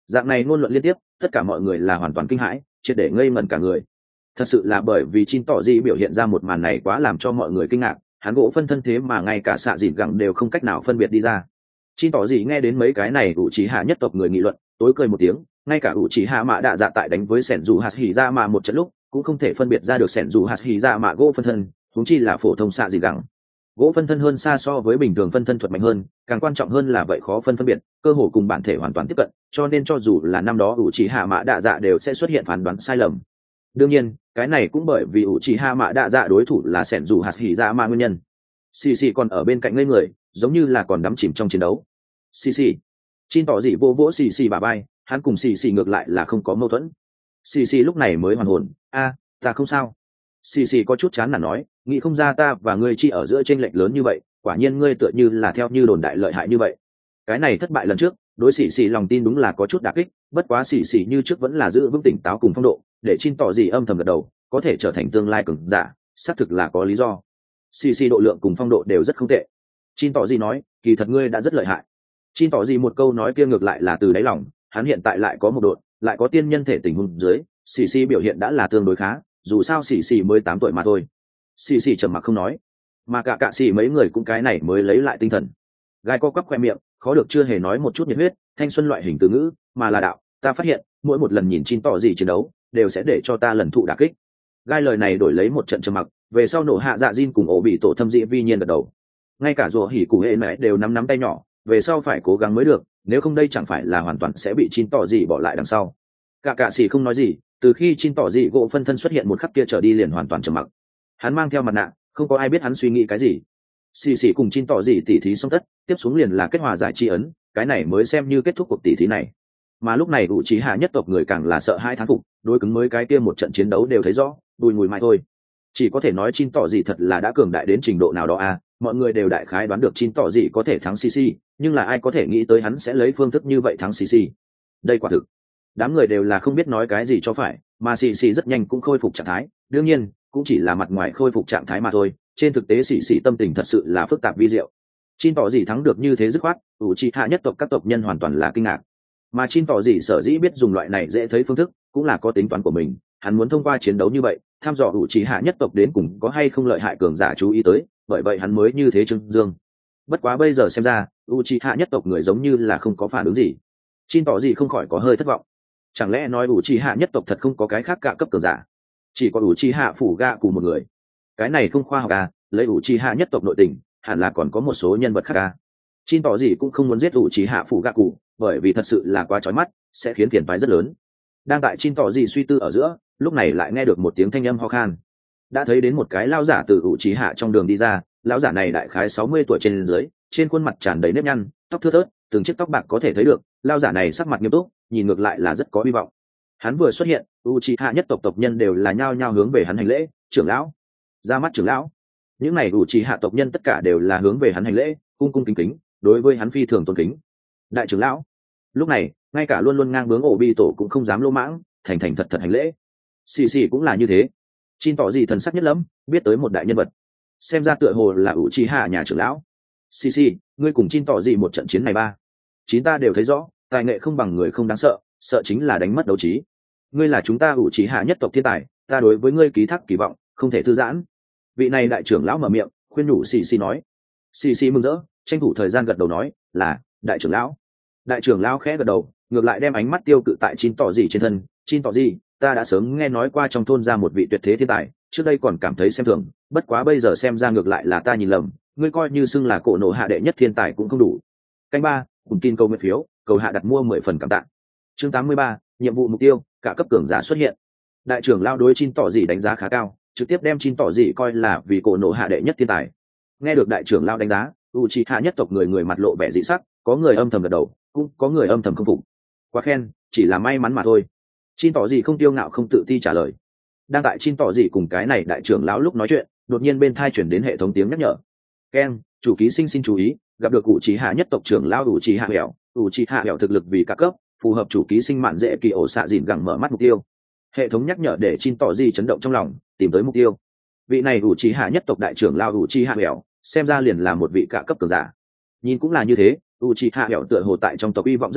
Dạng này ngôn luận liên tiếp, tất cả mọi người là hoàn toàn kinh hãi, triệt để ngây ngẩn cả người. Thật sự là bởi vì Chin tỏ gì biểu hiện ra một màn này quá làm cho mọi người kinh ngạc, hắn gỗ phân thân thế mà ngay cả xạ dịn gẳng đều không cách nào phân biệt đi ra. Chin tỏ gì nghe đến mấy cái này ủ trí hạ nhất tộc người nghị luận, tối cười một tiếng, ngay cả ủ trí hạ mạ đạ dạ tại đánh với sẻn dù hạt hỉ ra mà một trận lúc cũng không thể phân biệt ra được sẻn dù hạt hỉ ra mạ gỗ phân thân, huống chi là phổ thông xạ dịn gẳng. Gỗ phân thân hơn xa so với bình thường phân thân thuật mạnh hơn, càng quan trọng hơn là vậy khó phân biệt, cơ hồ cùng bản thể hoàn toàn tiếp cận, cho nên cho dù là năm đó ủ trí hạ mạ đạ dạ đều sẽ xuất hiện phán đoán sai lầm. Đương nhiên cái này cũng bởi vì ủ trí hạ mạ đạ dạ đối thủ là sẻn dù hạt hỉ ra mạ nguyên nhân. Xì xì còn ở bên cạnh ngây người, giống như là còn đắm chìm trong chiến đấu. Xì xì. Chin tỏ dị vô vỗ xì xì bà bay, hắn cùng xì xì ngược lại là không có mâu thuẫn. Xì xì lúc này mới hoàn hồn, ta không sao. Xì xì có chút chán nản nói, nghĩ không ra ta và ngươi chi ở giữa chênh lệch lớn như vậy, quả nhiên ngươi tựa như là theo như đồn đại lợi hại như vậy. Cái này thất bại lần trước, đối xì xì lòng tin đúng là có chút đả kích, bất quá xì xì như trước vẫn là giữ vững tỉnh táo cùng phong độ, để Chin tỏ dị âm thầm gật đầu, có thể trở thành tương lai cường giả, xác thực là có lý do. Xì xì độ lượng cùng phong độ đều rất không tệ. Chin tỏ dị nói, kỳ thật ngươi đã rất lợi hại. Chin tỏ dị một câu nói kia ngược lại là từ đáy lòng, hắn hiện tại lại có một độ, lại có tiên nhân thể tình huống dưới, xì xì biểu hiện đã là tương đối khá, dù sao xì xì mới 8 tuổi mà thôi. Xì xì trầm mặc không nói, mà cả xì mấy người cũng cái này mới lấy lại tinh thần. Gai co quắp khoe miệng, khó được chưa hề nói một chút nhiệt huyết, thanh xuân loại hình từ ngữ, mà là đạo, ta phát hiện, mỗi một lần nhìn Chin tỏ dị chiến đấu, đều sẽ để cho ta lần thụ đả kích. Gai lời này đổi lấy một trận trầm mặc, về sau nổ hạ dạ Jin cùng ổ bị tổ thâm dị vi nhiên gật đầu. Ngay cả rùa hỉ cụ hệ mẹ đều nắm tay nhỏ, về sau phải cố gắng mới được, nếu không đây chẳng phải là hoàn toàn sẽ bị Chin tỏ dị bỏ lại đằng sau. Cả xì không nói gì, từ khi Chin tỏ dị gỗ phân thân xuất hiện một khắc kia trở đi liền hoàn toàn trầm mặc. Hắn mang theo mặt nạ, không có ai biết hắn suy nghĩ cái gì. Xì cùng Chin tỏ dị tỉ thí xong tất, tiếp xuống liền là kết hòa giải tri ấn, cái này mới xem như kết thúc cuộc tỉ thí này. Mà lúc này ủ trí hạ nhất tộc người càng là sợ hai thán phục, đối cứng mới cái kia một trận chiến đấu đều thấy rõ, đùi mùi mãi thôi. Chỉ có thể nói Chin tỏ dị thật là đã cường đại đến trình độ nào đó mọi người đều đại khái đoán được Chin tỏ dị có thể thắng CC, nhưng là ai có thể nghĩ tới hắn sẽ lấy phương thức như vậy thắng CC. Đây quả thực, đám người đều là không biết nói cái gì cho phải, mà CC rất nhanh cũng khôi phục trạng thái, đương nhiên cũng chỉ là mặt ngoài khôi phục trạng thái mà thôi, trên thực tế CC tâm tình thật sự là phức tạp vi diệu. Chin tỏ dị thắng được như thế dứt khoát, ủ trí hạ nhất tộc các tộc nhân hoàn toàn là kinh ngạc. Mà Chin tỏ dị sở dĩ biết dùng loại này dễ thấy phương thức, cũng là có tính toán của mình, hắn muốn thông qua chiến đấu như vậy thăm dò ủ trí hạ nhất tộc đến cùng có hay không lợi hại cường giả chú ý tới, bởi vậy hắn mới như thế trưng dương. Bất quá bây giờ xem ra ủ trí hạ nhất tộc người giống như là không có phản ứng gì. Chin tỏ dị không khỏi có hơi thất vọng, chẳng lẽ nói ủ trí hạ nhất tộc thật không có cái khác cả cấp cường giả, chỉ có ủ trí hạ phủ gạ cùng một người? Cái này không khoa học lấy ủ trí hạ nhất tộc nội tình hẳn là còn có một số nhân vật khác Chin tỏ dị cũng không muốn giết ủ trí hạ phủ gạ cụ, bởi vì thật sự là quá chói mắt, sẽ khiến phiền toái rất lớn. Đang tại Chin tỏ dị suy tư ở giữa, lúc này lại nghe được một tiếng thanh âm ho khan. Đã thấy đến một cái lão giả từ ủ trí hạ trong đường đi ra, lão giả này đại khái 60 tuổi trên dưới, trên khuôn mặt tràn đầy nếp nhăn, tóc thưa thớt, từng chiếc tóc bạc có thể thấy được, lão giả này sắc mặt nghiêm túc, nhìn ngược lại là rất có hy vọng. Hắn vừa xuất hiện, Uchiha nhất tộc tộc nhân đều là nhao nhao hướng về hắn hành lễ, trưởng lão, ra mắt trưởng lão. Những này Uchiha tộc nhân tất cả đều là hướng về hắn hành lễ, cung cung kính kính, đối với hắn phi thường tôn kính. Đại trưởng lão. Lúc này, ngay cả luôn luôn ngang bướng ổ bi tổ cũng không dám lỗ mãng, thành thành thật thật hành lễ. Xì cũng là như thế. Chin tỏ gì thần sắc nhất lắm, biết tới một đại nhân vật, xem ra tựa hồ là Uchiha nhà trưởng lão. Xì, ngươi cùng Chin tỏ gì một trận chiến này chín ta đều thấy rõ, tài nghệ không bằng người không đáng sợ, sợ chính là đánh mất đấu trí. Ngươi là chúng ta Uchiha nhất tộc thiên tài, ta đối với ngươi ký thác kỳ vọng, không thể thư giãn. Vị này đại trưởng lão mở miệng, khuyên nhủ Xì nói. Xì mừng rỡ, tranh thủ thời gian gật đầu nói, là đại trưởng lão. Đại trưởng lão khẽ gật đầu, ngược lại đem ánh mắt tiêu cự tại Chin tỏ gì trên thân. Chin tỏ gì, ta đã sớm nghe nói qua trong thôn ra một vị tuyệt thế thiên tài, trước đây còn cảm thấy xem thường, bất quá bây giờ xem ra ngược lại là ta nhìn lầm, ngươi coi như xưng là cổ nộ hạ đệ nhất thiên tài cũng không đủ. Canh ba, cùng tin câu nguyện phiếu, cầu hạ đặt mua 10 phần cảm tạ. Chương 83, nhiệm vụ mục tiêu, cả cấp cường giả xuất hiện. Đại trưởng lão đối Chin tỏ gì đánh giá khá cao, trực tiếp đem Chin tỏ gì coi là vì cổ nộ hạ đệ nhất thiên tài. Nghe được đại trưởng lão đánh giá, Uchiha nhất tộc người mặt lộ vẻ dị sắc, có người âm thầm gật đầu, cũng có người âm thầm không phục. Quá khen, chỉ là may mắn mà thôi. Chin tỏ gì không tiêu ngạo không tự ti trả lời. Đang tại Chin tỏ gì cùng cái này đại trưởng lão lúc nói chuyện, đột nhiên bên tai chuyển đến hệ thống tiếng nhắc nhở. Ken, chủ ký sinh xin chú ý, gặp được Uchiha nhất tộc trưởng lão Uchiha Hẻo, Uchiha Hẻo thực lực vì cả cấp, phù hợp chủ ký sinh mạn dễ kỳ ổ xạ dịn gẳng mở mắt mục tiêu. Hệ thống nhắc nhở để Chin tỏ gì chấn động trong lòng, tìm tới mục tiêu. Vị này Uchiha nhất tộc đại trưởng lão Uchiha Hẻo, xem ra liền là một vị cả cấp cường giả. Nhìn cũng là như thế, Uchiha Hẻo tựa hồ tại trong tộc uy vọng rất cao,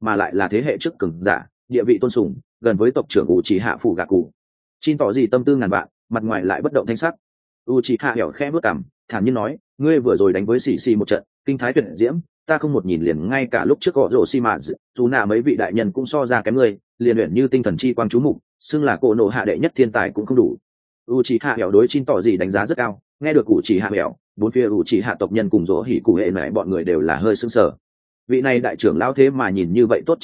mà lại là thế hệ trước cường giả, địa vị tôn sùng, gần với tộc trưởng Uchiha phủ gạ cụ. Chin tỏ gì tâm tư ngàn vạn, mặt ngoài lại bất động thanh sắc. Uchiha hẻo khẽ bước cằm, thản nhiên nói, ngươi vừa rồi đánh với xì xì một trận kinh thái tuyệt diễm, ta không một nhìn liền ngay cả lúc trước gõ rổ xi mã dù nạ mấy vị đại nhân cũng so ra kém ngươi, liền luyện như tinh thần chi quang chú mục, xưng là cổ nộ hạ đệ nhất thiên tài cũng không đủ. Uchiha hẻo đối Chin tỏ gì đánh giá rất cao, nghe được Uchiha hẻo, bốn phía Uchiha tộc nhân cùng rỗ hỉ cụ hệ mẹ bọn người đều là hơi sững sờ. Vị này đại trưởng lão thế mà nhìn như vậy tốt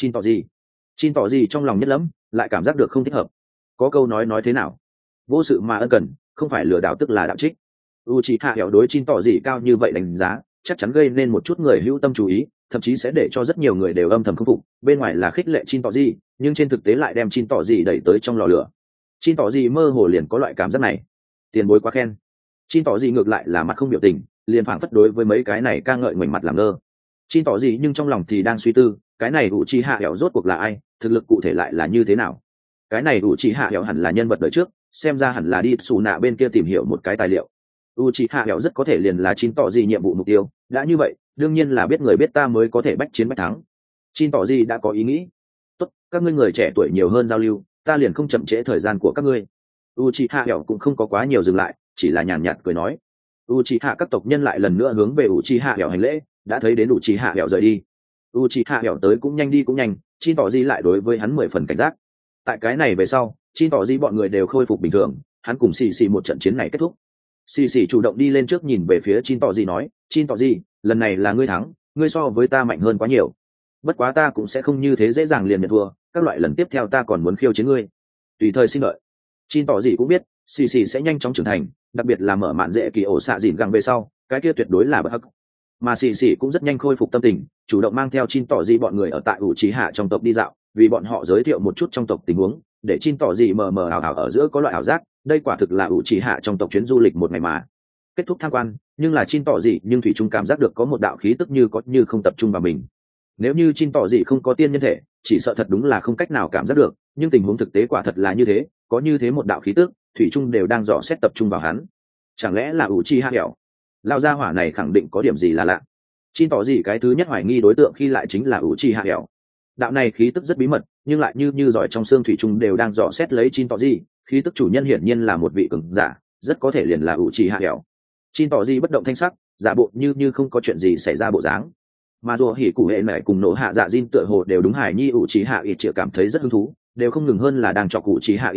Chin tỏ gì trong lòng nhất lắm, lại cảm giác được không thích hợp. Có câu nói thế nào, vô sự mà ân cần, không phải lừa đảo tức là đạo trích. Uchiha hẻo đối Chin tỏ gì cao như vậy đánh giá, chắc chắn gây nên một chút người hữu tâm chú ý, thậm chí sẽ để cho rất nhiều người đều âm thầm khâm phục. Bên ngoài là khích lệ Chin tỏ gì, nhưng trên thực tế lại đem Chin tỏ gì đẩy tới trong lò lửa. Chin tỏ gì mơ hồ liền có loại cảm giác này, tiền bối quá khen. Chin tỏ gì ngược lại là mặt không biểu tình, liền phảng phất đối với mấy cái này ca ngợi ngoảnh mặt làm ngơ. Chin tỏ gì nhưng trong lòng thì đang suy tư, cái này Uchiha hẻo rốt cuộc là ai, thực lực cụ thể lại là như thế nào. Cái này Uchiha hẻo hẳn là nhân vật đời trước, xem ra hẳn là đi xù nạ bên kia tìm hiểu một cái tài liệu. Uchiha hẻo rất có thể liền là Chin tỏ gì nhiệm vụ mục tiêu, đã như vậy đương nhiên là biết người biết ta mới có thể bách chiến bách thắng. Chin tỏ gì đã có ý nghĩ. Tốt, các ngươi người trẻ tuổi nhiều hơn giao lưu, ta liền không chậm trễ thời gian của các ngươi. Uchiha hẻo cũng không có quá nhiều dừng lại, chỉ là nhàn nhạt cười nói. Uchiha các tộc nhân lại lần nữa hướng về Uchiha hẻo hành lễ, đã thấy đến Uchiha hẻo rời đi. Uchiha hẻo tới cũng nhanh đi cũng nhanh, Chin tỏ gì lại đối với hắn 10 phần cảnh giác. Tại cái này về sau, Chin tỏ gì bọn người đều khôi phục bình thường, hắn cùng xì xì một trận chiến này kết thúc. Xì xì chủ động đi lên trước nhìn về phía Chin tỏ gì nói, Chin tỏ gì, lần này là ngươi thắng, ngươi so với ta mạnh hơn quá nhiều. Bất quá ta cũng sẽ không như thế dễ dàng liền nhận thua, các loại lần tiếp theo ta còn muốn khiêu chiến ngươi. Tùy thời xin đợi. Chin tỏ gì cũng biết, xì xì sẽ nhanh chóng trưởng thành, đặc biệt là mở mạn dễ kỳ ổ xạ dìn găng về sau, cái kia tuyệt đối là bất hắc. Mà xì xì cũng rất nhanh khôi phục tâm tình, chủ động mang theo Chin tỏ gì bọn người ở tại Uchiha trong tộc đi dạo, vì bọn họ giới thiệu một chút trong tộc tình huống, để Chin tỏ gì mờ mờ ảo ảo ở giữa có loại ảo giác, đây quả thực là Uchiha trong tộc chuyến du lịch một ngày mà. Kết thúc tham quan, nhưng là Chin tỏ gì nhưng thủy chung cảm giác được có một đạo khí tức như có như không tập trung vào mình. Nếu như Chin tỏ gì không có tiên nhân thể, chỉ sợ thật đúng là không cách nào cảm giác được, nhưng tình huống thực tế quả thật là như thế, có như thế một đạo khí tức, thủy chung đều đang dò xét tập trung vào hắn. Chẳng lẽ là Uchiha hẻo? Lao gia hỏa này khẳng định có điểm gì là lạ. Chin tỏ gì cái thứ nhất hoài nghi đối tượng khi lại chính là Uchiha hẻo. Đạo này khí tức rất bí mật, nhưng lại như giỏi trong xương thủy chung đều đang dò xét lấy Chin tỏ gì, khí tức chủ nhân hiển nhiên là một vị cường giả, rất có thể liền là Uchiha hẻo. Chin tỏ gì bất động thanh sắc, giả bộ như không có chuyện gì xảy ra bộ dáng. Mà dù hỉ cụ hệ mẹ cùng nổ hạ dạ Jin tựa hồ đều đúng hài nhi Uchiha Itchia cảm thấy rất hứng thú, đều không ngừng hơn là đang chọc Uchiha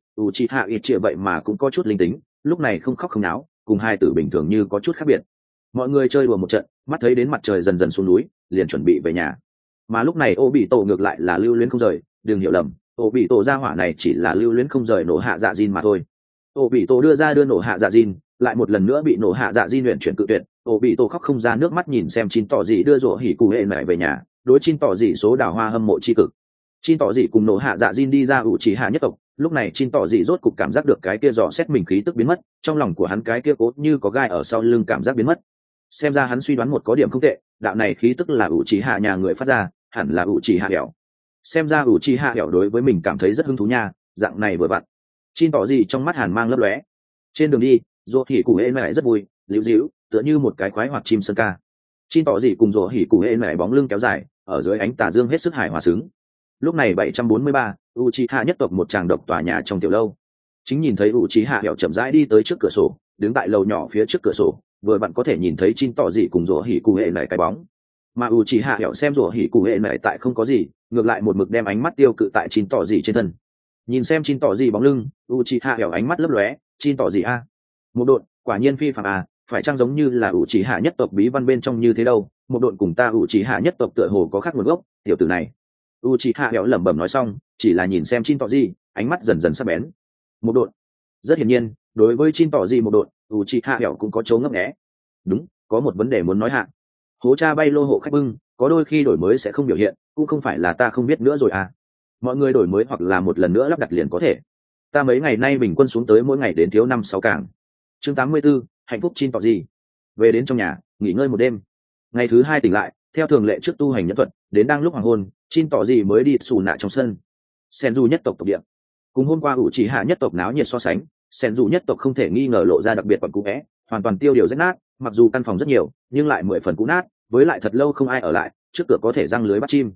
Itchia vậy mà cũng có chút linh tính, lúc này không khóc không náo, cùng hai tử bình thường như có chút khác biệt. Mọi người chơi đùa một trận, mắt thấy đến mặt trời dần dần xuống núi, liền chuẩn bị về nhà. Mà lúc này Obito ngược lại là lưu luyến không rời, đừng hiểu lầm, Obito gia hỏa này chỉ là lưu luyến không rời nổ hạ dạ Jin mà thôi. Obito đưa nổ hạ dạ Jin, lại một lần nữa bị nổ hạ dạ Jin luyện chuyển cự tuyệt. Obito khóc không ra nước mắt nhìn xem Chin tỏ dị đưa rổ hỉ cụ hệ mẹ về nhà, đối Chin tỏ dị số đào hoa hâm mộ chi cực. Chin tỏ dị cùng nổ hạ dạ Jin đi ra Uchiha nhất tộc, lúc này Chin tỏ dị rốt cục cảm giác được cái kia dò xét mình khí tức biến mất, trong lòng của hắn cái kia cố như có gai ở sau lưng cảm giác biến mất. Xem ra hắn suy đoán một có điểm không tệ, đạo này khí tức là Uchiha nhà người phát ra, hẳn là Uchiha hẻo. Xem ra Uchiha hẻo đối với mình cảm thấy rất hứng thú nha, dạng này vừa vặn. Chin tỏ dị trong mắt hàn mang lấp lóe. Trên đường đi, rổ hỉ cụ hệ mẹ rất vui, líu díu, tựa như một cái khoái hoạt chim sơn ca. Chin tỏ dị cùng rổ hỉ cụ hệ mẹ bóng lưng kéo dài, ở dưới ánh tà dương hết sức hài hòa sướng. Lúc này 743, Uchiha nhất tộc một tràng độc tòa nhà trong tiểu lâu. Chính nhìn thấy Uchiha hẻo chậm rãi đi tới trước cửa sổ, đứng tại lầu nhỏ phía trước cửa sổ, vừa vặn có thể nhìn thấy Chin tỏ dị cùng rổ hỉ cụ hệ mẹ cái bóng. Mà Uchiha hẻo xem rổ hỉ cụ hệ mẹ tại không có gì, ngược lại một mực đem ánh mắt tiêu cự tại Chin tỏ dị trên thân. Nhìn xem Chin tỏ dị bóng lưng, Uchiha hẻo ánh mắt lấp lóe, Chin tỏ dị a, một độn, quả nhiên phi phàm a, phải chăng giống như là Uchiha nhất tộc bí văn bên trong như thế đâu, một độn cùng ta Uchiha nhất tộc tựa hồ có khác nguồn gốc, tiểu tử này. Uchiha hẻo lẩm bẩm nói xong, chỉ là nhìn xem Chin tỏ dị, ánh mắt dần dần sắc bén. Một độn. Rất hiển nhiên, đối với Chin tỏ dị một độn, Uchiha hẻo cũng có chỗ ngấp nghé. Đúng, có một vấn đề muốn nói hạ. Hố cha bay lô hộ khách bưng, có đôi khi đổi mới sẽ không biểu hiện, cũng không phải là ta không biết nữa rồi à. Mọi người đổi mới hoặc là một lần nữa lắp đặt liền có thể. Ta mấy ngày nay bình quân xuống tới mỗi ngày đến thiếu 5-6 cảng. Chương 84, hạnh phúc Chin tỏ dị. Về đến trong nhà, nghỉ ngơi một đêm. Ngày thứ 2 tỉnh lại, theo thường lệ trước tu hành nhẫn thuật, đến đang lúc hoàng hôn, Chin tỏ dị mới đi xù nạ trong sân. Senju nhất tộc tộc địa. Cùng hôm qua Uchiha nhất tộc náo nhiệt so sánh, Senju nhất tộc không thể nghi ngờ lộ ra đặc biệt quặn cũ é, hoàn toàn tiêu điều rách nát, mặc dù căn phòng rất nhiều, nhưng lại 10 phần cũ nát, với lại thật lâu không ai ở lại, trước cửa có thể răng lưới bắt chim.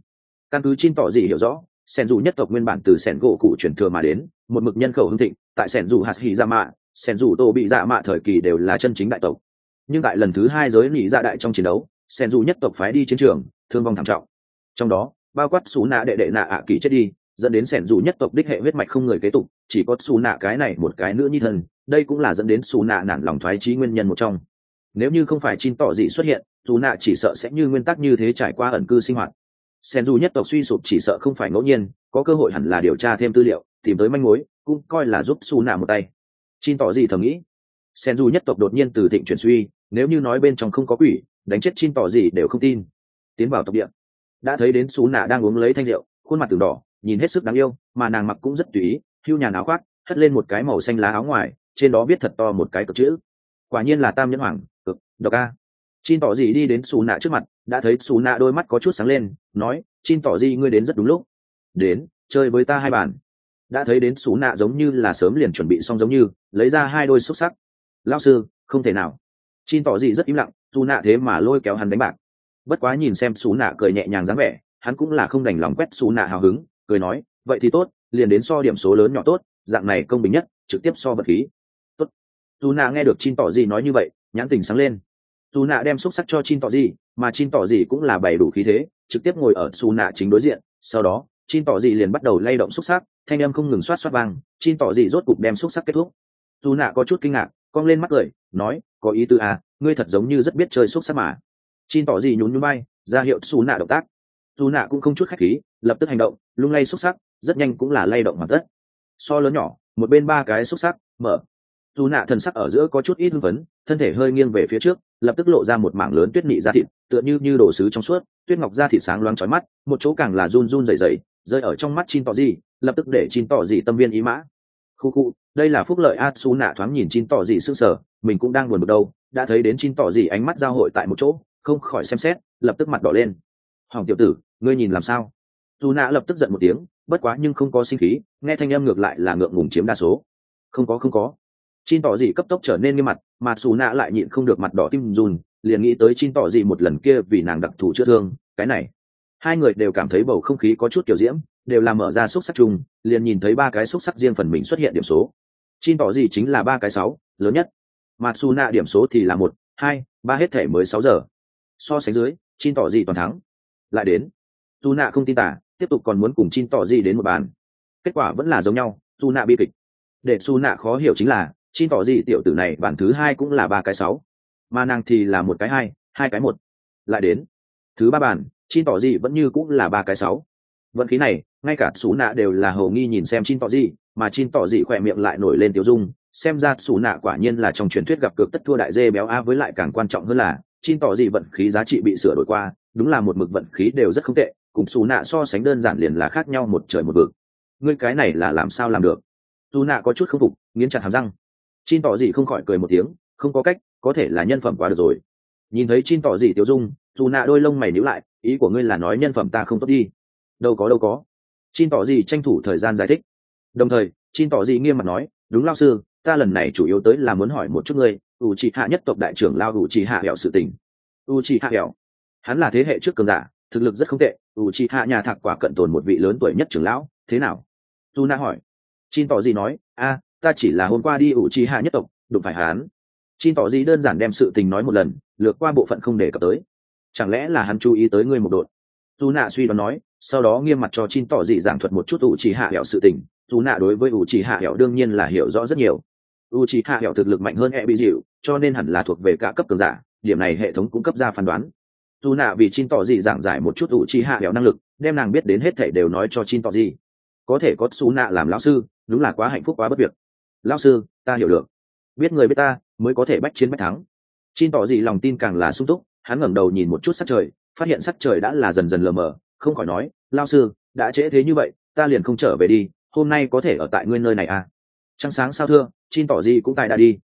Căn cứ Chin tỏ gì hiểu rõ, sen dù nhất tộc nguyên bản từ sen gỗ cụ truyền thừa mà đến, một mực nhân khẩu hưng thịnh, tại sen dù hạt hỉ dạ mạ, sen dù tô bị dạ mạ thời kỳ đều là chân chính đại tộc. Nhưng tại lần thứ hai giới nỉ dạ đại trong chiến đấu, sen dù nhất tộc phái đi chiến trường, thương vong thảm trọng. Trong đó bao quát xú nạ đệ đệ nạ ạ kỳ chết đi, dẫn đến sen dù nhất tộc đích hệ huyết mạch không người kế tục, chỉ có xú nạ cái này một cái nữa nhi thân, đây cũng là dẫn đến xú nạ nản lòng thoái chí nguyên nhân một trong. Nếu như không phải Chin tỏ dị xuất hiện, dù nạ chỉ sợ sẽ như nguyên tắc như thế trải qua ẩn cư sinh hoạt. Sen dù nhất tộc suy sụp chỉ sợ không phải ngẫu nhiên, có cơ hội hẳn là điều tra thêm tư liệu, tìm tới manh mối, cũng coi là giúp su nạ một tay. Chin tỏ dị thầm nghĩ, sen dù nhất tộc đột nhiên từ thịnh chuyển suy, nếu như nói bên trong không có quỷ, đánh chết Chin tỏ dị đều không tin. Tiến vào tộc địa, đã thấy đến su nạ đang uống lấy thanh rượu, khuôn mặt từng đỏ, nhìn hết sức đáng yêu, mà nàng mặc cũng rất tùy ý, hưu nhàn áo khoác, hất lên một cái màu xanh lá áo ngoài, trên đó viết thật to một cái cực chữ. Quả nhiên là tam nhẫn hoàng, cực độc a. Chin tỏ gì đi đến xù nạ trước mặt, đã thấy xù nạ đôi mắt có chút sáng lên, nói, Chin tỏ gì ngươi đến rất đúng lúc. Đến, chơi với ta hai bàn. Đã thấy đến xù nạ giống như là sớm liền chuẩn bị xong giống như, lấy ra hai đôi xúc sắc. Lao sư, không thể nào. Chin tỏ gì rất im lặng, xù nạ thế mà lôi kéo hắn đánh bạc. Bất quá nhìn xem xù nạ cười nhẹ nhàng dáng vẻ, hắn cũng là không đành lòng quét xù nạ hào hứng, cười nói, vậy thì tốt, liền đến so điểm số lớn nhỏ tốt, dạng này công bình nhất, trực tiếp so vật khí. Tốt. Xù nạ nghe được Chin tỏ gì nói như vậy, nhãn tình sáng lên. Su nạ đem xúc sắc cho Chin tỏ gì, mà Chin tỏ gì cũng là bày đủ khí thế, trực tiếp ngồi ở Su nạ chính đối diện. Sau đó, Chin tỏ gì liền bắt đầu lay động xúc sắc, thanh âm không ngừng xoát xoát vang. Chin tỏ gì rốt cục đem xúc sắc kết thúc. Su nạ có chút kinh ngạc, cong lên mắt cười, nói, có ý tư à, ngươi thật giống như rất biết chơi xúc sắc mà. Chin tỏ gì nhún nhún bay, ra hiệu Su nạ động tác. Su nạ cũng không chút khách khí, lập tức hành động, lung lay xúc sắc, rất nhanh cũng là lay động hoàn tất. So lớn nhỏ, một bên ba cái xúc sắc, mở. Su nạ thần sắc ở giữa có chút ít hưng phấn, thân thể hơi nghiêng về phía trước, lập tức lộ ra một mảng lớn tuyết nị da thịt, tựa như đồ sứ trong suốt, tuyết ngọc da thịt sáng loáng chói mắt, một chỗ càng là run run rẩy rẩy, rơi ở trong mắt Chin tỏ gì, lập tức để Chin tỏ gì tâm viên ý mã. Khu khu, đây là phúc lợi a. Su nạ thoáng nhìn Chin tỏ gì sững sờ, mình cũng đang buồn bực đâu, đã thấy đến Chin tỏ gì ánh mắt giao hội tại một chỗ, không khỏi xem xét, lập tức mặt đỏ lên. Hỏng tiểu tử, ngươi nhìn làm sao? Su nạ lập tức giận một tiếng, bất quá nhưng không có sinh khí, nghe thanh âm ngược lại là ngượng ngùng chiếm đa số. Không có. Chin tỏ gì cấp tốc trở nên nghiêm mặt, mà Su nạ lại nhịn không được mặt đỏ tim run, liền nghĩ tới Chin tỏ gì một lần kia vì nàng đặc thù chữa thương, cái này. Hai người đều cảm thấy bầu không khí có chút kiểu diễm, đều là mở ra xúc sắc chung, liền nhìn thấy ba cái xúc sắc riêng phần mình xuất hiện điểm số. Chin tỏ gì chính là 3 cái 6, lớn nhất. Mà Su nạ điểm số thì là 1, 2, 3 hết thể mới 6 giờ. So sánh dưới, Chin tỏ gì toàn thắng. Lại đến. Su nạ không tin tả, tiếp tục còn muốn cùng Chin tỏ gì đến một bàn. Kết quả vẫn là giống nhau, Su nạ bi kịch. Để Su nạ khó hiểu chính là, Chin tỏ gì tiểu tử này bản thứ hai cũng là 3 cái 6, mà nàng thì là 1 cái 2, 2 cái 1. Lại đến thứ ba bàn, Chin tỏ gì vẫn như cũng là 3 cái 6. Vận khí này, ngay cả Su nạ đều là hầu nghi nhìn xem Chin tỏ gì, mà Chin tỏ gì khỏe miệng lại nổi lên tiêu dung, xem ra Su nạ quả nhiên là trong truyền thuyết gặp cược tất thua đại dê béo a. Với lại càng quan trọng hơn là, Chin tỏ gì vận khí giá trị bị sửa đổi qua, đúng là một mực vận khí đều rất không tệ, cùng Su nạ so sánh đơn giản liền là khác nhau một trời một vực. Ngươi cái này là làm sao làm được? Su nạ có chút không phục, nghiến chặt hàm răng. Chin tỏ gì không khỏi cười một tiếng, không có cách, có thể là nhân phẩm quá được rồi. Nhìn thấy Chin tỏ gì tiêu dung, Su nạ đôi lông mày nhíu lại, ý của ngươi là nói nhân phẩm ta không tốt đi? Đâu có. Chin tỏ gì tranh thủ thời gian giải thích. Đồng thời, Chin tỏ gì nghiêm mặt nói, đúng lao sư, ta lần này chủ yếu tới là muốn hỏi một chút ngươi, Uchiha nhất tộc đại trưởng lao Uchiha Hẻo sự tình. Uchiha Hẻo, hắn là thế hệ trước cường giả, thực lực rất không tệ, Uchiha nhà Thạc quả cận tồn một vị lớn tuổi nhất trưởng lão, thế nào? Su nạ hỏi. Chin tỏ gì nói, ta chỉ là hôm qua đi Uchiha nhất tộc, đụng phải hắn. Chin tỏ gì đơn giản đem sự tình nói một lần, lược qua bộ phận không đề cập tới. Chẳng lẽ là hắn chú ý tới ngươi một đột? Su nạ suy đoán nói, sau đó nghiêm mặt cho Chin tỏ gì giảng thuật một chút Uchiha Hẻo sự tình. Su nạ đối với Uchiha Hẻo đương nhiên là hiểu rõ rất nhiều. Uchiha Hẻo thực lực mạnh hơn bị dịu, cho nên hẳn là thuộc về cả cấp cường giả, điểm này hệ thống cũng cấp ra phán đoán. Su nạ vì Chin tỏ gì giảng giải một chút Uchiha Hẻo năng lực, đem nàng biết đến hết thảy đều nói cho Chin tỏ gì. Có thể có Su nạ làm lão sư, đúng là quá hạnh phúc quá bất việc. Lão sư, ta hiểu được, biết người biết ta mới có thể bách chiến bách thắng. Chin tỏ gì lòng tin càng là sung túc, hắn ngẩng đầu nhìn một chút sắc trời, phát hiện sắc trời đã là dần dần lờ mờ, không khỏi nói, lão sư, đã trễ thế như vậy, ta liền không trở về đi, hôm nay có thể ở tại ngươi nơi này à? Trăng sáng sao thưa, Chin tỏ gì cũng tại đã đi.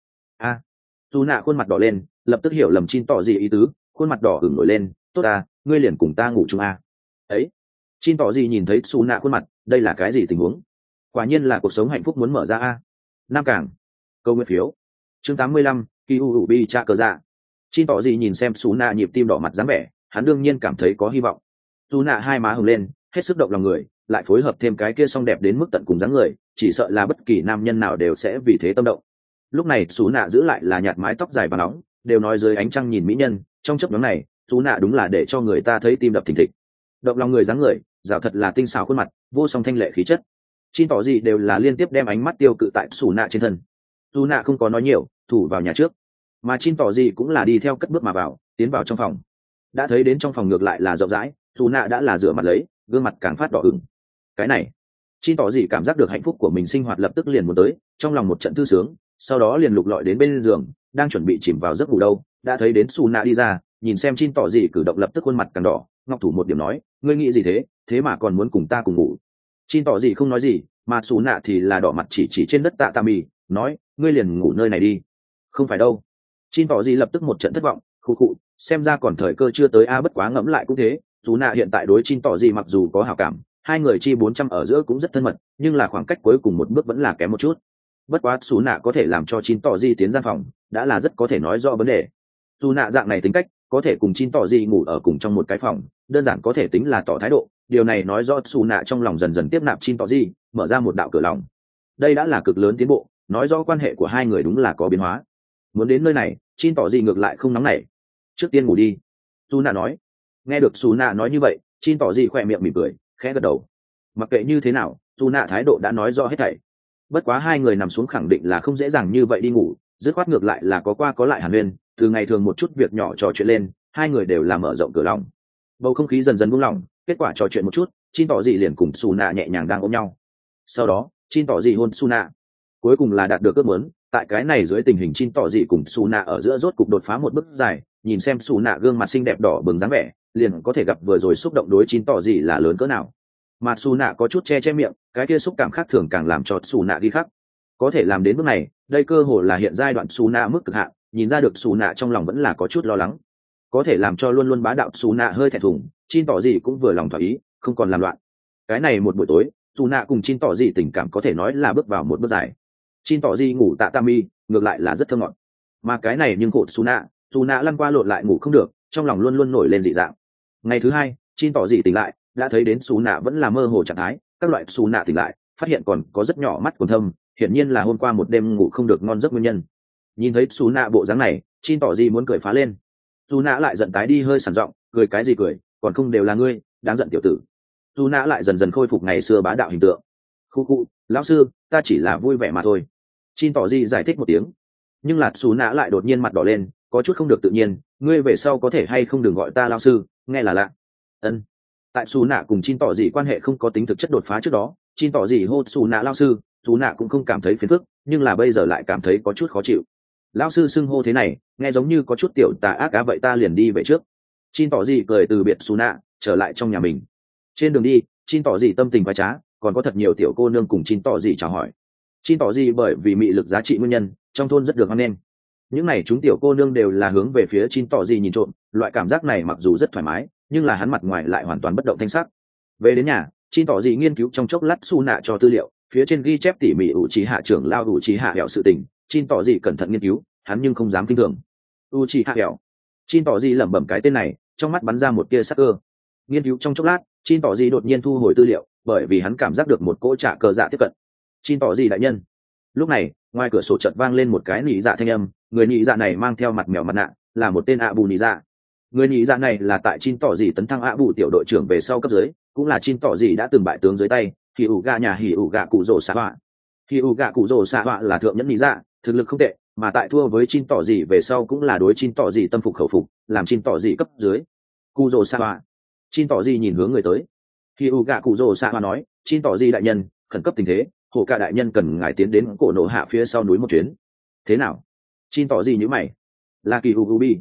Su nạ khuôn mặt đỏ lên, lập tức hiểu lầm Chin tỏ gì ý tứ, khuôn mặt đỏ ửng nổi lên, tốt à, ngươi liền cùng ta ngủ chung à? Ấy, Chin tỏ gì nhìn thấy Su nạ khuôn mặt, đây là cái gì tình huống? Quả nhiên là cuộc sống hạnh phúc muốn mở ra a. Nam Cảng, câu nguyên phiếu, chương 85, kỳ u bi tra cờ dạ. Chin tỏ gì nhìn xem Su nạ nhịp tim đỏ mặt dáng vẻ, hắn đương nhiên cảm thấy có hy vọng. Su nạ hai má hồng lên, hết sức động lòng người, lại phối hợp thêm cái kia song đẹp đến mức tận cùng dáng người, chỉ sợ là bất kỳ nam nhân nào đều sẽ vì thế tâm động. Lúc này Sú Nạ giữ lại là nhạt mái tóc dài và nóng, đều nói dưới ánh trăng nhìn mỹ nhân, trong chớp nhoáng này, Sú Nạ đúng là để cho người ta thấy tim đập thình thịch. Động lòng người dáng người, dạo thật là tinh xảo khuôn mặt, vô song thanh lệ khí chất. Chin tỏ gì đều là liên tiếp đem ánh mắt tiêu cự tại Sú Nạ trên thân. Sú Nạ không có nói nhiều, thủ vào nhà trước, mà Chin tỏ gì cũng là đi theo cất bước mà vào, tiến vào trong phòng. Đã thấy đến trong phòng ngược lại là rộng rãi, Sú Nạ đã là rửa mặt lấy, gương mặt càng phát đỏ ửng. Cái này, Chin tỏ gì cảm giác được hạnh phúc của mình sinh hoạt lập tức liền muốn tới, trong lòng một trận thư sướng, sau đó liền lục lọi đến bên giường, đang chuẩn bị chìm vào giấc ngủ đâu, đã thấy đến Sú Nạ đi ra, nhìn xem Chin tỏ gì cử động lập tức khuôn mặt càng đỏ, ngọc thủ một điểm nói, ngươi nghĩ gì thế, thế mà còn muốn cùng ta cùng ngủ. Chin tỏ gì không nói gì, mà Sú Nạ thì là đỏ mặt chỉ trên đất tạ mì, nói, ngươi liền ngủ nơi này đi. Không phải đâu. Chin tỏ gì lập tức một trận thất vọng, khụ khụ, xem ra còn thời cơ chưa tới a, bất quá ngẫm lại cũng thế, Sú Nạ hiện tại đối Chin tỏ gì mặc dù có hảo cảm, hai người chi 400 ở giữa cũng rất thân mật, nhưng là khoảng cách cuối cùng một bước vẫn là kém một chút. Bất quá Sú Nạ có thể làm cho Chin tỏ gì tiến gian phòng, đã là rất có thể nói rõ vấn đề. Sú Nạ dạng này tính cách, có thể cùng Chin tỏ gì ngủ ở cùng trong một cái phòng, đơn giản có thể tính là tỏ thái độ, điều này nói rõ Sú Nạ trong lòng dần dần tiếp nạp Chin tỏ gì, mở ra một đạo cửa lòng. Đây đã là cực lớn tiến bộ, nói rõ quan hệ của hai người đúng là có biến hóa. Muốn đến nơi này, Chin tỏ gì ngược lại không nóng nảy. Trước tiên ngủ đi, Sú Nạ nói. Nghe được Sú Nạ nói như vậy, Chin tỏ gì khỏe miệng mỉm cười, khẽ gật đầu. Mặc kệ như thế nào, Sú Nạ thái độ đã nói rõ hết thảy. Bất quá hai người nằm xuống khẳng định là không dễ dàng như vậy đi ngủ, dứt khoát ngược lại là có qua có lại hàn huyên, từ ngày thường một chút việc nhỏ trò chuyện lên, hai người đều là mở rộng cửa lòng. Bầu không khí dần dần buông lỏng, kết quả trò chuyện một chút, Chin tỏ gì liền cùng Sú Nạ nhẹ nhàng đang ôm nhau. Sau đó, Chin tỏ gì hôn Sú Nạ. Cuối cùng là đạt được ước muốn, tại cái này dưới tình hình Chin tỏ gì cùng Sú Nạ ở giữa rốt cục đột phá một bước dài, nhìn xem Sú Nạ gương mặt xinh đẹp đỏ bừng dáng vẻ, liền có thể gặp vừa rồi xúc động đối Chin tỏ gì là lớn cỡ nào. Mà Sú Nạ có chút che miệng, cái kia xúc cảm khác thường càng làm cho Sú Nạ ghi khắc. Có thể làm đến bước này, đây cơ hồ là hiện giai đoạn Sú Nạ mức cực hạn, nhìn ra được Sú Nạ trong lòng vẫn là có chút lo lắng. Có thể làm cho luôn luôn bá đạo Sú Nạ hơi thẹn thùng, Chin tỏ gì cũng vừa lòng thỏa ý, không còn làm loạn. Cái này một buổi tối, Sú Nạ cùng Chin tỏ gì tình cảm có thể nói là bước vào một bước dài. Chin tỏ gì ngủ tạ mi, ngược lại là rất thơ ngọt. Mà cái này nhưng khổ Sú Nạ lăn qua lộn lại ngủ không được, trong lòng luôn luôn nổi lên dị dạng. Ngày thứ hai, Chin tỏ gì tỉnh lại, đã thấy đến Sú Nạ vẫn là mơ hồ trạng thái, các loại Sú Nạ tỉnh lại, phát hiện còn có rất nhỏ mắt còn thâm, hiển nhiên là hôm qua một đêm ngủ không được ngon giấc nguyên nhân. Nhìn thấy Sú Nạ bộ dáng này, Chin tỏ gì muốn cười phá lên. Sú Nạ lại giận tái đi hơi sảng giọng, cười cái gì cười, còn không đều là ngươi, đáng giận tiểu tử. Sú Nạ lại dần dần khôi phục ngày xưa bá đạo hình tượng. Khu, lão sư, ta chỉ là vui vẻ mà thôi. Chin tỏ gì giải thích một tiếng, nhưng là Sú Nạ lại đột nhiên mặt đỏ lên, có chút không được tự nhiên, ngươi về sau có thể hay không đừng gọi ta lão sư, nghe là lạ. Ân. Tại Sú Nạ cùng Chin tỏ gì quan hệ không có tính thực chất đột phá trước đó, Chin tỏ gì hô Sú Nạ lão sư, Sú Nạ cũng không cảm thấy phiền phức, nhưng là bây giờ lại cảm thấy có chút khó chịu. Lão sư xưng hô thế này, nghe giống như có chút tiểu tà ác á, vậy ta liền đi về trước. Chin tỏ gì cười từ biệt Sú Nạ, trở lại trong nhà mình. Trên đường đi, Chin tỏ gì tâm tình quái trá, còn có thật nhiều tiểu cô nương cùng Chin tỏ gì chào hỏi. Chin tỏ gì bởi vì mị lực giá trị nguyên nhân, trong thôn rất được hoan nghênh. Những này chúng tiểu cô nương đều là hướng về phía Chin tỏ gì nhìn trộm, loại cảm giác này mặc dù rất thoải mái, nhưng là hắn mặt ngoài lại hoàn toàn bất động thanh sắc. Về đến nhà, Chin tỏ gì nghiên cứu trong chốc lát Sú Nạ cho tư liệu, phía trên ghi chép tỉ mỉ Uchiha trưởng lao Uchiha Hẹo sự tình, Chin tỏ gì cẩn thận nghiên cứu, hắn nhưng không dám kinh thường. Uchiha Hẹo. Chin tỏ gì lẩm bẩm cái tên này, trong mắt bắn ra một tia sắc cơ. Nghiên cứu trong chốc lát, Chin tỏ gì đột nhiên thu hồi tư liệu, bởi vì hắn cảm giác được một cỗ trả cờ dạ tiếp cận. Chin tỏ gì đại nhân. Lúc này, ngoài cửa sổ chợt vang lên một cái nị dạ thanh âm, người nị dạ này mang theo mặt mèo mặt nạ, là một tên ạ bù nị dạ. Người nị dạ này là tại Chin tỏ gì tấn thăng ạ bù tiểu đội trưởng về sau cấp dưới, cũng là Chin tỏ gì đã từng bại tướng dưới tay, Hỉ ủ gạ nhà Hỉ ủ gạ cụ rồ xạ họa. Hỉ ủ gạ cụ rồ xạ họa là thượng nhẫn nị dạ, thực lực không tệ, mà tại thua với Chin tỏ gì về sau cũng là đối Chin tỏ gì tâm phục khẩu phục, làm Chin tỏ gì cấp dưới. Cụ rồ xạ họa. Chin tỏ gì nhìn hướng người tới. Hỉ ủ gạ cụ rồ xạ họa nói, Chin tỏ gì đại nhân, khẩn cấp tình thế, hồ cả đại nhân cần ngài tiến đến cổ nổ hạ phía sau núi một chuyến. Thế nào? Chin tỏ gì nhíu mày. Là kỳ ubi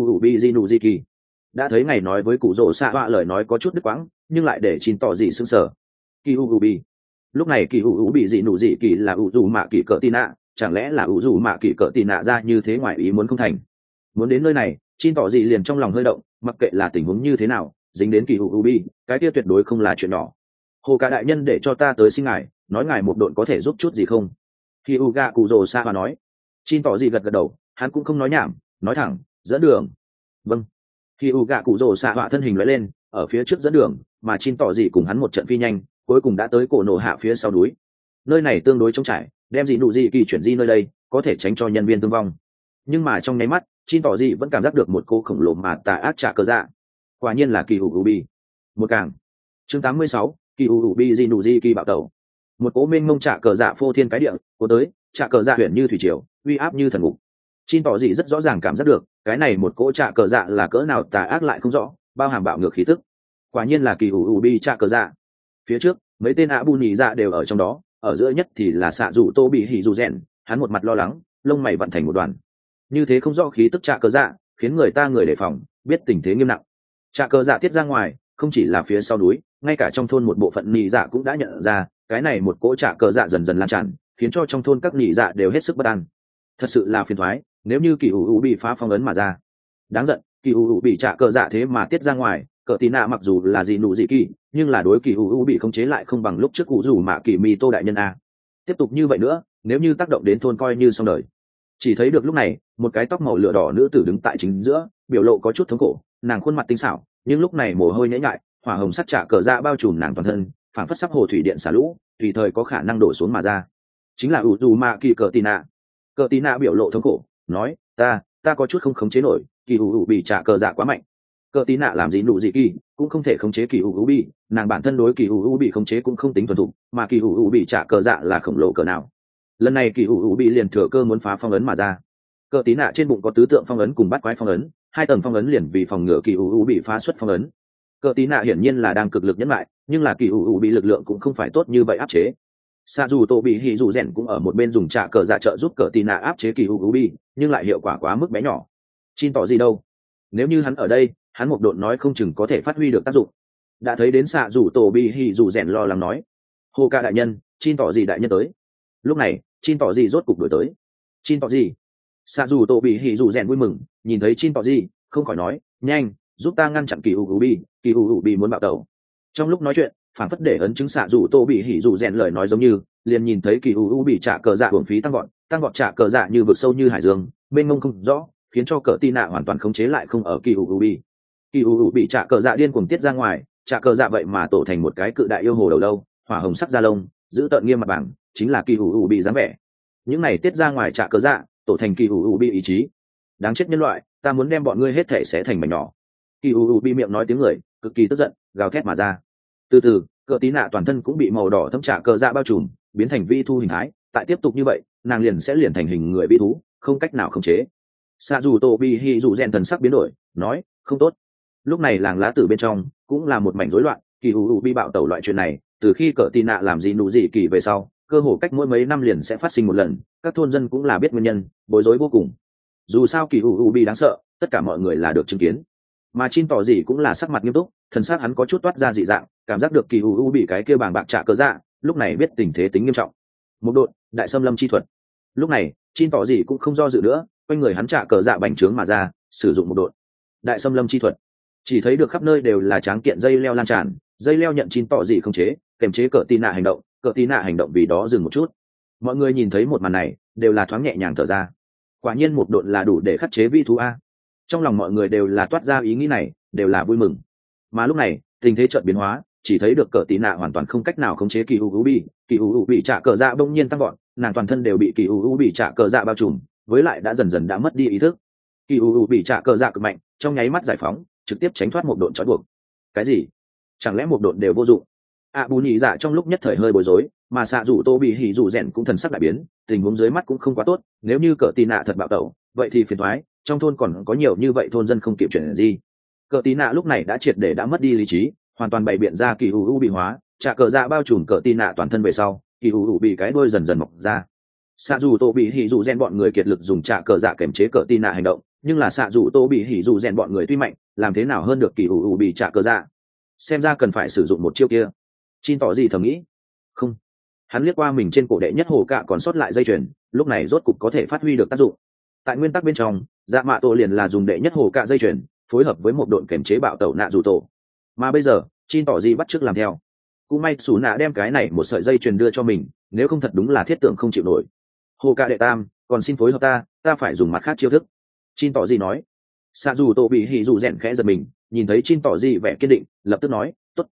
Jinu. Đã thấy ngày nói với cụ rồ xạ họa lời nói có chút đứt quãng, nhưng lại để Chin tỏ gì sững sờ. Kỳ ubi. Lúc này kỳ ubi Jinu là dù mạ kỳ cỡ tì nạ, chẳng lẽ là dù mạ kỳ cỡ tì nạ ra như thế ngoài ý muốn không thành? Muốn đến nơi này, Chin tỏ gì liền trong lòng hơi động, mặc kệ là tình huống như thế nào, dính đến kỳ ubi, cái kia tuyệt đối không là chuyện nhỏ. Hồ cả đại nhân để cho ta tới xin ngài, nói ngài một đội có thể giúp chút gì không? Hyuga Kurosawa mà nói. Chin tỏ gì gật gật đầu, hắn cũng không nói nhảm, nói thẳng, dẫn đường. Vâng. Hyuga Kurosawa thân hình lóe lên, ở phía trước dẫn đường, mà Chin tỏ gì cùng hắn một trận phi nhanh cuối cùng đã tới cổ nổ hạ phía sau núi. Nơi này tương đối trống trải, đem dị nụ dị kỳ chuyển di nơi đây có thể tránh cho nhân viên thương vong, nhưng mà trong nháy mắt Chin tỏ dị vẫn cảm giác được một cô khổng lồ mà tà ác trả cờ dạ. Quả nhiên là kỳ hữu ubi. Một càng chương 86, kỳ hữu ubi dị nụ dị kỳ bạo tẩu. Một cỗ mênh mông trả cờ dạ phô thiên cái địa cố tới, trả cờ dạ huyền như thủy triều, uy áp như thần ngục. Chin tỏ dị rất rõ ràng cảm giác được cái này một cỗ trả cờ dạ là cỡ nào tà ác lại không rõ, bao hàm bạo ngược khí tức. Quả nhiên là kỳ hữu ubi trả cờ dạ. Phía trước mấy tên ạ bù nhì dạ đều ở trong đó, ở giữa nhất thì là xạ dù tô bị hỉ dù rèn, hắn một mặt lo lắng, lông mày vận thành một đoàn. Như thế không rõ khí tức trả cờ dạ khiến người ta người đề phòng, biết tình thế nghiêm nặng. Trả cờ dạ tiết ra ngoài không chỉ là phía sau núi, ngay cả trong thôn một bộ phận nhị dạ cũng đã nhận ra cái này một cỗ trả cờ dạ dần dần lan tràn, khiến cho trong thôn các nhị dạ đều hết sức bất an. Thật sự là phiền toái, nếu như kỳ ủ bị phá phong ấn mà ra. Đáng giận, kỳ ủ bị trả cờ dạ thế mà tiết ra ngoài, cờ tí nạ mặc dù là gì nụ dị kỳ, nhưng là đối kỳ ủ bị khống chế lại không bằng lúc trước cụ rủ mạ kỳ mi tô đại nhân a. Tiếp tục như vậy nữa, nếu như tác động đến thôn coi như xong đời. Chỉ thấy được lúc này một cái tóc màu lửa đỏ nữ tử đứng tại chính giữa, biểu lộ có chút thống khổ, nàng khuôn mặt tinh xảo nhưng lúc này mồ hôi nhễ nhại, hỏa hồng sắc trả cờ dạ bao trùm nàng toàn thân, phảng phất sắp hồ thủy điện xả lũ, tùy thời có khả năng đổ xuống mà ra. Chính là ủ dù mạ kỳ cờ tí nạ. Cờ tí nạ biểu lộ thống khổ nói, ta có chút không khống chế nổi, kỳ ủ bị trả cờ dạ quá mạnh. Cờ tí nạ làm gì nụ gì kỳ cũng không thể khống chế kỳ ủ bị, nàng bản thân đối kỳ ủ bị khống chế cũng không tính thuần thục, mà kỳ ủ bị trả cờ dạ là khổng lồ cỡ nào. Lần này kỳ ủ bị liền thừa cơ muốn phá phong ấn mà ra. Cờ tí nạ trên bụng có tứ tượng phong ấn cùng bắt quái phong ấn, hai tầng phong ấn liền vì phòng ngừa kỳ ủ bị phá xuất phong ấn. Cờ tí nạ hiển nhiên là đang cực lực nhẫn lại, nhưng là kỳ ủ bị lực lượng cũng không phải tốt như vậy áp chế. Sa dù tổ bị hỉ dù rèn cũng ở một bên dùng trả cờ dạ trợ giúp cờ tí nạ áp chế kỳ ủ bị, nhưng lại hiệu quả quá mức bé nhỏ. Chin tỏ gì đâu, nếu như hắn ở đây, hắn một độn nói không chừng có thể phát huy được tác dụng. Đã thấy đến xạ rủ tổ bị hỉ rủ rèn lo lắng nói, hồ ca đại nhân, Chin tỏ gì đại nhân tới. Lúc này Chin tỏ gì rốt cục đuổi tới. Chin tỏ gì? Xạ rủ tổ bị hỉ rủ rèn vui mừng nhìn thấy Chin tỏ gì, không khỏi nói, nhanh giúp ta ngăn chặn kỳ u bi muốn bạo tẩu. Trong lúc nói chuyện phản phất để ấn chứng xạ rủ tổ bị hỉ rủ rèn lời nói giống như, liền nhìn thấy kỳ u bị trả cờ dạ hưởng phí tăng vọt trả cờ dạ như vực sâu như hải dương, bên ngông không rõ, khiến cho cờ tì nạ hoàn toàn khống chế lại không ở kỳ u bị trả cờ dạ điên cuồng tiết ra ngoài, trả cờ dạ vậy mà tổ thành một cái cự đại yêu hồ đầu lâu, hỏa hồng sắc da lông, giữ tợn nghiêm mặt bằng, chính là kỳ u bị dáng vẻ. Những này tiết ra ngoài trả cờ dạ tổ thành kỳ u bị ý chí. Đáng chết nhân loại, ta muốn đem bọn ngươi hết thể xé thành mảnh nhỏ. Kỳ u bị miệng nói tiếng người, cực kỳ tức giận, gào thét mà ra. Từ từ cờ tí nạ toàn thân cũng bị màu đỏ thấm trả cờ dạ bao trùm, biến thành vi thu hình thái. Tại tiếp tục như vậy nàng liền sẽ liền thành hình người vi thú, không cách nào khống chế. Sa dù tô bi hi dù rèn thần sắc biến đổi nói, không tốt. Lúc này làng lá tử bên trong cũng là một mảnh rối loạn. Kỳ u bi bạo tẩu loại chuyện này từ khi cờ tí nạ làm gì nụ gì kỳ về sau, cơ hồ cách mỗi mấy năm liền sẽ phát sinh một lần, các thôn dân cũng là biết nguyên nhân, bối rối vô cùng. Dù sao kỳ u bi đáng sợ, tất cả mọi người là được chứng kiến. Mà Chin tỏ gì cũng là sắc mặt nghiêm túc, thần sắc hắn có chút toát ra dị dạng, cảm giác được kỳ u bị cái kia bàng bạc trả cờ dạ, lúc này biết tình thế tính nghiêm trọng. Một độn đại xâm lâm chi thuật. Lúc này Chin tỏ gì cũng không do dự nữa, quanh người hắn trả cờ dạ bành trướng mà ra, sử dụng một độn đại xâm lâm chi thuật. Chỉ thấy được khắp nơi đều là tráng kiện dây leo lan tràn, dây leo nhận Chin tỏ gì không chế, kềm chế cờ tí nạ hành động, cờ tí nạ hành động vì đó dừng một chút. Mọi người nhìn thấy một màn này đều là thoáng nhẹ nhàng thở ra. Quả nhiên một độn là đủ để khắc chế vi thú a. Trong lòng mọi người đều là toát ra ý nghĩ này, đều là vui mừng. Mà lúc này tình thế chợt biến hóa, chỉ thấy được cờ tí nạ hoàn toàn không cách nào khống chế kỳ u bị trả cờ dạ bỗng nhiên tăng gọn, nàng toàn thân đều bị kỳ u bị trả cờ dạ bao trùm, với lại đã dần dần đã mất đi ý thức. Kỳ u bị trả cờ dạ cực mạnh, trong nháy mắt giải phóng, trực tiếp tránh thoát một độn trói buộc. Cái gì? Chẳng lẽ một độn đều vô dụng? Bù nhị dạ trong lúc nhất thời hơi bối rối, mà xạ rủ tô bị hỉ rủ rèn cũng thần sắc đại biến, tình huống dưới mắt cũng không quá tốt, nếu như cờ tí nạ thật bạo tẩu, vậy thì phiền toái, trong thôn còn có nhiều như vậy thôn dân không kịp chuyển gì. Cờ tí nạ lúc này đã triệt để đã mất đi lý trí, hoàn toàn bày biện ra kỳ u bị hóa, trả cờ dạ bao trùm cờ tí nạ toàn thân về sau, kỳ u bị cái đuôi dần dần mọc ra. Xạ dù tô bị hỉ dù rèn bọn người kiệt lực dùng trả cờ dạ kiểm chế cờ tí nạ hành động, nhưng là xạ dù tô bị hỉ dù rèn bọn người tuy mạnh, làm thế nào hơn được kỳ u bị trả cờ dạ. Xem ra cần phải sử dụng một chiêu kia. Chin tỏ gì thầm nghĩ. Không, hắn liếc qua mình trên cổ đệ nhất hồ cạ còn sót lại dây chuyền, lúc này rốt cục có thể phát huy được tác dụng. Tại nguyên tắc bên trong, dạ mạ tổ liền là dùng đệ nhất hồ cạ dây chuyền phối hợp với một đội kiểm chế bạo tẩu nạ dù tổ, mà bây giờ Chin tỏ gì bắt chước làm theo. Cũng may xù nạ đem cái này một sợi dây chuyền đưa cho mình, nếu không thật đúng là thiết tưởng không chịu nổi. Hồ cạ đệ tam, còn xin phối hợp ta phải dùng mặt khác chiêu thức. Chin tỏ gì nói. Xạ dù tổ bị hỉ dù rèn khẽ giật mình, nhìn thấy Chin tỏ gì vẻ kiên định, lập tức nói, tốt.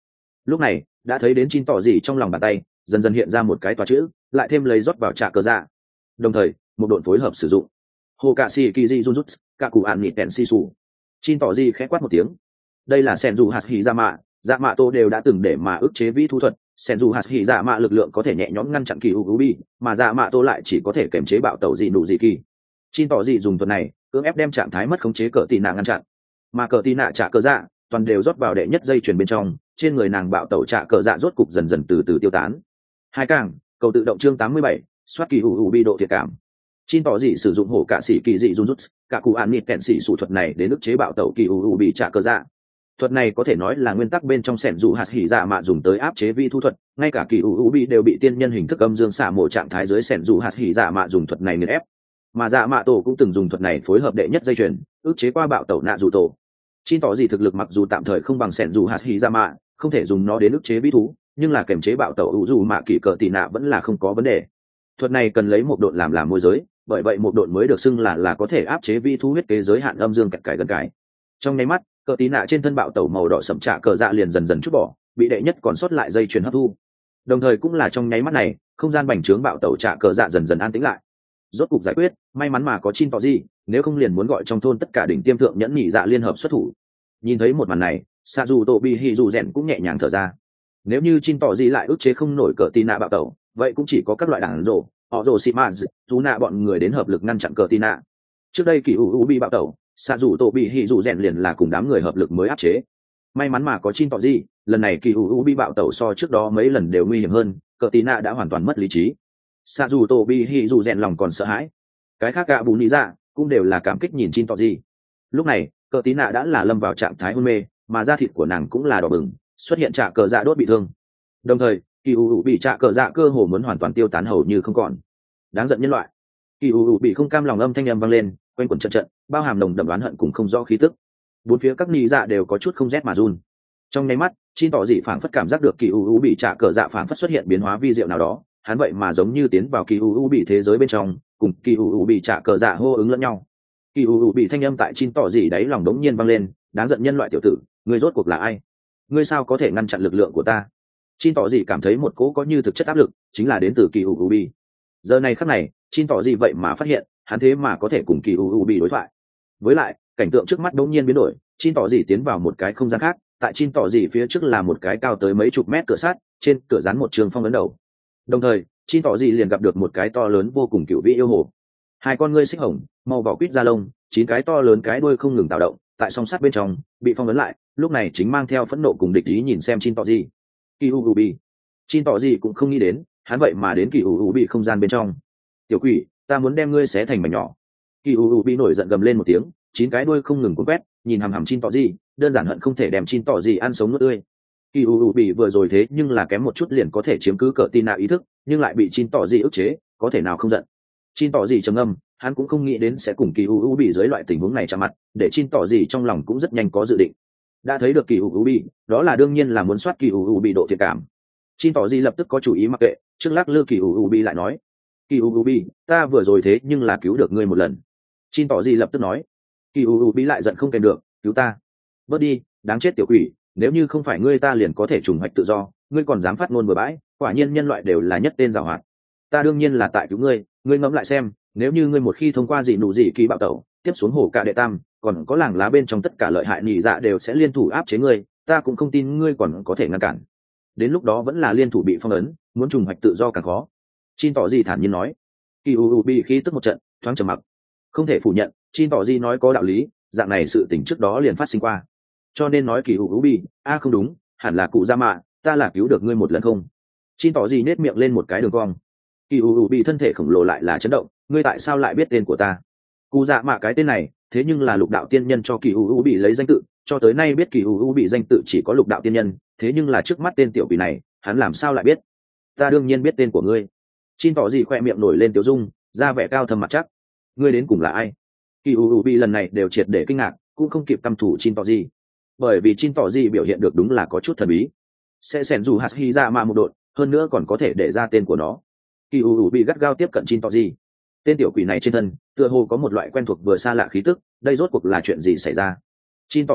lúc này đã thấy đến chín tỏ gì trong lòng bàn tay dần dần hiện ra một cái tòa chữ, lại thêm lấy rót vào trà cờ dạ, đồng thời một độn phối hợp sử dụng hồ cạ xì kỳ di junjutsu cả cụ ạn nhị tèn si sù. Chín tỏ gì khẽ quát một tiếng, đây là sen dù hạt hỉ dạ mạ tô đều đã từng để mà ức chế vĩ thú thuật. Sen dù hạt hỉ dạ mạ lực lượng có thể nhẹ nhõm ngăn chặn kỳ ubi, mà dạ mạ tô lại chỉ có thể kiềm chế bạo tẩu dị nụ dị kỳ. Chín tỏ gì dùng thuật này cưỡng ép đem trạng thái mất khống chế cờ tì nạ ngăn chặn, mà cờ tì nạ trả cờ dạ toàn đều rót vào đệ nhất dây chuyền bên trong, trên người nàng bạo tẩu trả cờ dạ rốt cục dần dần từ từ tiêu tán. Hai càng cầu tự động chương 87, soát kỳ ubi độ thiệt cảm. Chín tỏ gì sử dụng hổ cạ sĩ kỳ dị junjutsu cả cụ an nịt kẹn sĩ sủ thuật này đến ức chế bạo tẩu kỳ ubi trả cờ dạ. Thuật này có thể nói là nguyên tắc bên trong sẻn dù hạt hỉ dạ mạ dùng tới áp chế vi thu thuật, ngay cả kỳ ubi đều bị tiên nhân hình thức âm dương xả mổ trạng thái dưới sẻn dù hạt hỉ dạ mạ dùng thuật này nghiền ép, mà dạ mạ tổ cũng từng dùng thuật này phối hợp đệ nhất dây chuyền ức chế qua bạo tẩu nạ dù tổ. Chín tỏ gì thực lực mặc dù tạm thời không bằng sẻn dù hạt hỉ dạ mạ, không thể dùng nó đến ức chế vi thú, nhưng là kiềm chế bạo tẩu ủ dù mạ kỳ cờ tì nạ vẫn là không có vấn đề. Thuật này cần lấy một độn làm môi giới, bởi vậy một độn mới được xưng là có thể áp chế vi thú huyết kế giới hạn âm dương cạnh cải gần cải. Trong nháy mắt cờ tí nạ trên thân bạo tẩu màu đỏ sậm trạ cờ dạ liền dần dần chút bỏ, bị đệ nhất còn sót lại dây chuyền hấp thu. Đồng thời cũng là trong nháy mắt này không gian bành trướng bạo tẩu trạ cờ dạ dần dần an tĩnh lại. Rốt cục giải quyết, may mắn mà có Chin tỏ gì, nếu không liền muốn gọi trong thôn tất cả đỉnh tiêm thượng nhẫn nhị dạ liên hợp xuất thủ. Nhìn thấy một màn này, xạ dù tổ bị hỉ dù rèn cũng nhẹ nhàng thở ra. Nếu như Chin tỏ gì lại ức chế không nổi cờ tí nạ bạo tẩu, vậy cũng chỉ có các loại đảng rổ họ rồ xị mã dù nạ bọn người đến hợp lực ngăn chặn cờ tí nạ. Trước đây kỳ bị bạo tẩu, xạ dù tổ bị hỉ dù rèn liền là cùng đám người hợp lực mới áp chế. May mắn mà có Chin tỏ gì, lần này kỳ bị bạo tẩu so trước đó mấy lần đều nguy hiểm hơn, cờ tí nạ đã hoàn toàn mất lý trí. Xạ dù tổ bị hỉ dù rèn lòng còn sợ hãi, cái khác cả bù nị dạ cũng đều là cảm kích nhìn Chin tỏ gì. Lúc này cờ tí nạ đã là lâm vào trạng thái hôn mê, mà da thịt của nàng cũng là đỏ bừng, xuất hiện trạ cờ dạ đốt bị thương. Đồng thời kỳ bị trạ cờ dạ cơ hồ muốn hoàn toàn tiêu tán hầu như không còn. Đáng giận nhân loại. Kỳ bị không cam lòng âm thanh âm vang lên, quanh quẩn trận trận, bao hàm nồng đậm oán hận cùng không rõ khí tức. Bốn phía các nị dạ đều có chút không rét mà run. Trong nháy mắt Chin tỏ dị phảng phất cảm giác được kỳ bị trạ cờ dạ phảng phất xuất hiện biến hóa vi diệu nào đó, hắn vậy mà giống như tiến vào kỳ bị thế giới bên trong, cùng kỳ bị trạ cờ dạ hô ứng lẫn nhau. Kỳ bị thanh âm tại Chin tỏ dị đáy lòng đống nhiên vang lên, đáng giận nhân loại tiểu tử, ngươi rốt cuộc là ai? Ngươi sao có thể ngăn chặn lực lượng của ta? Chin tỏ dị cảm thấy một cỗ có như thực chất áp lực, chính là đến từ kỳ bị. Giờ này khắc này Chin tỏ dị vậy mà phát hiện hắn thế mà có thể cùng kỳ bị đối thoại. Với lại cảnh tượng trước mắt đống nhiên biến đổi, Chin tỏ dị tiến vào một cái không gian khác, tại Chin tỏ dị phía trước là một cái cao tới mấy chục mét cửa sắt, trên cửa dán một trường phong ấn đầu. Đồng thời Chin tỏ dị liền gặp được một cái to lớn vô cùng cựu vĩ yêu hồ, hai con ngươi xích hồng màu vỏ quýt da lông, 9 cái to lớn cái đuôi không ngừng tạo động tại song sắt bên trong bị phong ấn lại, lúc này chính mang theo phẫn nộ cùng địch ý nhìn xem Chin tỏ dị. Kỳ bị Chin tỏ dị cũng không nghĩ đến hắn vậy mà đến kỳ bị không gian bên trong. Tiểu quỷ, ta muốn đem ngươi xé thành mảnh nhỏ. Kỳ bị nổi giận gầm lên một tiếng, 9 cái đuôi không ngừng cuốn quét nhìn hằm hằm Chin tỏ dị, đơn giản hận không thể đem Chin tỏ dị ăn sống nuốt tươi. Kỳ bị vừa rồi thế nhưng là kém một chút liền có thể chiếm cứ cờ tin nạ ý thức, nhưng lại bị Chin tỏ dị ức chế, có thể nào không giận. Chin tỏ dị trầm ngâm, hắn cũng không nghĩ đến sẽ cùng kỳ bị dưới loại tình huống này chạm mặt, để Chin tỏ dị trong lòng cũng rất nhanh có dự định. Đã thấy được kỳ bị, đó là đương nhiên là muốn soát kỳ bị độ thiện cảm. Chin tỏ dị lập tức có chủ ý mặc kệ, trước lắc lư kỳ bị lại nói, kỳ bị, ta vừa rồi thế nhưng là cứu được ngươi một lần. Chin tỏ dị lập tức nói, kỳ bị lại giận không kèm được, cứu ta bớt đi, đáng chết tiểu quỷ, nếu như không phải ngươi ta liền có thể trùng hoạch tự do, ngươi còn dám phát ngôn bừa bãi, quả nhiên nhân loại đều là nhất tên giàu hoạt. Ta đương nhiên là tại cứu ngươi, ngươi ngẫm lại xem, nếu như ngươi một khi thông qua dị nụ dị kỳ bạo tẩu tiếp xuống hồ cạ đệ tam, còn có làng lá bên trong tất cả lợi hại nhị dạ đều sẽ liên thủ áp chế ngươi, ta cũng không tin ngươi còn có thể ngăn cản. Đến lúc đó vẫn là liên thủ bị phong ấn, muốn trùng hoạch tự do càng khó. Chin tỏ gì thản nhiên nói. Kỳ bị khí tức một trận thoáng trầm mặc. Không thể phủ nhận, Chin tỏ gì nói có đạo lý, dạng này sự tình trước đó liền phát sinh qua, cho nên nói kỳ bị không đúng, hẳn là cụ gia mạ, ta là cứu được ngươi một lần không. Chin tỏ gì nết miệng lên một cái đường cong. Kỳ bị thân thể khổng lồ lại là chấn động, ngươi tại sao lại biết tên của ta? Cụ dạ mạ cái tên này thế nhưng là lục đạo tiên nhân cho kỳ bị lấy danh tự, cho tới nay biết kỳ bị danh tự chỉ có lục đạo tiên nhân, thế nhưng là trước mắt tên tiểu quỷ này hắn làm sao lại biết? Ta đương nhiên biết tên của ngươi. Chin tỏ gì khoe miệng nổi lên tiểu dung, ra vẻ cao thâm mặt chắc. Ngươi đến cùng là ai? Kỳ bị lần này đều triệt để kinh ngạc, cũng không kịp căm thủ Chin tỏ gì, bởi vì Chin tỏ gì biểu hiện được đúng là có chút thần bí, sẽ xẻn dù hạt hy ra mà một đội, hơn nữa còn có thể để ra tên của nó. Kỳ bị gắt gao tiếp cận Chin tỏ gì, tên tiểu quỷ này trên thân tựa hồ có một loại quen thuộc vừa xa lạ khí tức, đây rốt cuộc là chuyện gì xảy ra? Chin tỏ gì biết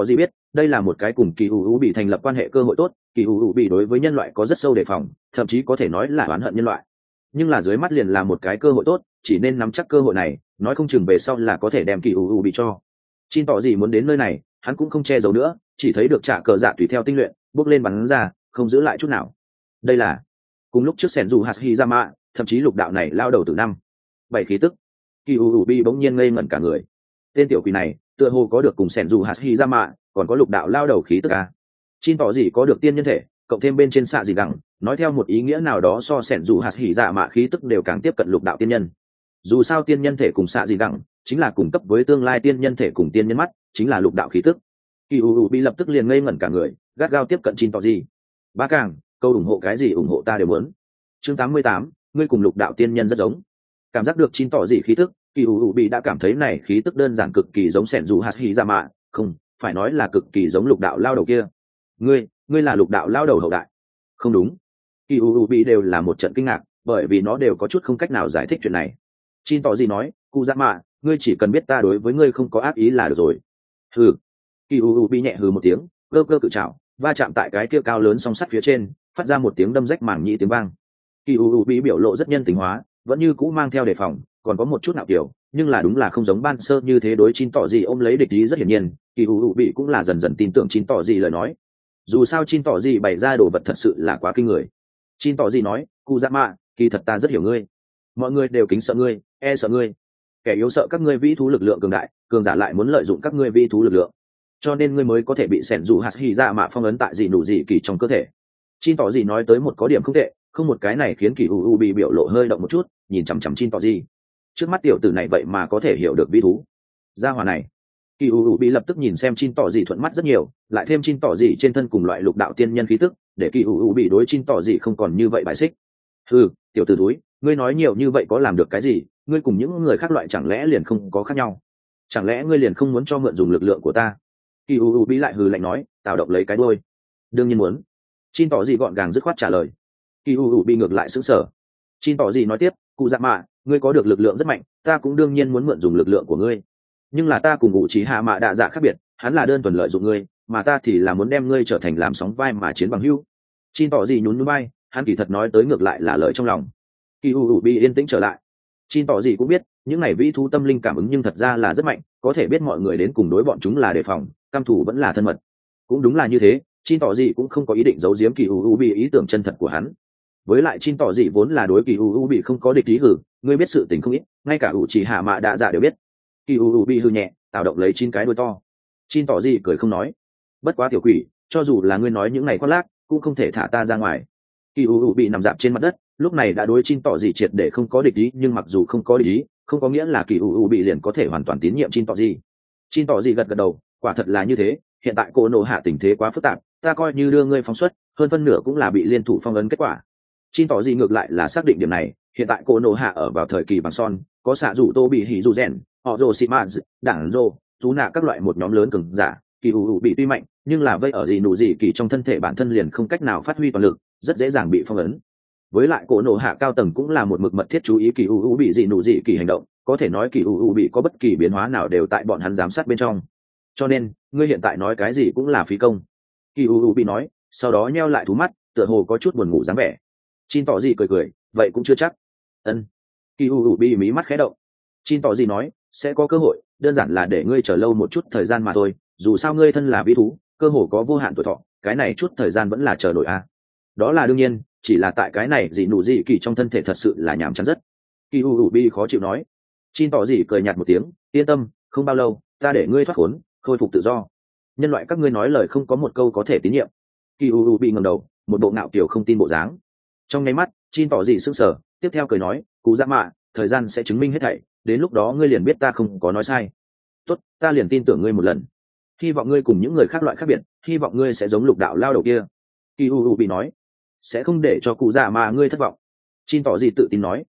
đây là một cái cùng kỳ ủ bị thành lập quan hệ cơ hội tốt. Kỳ ủ bị đối với nhân loại có rất sâu đề phòng, thậm chí có thể nói là oán hận nhân loại, nhưng là dưới mắt liền là một cái cơ hội tốt, chỉ nên nắm chắc cơ hội này, nói không chừng về sau là có thể đem kỳ ủ bị cho. Chin tỏ gì muốn đến nơi này, hắn cũng không che giấu nữa, chỉ thấy được trả cờ dạ tùy theo tinh luyện bước lên bắn ra, không giữ lại chút nào. Đây là cùng lúc trước sẻn dù hạt hy ra mạ, thậm chí lục đạo này lao đầu từ năm bảy khí tức. Kỳ bị bỗng nhiên ngây ngẩn cả người. Tên tiểu quỷ này tựa hồ có được cùng sẻn dù hạt hy ra mạ, còn có lục đạo lao đầu khí tức à. Chin tỏ gì có được tiên nhân thể, cộng thêm bên trên xạ gì gẳng, nói theo một ý nghĩa nào đó so sẻn dù hạt hỉ dạ mạ khí tức đều càng tiếp cận lục đạo tiên nhân. Dù sao tiên nhân thể cùng xạ gì gẳng chính là cùng cấp với tương lai tiên nhân thể cùng tiên nhân mắt, chính là lục đạo khí tức. Kỳ bị lập tức liền ngây ngẩn cả người, gắt gao tiếp cận Chin tỏ gì. Ba càng câu ủng hộ cái gì ủng hộ ta đều muốn. Chương 88, ngươi cùng lục đạo tiên nhân rất giống. Cảm giác được Chin tỏ gì khí tức, Kỳ bị đã cảm thấy này khí tức đơn giản cực kỳ giống sẻn dù hạt hỉ dạ mạ, không phải nói là cực kỳ giống lục đạo lao đầu kia. Ngươi là lục đạo lao đầu hậu đại? Không đúng. Kỳ bị đều là một trận kinh ngạc, bởi vì nó đều có chút không cách nào giải thích chuyện này. Chin tỏ gì nói, cụ dạ mạ, ngươi chỉ cần biết ta đối với ngươi không có ác ý là được rồi. Hừ. Kỳ bị nhẹ hừ một tiếng, cơ cơ cự trảo va chạm tại cái kia cao lớn song sắt phía trên, phát ra một tiếng đâm rách màng nhĩ tiếng vang. Kỳ bị biểu lộ rất nhân tính hóa, vẫn như cũ mang theo đề phòng, còn có một chút nạo kiểu, nhưng là đúng là không giống ban sơ như thế. Đối Chin tỏ gì ôm lấy địch ý rất hiển nhiên, Kỳ bị cũng là dần dần tin tưởng Chin tỏ gì lời nói. Dù sao Chin tỏ gì bày ra đồ vật thật sự là quá kinh người. Chin tỏ gì nói, cụ dạ mạ, kỳ thật ta rất hiểu ngươi, mọi người đều kính sợ ngươi, e sợ ngươi, kẻ yếu sợ các ngươi vĩ thú lực lượng cường đại, cường giả lại muốn lợi dụng các ngươi vĩ thú lực lượng, cho nên ngươi mới có thể bị sẻn dù hạt hỉ dạ mạ phong ấn tại gì nụ gì kỳ trong cơ thể. Chin tỏ gì nói tới một có điểm không tệ, không một cái này khiến kỳ bị biểu lộ hơi động một chút, nhìn chằm chằm Chin tỏ gì. Trước mắt tiểu tử này vậy mà có thể hiểu được vĩ thú gia hỏa này. Kỳ bị lập tức nhìn xem Chin tỏ gì thuận mắt rất nhiều, lại thêm Chin tỏ gì trên thân cùng loại lục đạo tiên nhân khí tức, để Kỳ bị đối Chin tỏ gì không còn như vậy bài xích. Tiểu tử túi, ngươi nói nhiều như vậy có làm được cái gì? Ngươi cùng những người khác loại chẳng lẽ liền không có khác nhau? Chẳng lẽ ngươi liền không muốn cho mượn dùng lực lượng của ta? Kỳ bị lại hừ lạnh nói, tạo động lấy cái đuôi. Đương nhiên muốn. Chin tỏ gì gọn gàng dứt khoát trả lời. Kỳ bị ngược lại sững sờ. Chin tỏ gì nói tiếp, cụ dạ mạ, ngươi có được lực lượng rất mạnh, ta cũng đương nhiên muốn mượn dùng lực lượng của ngươi. Nhưng là ta cùng ngụ trí hạ mạ đạ dạ khác biệt, hắn là đơn thuần lợi dụng ngươi, mà ta thì là muốn đem ngươi trở thành làm sóng vai mà chiến bằng hữu. Chin tỏ gì nhún nhún vai, hắn kỳ thật nói tới ngược lại là lời trong lòng. Kỳ bị yên tĩnh trở lại. Chin tỏ gì cũng biết, những này vĩ thú tâm linh cảm ứng nhưng thật ra là rất mạnh, có thể biết mọi người đến cùng đối bọn chúng là đề phòng, cam thủ vẫn là thân mật. Cũng đúng là như thế, Chin tỏ gì cũng không có ý định giấu giếm Kỳ bị ý tưởng chân thật của hắn. Với lại Chin tỏ gì vốn là đối Kỳ bị không có địch ý hử, ngươi biết sự tình không ít, ngay cả ủ chỉ hạ mạ đạ dạ đều biết. Kỳ bị hư nhẹ, tạo động lấy 9 cái đuôi to. Chin tỏ gì cười không nói. Bất quá tiểu quỷ, cho dù là ngươi nói những ngày khoác lác, cũng không thể thả ta ra ngoài. Kỳ bị nằm dạp trên mặt đất, lúc này đã đối Chin tỏ gì triệt để không có địch ý, nhưng mặc dù không có địch ý, không có nghĩa là Kỳ bị liền có thể hoàn toàn tín nhiệm Chin tỏ gì. Chin tỏ gì gật gật đầu, quả thật là như thế, hiện tại cô nổ hạ tình thế quá phức tạp, ta coi như đưa ngươi phóng xuất, hơn phân nửa cũng là bị liên thủ phong ấn kết quả. Chin tỏ gì ngược lại là xác định điểm này, hiện tại cô nổ hạ ở vào thời kỳ bằng son, có xạ rủ tô bị hỉ rủ rèn, họ rồ xị mã đảng rồ chú nạ các loại một nhóm lớn cường giả. Kỳ bị tuy mạnh, nhưng là vây ở gì nụ gì kỳ trong thân thể bản thân liền không cách nào phát huy toàn lực, rất dễ dàng bị phong ấn. Với lại cổ nổ hạ cao tầng cũng là một mực mật thiết chú ý Kỳ bị gì nụ gì kỳ hành động, có thể nói Kỳ bị có bất kỳ biến hóa nào đều tại bọn hắn giám sát bên trong. Cho nên ngươi hiện tại nói cái gì cũng là phí công. Kỳ bị nói, sau đó nheo lại thú mắt, tựa hồ có chút buồn ngủ dáng vẻ. Chin tỏ gì cười cười, vậy cũng chưa chắc. Ân. Kỳ bị mí mắt khẽ động. Chin tỏ gì nói, sẽ có cơ hội, đơn giản là để ngươi chờ lâu một chút thời gian mà thôi, dù sao ngươi thân là vĩ thú, cơ hồ có vô hạn tuổi thọ, cái này chút thời gian vẫn là chờ nổi à. Đó là đương nhiên, chỉ là tại cái này gì nụ gì kỳ trong thân thể thật sự là nhàm chán rất. Kỳ bi khó chịu nói. Chin tỏ gì cười nhạt một tiếng, yên tâm, không bao lâu, ta để ngươi thoát khốn, khôi phục tự do. Nhân loại các ngươi nói lời không có một câu có thể tín nhiệm. Kỳ bi ngẩng đầu, một bộ ngạo kiều không tin bộ dáng. Trong nháy mắt, Chin tỏ gì sững sờ, tiếp theo cười nói, cụ dạ mạ, thời gian sẽ chứng minh hết thảy, đến lúc đó ngươi liền biết ta không có nói sai. Tốt, ta liền tin tưởng ngươi một lần. Hy vọng ngươi cùng những người khác loại khác biệt, hy vọng ngươi sẽ giống lục đạo lao đầu kia. Kỳ bị nói, sẽ không để cho cụ già mà ngươi thất vọng. Chin tỏ gì tự tin nói.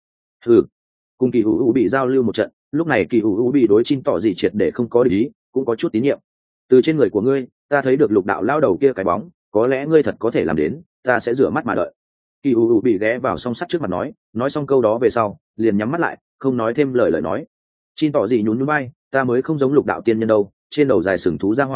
Cùng Kỳ bị giao lưu một trận, lúc này Kỳ bị đối Chin tỏ gì triệt để không có để ý, cũng có chút tín nhiệm. Từ trên người của ngươi, ta thấy được lục đạo lao đầu kia cái bóng, có lẽ ngươi thật có thể làm đến, ta sẽ rửa mắt mà đợi. Kỳ bị ghé vào song sắt trước mặt nói xong câu đó về sau, liền nhắm mắt lại, không nói thêm lời nói. Chin tỏ gì nhún nhún vai, ta mới không giống lục đạo tiên nhân đâu, trên đầu dài sừng thú ra hỏa,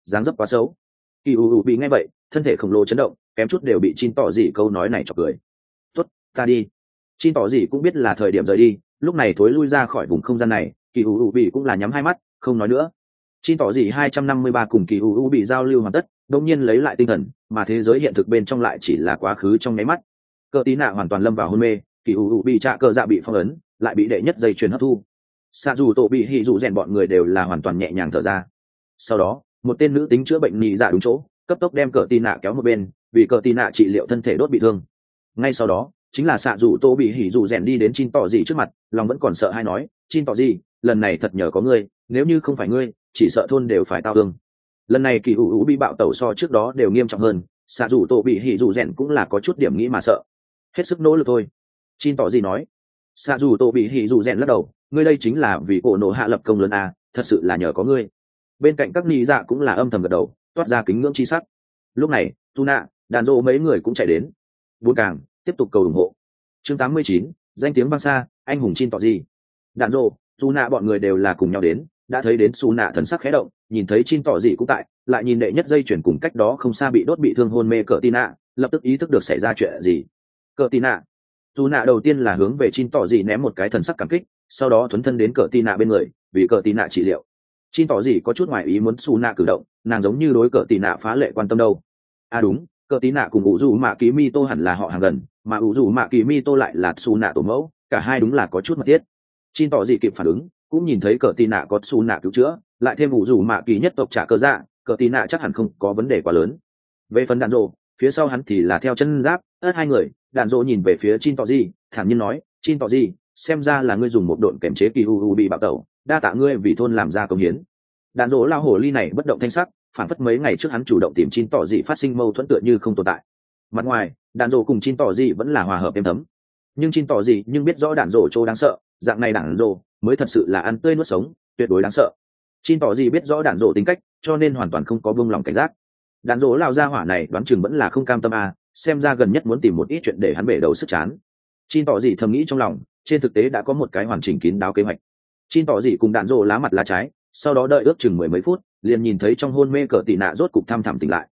dáng dấp quá xấu. Kỳ ủ bị nghe vậy thân thể khổng lồ chấn động, kém chút đều bị Chin tỏ gì câu nói này chọc cười. Tốt, ta đi. Chin tỏ gì cũng biết là thời điểm rời đi, lúc này thối lui ra khỏi vùng không gian này. Kỳ ủ bị cũng là nhắm hai mắt không nói nữa. Chin tỏ gì 253 cùng Kỳ ủ bị giao lưu hoàn tất, đột nhiên lấy lại tinh thần, mà thế giới hiện thực bên trong lại chỉ là quá khứ trong nháy mắt. Cờ tí nạ hoàn toàn lâm vào hôn mê, Kỳ ủ bị trạ cờ dạ bị phong ấn, lại bị đệ nhất dây chuyền hấp thu. Xạ dù tổ bị hỉ dù rèn bọn người đều là hoàn toàn nhẹ nhàng thở ra. Sau đó một tên nữ tính chữa bệnh nhị dạ đúng chỗ, cấp tốc đem cờ tí nạ kéo một bên, vì cờ tí nạ trị liệu thân thể đốt bị thương. Ngay sau đó chính là xạ dù tô bị hỉ dù rèn đi đến Chin tỏ gì trước mặt, lòng vẫn còn sợ hay nói, Chin tỏ gì, lần này thật nhờ có ngươi, nếu như không phải ngươi chỉ sợ thôn đều phải tao thương. Lần này Kỳ ủ bị bạo tẩu so trước đó đều nghiêm trọng hơn, xạ dù tô bị hỉ dù rèn cũng là có chút điểm nghĩ mà sợ. Hết sức nỗ lực thôi. Chin tỏ gì nói. Xạ dù tô bị hỉ dù rèn lắc đầu, ngươi đây chính là vì cổ nổ hạ lập công lớn à, thật sự là nhờ có ngươi. Bên cạnh các nhị dạ cũng là âm thầm gật đầu, toát ra kính ngưỡng chi sắc. Lúc này Tuna, đàn rô mấy người cũng chạy đến. Bốn càng tiếp tục cầu ủng hộ. Chương 89, danh tiếng vang xa, anh hùng Chin tỏ gì. Đàn rô, Tuna bọn người đều là cùng nhau đến, đã thấy đến Suna thần sắc khẽ động, nhìn thấy Chin tỏ gì cũng tại, lại nhìn đệ nhất dây chuyển cùng cách đó không xa bị đốt bị thương hôn mê cỡ Tina, lập tức ý thức được xảy ra chuyện gì. Cỡ Tina. Tuna đầu tiên là hướng về Chin tỏ gì ném một cái thần sắc cảm kích, sau đó thuấn thân đến cỡ Tina bên người, vì cỡ Tina trị liệu. Chin tỏ gì có chút ngoài ý muốn Suna cử động, nàng giống như đối cỡ Tina phá lệ quan tâm đâu. À đúng, cỡ Tina cùng ủ dù mạ kỳ mi tô hẳn là họ hàng gần, mà ủ dù mạ kỳ mi tô lại là Suna tổ mẫu, cả hai đúng là có chút mật thiết. Chin tỏ gì kịp phản ứng, cũng nhìn thấy cỡ Tina có Suna cứu chữa, lại thêm ủ dù mạ kỳ nhất tộc trả cơ dạ, cỡ Tina chắc hẳn không có vấn đề quá lớn. Về phần đàn rồ, phía sau hắn thì là theo chân giáp, hai người. Đàn rồ nhìn về phía Chin tỏ gì, thản nhiên nói, Chin tỏ gì, xem ra là ngươi dùng một độn kềm chế Kỳ ủ bị bạo tẩu, đa tạ ngươi vì thôn làm ra công hiến. Đàn rỗ lao hồ ly này bất động thanh sắc, phản phất mấy ngày trước hắn chủ động tìm Chin tỏ dị phát sinh mâu thuẫn tựa như không tồn tại. Mặt ngoài đàn rỗ cùng Chin tỏ dị vẫn là hòa hợp êm thấm, nhưng Chin tỏ dị nhưng biết rõ đàn rỗ chỗ đáng sợ, dạng này đàn rỗ mới thật sự là ăn tươi nuốt sống, tuyệt đối đáng sợ. Chin tỏ dị biết rõ đàn rỗ tính cách, cho nên hoàn toàn không có buông lòng cảnh giác. Đàn rỗ lao ra hỏa này đoán chừng vẫn là không cam tâm à, xem ra gần nhất muốn tìm một ít chuyện để hắn bể đầu sức chán. Chin tỏ dị thầm nghĩ trong lòng, trên thực tế đã có một cái hoàn chỉnh kín đáo kế hoạch. Chin tỏ dị cùng đàn rỗ lá mặt lá trái, sau đó đợi ước chừng 10 mấy phút, liền nhìn thấy trong hôn mê cờ tị nạ rốt cục thăm thẳm tỉnh lại.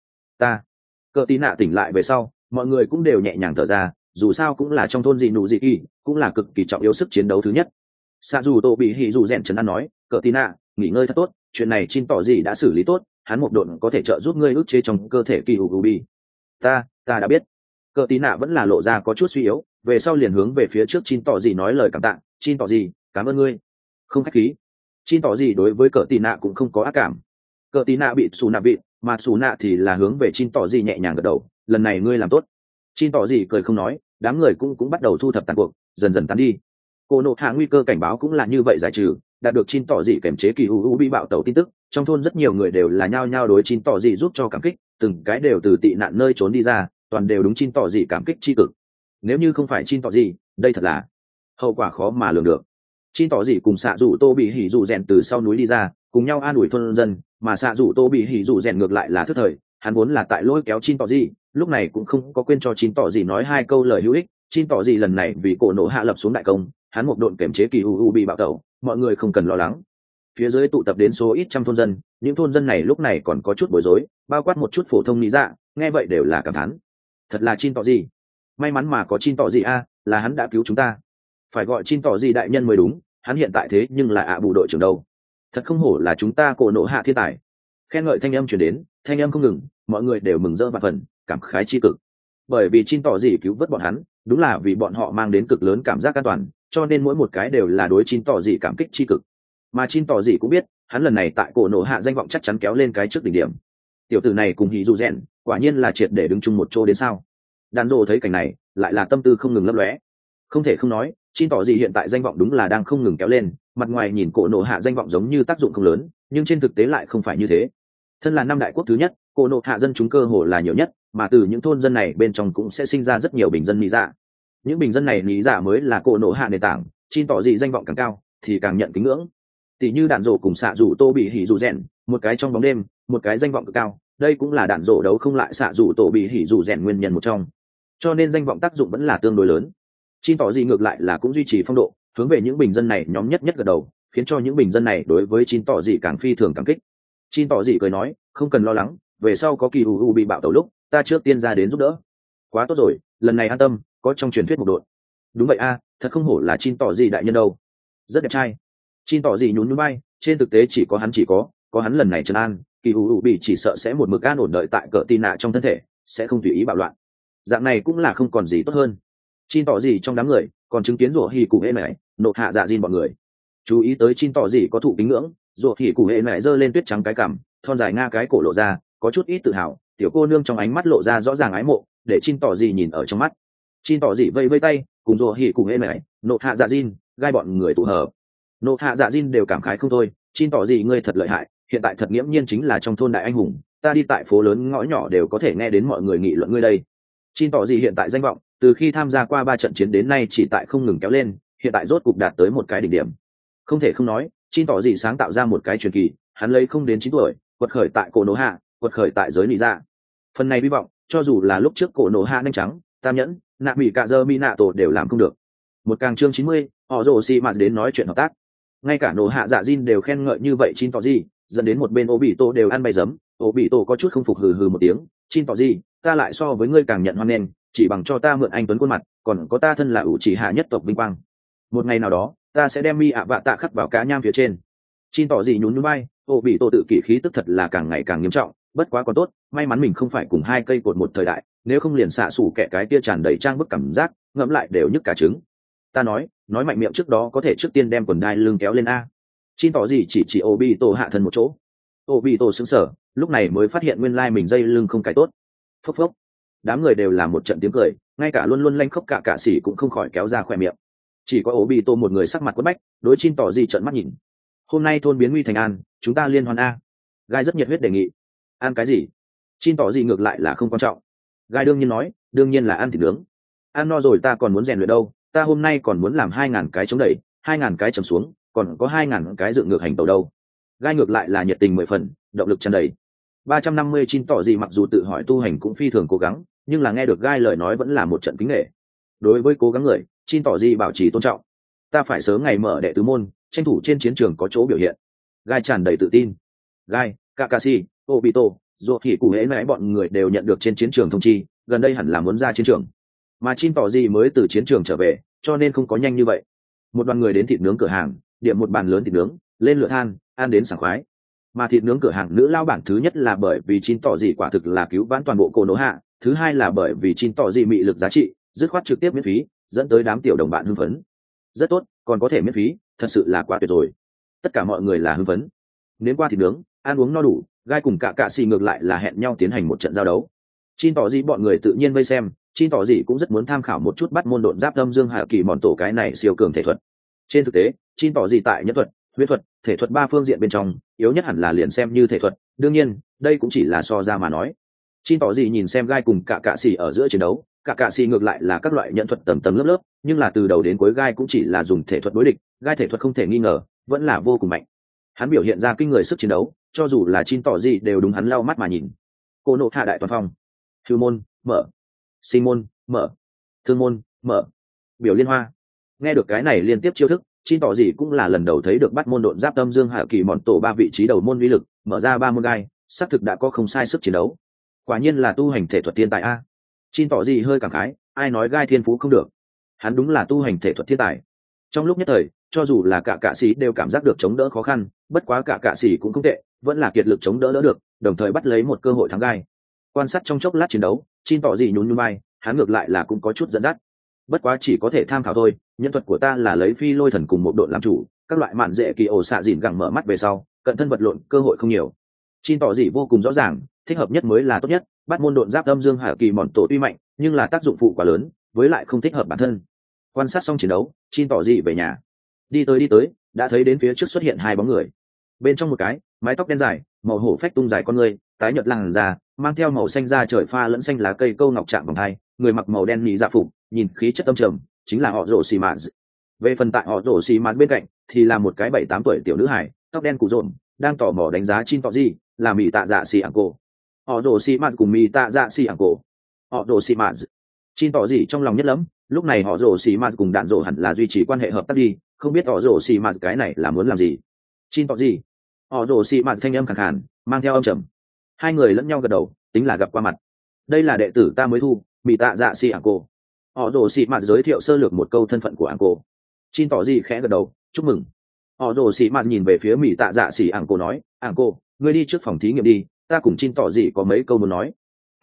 Cờ tị nạ tỉnh lại về sau, mọi người cũng đều nhẹ nhàng thở ra, dù sao cũng là trong thôn dị nụ dị kỳ, cũng là cực kỳ trọng yếu sức chiến đấu thứ nhất. Sa dù tô bị hỉ dù rèn trấn an nói, cờ tị nạ nghỉ ngơi thật tốt, chuyện này Chin tỏ dị đã xử lý tốt, hắn một độn có thể trợ giúp ngươi ức chế trong cơ thể kỳ hữu bi. Ta đã biết. Cờ tị nạ vẫn là lộ ra có chút suy yếu, về sau liền hướng về phía trước Chin tỏ dị nói lời cảm tạ, Chin tỏ dị cảm ơn ngươi. Không khách khí. Chin tỏ gì đối với cờ tì nạ cũng không có ác cảm. Cờ tì nạ bị xù nạ bị, mà xù nạ thì là hướng về Chin tỏ gì nhẹ nhàng gật đầu, lần này ngươi làm tốt. Chin tỏ gì cười không nói, đám người cũng bắt đầu thu thập tàn cuộc, dần dần tán đi. Cô nộ hạ nguy cơ cảnh báo cũng là như vậy giải trừ, đạt được Chin tỏ gì kiểm chế kỳ hữu bị bạo tẩu tin tức, trong thôn rất nhiều người đều là nhao nhao đối Chin tỏ gì giúp cho cảm kích, từng cái đều từ tị nạn nơi trốn đi ra, toàn đều đúng Chin tỏ gì cảm kích chi cực. Nếu như không phải Chin tỏ gì, đây thật là hậu quả khó mà lường được. Chin tỏ gì cùng xạ rủ tô bị hỉ rủ rèn từ sau núi đi ra, cùng nhau an ủi thôn dân, mà xạ rủ tô bị hỉ rủ rèn ngược lại là thức thời, hắn vốn là tại lôi kéo Chin tỏ gì, lúc này cũng không có quên cho Chin tỏ gì nói hai câu lời hữu ích. Chin tỏ gì lần này vì cổ nổ hạ lập xuống đại công, hắn một độn kiểm chế kỳ u bị bạo tẩu, mọi người không cần lo lắng. Phía dưới tụ tập đến số ít trăm thôn dân, những thôn dân này lúc này còn có chút bối rối, bao quát một chút phổ thông lý dạ, nghe vậy đều là cảm thán. Thật là Chin tỏ gì, may mắn mà có Chin tỏ gì a, là hắn đã cứu chúng ta. Phải gọi Chin tỏ gì đại nhân mới đúng, hắn hiện tại thế nhưng là bù đội trưởng đâu. Thật không hổ là chúng ta cổ nộ hạ thiên tài. Khen ngợi thanh âm truyền đến, thanh âm không ngừng, mọi người đều mừng rỡ và phần, cảm khái chi cực. Bởi vì Chin tỏ gì cứu vớt bọn hắn, đúng là vì bọn họ mang đến cực lớn cảm giác an toàn, cho nên mỗi một cái đều là đối Chin tỏ gì cảm kích chi cực. Mà Chin tỏ gì cũng biết, hắn lần này tại cổ nộ hạ danh vọng chắc chắn kéo lên cái trước đỉnh điểm. Tiểu tử này cùng hỉ dù rèn, quả nhiên là triệt để đứng chung một chỗ đến sao? Đàn rồ thấy cảnh này, lại là tâm tư không ngừng lấp lóe. Không thể không nói, Chin tỏ gì hiện tại danh vọng đúng là đang không ngừng kéo lên, mặt ngoài nhìn cổ nộ hạ danh vọng giống như tác dụng không lớn, nhưng trên thực tế lại không phải như thế. Thân là năm đại quốc thứ nhất, cổ nộ hạ dân chúng cơ hồ là nhiều nhất, mà từ những thôn dân này bên trong cũng sẽ sinh ra rất nhiều bình dân lý dạ. Những bình dân này lý dạ mới là cổ nộ hạ nền tảng, Chin tỏ gì danh vọng càng cao thì càng nhận kính ngưỡng. Tỷ như đạn rổ cùng xạ rủ tô bị hỉ rủ rèn, một cái trong bóng đêm, một cái danh vọng cực cao, đây cũng là đạn rổ đấu không lại xạ rủ tổ bị hỉ rủ rèn nguyên nhân một trong. Cho nên danh vọng tác dụng vẫn là tương đối lớn. Chin tỏ gì ngược lại là cũng duy trì phong độ, hướng về những bình dân này nhóm nhất gật đầu, khiến cho những bình dân này đối với Chin tỏ gì càng phi thường cảm kích. Chin tỏ gì cười nói, không cần lo lắng, về sau có kỳ ủ bị bạo tẩu lúc ta trước tiên ra đến giúp đỡ. Quá tốt rồi, lần này an tâm, có trong truyền thuyết một đội. Đúng vậy a, thật không hổ là Chin tỏ gì đại nhân đâu, rất đẹp trai. Chin tỏ gì nhún nhún bay, trên thực tế chỉ có hắn lần này trấn an, kỳ ủ bị chỉ sợ sẽ một mực an ổn đợi tại cỡ tì nạ trong thân thể, sẽ không tùy ý bạo loạn. Dạng này cũng là không còn gì tốt hơn. Chin tỏ gì trong đám người còn chứng kiến rủa hỉ cụ hệ mẹ nộ hạ dạ diên bọn người chú ý tới Chin tỏ gì có thụ kính ngưỡng, rủa hỉ cụ hệ mẹ giơ lên tuyết trắng cái cằm, thon dài nga cái cổ lộ ra, có chút ít tự hào, tiểu cô nương trong ánh mắt lộ ra rõ ràng ái mộ, để Chin tỏ gì nhìn ở trong mắt. Chin tỏ gì vây vây tay, cùng rủa hỉ cụ hệ mẹ nộ hạ dạ diên gai bọn người tụ hợp. Nộ hạ dạ diên đều cảm khái không thôi, Chin tỏ gì ngươi thật lợi hại, hiện tại thật nghiễm nhiên chính là trong thôn đại anh hùng, ta đi tại phố lớn ngõ nhỏ đều có thể nghe đến mọi người nghị luận ngươi đây. Chin tỏ gì hiện tại danh vọng từ khi tham gia qua 3 trận chiến đến nay chỉ tại không ngừng kéo lên, hiện tại rốt cục đạt tới một cái đỉnh điểm. Không thể không nói, Chin tỏ gì sáng tạo ra một cái truyền kỳ, hắn lấy không đến 9 tuổi, quật khởi tại cổ nổ hạ, quật khởi tại giới nị dạ. Phần này hy vọng, cho dù là lúc trước cổ nổ hạ nhanh trắng, tam nhẫn, nạ mỹ cả giờ mi nạ tổ đều làm không được. Một càng chương 90, họ rồ xì mà đến nói chuyện hợp tác. Ngay cả nổ hạ dạ Jin đều khen ngợi như vậy Chin tỏ gì, dẫn đến một bên Obito đều ăn bay giấm. Obito có chút không phục hừ hừ một tiếng, Chin tỏ gì, ta lại so với ngươi càng nhận hoan nghênh, chỉ bằng cho ta mượn anh tuấn khuôn mặt, còn có ta thân là ủ chỉ hạ nhất tộc vinh quang. Một ngày nào đó, ta sẽ đem mi ạ vạ tạ khắc vào cá nham phía trên. Chin tỏ gì nhún nhún vai, Obito tự kỷ khí tức thật là càng ngày càng nghiêm trọng, bất quá còn tốt, may mắn mình không phải cùng 2 cây cột một thời đại, nếu không liền xạ sủ kẻ cái kia tràn đầy trang bức cảm giác, ngẫm lại đều nhức cả trứng. Ta nói mạnh miệng trước đó có thể trước tiên đem quần đai lưng kéo lên a. Chin tỏ gì chỉ Obito hạ thân một chỗ. Obito sững sờ, lúc này mới phát hiện nguyên lai mình dây lưng không cài tốt. Phốc phốc. Đám người đều là một trận tiếng cười, ngay cả luôn luôn lanh khóc cả sĩ cũng không khỏi kéo ra khóe miệng. Chỉ có Obito một người sắc mặt quất bách, đối Chin tỏ gì trợn mắt nhìn. Hôm nay thôn biến nguy thành an, chúng ta liên hoan a. Gai rất nhiệt huyết đề nghị. Ăn cái gì? Chin tỏ gì ngược lại là không quan trọng. Gai đương nhiên nói, đương nhiên là ăn thịt nướng. Ăn no rồi ta còn muốn rèn luyện đâu, ta hôm nay còn muốn làm 2000 cái chống đẩy, 2000 cái chầm xuống, còn có 2000 cái dựng ngược hành tàu đâu. Gai ngược lại là nhiệt tình 10 phần, động lực tràn đầy. 350 Chin tỏ gì mặc dù tự hỏi tu hành cũng phi thường cố gắng, nhưng là nghe được Gai lời nói vẫn là một trận kính nể. Đối với cố gắng người, Chin tỏ gì bảo trì tôn trọng. Ta phải sớm ngày mở đệ tứ môn, tranh thủ trên chiến trường có chỗ biểu hiện. Gai tràn đầy tự tin. Gai, Kakashi, Obito, dù thì cụ hễ mãi bọn người đều nhận được trên chiến trường thông chi, gần đây hẳn là muốn ra chiến trường. Mà Chin tỏ gì mới từ chiến trường trở về, cho nên không có nhanh như vậy. Một đoàn người đến thịt nướng cửa hàng, điểm một bàn lớn thịt nướng, lên lửa than, ăn đến sảng khoái. Mà thịt nướng cửa hàng nữ lao bản thứ nhất là bởi vì Chin tỏ gì quả thực là cứu vãn toàn bộ cô nỗ hạ, thứ hai là bởi vì Chin tỏ gì mị lực giá trị, dứt khoát trực tiếp miễn phí, dẫn tới đám tiểu đồng bạn hưng phấn. Rất tốt, còn có thể miễn phí, thật sự là quá tuyệt rồi. Tất cả mọi người là hưng phấn. Đến qua thịt nướng, ăn uống no đủ, Gai cùng cả xì ngược lại là hẹn nhau tiến hành một trận giao đấu. Chin tỏ gì bọn người tự nhiên vây xem, Chin tỏ gì cũng rất muốn tham khảo một chút bắt môn độn giáp âm dương hạ kỳ mòn tổ cái này siêu cường thể thuật. Trên thực tế, Chin tỏ gì tại nhân thuật, huyết thuật, thể thuật 3 phương diện bên trong, yếu nhất hẳn là liền xem như thể thuật, đương nhiên, đây cũng chỉ là so ra mà nói. Chin tỏ gì nhìn xem Gai cùng cả xì ở giữa chiến đấu, cả xì ngược lại là các loại nhận thuật tầng tầng lớp lớp, nhưng là từ đầu đến cuối Gai cũng chỉ là dùng thể thuật đối địch, Gai thể thuật không thể nghi ngờ, vẫn là vô cùng mạnh. Hắn biểu hiện ra kinh người sức chiến đấu, cho dù là Chin tỏ gì đều đúng hắn lau mắt mà nhìn. Cô nộ hạ đại toàn phong, hư môn mở, sinh môn mở, thương môn mở, biểu liên hoa. Nghe được cái này liên tiếp chiêu thức, Chin tỏ gì cũng là lần đầu thấy được bắt môn độn giáp âm dương hạ kỳ mòn tổ 3 vị trí đầu môn uy lực, mở ra 3 môn gai, xác thực đã có không sai sức chiến đấu. Quả nhiên là tu hành thể thuật thiên tài a. Chin tỏ gì hơi cảm khái, ai nói Gai thiên phú không được, hắn đúng là tu hành thể thuật thiên tài. Trong lúc nhất thời, cho dù là cả sĩ đều cảm giác được chống đỡ khó khăn, bất quá cả sĩ cũng không tệ, vẫn là kiệt lực chống đỡ được, đồng thời bắt lấy một cơ hội thắng Gai. Quan sát trong chốc lát chiến đấu, Chin tỏ gì nhún nhún vai, hắn ngược lại là cũng có chút dẫn dắt. Bất quá chỉ có thể tham khảo thôi, nhân thuật của ta là lấy phi lôi thần cùng một đội làm chủ, các loại mạn dễ kỳ ổ xạ dìn gẳng mở mắt về sau, cận thân vật lộn cơ hội không nhiều. Chin tỏ gì vô cùng rõ ràng, thích hợp nhất mới là tốt nhất, bắt môn độn giáp âm dương hạ kỳ mòn tổ tuy mạnh, nhưng là tác dụng phụ quá lớn, với lại không thích hợp bản thân. Quan sát xong chiến đấu, Chin tỏ gì về nhà. Đi tới, đã thấy đến phía trước xuất hiện 2 bóng người. Bên trong một cái, mái tóc đen dài, màu hổ phách tung dài con người, tái nhợt làn da, mang theo màu xanh da trời pha lẫn xanh lá cây câu ngọc chạm vòng hai, người mặc màu đen nhị dạ phục, nhìn khí chất âm trầm, chính là họ rồ xì mạt. Về phần tại họ rồ xì mạt bên cạnh, thì là một cái 7-8 tuổi tiểu nữ hài, tóc đen cụ rộn, đang tò mò đánh giá Chin tỏ gì, là mì tạ dạ xì ảng cổ. Họ rồ xì mạt cùng mì tạ dạ xì ảng cổ. Họ rồ xì mạt. Chin tỏ gì trong lòng nhất lắm, lúc này họ rồ xì mạt cùng đạn rồ hẳn là duy trì quan hệ hợp tác đi, không biết họ rồ xì mạt cái này là muốn làm gì. Chin tỏ gì? Họ rồ xì mạt thanh âm khàn khàn, mang theo âm trầm. Hai người lẫn nhau gật đầu, tính là gặp qua mặt. Đây là đệ tử ta mới thu, Mị Tạ Dạ Xỉ ảng cô. Họ rồ xì mạt giới thiệu sơ lược một câu thân phận của ảng cô. Chin tỏ gì khẽ gật đầu, chúc mừng. Họ rồ xì mạt nhìn về phía Mị Tạ Dạ Xỉ ảng cô nói, ảng cô, ngươi đi trước phòng thí nghiệm đi, ta cùng Chin tỏ gì có mấy câu muốn nói.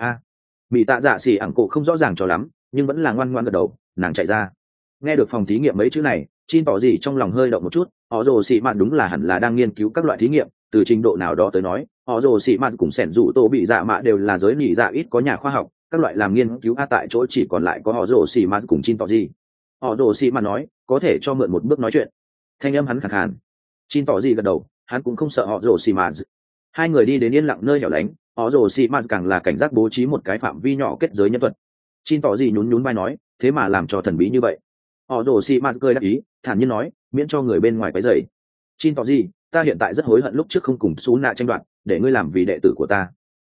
Mị Tạ Dạ Xỉ ảng cô không rõ ràng cho lắm, nhưng vẫn là ngoan ngoãn gật đầu. Nàng chạy ra. Nghe được phòng thí nghiệm mấy chữ này, Chin tỏ gì trong lòng hơi động một chút. Họ rồ xì mạt đúng là hẳn là đang nghiên cứu các loại thí nghiệm, từ trình độ nào đó tới nói, họ rồ xì mạt cùng sẻn rủ tổ bị dạ mạ đều là giới nỉ dạ ít có nhà khoa học, các loại làm nghiên cứu tại chỗ chỉ còn lại có họ rồ xì mạt cùng Chin tỏ gì. Họ rồ xì mạt nói, có thể cho mượn một bước nói chuyện. Thanh âm hắn khàn khàn. Chin tỏ gì gật đầu, hắn cũng không sợ họ rồ xì mạt. Hai người đi đến yên lặng nơi hẻo lánh, họ rồ xì mạt càng là cảnh giác bố trí một cái phạm vi nhỏ kết giới nhân thuật. Chin tỏ gì nhún nhún vai nói, thế mà làm cho thần bí như vậy. Họ rồ xì mạt cười đáp ý, thản nhiên nói, miễn cho người bên ngoài quấy rầy. Chin tỏ gì, ta hiện tại rất hối hận lúc trước không cùng Sú Nạ tranh đoạt, để ngươi làm vì đệ tử của ta.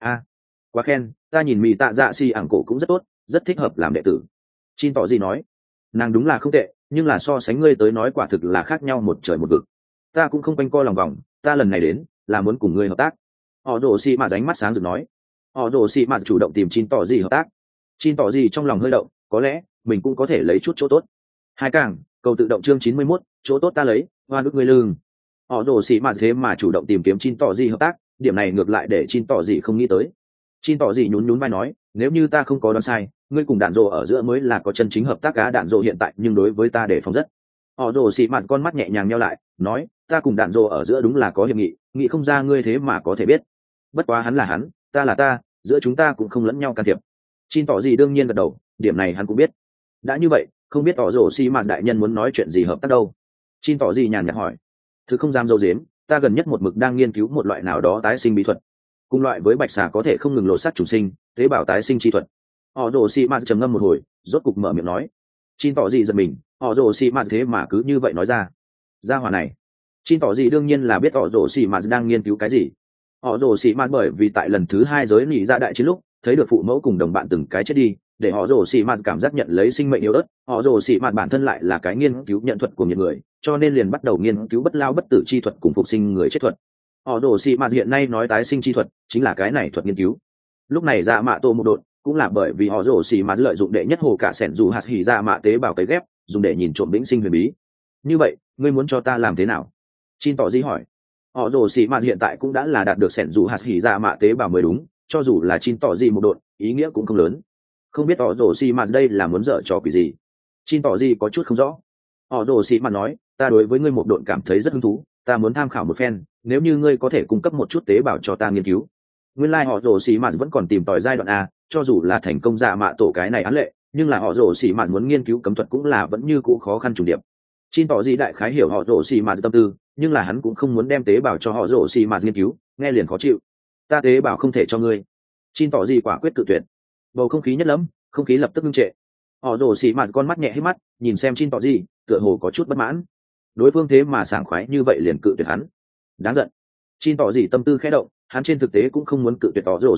Quá khen, ta nhìn Mị Tạ Dạ Xỉ ảng cổ cũng rất tốt, rất thích hợp làm đệ tử. Chin tỏ gì nói, nàng đúng là không tệ, nhưng là so sánh ngươi tới nói quả thực là khác nhau một trời một vực. Ta cũng không quanh co lòng vòng, ta lần này đến là muốn cùng ngươi hợp tác. Họ rồ xì mạt ánh mắt sáng rực nói. Họ rồ xì mạt chủ động tìm Chin tỏ gì hợp tác. Chin tỏ gì trong lòng hơi động, có lẽ mình cũng có thể lấy chút chỗ tốt. Hai càng, cầu tự động chương 91, chỗ tốt ta lấy, hoa nước ngươi lương. Họ rồ xì mạt thế mà chủ động tìm kiếm Chin tỏ gì hợp tác, điểm này ngược lại để Chin tỏ gì không nghĩ tới. Chin tỏ gì nhún nhún vai nói, nếu như ta không có đoán sai, ngươi cùng đạn rồ ở giữa mới là có chân chính hợp tác. Cá đạn rồ hiện tại nhưng đối với ta để phòng rất. Họ rồ xì mạt con mắt nhẹ nhàng nheo lại, nói, ta cùng đạn rồ ở giữa đúng là có hiệp nghị, nghị không ra ngươi thế mà có thể biết. Bất quá hắn là hắn, ta là ta, giữa chúng ta cũng không lẫn nhau can thiệp. Chin tỏ gì đương nhiên gật đầu, điểm này hắn cũng biết. Đã như vậy, không biết tỏ rồ xì mạt đại nhân muốn nói chuyện gì hợp tác đâu. Chin tỏ gì nhàn nhạt hỏi. Thứ không dám dâu dếm, ta gần nhất một mực đang nghiên cứu một loại nào đó tái sinh bí thuật, cùng loại với bạch xà có thể không ngừng lột xác chủ sinh, tế bào tái sinh chi thuật. Họ rồ xì mạt trầm ngâm một hồi, rốt cục mở miệng nói. Chin tỏ gì giật mình, họ rồ xì mạt thế mà cứ như vậy nói ra hỏa này. Chin tỏ gì đương nhiên là biết họ rồ xì mạt đang nghiên cứu cái gì. Họ rồ xì mạt bởi vì tại lần thứ 2 giới nỉ ra đại chiến lúc thấy được phụ mẫu cùng đồng bạn từng cái chết đi, để họ rồ xì mạt cảm giác nhận lấy sinh mệnh yếu ớt. Họ rồ xì mạt bản thân lại là cái nghiên cứu nhận thuật của những người, cho nên liền bắt đầu nghiên cứu bất lao bất tử chi thuật cùng phục sinh người chết thuật. Họ rồ xì mạt hiện nay nói tái sinh chi thuật chính là cái này thuật nghiên cứu. Lúc này dạ mạ tô một đột cũng là bởi vì họ rồ xì mạt lợi dụng đệ nhất hồ cả sẻn dù hạt hỉ dạ mạ tế bào cấy ghép, dùng để nhìn trộm vĩnh sinh huyền bí. Như vậy ngươi muốn cho ta làm thế nào? Chin tỏ gì hỏi. Họ rồ xì mạt hiện tại cũng đã là đạt được sẻn dù hạt hỉ dạ mạ tế bào mới đúng, cho dù là Chin tỏ gì một đột, ý nghĩa cũng không lớn. Không biết họ rồ xì mạt đây là muốn dở trò quỷ gì? Chin tỏ gì có chút không rõ. Họ rồ xì mạt nói, ta đối với ngươi một đột cảm thấy rất hứng thú, ta muốn tham khảo một phen, nếu như ngươi có thể cung cấp một chút tế bào cho ta nghiên cứu. Nguyên lai họ rồ xì mạt vẫn còn tìm tòi giai đoạn A, cho dù là thành công dạ mạ tổ cái này án lệ, nhưng là họ rồ xì mạt muốn nghiên cứu cấm thuật cũng là vẫn như cũ khó khăn trùng điệp. Chin tỏ gì đại khái hiểu họ rồ xì mạt tâm tư, nhưng là hắn cũng không muốn đem tế bào cho họ rồ xì mạt nghiên cứu, nghe liền khó chịu. Ta tế bào không thể cho ngươi. Chin tỏ gì quả quyết cự tuyệt. Bầu không khí nhất lắm, không khí lập tức ngưng trệ. Họ rồ xì mạt con mắt nhẹ hít mắt, nhìn xem Chin tỏ gì, tựa hồ có chút bất mãn. Đối phương thế mà sảng khoái như vậy liền cự tuyệt hắn, đáng giận. Chin tỏ gì tâm tư khẽ động, hắn trên thực tế cũng không muốn cự tuyệt họ rồ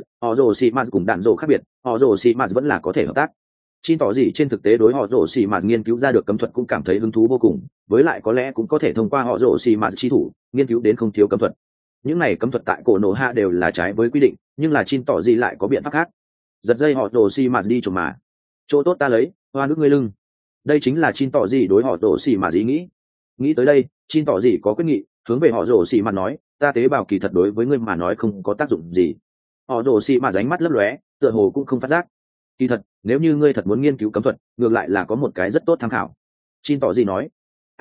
xì mạt cùng đạn rồ khác biệt, họ rồ xì mạt vẫn là có thể hợp tác. Chin tỏ gì trên thực tế đối họ rồ xì mạt nghiên cứu ra được cấm thuật cũng cảm thấy hứng thú vô cùng, với lại có lẽ cũng có thể thông qua họ rồ xì mạt chi thủ nghiên cứu đến không thiếu cấm thuật. Những này cấm thuật tại cổ nổ hạ đều là trái với quy định, nhưng là Chin tỏ gì lại có biện pháp khác. Giật dây họ rồ xì mạt đi trộm mà, chỗ tốt ta lấy, hoa nước ngươi lưng. Đây chính là Chin tỏ gì đối họ rồ xì mạt ý nghĩ. Nghĩ tới đây, Chin tỏ gì có quyết nghị, hướng về họ rồ xì mạt nói, ta tế bào kỳ thật đối với ngươi mà nói không có tác dụng gì. Họ rồ xì mạt ánh mắt lấp lóe, tựa hồ cũng không phát giác. Kỳ thật, nếu như ngươi thật muốn nghiên cứu cấm thuật, ngược lại là có một cái rất tốt tham khảo. Chin tỏ gì nói.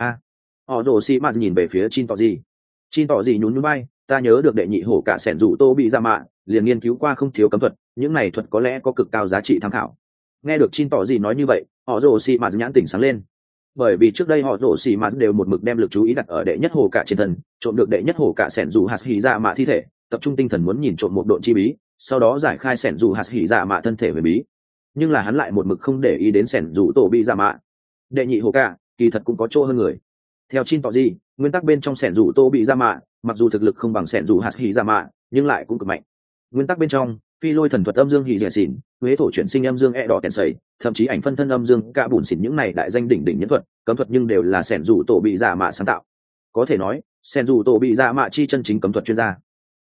Họ rồ xì mạt nhìn về phía Chin tỏ gì. Chin tỏ gì nhún nhún vai, ta nhớ được đệ nhị hổ cả sẻn rủ tô bị ra mạ, liền nghiên cứu qua không thiếu cấm thuật, những này thuật có lẽ có cực cao giá trị tham khảo. Nghe được Chin tỏ gì nói như vậy, họ rồ xì mạt nhãn tỉnh sáng lên. Bởi vì trước đây họ rồ xì mạt đều một mực đem lực chú ý đặt ở đệ nhất hồ cả trên thân, trộm được đệ nhất hồ cả sẻn dù hạt hỉ dạ mạ thi thể, tập trung tinh thần muốn nhìn trộm một độn chi bí, sau đó giải khai sẻn dù hạt hỉ dạ mạ thân thể về bí. Nhưng là hắn lại một mực không để ý đến sẻn dù tổ bị dạ mạ. Đệ nhị hồ cả kỳ thật cũng có chỗ hơn người. Theo Chin tỏ gì, nguyên tắc bên trong sẻn dù tô bị dạ mạ, mặc dù thực lực không bằng sẻn dù hạt hỉ dạ mạ, nhưng lại cũng cực mạnh. Nguyên tắc bên trong, phi lôi thần thuật âm dương hỉ dẻ xỉn, huế thổ chuyển sinh âm dương đỏ kèn sầy, thậm chí ảnh phân thân âm dương cả bùn xỉn, những này đại danh đỉnh đỉnh nhân thuật cấm thuật nhưng đều là sẻn dù tổ bị dạ mạ sáng tạo. Có thể nói sẻn dù tổ bị dạ mạ chi chân chính cấm thuật chuyên gia.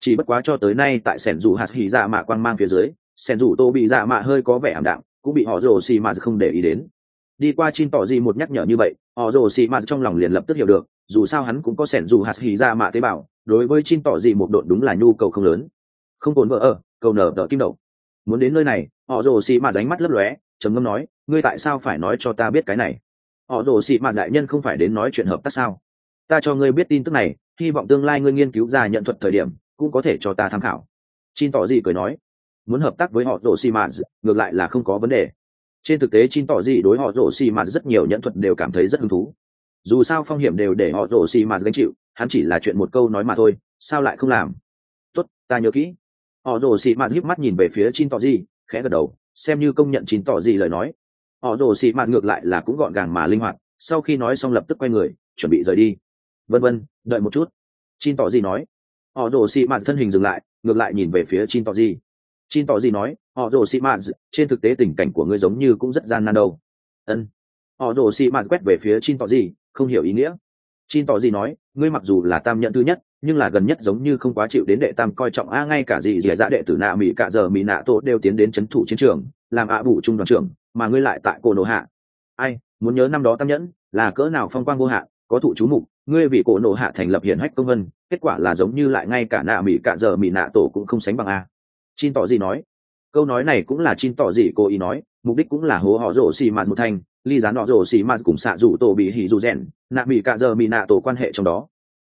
chỉ bất quá cho tới nay tại sẻn dù hạt hỉ dạ mạ quang mang phía dưới, sẻn dù tô bị dạ mạ hơi có vẻ ảm đạm, cũng bị họ rồ xì mà không để ý đến. Đi qua Chin tỏ gì một nhắc nhở như vậy, họ rồ xì mà trong lòng liền lập tức hiểu được, dù sao hắn cũng có sẻn dù hạt hỉ dạ mạ tế bào, đối với Chin tỏ gì một độn đúng là nhu cầu không lớn. Không cồn vợ ở, cầu nở đỡ kim đậu. Muốn đến nơi này, họ rồ xì mà ránh mắt lấp lóe, trầm ngâm nói, ngươi tại sao phải nói cho ta biết cái này? Họ rồ xì mà đại nhân không phải đến nói chuyện hợp tác sao? Ta cho ngươi biết tin tức này, hy vọng tương lai ngươi nghiên cứu ra nhận thuật thời điểm cũng có thể cho ta tham khảo. Chin tỏ gì cười nói, muốn hợp tác với họ rồ xì mà ngược lại là không có vấn đề. Trên thực tế Chin tỏ gì đối họ rồ xì mà rất nhiều nhận thuật đều cảm thấy rất hứng thú. Dù sao phong hiểm đều để họ rồ xì mà gánh chịu, hắn chỉ là chuyện một câu nói mà thôi, sao lại không làm? Tốt, ta nhớ kỹ. Họ rồ xì mà híp mắt nhìn về phía Chin tỏ gì, khẽ gật đầu, xem như công nhận Chin tỏ gì lời nói. Họ rồ xì mà ngược lại là cũng gọn gàng mà linh hoạt, sau khi nói xong lập tức quay người chuẩn bị rời đi. Vân đợi một chút. Chin tỏ gì nói. Họ rồ xì mà thân hình dừng lại, ngược lại nhìn về phía Chin tỏ gì. Chin tỏ gì nói, họ rồ xì mà trên thực tế tình cảnh của ngươi giống như cũng rất gian nan đâu. Ân. Họ rồ xì mà quét về phía Chin tỏ gì, không hiểu ý nghĩa. Chin tỏ gì nói, ngươi mặc dù là tam nhận thứ nhất, nhưng là gần nhất giống như không quá chịu đến đệ tam coi trọng a, ngay cả gì dẻ dạ đệ tử nạ mỹ cả giờ mỹ nạ tổ đều tiến đến chấn thủ chiến trường, làm ạ bù trung đoàn trưởng, mà ngươi lại tại cổ nổ hạ. Ai muốn nhớ năm đó tam nhẫn là cỡ nào phong quang vô hạn, có thụ chú mục, ngươi vì cổ nổ hạ thành lập hiển hách công vân, kết quả là giống như lại ngay cả nạ mỹ cả giờ mỹ nạ tổ cũng không sánh bằng a. Chin tỏ gì nói, câu nói này cũng là Chin tỏ gì cố ý nói, mục đích cũng là hố họ rổ xì mạt một thành, ly gián họ rổ xì mạt cùng xạ rủ tổ bị hỉ dù rèn, nạ mỹ cả giờ mỹ nạ tổ quan hệ trong đó.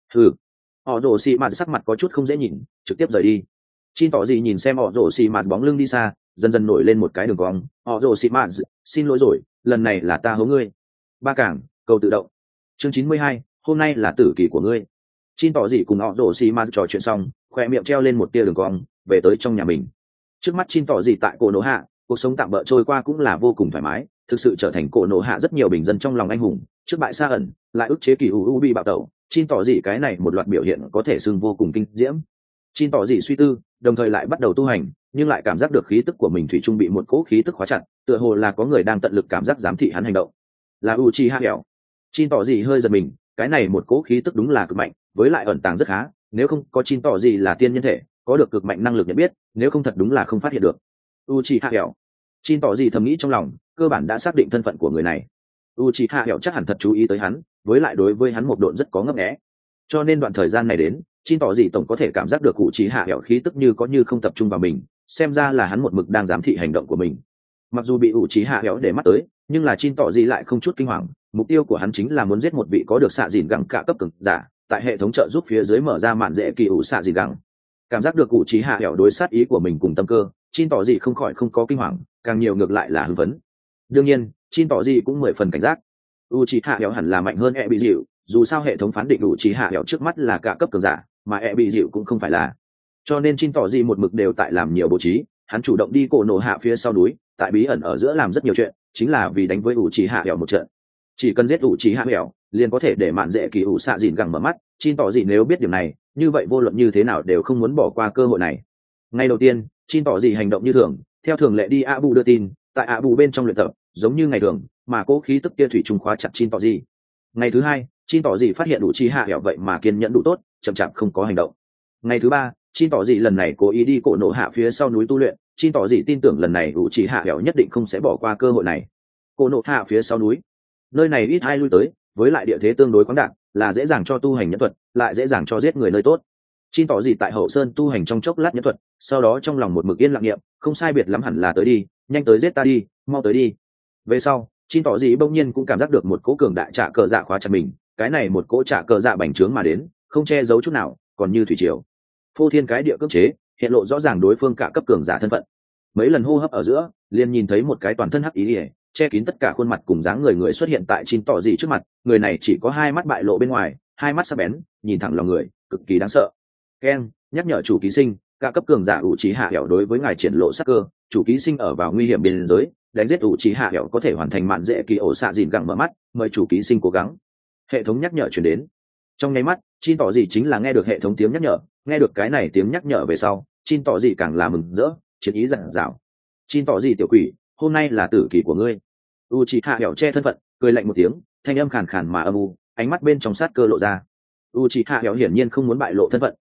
Họ rổ xì mạt sắc mặt có chút không dễ nhìn, trực tiếp rời đi. Chin tỏ gì nhìn xem họ rổ xì mạt bóng lưng đi xa, dần dần nổi lên một cái đường cong. Họ rổ xì mạt, xin lỗi rồi, lần này là ta hố ngươi. Ba cảng cầu tự động. Chương 92, hôm nay là tử kỳ của ngươi. Chin tỏ gì cùng họ rổ xì mạt trò chuyện xong, khoe miệng treo lên một tia đường cong, về tới trong nhà mình. Trước mắt Chin tỏ gì tại cổ nổ hạ, cuộc sống tạm bỡ trôi qua cũng là vô cùng thoải mái, thực sự trở thành cổ nổ hạ rất nhiều bình dân trong lòng anh hùng. Trước bại xa ẩn, lại ức chế kỳ u bị bạo tẩu. Chin tỏ gì cái này một loạt biểu hiện có thể xưng vô cùng kinh diễm. Chin tỏ gì suy tư, đồng thời lại bắt đầu tu hành, nhưng lại cảm giác được khí tức của mình thủy chung bị một cỗ khí tức khóa chặt, tựa hồ là có người đang tận lực cảm giác giám thị hắn hành động. Là Uchiha Hẻo. Chin tỏ gì hơi giật mình, cái này một cỗ khí tức đúng là cực mạnh, với lại ẩn tàng rất khá, nếu không có Chin tỏ gì là tiên nhân thể, có được cực mạnh năng lực nhận biết, nếu không thật đúng là không phát hiện được. Uchiha Hẻo. Chin tỏ gì thầm nghĩ trong lòng, cơ bản đã xác định thân phận của người này. Uchiha Hẻo chắc hẳn thật chú ý tới hắn, với lại đối với hắn một độn rất có ngấp nghé, cho nên đoạn thời gian này đến, Chin tỏ gì tổng có thể cảm giác được Uchiha Hẻo khí tức như có như không tập trung vào mình, xem ra là hắn một mực đang giám thị hành động của mình. Mặc dù bị Uchiha Hẻo để mắt tới, nhưng là Chin tỏ gì lại không chút kinh hoàng, mục tiêu của hắn chính là muốn giết một vị có được xạ dìn gẳng cả cấp cường giả, tại hệ thống trợ giúp phía dưới mở ra mạn dễ kỳ ủ xạ dìn gẳng. Cảm giác được Uchiha Hẻo đối sát ý của mình cùng tâm cơ, Chin tỏ gì không khỏi không có kinh hoàng, càng nhiều ngược lại là hưng phấn. Đương nhiên, Chin tỏ gì cũng 10 phần cảnh giác. Uchiha Hẻo hẳn là mạnh hơn bị dịu, dù sao hệ thống phán định Uchiha Hẻo trước mắt là cả cấp cường giả, mà bị dịu cũng không phải là. Cho nên Chin tỏ gì một mực đều tại làm nhiều bố trí, hắn chủ động đi cổ nổ hạ phía sau núi, tại bí ẩn ở giữa làm rất nhiều chuyện, chính là vì đánh với Uchiha Hẻo một trận. Chỉ cần giết Uchiha Hẻo, liền có thể để mạn dễ kỳ ủ xạ dìn gẳng mở mắt. Chin tỏ gì nếu biết điểm này, như vậy vô luận như thế nào đều không muốn bỏ qua cơ hội này. Ngay đầu tiên, Chin tỏ gì hành động như thường, theo thường lệ đi Abu đưa tin, tại Abu bên trong luyện tập, giống như ngày thường, mà cố khí tức kia thủy trùng khóa chặt Chin tỏ gì. Ngày thứ hai, Chin tỏ gì phát hiện Uchiha Hẻo vậy mà kiên nhẫn đủ tốt, chậm chạp không có hành động. Ngày thứ ba, Chin tỏ gì lần này cố ý đi cổ nổ hạ phía sau núi tu luyện, Chin tỏ gì tin tưởng lần này Uchiha Hẻo nhất định không sẽ bỏ qua cơ hội này. Cổ nổ hạ phía sau núi, nơi này ít ai lui tới, với lại địa thế tương đối khoáng đạt, là dễ dàng cho tu hành nhẫn thuật, lại dễ dàng cho giết người nơi tốt. Chin tỏ gì tại hậu sơn tu hành trong chốc lát nhẫn thuật, sau đó trong lòng một mực yên lặng niệm, không sai biệt lắm hẳn là tới đi, nhanh tới giết ta đi, mau tới đi. Về sau, Chin tỏ gì bỗng nhiên cũng cảm giác được một cỗ cường đại trả cờ dạ khóa chặt mình, cái này một cỗ trả cờ dạ bành trướng mà đến, không che giấu chút nào, còn như thủy triều, phô thiên cái địa cưỡng chế, hiện lộ rõ ràng đối phương cả cấp cường giả thân phận. Mấy lần hô hấp ở giữa, liền nhìn thấy một cái toàn thân hắc ý ỉa, che kín tất cả khuôn mặt cùng dáng người xuất hiện tại Chin tỏ gì trước mặt. Người này chỉ có hai mắt bại lộ bên ngoài, hai mắt sắc bén, nhìn thẳng lòng người, cực kỳ đáng sợ. Ken nhắc nhở chủ ký sinh, cả cấp cường giả Uchiha Hẻo đối với ngài triển lộ sắc cơ, chủ ký sinh ở vào nguy hiểm biên giới, đánh giết Uchiha Hẻo có thể hoàn thành mạn dễ kỳ ổ xạ dìn gẳng mở mắt, mời chủ ký sinh cố gắng. Hệ thống nhắc nhở truyền đến. Trong nháy mắt, Chin tỏ gì chính là nghe được hệ thống tiếng nhắc nhở, nghe được cái này tiếng nhắc nhở về sau, Chin tỏ gì càng là mừng rỡ, chiến ý dặn dào. Chin tỏ gì tiểu quỷ, hôm nay là tử kỳ của ngươi. Uchiha Hẻo che thân phận, cười lạnh một tiếng, thanh âm khàn khàn mà âm u, ánh mắt bên trong sát cơ lộ ra. Uchiha Hẻo hiển nhiên không muốn bại lộ thân phận,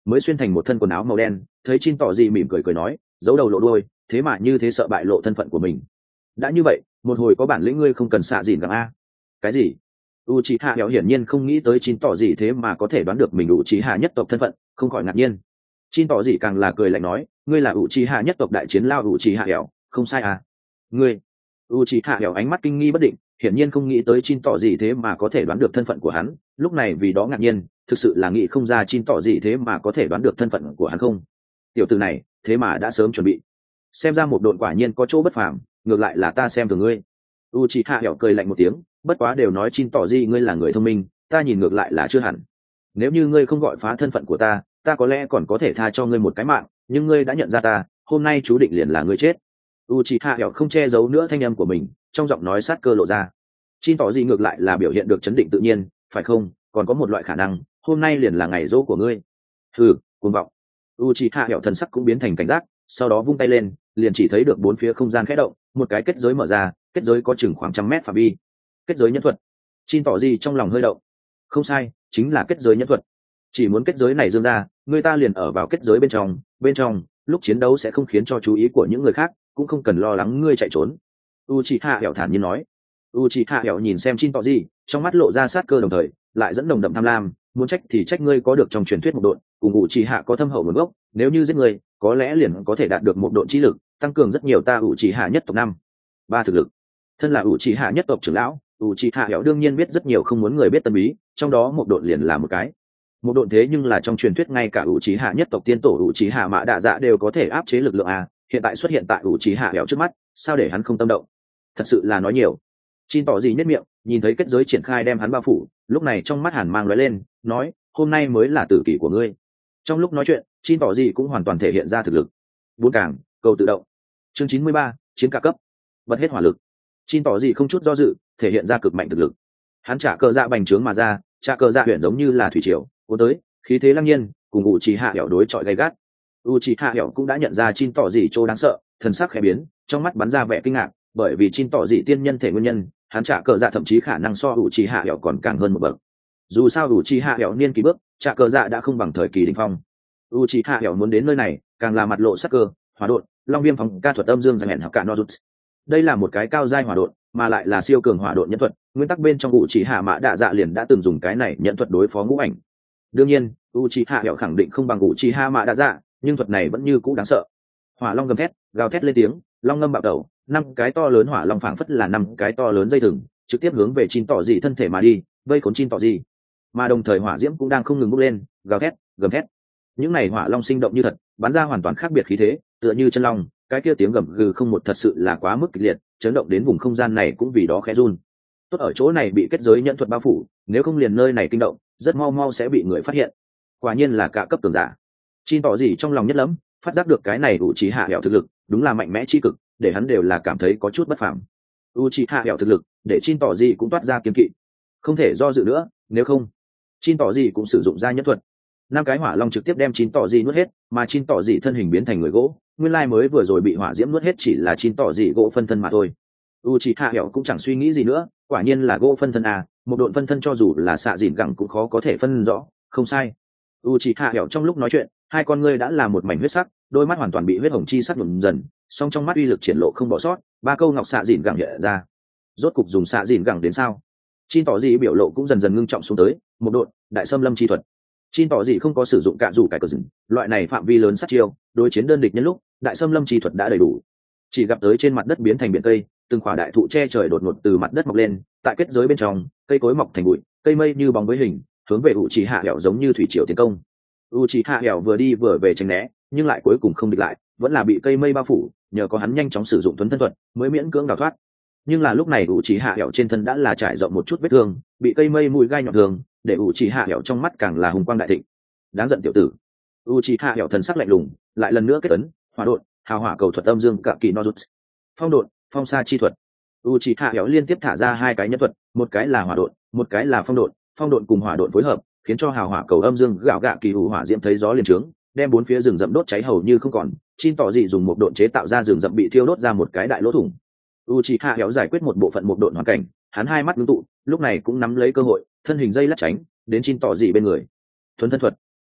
mới xuyên thành một thân quần áo màu đen. Thấy Chin tỏ gì mỉm cười cười nói, giấu đầu lộ đuôi, thế mà như thế sợ bại lộ thân phận của mình. Đã như vậy, một hồi có bản lĩnh ngươi không cần xạ dìn gẳng a. Cái gì? Uchiha Hẻo hiển nhiên không nghĩ tới Chin tỏ gì thế mà có thể đoán được mình Uchiha nhất tộc thân phận, không khỏi ngạc nhiên. Chin tỏ gì càng là cười lạnh nói, ngươi là Uchiha nhất tộc đại chiến lao Uchiha Hẻo, không sai à? Ngươi? Uchiha Hẻo ánh mắt kinh nghi bất định, hiển nhiên không nghĩ tới Chin tỏ gì thế mà có thể đoán được thân phận của hắn, lúc này vì đó ngạc nhiên, thực sự là nghĩ không ra Chin tỏ gì thế mà có thể đoán được thân phận của hắn không. Tiểu tử này, thế mà đã sớm chuẩn bị. Xem ra một độn quả nhiên có chỗ bất phàm, ngược lại là ta xem thường ngươi. Uchiha Hẻo cười lạnh một tiếng, bất quá đều nói Chin tỏ gì ngươi là người thông minh, ta nhìn ngược lại là chưa hẳn. Nếu như ngươi không gọi phá thân phận của ta, ta có lẽ còn có thể tha cho ngươi một cái mạng, nhưng ngươi đã nhận ra ta, hôm nay chú định liền là ngươi chết. Uchiha Hẻo không che giấu nữa thanh âm của mình, trong giọng nói sát cơ lộ ra. Chin tỏ gì ngược lại là biểu hiện được chấn định tự nhiên, phải không? Còn có một loại khả năng, hôm nay liền là ngày dỗ của ngươi. Hừ, cuồng vọng. Uchiha Hẻo thần sắc cũng biến thành cảnh giác, sau đó vung tay lên, liền chỉ thấy được bốn phía không gian khẽ động, một cái kết giới mở ra, kết giới có chừng khoảng 100 mét phạm vi. Kết giới nhân thuật. Chin tỏ gì trong lòng hơi động. Không sai, chính là kết giới nhân thuật. Chỉ muốn kết giới này dương ra, người ta liền ở vào kết giới bên trong, lúc chiến đấu sẽ không khiến cho chú ý của những người khác, cũng không cần lo lắng ngươi chạy trốn. Uchiha Hẻo thản nhiên nói. Uchiha Hẻo nhìn xem Chin tỏ gì, trong mắt lộ ra sát cơ đồng thời, lại dẫn nồng đậm tham lam, muốn trách thì trách ngươi có được trong truyền thuyết một độn, cùng Uchiha có thâm hậu nguồn gốc, nếu như giết ngươi, có lẽ liền có thể đạt được một độn trí lực, tăng cường rất nhiều ta Uchiha nhất tộc năm. Ba thực lực. Thân là Uchiha nhất tộc trưởng lão, Uchiha Hẻo đương nhiên biết rất nhiều không muốn người biết tân bí, trong đó một độn liền là một cái. Một độn thế nhưng là trong truyền thuyết ngay cả Uchiha nhất tộc tiên tổ Uchiha Mạ Đạ Dạ đều có thể áp chế lực lượng a, hiện tại xuất hiện tại Uchiha Hẻo trước mắt, sao để hắn không tâm động? Thật sự là nói nhiều. Chin tỏ gì nhất miệng, nhìn thấy kết giới triển khai đem hắn bao phủ, lúc này trong mắt hàn mang lóe lên, nói, hôm nay mới là tử kỷ của ngươi. Trong lúc nói chuyện, Chin tỏ gì cũng hoàn toàn thể hiện ra thực lực. Bốn cảng, cầu tự động. Chương 93, chiến cả cấp. Bật hết hỏa lực. Chin tỏ gì không chút do dự, thể hiện ra cực mạnh thực lực. Hắn trả cờ dạ bành trướng mà ra, trả cờ dạ huyền giống như là thủy triều, cuốn tới, khí thế lăng nhiên, cùng Uchiha Hẻo đối chọi gay gắt. Uchiha Hẻo cũng đã nhận ra Chin tỏ gì chỗ đáng sợ, thần sắc khẽ biến, trong mắt bắn ra vẻ kinh ngạc, bởi vì Chin tỏ gì tiên nhân thể nguyên nhân, hắn trả cờ dạ thậm chí khả năng so Uchiha Hẻo còn càng hơn một bậc. Dù sao Uchiha Hẻo niên kỳ bước, trả cờ dạ đã không bằng thời kỳ đỉnh phong. Uchiha Hẻo muốn đến nơi này, càng là mặt lộ sắc cơ, hỏa độn, long viêm phóng ca thuật âm dương giằng hẹn học cả Nozuts. Đây là một cái cao giai hỏa độn, mà lại là siêu cường hỏa độn nhân thuật, nguyên tắc bên trong Uchiha Mạ Đạ Dạ liền đã từng dùng cái này nhận thuật đối phó ngũ ảnh. Đương nhiên, Uchiha Hẻo khẳng định không bằng Uchiha Mạ Đạ Dạ, nhưng thuật này vẫn như cũ đáng sợ. Hỏa long gầm thét, gào thét lên tiếng, long ngâm bạo tẩu, năm cái to lớn hỏa long phảng phất là năm cái to lớn dây thừng, trực tiếp hướng về Chin tỏ dị thân thể mà đi, vây khốn Chin tỏ dị. Mà đồng thời hỏa diễm cũng đang không ngừng bốc lên, gào thét, gầm thét. Những này hỏa long sinh động như thật, bắn ra hoàn toàn khác biệt khí thế, tựa như chân long, cái kia tiếng gầm gừ không một thật sự là quá mức kịch liệt, chấn động đến vùng không gian này cũng vì đó khẽ run. Tốt ở chỗ này bị kết giới nhận thuật bao phủ, nếu không liền nơi này kinh động, rất mau mau sẽ bị người phát hiện. Quả nhiên là cả cấp cường giả. Chin tỏ dị trong lòng nhất lắm, phát giác được cái này Uchiha Hẻo thực lực, đúng là mạnh mẽ chi cực, để hắn đều là cảm thấy có chút bất phàm. Uchiha Hẻo thực lực, để Chin tỏ dị cũng toát ra kiên kỵ. Không thể do dự nữa, nếu không, Chin tỏ dị cũng sử dụng ra nhất thuật. Năm cái hỏa long trực tiếp đem Chin tỏ dị nuốt hết, mà Chin tỏ dị thân hình biến thành người gỗ, nguyên lai mới vừa rồi bị hỏa diễm nuốt hết chỉ là Chin tỏ dị gỗ phân thân mà thôi. Uchiha Hẻo cũng chẳng suy nghĩ gì nữa, quả nhiên là gỗ phân thân à, một độn phân thân cho dù là xạ dịn gẳng cũng khó có thể phân rõ, không sai. Uchiha Hẻo trong lúc nói chuyện, hai con ngươi đã là một mảnh huyết sắc, đôi mắt hoàn toàn bị huyết hồng chi sắc nhuộm dần, song trong mắt uy lực triển lộ không bỏ sót, ba câu ngọc xạ dịn gẳng hiện ra. Rốt cục dùng xạ dịn gẳng đến sao? Chin tỏ dị biểu lộ cũng dần dần ngưng trọng xuống tới, một độn, đại xâm lâm chi thuật. Chin tỏ dị không có sử dụng cả dù cải cờ rừng, loại này phạm vi lớn sát chiêu, đối chiến đơn địch nhân lúc, đại xâm lâm chi thuật đã đầy đủ. Chỉ gặp tới trên mặt đất biến thành biển cây, từng khỏa đại thụ che trời đột ngột từ mặt đất mọc lên, tại kết giới bên trong, cây cối mọc thành bụi, cây mây như bóng với hình, hướng về Uchiha Hẻo giống như thủy triều tiến công. Uchiha Hẻo vừa đi vừa về tránh né, nhưng lại cuối cùng không địch lại, vẫn là bị cây mây bao phủ, nhờ có hắn nhanh chóng sử dụng thuấn thân thuật, mới miễn cưỡng đào thoát. Nhưng là lúc này Uchiha Hẻo trên thân đã là trải rộng một chút vết thương, bị cây mây mũi gai nhọn thường, để Uchiha Hẻo trong mắt càng là hùng quang đại thịnh. Đáng giận tiểu tử. Uchiha Hẻo thần sắc lạnh lùng, lại lần nữa kết ấn, hỏa độn, hào hỏa cầu thuật âm dương cả kỳ Nozuts. Phong độn, phong sa chi thuật. Uchiha Hẻo liên tiếp thả ra hai cái nhân thuật, một cái là hỏa độn, một cái là phong độn cùng hỏa độn phối hợp, khiến cho hào hỏa cầu âm dương gạo gạ kỳ hủ hỏa diễm thấy gió liền trướng, đem bốn phía rừng rậm đốt cháy hầu như không còn. Chin tỏ dị dùng một độn chế tạo ra rừng rậm bị thiêu đốt ra một cái đại lỗ thủng. Uchiha Hẻo giải quyết một bộ phận một độn hoàn cảnh, hắn hai mắt ngưng tụ, lúc này cũng nắm lấy cơ hội, thân hình dây lắc tránh, đến Chin tỏ dị bên người. Thuấn thân thuật.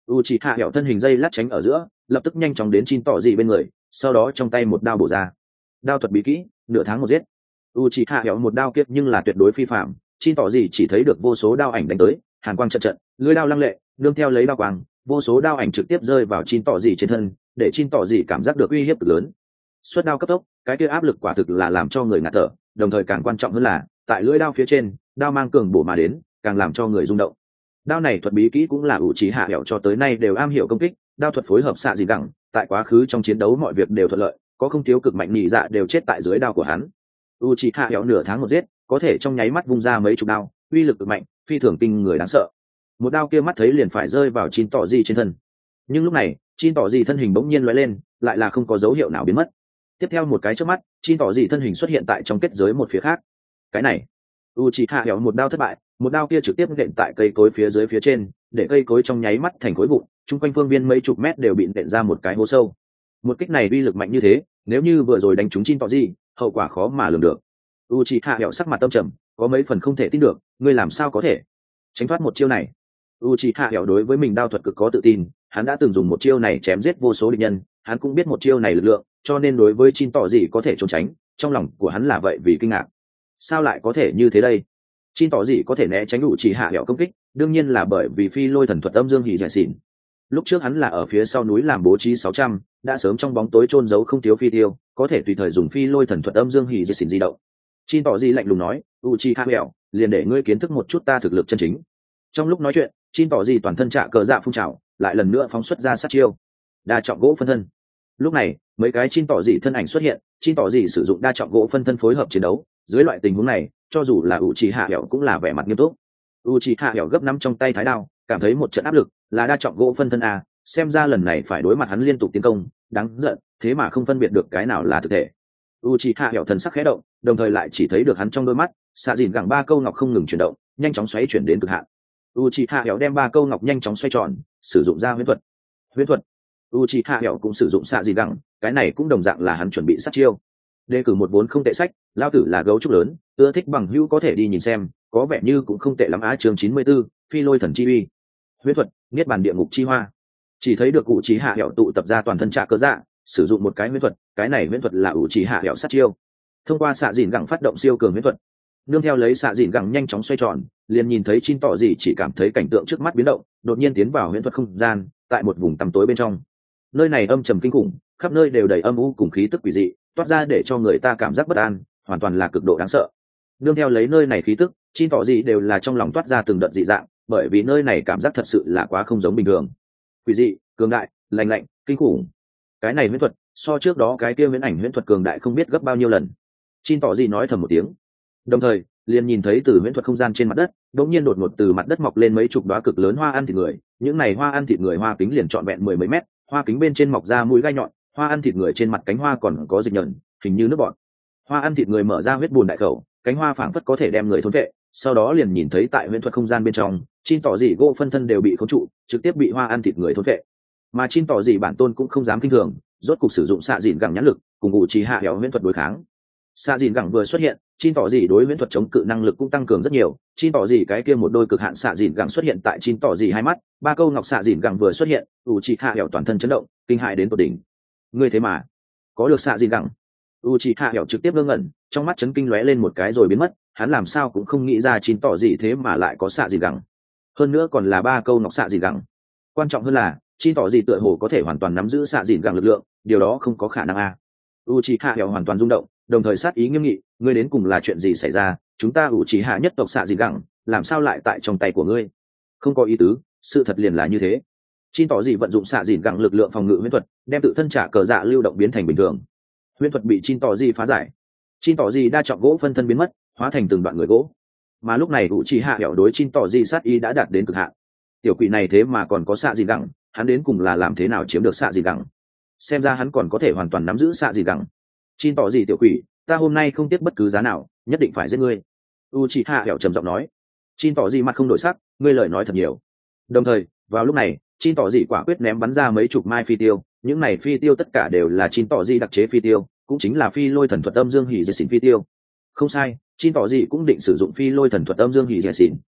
u chị hạ hẹo thân hình dây lát tránh ở giữa, lập tức nhanh chóng đến chín tỏ gì bên người, sau đó trong tay một đao bổ ra. Đao thuật bí kỹ, nửa tháng một giết. u chị hạ hẹo một đao kiệt nhưng là tuyệt đối phi phạm, chín tỏ gì chỉ thấy được vô số đao ảnh đánh tới, hàn quang trận trận, lưỡi đao lăng lệ, nương theo lấy đao quang, vô số đao ảnh trực tiếp rơi vào chín tỏ gì trên thân, để chín tỏ gì cảm giác được uy hiếp cực lớn. Xuất đao cấp tốc, cái kia áp lực quả thực là làm cho người ngạt thở, đồng thời càng quan trọng hơn là tại lưỡi đao phía trên, đao mang cường bổ mà đến, càng làm cho người rung động. Đao này thuật bí kỹ cũng là ủ trí hạ hẻo cho tới nay đều am hiểu công kích, đao thuật phối hợp xạ dị gẳng, tại quá khứ trong chiến đấu mọi việc đều thuận lợi, có không thiếu cực mạnh nhị dạ đều chết tại dưới đao của hắn. U trí hạ hẻo nửa tháng một giết, có thể trong nháy mắt vung ra mấy chục đao, uy lực cực mạnh, phi thường kinh người đáng sợ. Một đao kia mắt thấy liền phải rơi vào chín tỏ gì trên thân, nhưng lúc này chín tỏ gì thân hình bỗng nhiên lóe lên, lại là không có dấu hiệu nào biến mất. Tiếp theo một cái chớp mắt, chín tỏ gì thân hình xuất hiện tại trong kết giới một phía khác. Cái này, Uchiha Hẻo một đao thất bại, một đao kia trực tiếp nện tại cây cối phía dưới phía trên, để cây cối trong nháy mắt thành khối vụn, chung quanh phương viên mấy chục mét đều bị nện ra một cái hố sâu. Một kích này uy lực mạnh như thế, nếu như vừa rồi đánh trúng chín tỏ gì, hậu quả khó mà lường được. Uchiha Hẻo sắc mặt tâm trầm, có mấy phần không thể tin được, ngươi làm sao có thể tránh thoát một chiêu này? Uchiha Hẻo đối với mình đao thuật cực có tự tin, hắn đã từng dùng một chiêu này chém giết vô số địch nhân, hắn cũng biết một chiêu này lực lượng, cho nên đối với chín tỏ gì có thể trốn tránh, trong lòng của hắn là vậy vì kinh ngạc. Sao lại có thể như thế đây? Chín tỏ gì có thể né tránh Uchiha Hẻo công kích, đương nhiên là bởi vì phi lôi thần thuật âm dương hỉ giải xỉn. Lúc trước hắn là ở phía sau núi làm bố trí 600, đã sớm trong bóng tối chôn giấu không thiếu phi tiêu, có thể tùy thời dùng phi lôi thần thuật âm dương hỉ giải xỉn di động. Chín tỏ gì lạnh lùng nói, Uchiha Hẻo, liền để ngươi kiến thức một chút ta thực lực chân chính. Trong lúc nói chuyện, chín tỏ gì toàn thân trạ cờ dạ phun trào, lại lần nữa phóng xuất ra sát chiêu. Đa trọng gỗ phân thân. Lúc này, mấy cái chín tỏ dị thân ảnh xuất hiện, chín tỏ dị sử dụng đa trọng gỗ phân thân phối hợp chiến đấu. Dưới loại tình huống này, cho dù là Uchiha Hẻo cũng là vẻ mặt nghiêm túc. Uchiha Hẻo gấp nắm trong tay thái đao, cảm thấy một trận áp lực, là đa trọng gỗ phân thân a, xem ra lần này phải đối mặt hắn liên tục tiến công, đáng giận, thế mà không phân biệt được cái nào là thực thể. Uchiha Hẻo thần sắc khẽ động, đồng thời lại chỉ thấy được hắn trong đôi mắt, xạ dìn gẳng ba câu ngọc không ngừng chuyển động, nhanh chóng xoáy chuyển đến cực hạn. Uchiha Hẻo đem ba câu ngọc nhanh chóng xoay tròn, sử dụng ra huyễn thuật. Huyễn thuật. Uchiha Hẻo cũng sử dụng xạ dìn gẳng, cái này cũng đồng dạng là hắn chuẩn bị sát chiêu. Đề cử một vốn không tệ sách, lao tử là gấu trúc lớn, ưa thích bằng hữu có thể đi nhìn xem, có vẻ như cũng không tệ lắm á. Chương 94, phi lôi thần chi uy. Huyễn thuật, niết bàn địa ngục chi hoa. Chỉ thấy được Uchiha Hẻo tụ tập ra toàn thân trạ cơ dạ, sử dụng một cái huyễn thuật, cái này huyễn thuật là Uchiha Hẻo sát chiêu. Thông qua xạ dìn gẳng phát động siêu cường huyễn thuật, nương theo lấy xạ dìn gẳng nhanh chóng xoay tròn, liền nhìn thấy chín tỏ gì chỉ cảm thấy cảnh tượng trước mắt biến động, đột nhiên tiến vào huyễn thuật không gian, tại một vùng tăm tối bên trong. Nơi này âm trầm kinh khủng, khắp nơi đều đầy âm u cùng khí tức quỷ dị, toát ra để cho người ta cảm giác bất an, hoàn toàn là cực độ đáng sợ. Nương theo lấy nơi này khí tức, chín tỏ gì đều là trong lòng toát ra từng đợt dị dạng, bởi vì nơi này cảm giác thật sự là quá không giống bình thường. Quỷ dị, cường đại, lạnh lạnh, kinh khủng. Cái này huyễn thuật, so trước đó cái kia huyễn ảnh huyễn thuật cường đại không biết gấp bao nhiêu lần. Chín tỏ gì nói thầm một tiếng. Đồng thời, liền nhìn thấy từ huyễn thuật không gian trên mặt đất, đột nhiên đột ngột từ mặt đất mọc lên mấy chục đóa cực lớn hoa ăn thịt người, những này hoa ăn thịt người hoa kính liền trọn vẹn mười mấy mét, hoa kính bên trên mọc ra mũi gai nhọn, hoa ăn thịt người trên mặt cánh hoa còn có dịch nhợn, hình như nước bọt. Hoa ăn thịt người mở ra huyết bùn đại khẩu, cánh hoa phảng phất có thể đem người thôn vệ, sau đó liền nhìn thấy tại huyễn thuật không gian bên trong, chín tỏ dị gỗ phân thân đều bị khống trụ, trực tiếp bị hoa ăn thịt người thôn vệ. Mà chín tỏ dị bản tôn cũng không dám kinh thường, rốt cục sử dụng xạ dìn gẳng nhãn lực, cùng Uchiha Hẻo huyễn thuật đối kháng. Xạ dìn gẳng vừa xuất hiện, chín tỏ gì đối huyễn thuật chống cự năng lực cũng tăng cường rất nhiều. Chín tỏ gì cái kia một đôi cực hạn xạ dìn gẳng xuất hiện tại chín tỏ gì hai mắt, ba câu ngọc xạ dìn gẳng vừa xuất hiện, Uchiha Hẻo toàn thân chấn động, kinh hãi đến tột đỉnh. Ngươi thế mà có được xạ dìn gẳng? Uchiha Hẻo trực tiếp ngơ ngẩn, trong mắt chấn kinh lóe lên một cái rồi biến mất, hắn làm sao cũng không nghĩ ra chín tỏ gì thế mà lại có xạ dìn gẳng, hơn nữa còn là ba câu ngọc xạ dìn gẳng. Quan trọng hơn là chín tỏ gì tựa hồ có thể hoàn toàn nắm giữ xạ dìn gẳng lực lượng, điều đó không có khả năng a. Uchiha Hẻo hoàn toàn rung động, đồng thời sát ý nghiêm nghị, ngươi đến cùng là chuyện gì xảy ra? Chúng ta Uchiha nhất tộc xạ dìn gẳng, làm sao lại tại trong tay của ngươi? Không có ý tứ, sự thật liền là như thế. Chín tỏ gì vận dụng xạ dìn gẳng lực lượng phòng ngự huyễn thuật, đem tự thân trả cờ dạ lưu động biến thành bình thường. Huyễn thuật bị chín tỏ gì phá giải. Chín tỏ gì đa trọng gỗ phân thân biến mất, hóa thành từng đoạn người gỗ. Mà lúc này Uchiha Hẻo đối chín tỏ gì sát ý đã đạt đến cực hạn. Tiểu quỷ này thế mà còn có xạ dìn gẳng, hắn đến cùng là làm thế nào chiếm được xạ dìn gẳng? Xem ra hắn còn có thể hoàn toàn nắm giữ xạ dìn gẳng. Chín tỏ gì tiểu quỷ, ta hôm nay không tiếc bất cứ giá nào, nhất định phải giết ngươi. Uchiha Hẻo trầm giọng nói. Chín tỏ gì mặt không đổi sắc, ngươi lời nói thật nhiều. Đồng thời, vào lúc này, chín tỏ gì quả quyết ném bắn ra mấy chục mai phi tiêu, những này phi tiêu tất cả đều là chín tỏ gì đặc chế phi tiêu, cũng chính là phi lôi thần thuật âm dương hỉ diệt xỉn phi tiêu. Không sai, chín tỏ gì cũng định sử dụng phi lôi thần thuật âm dương hỉ diệt xỉn.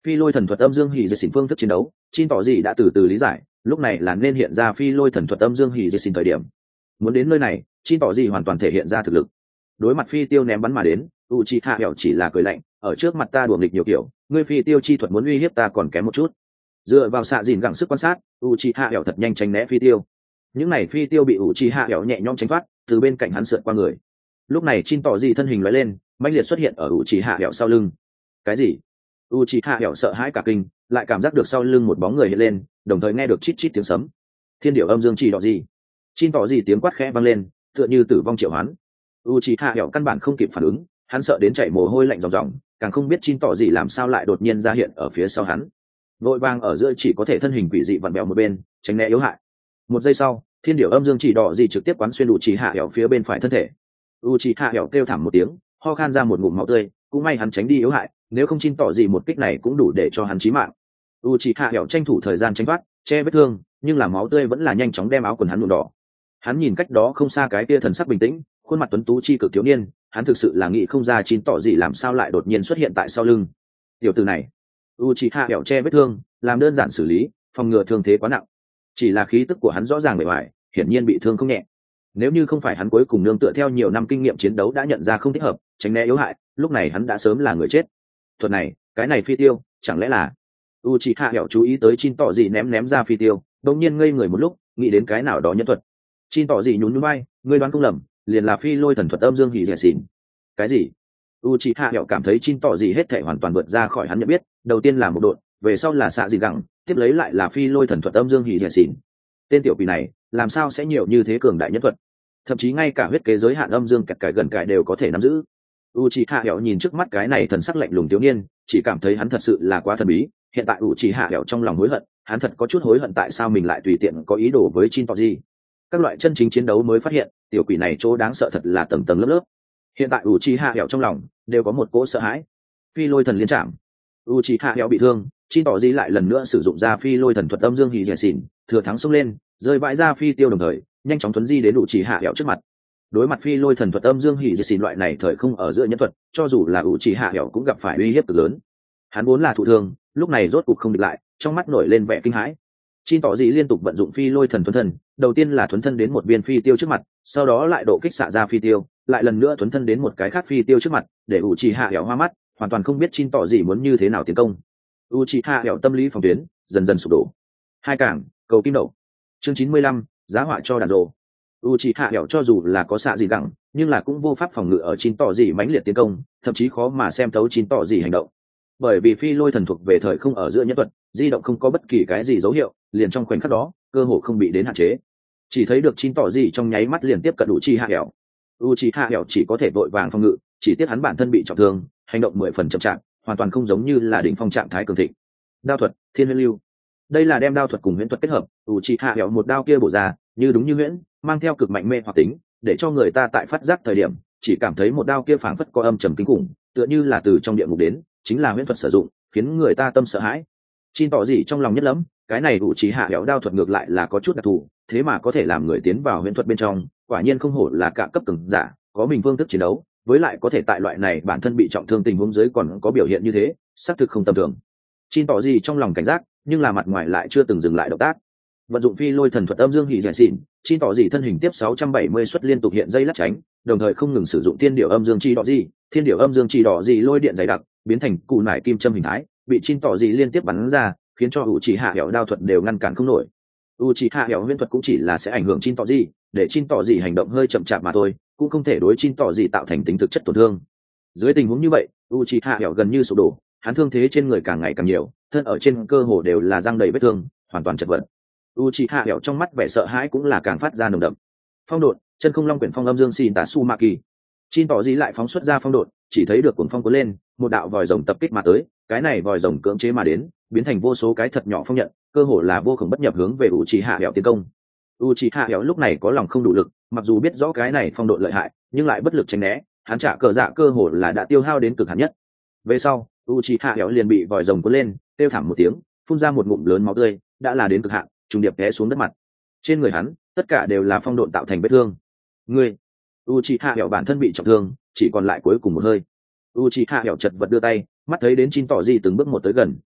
Phi lôi thần thuật âm dương hỉ dệt xỉn phương thức chiến đấu, Chin tỏ gì đã từ từ lý giải, lúc này là nên hiện ra phi lôi thần thuật âm dương hỉ dệt xỉn thời điểm. Muốn đến nơi này, Chin tỏ gì hoàn toàn thể hiện ra thực lực. Đối mặt phi tiêu ném bắn mà đến, Uchiha Hẻo chỉ là cười lạnh, ở trước mặt ta đùa nghịch nhiều kiểu, ngươi phi tiêu chi thuật muốn uy hiếp ta còn kém một chút. Dựa vào xạ dìn gặng sức quan sát, Uchiha Hẻo thật nhanh tránh né phi tiêu. Những này phi tiêu bị Uchiha Hẻo nhẹ nhõm tránh thoát, từ bên cạnh hắn sượt qua người. Lúc này Chin tỏ gì thân hình lóe lên, mãnh liệt xuất hiện ở Uchiha Hẻo sau lưng. Cái gì? Uchiha Hẻo sợ hãi cả kinh, lại cảm giác được sau lưng một bóng người hiện lên, đồng thời nghe được chít chít tiếng sấm. Thiên điểu âm dương chỉ đỏ gì? Chin tỏ gì tiếng quát khẽ vang lên, tựa như tử vong triệu hoán. Uchiha Hẻo căn bản không kịp phản ứng, hắn sợ đến chảy mồ hôi lạnh ròng ròng, càng không biết Chin tỏ gì làm sao lại đột nhiên ra hiện ở phía sau hắn. Vội vàng ở giữa chỉ có thể thân hình quỷ dị vặn vẹo một bên, tránh né yếu hại. Một giây sau, thiên điểu âm dương chỉ đỏ gì trực tiếp quán xuyên Uchiha Hẻo phía bên phải thân thể. Uchiha Hẻo kêu thảm một tiếng, ho khan ra một ngụm máu tươi, cũng may hắn tránh đi yếu hại, nếu không Chin tỏ gì một kích này cũng đủ để cho hắn chí mạng. Uchiha Hẻo tranh thủ thời gian tránh thoát, che vết thương, nhưng là máu tươi vẫn là nhanh chóng đem áo quần hắn nhuộm đỏ. Hắn nhìn cách đó không xa cái kia thần sắc bình tĩnh, khuôn mặt tuấn tú chi cực thiếu niên, hắn thực sự là nghĩ không ra Chin tỏ gì làm sao lại đột nhiên xuất hiện tại sau lưng. Tiểu tử này, Uchiha Hẻo che vết thương, làm đơn giản xử lý, phòng ngừa thương thế quá nặng. Chỉ là khí tức của hắn rõ ràng bề ngoài, hiển nhiên bị thương không nhẹ. Nếu như không phải hắn cuối cùng nương tựa theo nhiều năm kinh nghiệm chiến đấu đã nhận ra không thích hợp, tránh né yếu hại, lúc này hắn đã sớm là người chết. Thuật này, cái này phi tiêu, chẳng lẽ là... Uchiha Hẻo chú ý tới Chin tỏ gì ném ra phi tiêu, đột nhiên ngây người một lúc, nghĩ đến cái nào đó nhân thuật. Chin tỏ gì nhún nhún vai, ngươi đoán không lầm, liền là phi lôi thần thuật âm dương hỉ dẻ xỉn. Cái gì? Uchiha Hẻo cảm thấy Chin tỏ gì hết thể hoàn toàn vượt ra khỏi hắn nhận biết, đầu tiên là một độn, về sau là xạ dị gẳng, tiếp lấy lại là phi lôi thần thuật âm dương hỉ dẻ xỉn. Tên tiểu quỷ này, làm sao sẽ nhiều như thế cường đại nhân thuật? Thậm chí ngay cả huyết kế giới hạn âm dương kẹt cải gần cải đều có thể nắm giữ. Uchiha Hẻo nhìn trước mắt cái này thần sắc lạnh lùng thiếu niên, chỉ cảm thấy hắn thật sự là quá thần bí. Hiện tại Uchiha Hẻo trong lòng hối hận, hắn thật có chút hối hận tại sao mình lại tùy tiện có ý đồ với Chin tỏ gì. Các loại chân chính chiến đấu mới phát hiện, tiểu quỷ này chỗ đáng sợ thật là tầng tầng lớp lớp. Hiện tại Uchiha Hẻo trong lòng đều có một cỗ sợ hãi. Phi lôi thần liên trảm. Uchiha Hẻo bị thương, Chin tỏ gì lại lần nữa sử dụng ra phi lôi thần thuật âm dương hỉ dẻ xỉn, thừa thắng xông lên, rơi vãi ra phi tiêu đồng thời, nhanh chóng tuấn di đến Uchiha Hẻo trước mặt. Đối mặt phi lôi thần thuật âm dương hỉ dẻ xỉn loại này thời không ở giữa nhân thuật, cho dù là Uchiha Hẻo cũng gặp phải uy hiếp cực lớn. Hắn vốn là thụ thương, lúc này rốt cục không địch lại, trong mắt nổi lên vẻ kinh hãi. Chin tỏ gì liên tục vận dụng phi lôi thần thuấn thân, đầu tiên là thuấn thân đến một viên phi tiêu trước mặt, sau đó lại độ kích xạ ra phi tiêu, lại lần nữa thuấn thân đến một cái khác phi tiêu trước mặt, để Uchiha Hẻo hoa mắt, hoàn toàn không biết Chin tỏ gì muốn như thế nào tiến công. Uchiha Hẻo tâm lý phòng tuyến dần dần sụp đổ. Hai cảng, cầu kim đậu. Chương 95, giá họa cho đàn rồ. Uchiha Hẻo cho dù là có xạ gì gẳng, nhưng là cũng vô pháp phòng ngự ở Chin tỏ gì mãnh liệt tiến công, thậm chí khó mà xem thấu Chin tỏ gì hành động. Bởi vì phi lôi thần thuộc về thời không ở giữa nhân thuật, di động không có bất kỳ cái gì dấu hiệu, liền trong khoảnh khắc đó cơ hội không bị đến hạn chế, chỉ thấy được Chin tỏ gì trong nháy mắt liền tiếp cận Uchiha Hẻo. Uchiha Hẻo chỉ có thể vội vàng phòng ngự, chỉ tiếc hắn bản thân bị trọng thương, hành động 10 phần chậm chạp, hoàn toàn không giống như là đỉnh phong trạng thái cường thịnh. Đao thuật Thiên Huyễn Lưu, đây là đem đao thuật cùng huyễn thuật kết hợp. Uchiha Hẻo một đao kia bổ ra, như đúng như huyễn, mang theo cực mạnh mê hoặc tính, để cho người ta tại phát giác thời điểm chỉ cảm thấy một đao kia phảng phất có âm trầm kinh khủng, tựa như là từ trong địa ngục đến, chính là huyễn thuật sử dụng, khiến người ta tâm sợ hãi. Chin tỏ gì trong lòng nhất lắm, cái này Uchiha Hẻo đao thuật ngược lại là có chút đặc thù, thế mà có thể làm người tiến vào huyễn thuật bên trong, quả nhiên không hổ là cả cấp cường giả, có mình phương thức chiến đấu, với lại có thể tại loại này bản thân bị trọng thương tình huống dưới còn có biểu hiện như thế, xác thực không tầm thường. Chin tỏ gì trong lòng cảnh giác, nhưng là mặt ngoài lại chưa từng dừng lại động tác. Vận dụng phi lôi thần thuật âm dương hỉ dẻ xỉn, Chin tỏ gì thân hình tiếp 670 suất liên tục hiện dây lắc tránh, đồng thời không ngừng sử dụng thiên điểu âm dương chi đỏ gì, thiên điểu âm dương chi đỏ gì lôi điện dày đặc, biến thành cù nải kim châm hình thái, bị Chin tỏ gì liên tiếp bắn ra, khiến cho Uchiha Hẻo đao thuật đều ngăn cản không nổi. Uchiha Hẻo huyễn thuật cũng chỉ là sẽ ảnh hưởng Chin tỏ gì, để Chin tỏ gì hành động hơi chậm chạp mà thôi, cũng không thể đối Chin tỏ gì tạo thành tính thực chất tổn thương. Dưới tình huống như vậy, Uchiha Hẻo gần như sụp đổ, hắn thương thế trên người càng ngày càng nhiều, thân ở trên cơ hồ đều là răng đầy vết thương, hoàn toàn chật vật. Uchiha Hẻo trong mắt vẻ sợ hãi cũng là càng phát ra nồng đậm. Phong độn, chân không long quyển phong âm dương xin Tatsumaki. Chin tỏ gì lại phóng xuất ra phong độn, chỉ thấy được cuồng phong cuốn lên, một đạo vòi rồng tập kích mà tới, cái này vòi rồng cưỡng chế mà đến, biến thành vô số cái thật nhỏ phong nhận, cơ hồ là vô cùng bất nhập hướng về Uchiha Hẻo tiến công. Uchiha Hẻo lúc này có lòng không đủ lực, mặc dù biết rõ cái này phong độn lợi hại, nhưng lại bất lực tránh né, hắn trả cờ dạ cơ hồ là đã tiêu hao đến cực hạn nhất. Về sau, Uchiha Hẻo liền bị vòi rồng cuốn lên, kêu thảm một tiếng, phun ra một ngụm lớn máu tươi, đã là đến cực hạn, trùng điệp té xuống đất mặt. Trên người hắn, tất cả đều là phong độn tạo thành vết thương. Ngươi, Uchiha Hẻo bản thân bị trọng thương, chỉ còn lại cuối cùng một hơi. Uchiha Hẻo chật vật đưa tay, mắt thấy đến Chin tỏ gì từng bước một tới gần,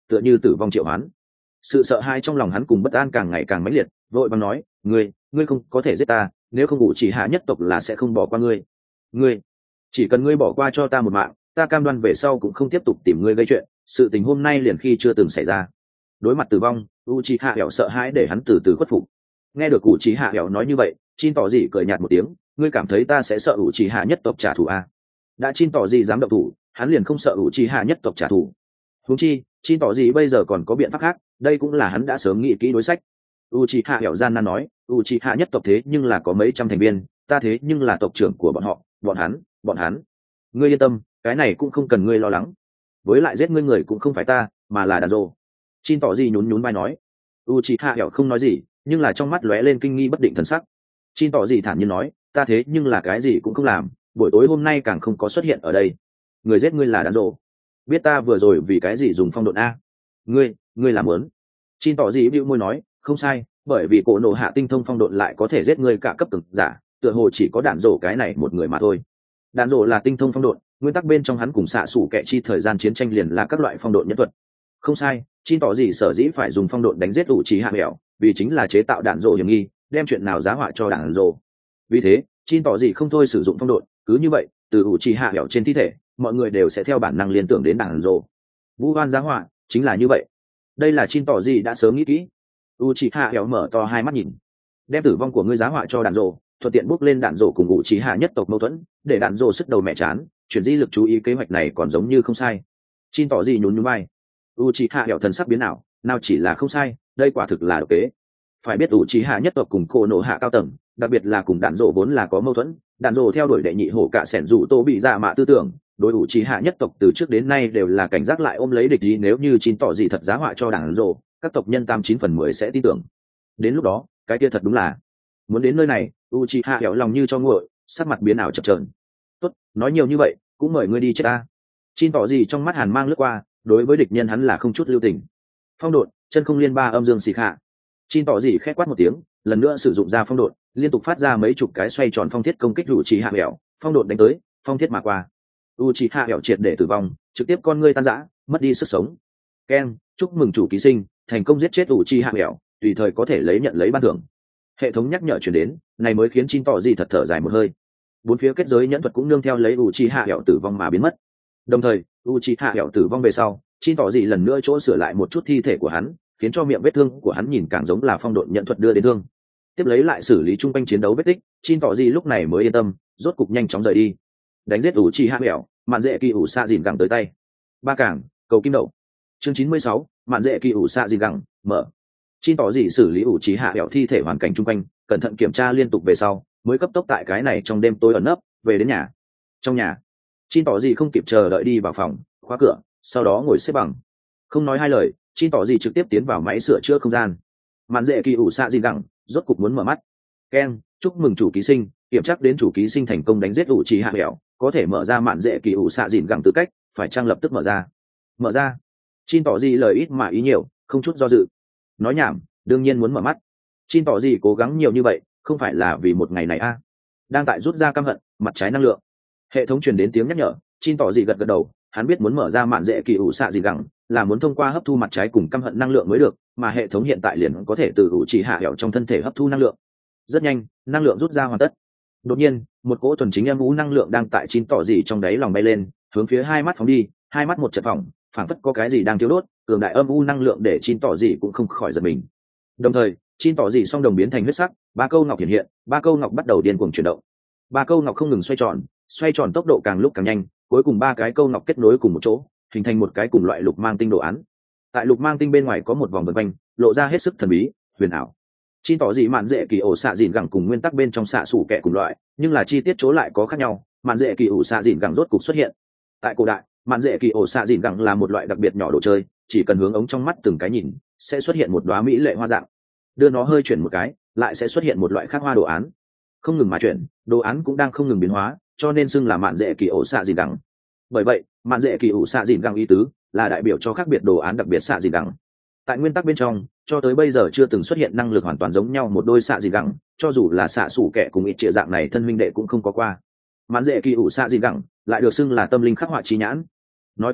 tựa như tử vong triệu hoán. Sự sợ hãi trong lòng hắn cùng bất an càng ngày càng mãnh liệt, vội vàng nói, ngươi không có thể giết ta, nếu không ngụ chỉ hạ nhất tộc là sẽ không bỏ qua ngươi. Ngươi chỉ cần ngươi bỏ qua cho ta một mạng, ta cam đoan về sau cũng không tiếp tục tìm ngươi gây chuyện, sự tình hôm nay liền khi chưa từng xảy ra. Đối mặt tử vong, Uchiha Hẻo sợ hãi để hắn từ từ khuất phục. Nghe được Uchiha Hẻo nói như vậy, Chin tỏ gì cười nhạt một tiếng, ngươi cảm thấy ta sẽ sợ Uchiha nhất tộc trả thù à? Đã Chin tỏ gì dám động thủ, hắn liền không sợ Uchiha nhất tộc trả thù. Huống chi, Chin tỏ gì bây giờ còn có biện pháp khác, đây cũng là hắn đã sớm nghĩ kỹ đối sách. Uchiha Hẻo gian nan nói, Uchiha nhất tộc thế nhưng là có mấy trăm thành viên, ta thế nhưng là tộc trưởng của bọn họ, bọn hắn. Ngươi yên tâm, cái này cũng không cần ngươi lo lắng. Với lại giết ngươi người cũng không phải ta, mà là đàn rồ. Chin tỏ gì nhún nhún vai nói. Uchiha Hẻo không nói gì, nhưng là trong mắt lóe lên kinh nghi bất định thần sắc. Chin tỏ gì thản nhiên nói, ta thế nhưng là cái gì cũng không làm, buổi tối hôm nay càng không có xuất hiện ở đây. Người giết ngươi là đàn rồ. Biết ta vừa rồi vì cái gì dùng phong độn a? Ngươi làm muốn? Chin tỏ gì bĩu môi nói, không sai, bởi vì cổ nổ hạ tinh thông phong độn lại có thể giết ngươi cả cấp từng giả, tựa hồ chỉ có đạn rồ cái này một người mà thôi. Đạn rồ là tinh thông phong độn, nguyên tắc bên trong hắn cùng xạ sủ kẻ chi thời gian chiến tranh liền là các loại phong độn nhân thuật. Không sai, Chin tỏ gì sở dĩ phải dùng phong độn đánh giết Uchiha Hẻo, vì chính là chế tạo đạn rồ hiểm nghi, đem chuyện nào giá họa cho đạn rồ. Vì thế, Chin tỏ gì không thôi sử dụng phong độn, cứ như vậy, từ Uchiha Hẻo trên thi thể, mọi người đều sẽ theo bản năng liên tưởng đến đạn rồ. Vu oan giá họa chính là như vậy. Đây là Chin tỏ gì đã sớm nghĩ kỹ. Uchiha Hẻo mở to hai mắt nhìn, đem tử vong của ngươi giá họa cho đạn rồ, thuận tiện bước lên đạn rồ cùng Uchiha nhất tộc mâu thuẫn, để đạn rồ sức đầu mẹ chán, chuyển di lực chú ý kế hoạch này còn giống như không sai. Chin tỏ gì nhún nhún vai. Uchiha Hẻo thần sắc biến nào chỉ là không sai, đây quả thực là độc kế. Phải biết Uchiha nhất tộc cùng cổ nổ hạ cao tầng, đặc biệt là cùng đạn rồ vốn là có mâu thuẫn, đạn rồ theo đuổi đệ nhị hổ cả sẻn dù tô bị dạ mạ tư tưởng, đối Uchiha nhất tộc từ trước đến nay đều là cảnh giác lại ôm lấy địch ý, nếu như Chin tỏ gì thật giá họa cho đạn rồ, các tộc nhân 89/10 sẽ tin tưởng. Đến lúc đó, cái kia thật đúng là muốn đến nơi này. Uchiha Hẻo lòng như cho nguội, sắc mặt biến ảo chập chờn. Tốt, nói nhiều như vậy, cũng mời ngươi đi chết ta. Chin tỏ gì trong mắt hàn mang lướt qua, đối với địch nhân hắn là không chút lưu tình. Phong độn, chân không liên ba âm dương xì khạ. Chin tỏ gì khét quát một tiếng, lần nữa sử dụng ra phong độn, liên tục phát ra mấy chục cái xoay tròn phong thiết công kích Uchiha Hẻo. Phong độn đánh tới, phong thiết mà qua. Uchiha Hẻo triệt để tử vong, trực tiếp con ngươi tan rã, mất đi sức sống. Ken, chúc mừng chủ ký sinh, thành công giết chết Uchiha Hẻo, tùy thời có thể nhận lấy ban thưởng. Hệ thống nhắc nhở truyền đến, này mới khiến Chin tỏ gì thật thở dài một hơi. Bốn phía kết giới nhẫn thuật cũng nương theo lấy Uchiha Hẻo tử vong mà biến mất. Đồng thời, Uchiha Hẻo tử vong về sau, Chin tỏ gì lần nữa chỗ sửa lại một chút thi thể của hắn, khiến cho miệng vết thương của hắn nhìn càng giống là phong độn nhận thuật đưa đến thương. Tiếp lấy lại xử lý trung quanh chiến đấu vết tích, Chin tỏ gì lúc này mới yên tâm, rốt cục nhanh chóng rời đi. Đánh giết Uchiha Hẻo, mạn dễ kỳ ủ xạ dìn gẳng tới tay. Ba cảng, cầu kim đậu. Chương 96, mạn dễ kỳ ủ xạ dìn gẳng, mở. Chin tỏ gì xử lý Uchiha Hẻo thi thể hoàn cảnh trung quanh, cẩn thận kiểm tra liên tục về sau, mới cấp tốc tại cái này trong đêm tối ẩn nấp, về đến nhà. Trong nhà, Chin tỏ gì không kịp chờ đợi đi vào phòng, khóa cửa, sau đó ngồi xếp bằng. Không nói hai lời, Chin tỏ gì trực tiếp tiến vào máy sửa chữa không gian. Mạn dễ kỳ ủ xạ dìn gẳng, rốt cục muốn mở mắt. Ken, chúc mừng chủ ký sinh, kiểm tra đến chủ ký sinh thành công đánh giết Uchiha Hẻo, có thể mở ra mạn dễ kỳ ủ xạ dìn gẳng tư cách, phải chăng lập tức mở ra. Mở ra. Chin tỏ gì lời ít mà ý nhiều, không chút do dự. Nói nhảm, đương nhiên muốn mở mắt. Chin tỏ gì cố gắng nhiều như vậy, không phải là vì một ngày này a? Đang tại rút ra căm hận, mặt trái năng lượng. Hệ thống truyền đến tiếng nhắc nhở, Chin tỏ gì gật gật đầu, hắn biết muốn mở ra mạn dễ kỳ ủ xạ dìn gẳng là muốn thông qua hấp thu mặt trái cùng căm hận năng lượng mới được, mà hệ thống hiện tại liền có thể từ Uchiha Hẻo trong thân thể hấp thu năng lượng. Rất nhanh, năng lượng rút ra hoàn tất. Đột nhiên, một cỗ thuần chính âm u năng lượng đang tại Chin tỏ gì trong đáy lòng bay lên, hướng phía hai mắt phóng đi, hai mắt một trận phỏng, phảng phất có cái gì đang thiêu đốt, cường đại âm u năng lượng để Chin tỏ gì cũng không khỏi giật mình. Đồng thời, Chin tỏ gì song đồng biến thành huyết sắc, ba câu ngọc hiện hiện, ba câu ngọc bắt đầu điên cuồng chuyển động. Ba câu ngọc không ngừng xoay tròn tốc độ càng lúc càng nhanh, cuối cùng ba cái câu ngọc kết nối cùng một chỗ, hình thành một cái cùng loại lục mang tinh đồ án. Tại lục mang tinh bên ngoài có một vòng vân quanh, lộ ra hết sức thần bí, huyền ảo. Chin tỏ gì mạn dễ kỳ ổ xạ dìn gẳng cùng nguyên tắc bên trong xạ sủ kẻ cùng loại, nhưng là chi tiết chỗ lại có khác nhau. Mạn dễ kỳ ổ xạ dìn gẳng rốt cục xuất hiện. Tại cổ đại, mạn dễ kỳ ổ xạ dìn gẳng là một loại đặc biệt nhỏ đồ chơi, chỉ cần hướng ống trong mắt từng cái nhìn, sẽ xuất hiện một đóa mỹ lệ hoa dạng. Đưa nó hơi chuyển một cái, lại sẽ xuất hiện một loại khác hoa đồ án. Không ngừng mà chuyển, đồ án cũng đang không ngừng biến hóa, cho nên xưng là mạn dễ kỳ ổ xạ dìn gẳng. Bởi vậy, mạn dễ kỳ ổ xạ dìn gẳng ý tứ là đại biểu cho khác biệt đồ án đặc biệt xạ dìn gẳng. Tại nguyên tắc bên trong, cho tới bây giờ chưa từng xuất hiện năng lực hoàn toàn giống nhau một đôi xạ dìn gẳng, cho dù là xạ sủ kẻ cùng ít trịa dạng này thân huynh đệ cũng không có qua. Mạn dễ kỳ ủ xạ dìn gẳng lại được xưng là tâm linh khắc họa trí nhãn. Nói cách khác,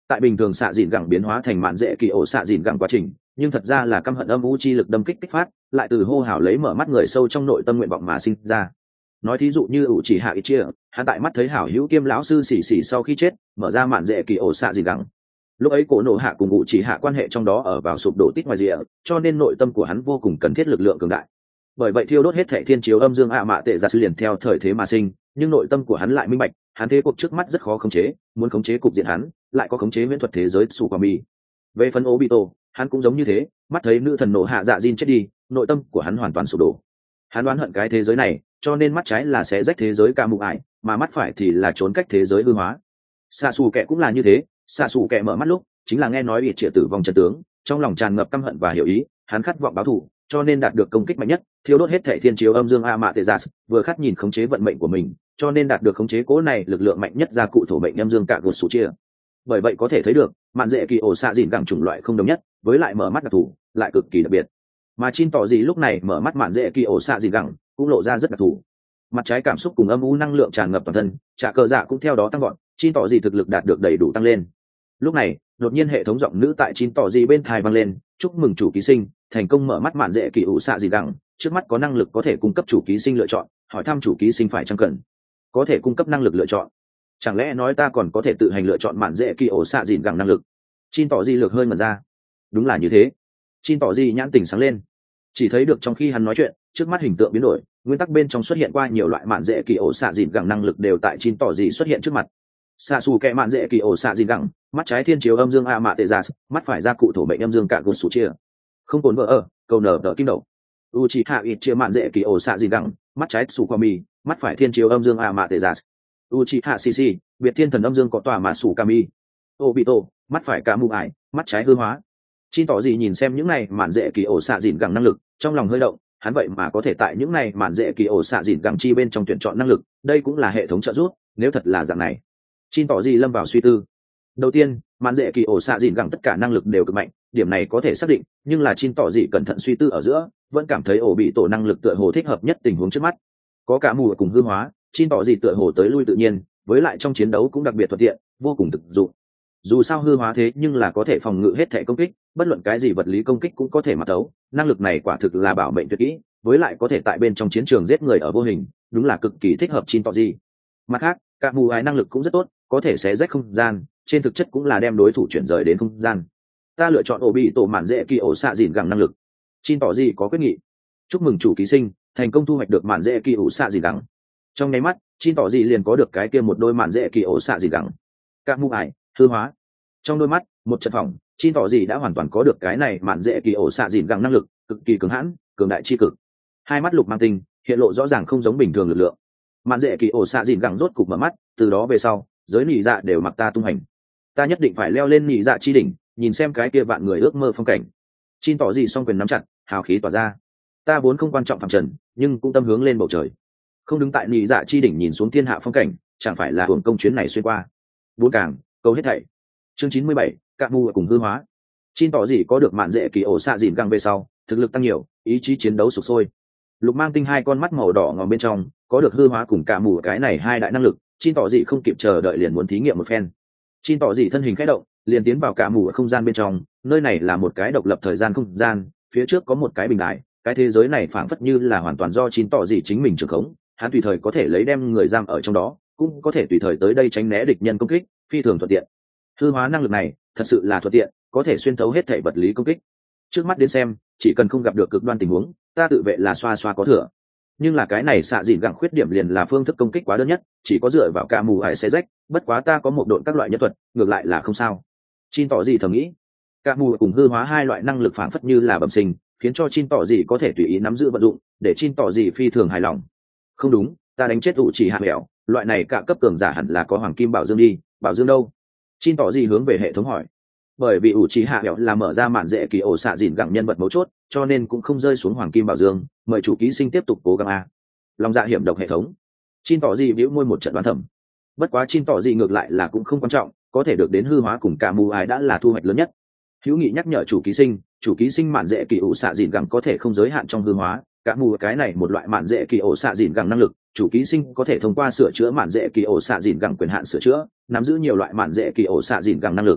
tại bình thường xạ dìn gẳng biến hóa thành mạn dễ kỳ ổ xạ dìn gẳng quá trình, nhưng thật ra là căm hận âm u chi lực đâm kích phát, lại từ hô hào lấy mở mắt người sâu trong nội tâm nguyện vọng mà sinh ra. Nói thí dụ như ủ chỉ hạ ít chia, hắn tại mắt thấy hảo hữu kiêm lão sư xỉ xỉ sau khi chết, mở ra mạn dễ kỳ ổ xạ dìn gẳng. Lúc ấy cổ nộ hạ cùng ủ chỉ hạ quan hệ trong đó ở vào sụp đổ tít ngoài rìa, cho nên nội tâm của hắn vô cùng cần thiết lực lượng cường đại. Bởi vậy thiêu đốt hết thệ thiên chiếu âm dương ạ mạ tệ ra sư liền theo thời thế mà sinh, nhưng nội tâm của hắn lại minh bạch, hắn thế cuộc trước mắt rất khó khống chế, muốn khống chế cục diện hắn, lại có khống chế viễn thuật thế giới sủ quả mì. Về phần Obito, hắn cũng giống như thế, mắt thấy nữ thần nộ hạ dạ Jin chết đi, nội tâm của hắn hoàn toàn sụp đổ. Hắn đoán hận cái thế giới này, cho nên mắt trái là sẽ rách thế giới ca mụ ải, mà mắt phải thì là trốn cách thế giới hư hóa. Xạ xù kẹ cũng là như thế, xạ xù kẹ mở mắt lúc chính là nghe nói bị triệt tử vong chân tướng, trong lòng tràn ngập căm hận và hiểu ý, hắn khát vọng báo thù, cho nên đạt được công kích mạnh nhất, thiêu đốt hết thể thiên chiếu âm dương Amaterasu, vừa khát nhìn khống chế vận mệnh của mình, cho nên đạt được khống chế cố này lực lượng mạnh nhất ra cụ thổ mệnh âm dương cả gột sủ chia. Bởi vậy có thể thấy được, mạn dễ kỳ ổ xạ dìn gẳng chủng loại không đồng nhất, với lại mở mắt đặc thù, lại cực kỳ đặc biệt. Mà Chin tỏ gì lúc này mở mắt mạn dễ kỳ ổ xạ dìn gẳng cũng lộ ra rất đặc thù. Mặt trái cảm xúc cùng âm u năng lượng tràn ngập toàn thân, trả cờ dạ cũng theo đó tăng gọn, Chin tỏ gì thực lực đạt được đầy đủ tăng lên. Lúc này, đột nhiên hệ thống giọng nữ tại Chin tỏ gì bên tai vang lên, chúc mừng chủ ký sinh thành công mở mắt mạn dễ kỳ ủ xạ gì đẳng, trước mắt có năng lực có thể cung cấp chủ ký sinh lựa chọn, hỏi thăm chủ ký sinh phải chăng cần có thể cung cấp năng lực lựa chọn. Chẳng lẽ nói ta còn có thể tự hành lựa chọn mạn dễ kỳ ủ xạ gì đẳng năng lực? Chin tỏ gì lược hơi mật ra. Đúng là như thế. Chin tỏ gì nhãn tỉnh sáng lên, chỉ thấy được trong khi hắn nói chuyện, trước mắt hình tượng biến đổi, nguyên tắc bên trong xuất hiện qua nhiều loại mạn dễ kỳ ổ xạ dìn gẳng năng lực đều tại Chin tỏ gì xuất hiện trước mặt. Xạ xù kẹ mạn dễ kỳ ổ xạ dìn gẳng, mắt trái thiên chiếu âm dương Amaterasu, mắt phải ra cụ thổ mệnh âm dương cả gột sủ chia. Không tốn vỡ ở cầu nở đỡ kim đầu. Uchiha ít chia mạn dễ kỳ ổ xạ dìn gẳng, mắt trái sủ qua mì, mắt phải thiên chiếu âm dương Amaterasu. Uchiha Shishi, biệt thiên thần âm dương có tòa mà sủ kami. Obito, mắt phải cả mù ải, mắt trái hư hóa. Chin tỏ gì nhìn xem những này mạn dễ kỳ ổ xạ dìn gẳng năng lực, trong lòng hơi động, hắn vậy mà có thể tại những này mạn dễ kỳ ổ xạ dìn gẳng chi bên trong tuyển chọn năng lực, đây cũng là hệ thống trợ giúp, nếu thật là dạng này. Chin tỏ gì lâm vào suy tư. Đầu tiên, mạn dễ kỳ ổ xạ dìn gẳng tất cả năng lực đều cực mạnh, điểm này có thể xác định, nhưng là Chin tỏ gì cẩn thận suy tư ở giữa, vẫn cảm thấy ổ bị tổ năng lực tựa hồ thích hợp nhất tình huống trước mắt. Có cả mù cùng hư hóa, Chin tỏ gì tựa hồ tới lui tự nhiên, với lại trong chiến đấu cũng đặc biệt thuận tiện, vô cùng thực dụng. Dù sao hư hóa thế nhưng là có thể phòng ngự hết thể công kích, bất luận cái gì vật lý công kích cũng có thể mặt đấu, năng lực này quả thực là bảo mệnh tuyệt kỹ, với lại có thể tại bên trong chiến trường giết người ở vô hình, đúng là cực kỳ thích hợp Chin tỏ gì. Mặt khác, cả mù ái năng lực cũng rất tốt, có thể xé rách không gian, trên thực chất cũng là đem đối thủ chuyển rời đến không gian. Ta lựa chọn ổ bị tổ mạn dễ kỳ ổ xạ dìn gẳng năng lực. Chin tỏ gì có quyết nghị. Chúc mừng chủ ký sinh thành công thu hoạch được mạn dễ kỳ ổ xạ dìn gẳng. Trong nháy mắt, Chin tỏ gì liền có được cái kia một đôi mạn dễ kỳ ổ xạ dìn gẳng. Các mũ ải hư hóa. Trong đôi mắt, một trận phòng, Chin tỏ gì đã hoàn toàn có được cái này mạn dễ kỳ ổ xạ dìn gẳng năng lực, cực kỳ cứng hãn, cường đại chi cực. Hai mắt lục mang tinh, hiện lộ rõ ràng không giống bình thường lực lượng. Mạn dễ kỳ ổ xạ dìn gẳng rốt cục mở mắt, từ đó về sau, giới nỉ dạ đều mặc ta tung hành. Ta nhất định phải leo lên nỉ dạ chi đỉnh, nhìn xem cái kia vạn người ước mơ phong cảnh. Chin tỏ gì song quyền nắm chặt, hào khí tỏa ra. Ta vốn không quan trọng phàm trần, nhưng cũng tâm hướng lên bầu trời. Không đứng tại nỉ dạ chi đỉnh nhìn xuống thiên hạ phong cảnh, chẳng phải là hưởng công chuyến này xuyên qua. Bốn càng, câu hết thảy. Chương 97, cạ mù cùng hư hóa. Chin tỏ gì có được mạn dễ kỳ ổ xạ dìn gẳng về sau, thực lực tăng nhiều, ý chí chiến đấu sục sôi. Lục mang tinh hai con mắt màu đỏ ngòm bên trong, có được hư hóa cùng cạ mù cái này hai đại năng lực, Chin tỏ gì không kịp chờ đợi liền muốn thí nghiệm một phen. Chin tỏ gì thân hình khẽ động, liền tiến vào cạ mù ở không gian bên trong, nơi này là một cái độc lập thời gian không gian, phía trước có một cái bình đài, cái thế giới này phảng phất như là hoàn toàn do Chin tỏ gì chính mình trưởng khống, hắn tùy thời có thể lấy đem người giam ở trong đó, cũng có thể tùy thời tới đây tránh né địch nhân công kích, phi thường thuận tiện. Hư hóa năng lực này thật sự là thuận tiện, có thể xuyên thấu hết thể vật lý công kích. Trước mắt đến xem, chỉ cần không gặp được cực đoan tình huống, ta tự vệ là xoa xoa có thừa. Nhưng là cái này xạ dìn gẳng khuyết điểm liền là phương thức công kích quá đơn nhất, chỉ có dựa vào cả mù ải xé rách, bất quá ta có một độn các loại nhân thuật, ngược lại là không sao. Chin tỏ gì thầm nghĩ, cả mù cùng hư hóa hai loại năng lực phản phất như là bẩm sinh, khiến cho Chin tỏ gì có thể tùy ý nắm giữ vận dụng, để Chin tỏ gì phi thường hài lòng. Không đúng, ta đánh chết ủ chỉ hạ mèo, loại này cả cấp cường giả hẳn là có hoàng kim bảo dương đi, bảo dương đâu? Chin tỏ gì hướng về hệ thống hỏi. Bởi vì ủ chỉ hạ mèo là mở ra mạn dễ kỳ ổ xạ dìn gẳng nhân vật mấu chốt, cho nên cũng không rơi xuống hoàng kim bảo dương, mời chủ ký sinh tiếp tục cố gắng a. Lòng dạ hiểm độc hệ thống. Chin tỏ gì bĩu môi một trận đoán thầm. Bất quá Chin tỏ gì ngược lại là cũng không quan trọng, có thể được đến hư hóa cùng cả mù ái đã là thu hoạch lớn nhất. Hữu nghị nhắc nhở chủ ký sinh mạn dễ kỳ ổ xạ dìn gẳng có thể không giới hạn trong hư hóa, cả mù cái này một loại mạn dễ kỳ ổ xạ dìn gẳng năng lực, chủ ký sinh có thể thông qua sửa chữa mạn dễ kỳ ổ xạ dìn gẳng quyền hạn sửa chữa, nắm giữ nhiều loại mạn dễ kỳ ổ xạ dìn gẳng năng lực,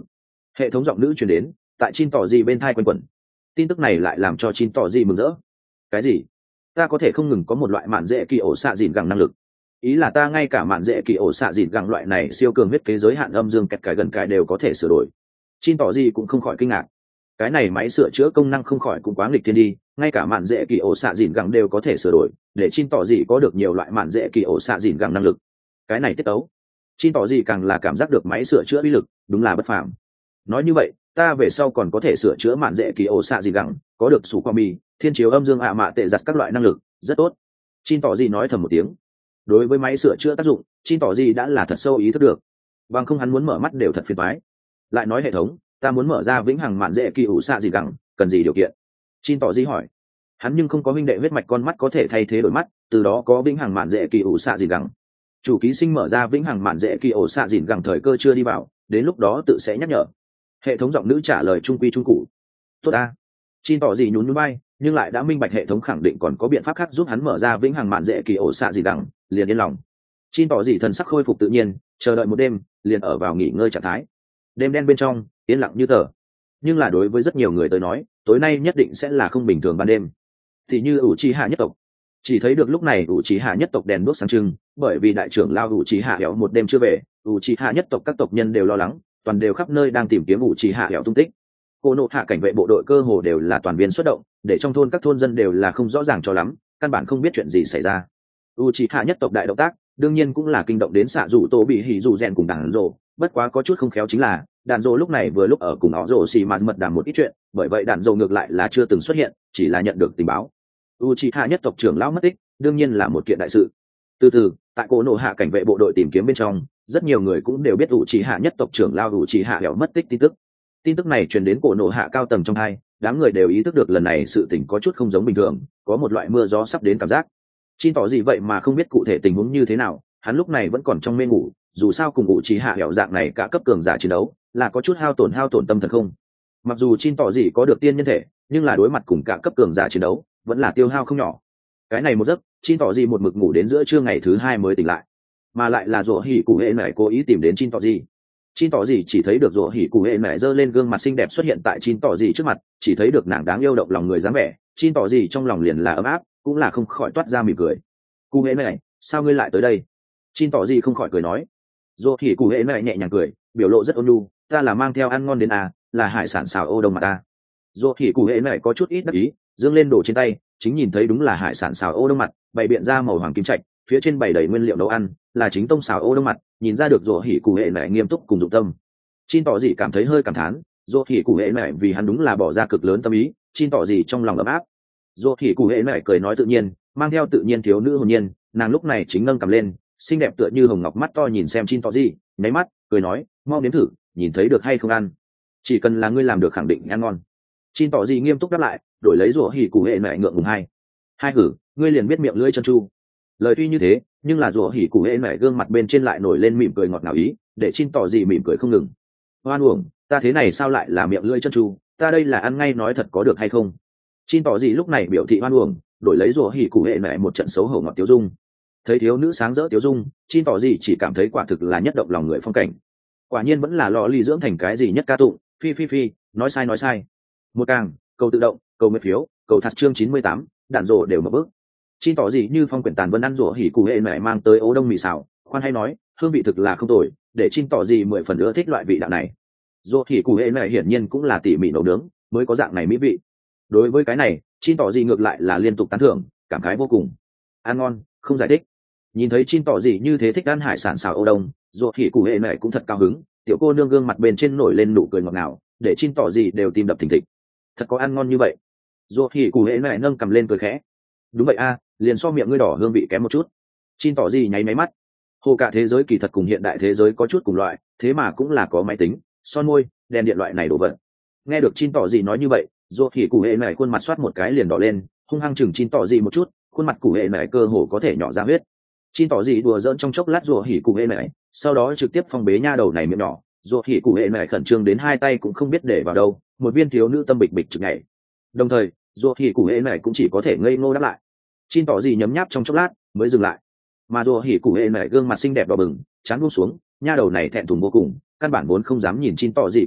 Hệ thống giọng nữ truyền đến tại Chin tỏ gì bên thai quanh quẩn. Tin tức này lại làm cho Chin tỏ gì mừng rỡ. Cái gì? Ta có thể không ngừng có một loại mạn dễ kỳ ổ xạ dìn gẳng năng lực? Ý là ta ngay cả mạn dễ kỳ ổ xạ dìn gẳng loại này siêu cường huyết kế giới hạn âm dương kẹt cải gần cải đều có thể sửa đổi. Chin tỏ gì cũng không khỏi kinh ngạc. Cái này máy sửa chữa công năng không khỏi cũng quá nghịch thiên đi, ngay cả mạn dễ kỳ ổ xạ dìn gẳng đều có thể sửa đổi, để Chin tỏ gì có được nhiều loại mạn dễ kỳ ổ xạ dìn gẳng năng lực. Cái này tiết tấu. Chin tỏ gì càng là cảm giác được máy sửa chữa uy lực đúng là bất phàm. Nói như vậy, ta về sau còn có thể sửa chữa mạn dễ kỳ ổ xạ dìn gẳng, có được sủ qua mì, thiên chiếu âm dương ạ mạ tệ giặt các loại năng lực, rất tốt. Chin tỏ gì nói thầm một tiếng. Đối với máy sửa chữa tác dụng, Chin tỏ gì đã là thật sâu ý thức được. Bằng không hắn muốn mở mắt đều thật phiền toái. Lại nói hệ thống, ta muốn mở ra vĩnh hằng mạn dễ kỳ ủ xạ gì gẳng, cần gì điều kiện? Chin tỏ gì hỏi. Hắn nhưng không có huynh đệ huyết mạch con mắt có thể thay thế đổi mắt, từ đó có vĩnh hằng mạn dễ kỳ ủ xạ gì gẳng. Chủ ký sinh mở ra vĩnh hằng mạn dễ kỳ ủ xạ dìn gẳng thời cơ chưa đi vào, đến lúc đó tự sẽ nhắc nhở. Hệ thống giọng nữ trả lời trung quy trung cụ. Tốt a. Chin tỏ gì nhún nhún vai, nhưng lại đã minh bạch hệ thống khẳng định còn có biện pháp khác giúp hắn mở ra vĩnh hằng mạn dễ kỳ ổ xạ gì đẳng, liền yên lòng. Chin tỏ gì thần sắc khôi phục tự nhiên, chờ đợi một đêm, liền ở vào nghỉ ngơi trạng thái. Đêm đen bên trong, yên lặng như tờ. Nhưng là đối với rất nhiều người tới nói, tối nay nhất định sẽ là không bình thường ban đêm. Thì như Uchiha nhất tộc, chỉ thấy được lúc này Uchiha nhất tộc đèn đuốc sáng trưng, bởi vì đại trưởng lao Uchiha Hẻo một đêm chưa về, Uchiha nhất tộc các tộc nhân đều lo lắng, toàn đều khắp nơi đang tìm kiếm Uchiha Hẻo tung tích. Cô nộ hạ cảnh vệ bộ đội cơ hồ đều là toàn viên xuất động, để trong thôn các thôn dân đều là không rõ ràng cho lắm, căn bản không biết chuyện gì xảy ra. Uchiha nhất tộc đại động tác, đương nhiên cũng là kinh động đến xạ rủ tổ bị hỉ rủ rèn cùng đàn rồ, bất quá có chút không khéo chính là đàn rồ lúc này vừa lúc ở cùng họ rồ xì mà mật đàm một ít chuyện, bởi vậy đàn rồ ngược lại là chưa từng xuất hiện, chỉ là nhận được tình báo. Uchiha nhất tộc trưởng lão mất tích, đương nhiên là một kiện đại sự. Từ từ, tại cô nộ hạ cảnh vệ bộ đội tìm kiếm bên trong, rất nhiều người cũng đều biết Uchiha nhất tộc trưởng lão Uchiha Hẻo mất tích tin tức. Tin tức này truyền đến cổ nộ hạ cao tầng trong hai, đám người đều ý thức được lần này sự tình có chút không giống bình thường, có một loại mưa gió sắp đến cảm giác. Chin tỏ gì vậy mà không biết cụ thể tình huống như thế nào, hắn lúc này vẫn còn trong mê ngủ, dù sao cùng Uchiha Hẻo dạng này cả cấp cường giả chiến đấu, là có chút hao tổn tâm thần không. Mặc dù Chin tỏ gì có được tiên nhân thể, nhưng là đối mặt cùng cả cấp cường giả chiến đấu, vẫn là tiêu hao không nhỏ. Cái này một giấc, Chin tỏ gì một mực ngủ đến giữa trưa ngày thứ hai mới tỉnh lại, mà lại là Dỗ Hỉ Cụ Hệ Nải cố ý tìm đến Chin tỏ gì. Chin tỏ gì chỉ thấy được Dỗ Hỉ Cụ Hệ Nải giơ lên gương mặt xinh đẹp xuất hiện tại Chin tỏ gì trước mặt, chỉ thấy được nàng đáng yêu động lòng người dáng vẻ, Chin tỏ gì trong lòng liền là ấm áp, cũng là không khỏi toát ra mỉm cười. Cụ Hệ Nải, sao ngươi lại tới đây? Chin tỏ gì không khỏi cười nói. Dỗ Hỉ Cụ Hệ Nải nhẹ nhàng cười, biểu lộ rất ôn nhu, ta là mang theo ăn ngon đến à, là hải sản xào ô đông mà ta. Dỗ Hỉ Cụ Hệ Nải có chút ít đắc ý, dương lên đồ trên tay, chính nhìn thấy đúng là hải sản xào ô đông mặt, bày biện ra màu hoàng kim trạch, phía trên bày đầy nguyên liệu nấu ăn, là chính tông xào ô đông mặt, nhìn ra được Dỗ Hỉ Cụ Hệ Nải nghiêm túc cùng dụng tâm. Chin tỏ gì cảm thấy hơi cảm thán, Dỗ Hỉ Cụ Hệ Nải vì hắn đúng là bỏ ra cực lớn tâm ý, Chin tỏ gì trong lòng ấm áp. Dỗ Hỉ Cụ Hệ Nải cười nói tự nhiên, mang theo tự nhiên thiếu nữ hồn nhiên, nàng lúc này chính nâng cầm lên, xinh đẹp tựa như hồng ngọc mắt to nhìn xem Chin tỏ gì, nháy mắt, cười nói, mau nếm thử, nhìn thấy được hay không ăn, chỉ cần là ngươi làm được khẳng định ăn ngon. Chin tỏ gì nghiêm túc đáp lại, đổi lấy Dỗ Hỉ Cụ Hệ Nải ngượng ngùng hai hử, ngươi liền biết miệng lưỡi chân chu. Lời tuy như thế, nhưng là Dỗ Hỉ Cụ Hệ Nải gương mặt bên trên lại nổi lên mỉm cười ngọt ngào ý, để Chin tỏ gì mỉm cười không ngừng. Hoan uổng, ta thế này sao lại là miệng lưỡi chân chu, ta đây là ăn ngay nói thật có được hay không? Chin tỏ gì lúc này biểu thị hoan uổng, đổi lấy Dỗ Hỉ Cụ Hệ Nải một trận xấu hổ ngọt tiếu dung. Thấy thiếu nữ sáng rỡ tiếu dung, Chin tỏ gì chỉ cảm thấy quả thực là nhất động lòng người phong cảnh. Quả nhiên vẫn là lò ly dưỡng thành cái gì nhất ca tụng, phi, nói sai. Một càng, cầu tự động, cầu nguyện phiếu, cầu thật chương 98, đạn rồ đều mở bước. Chin tỏ gì như phong quyển tàn vân ăn Dỗ Hỉ Cụ Hệ Nải mang tới ô đông mì xào, khoan hay nói, hương vị thực là không tồi, để Chin tỏ gì 10 phần nữa thích loại vị đạo này. Dỗ Hỉ Cụ Hệ Nải hiển nhiên cũng là tỉ mỉ nấu nướng, mới có dạng này mỹ vị. Đối với cái này, Chin tỏ gì ngược lại là liên tục tán thưởng, cảm khái vô cùng. Ăn ngon, không giải thích. Nhìn thấy Chin tỏ gì như thế thích ăn hải sản xào ô đông, Dỗ Hỉ Cụ Hệ Nải cũng thật cao hứng, tiểu cô nương gương mặt bên trên nổi lên nụ cười ngọt ngào, để Chin tỏ gì đều tim đập thình thịch. Thật có ăn ngon như vậy. Dỗ Hỉ Cụ Hệ Nải nâng cầm lên cười khẽ. Đúng vậy a, liền so miệng ngươi đỏ hương vị kém một chút. Chin tỏ gì nháy máy mắt. Hồ cả thế giới kỳ thật cùng hiện đại thế giới có chút cùng loại, thế mà cũng là có máy tính, son môi, đèn điện loại này đồ vật. Nghe được Chin tỏ gì nói như vậy, Dỗ Hỉ Cụ Hệ Nải khuôn mặt xoát một cái liền đỏ lên, hung hăng chừng Chin tỏ gì một chút, khuôn mặt Cụ Hệ Nải cơ hồ có thể nhỏ ra huyết. Chin tỏ gì đùa giỡn trong chốc lát Dỗ Hỉ Cụ Hệ Nải, sau đó trực tiếp phong bế nha đầu này miệng nhỏ. Dỗ Hỉ Cụ Hệ Nải khẩn trương đến hai tay cũng không biết để vào đâu, một viên thiếu nữ tâm bịch bịch trực nhảy. Đồng thời, Dỗ Hỉ Cụ Hệ Nải cũng chỉ có thể ngây ngô đáp lại. Chin tỏ gì nhấm nháp trong chốc lát mới dừng lại, mà Dỗ Hỉ Cụ Hệ Nải gương mặt xinh đẹp đỏ bừng, trán buông xuống, nha đầu này thẹn thùng vô cùng, căn bản vốn không dám nhìn Chin tỏ gì con mắt,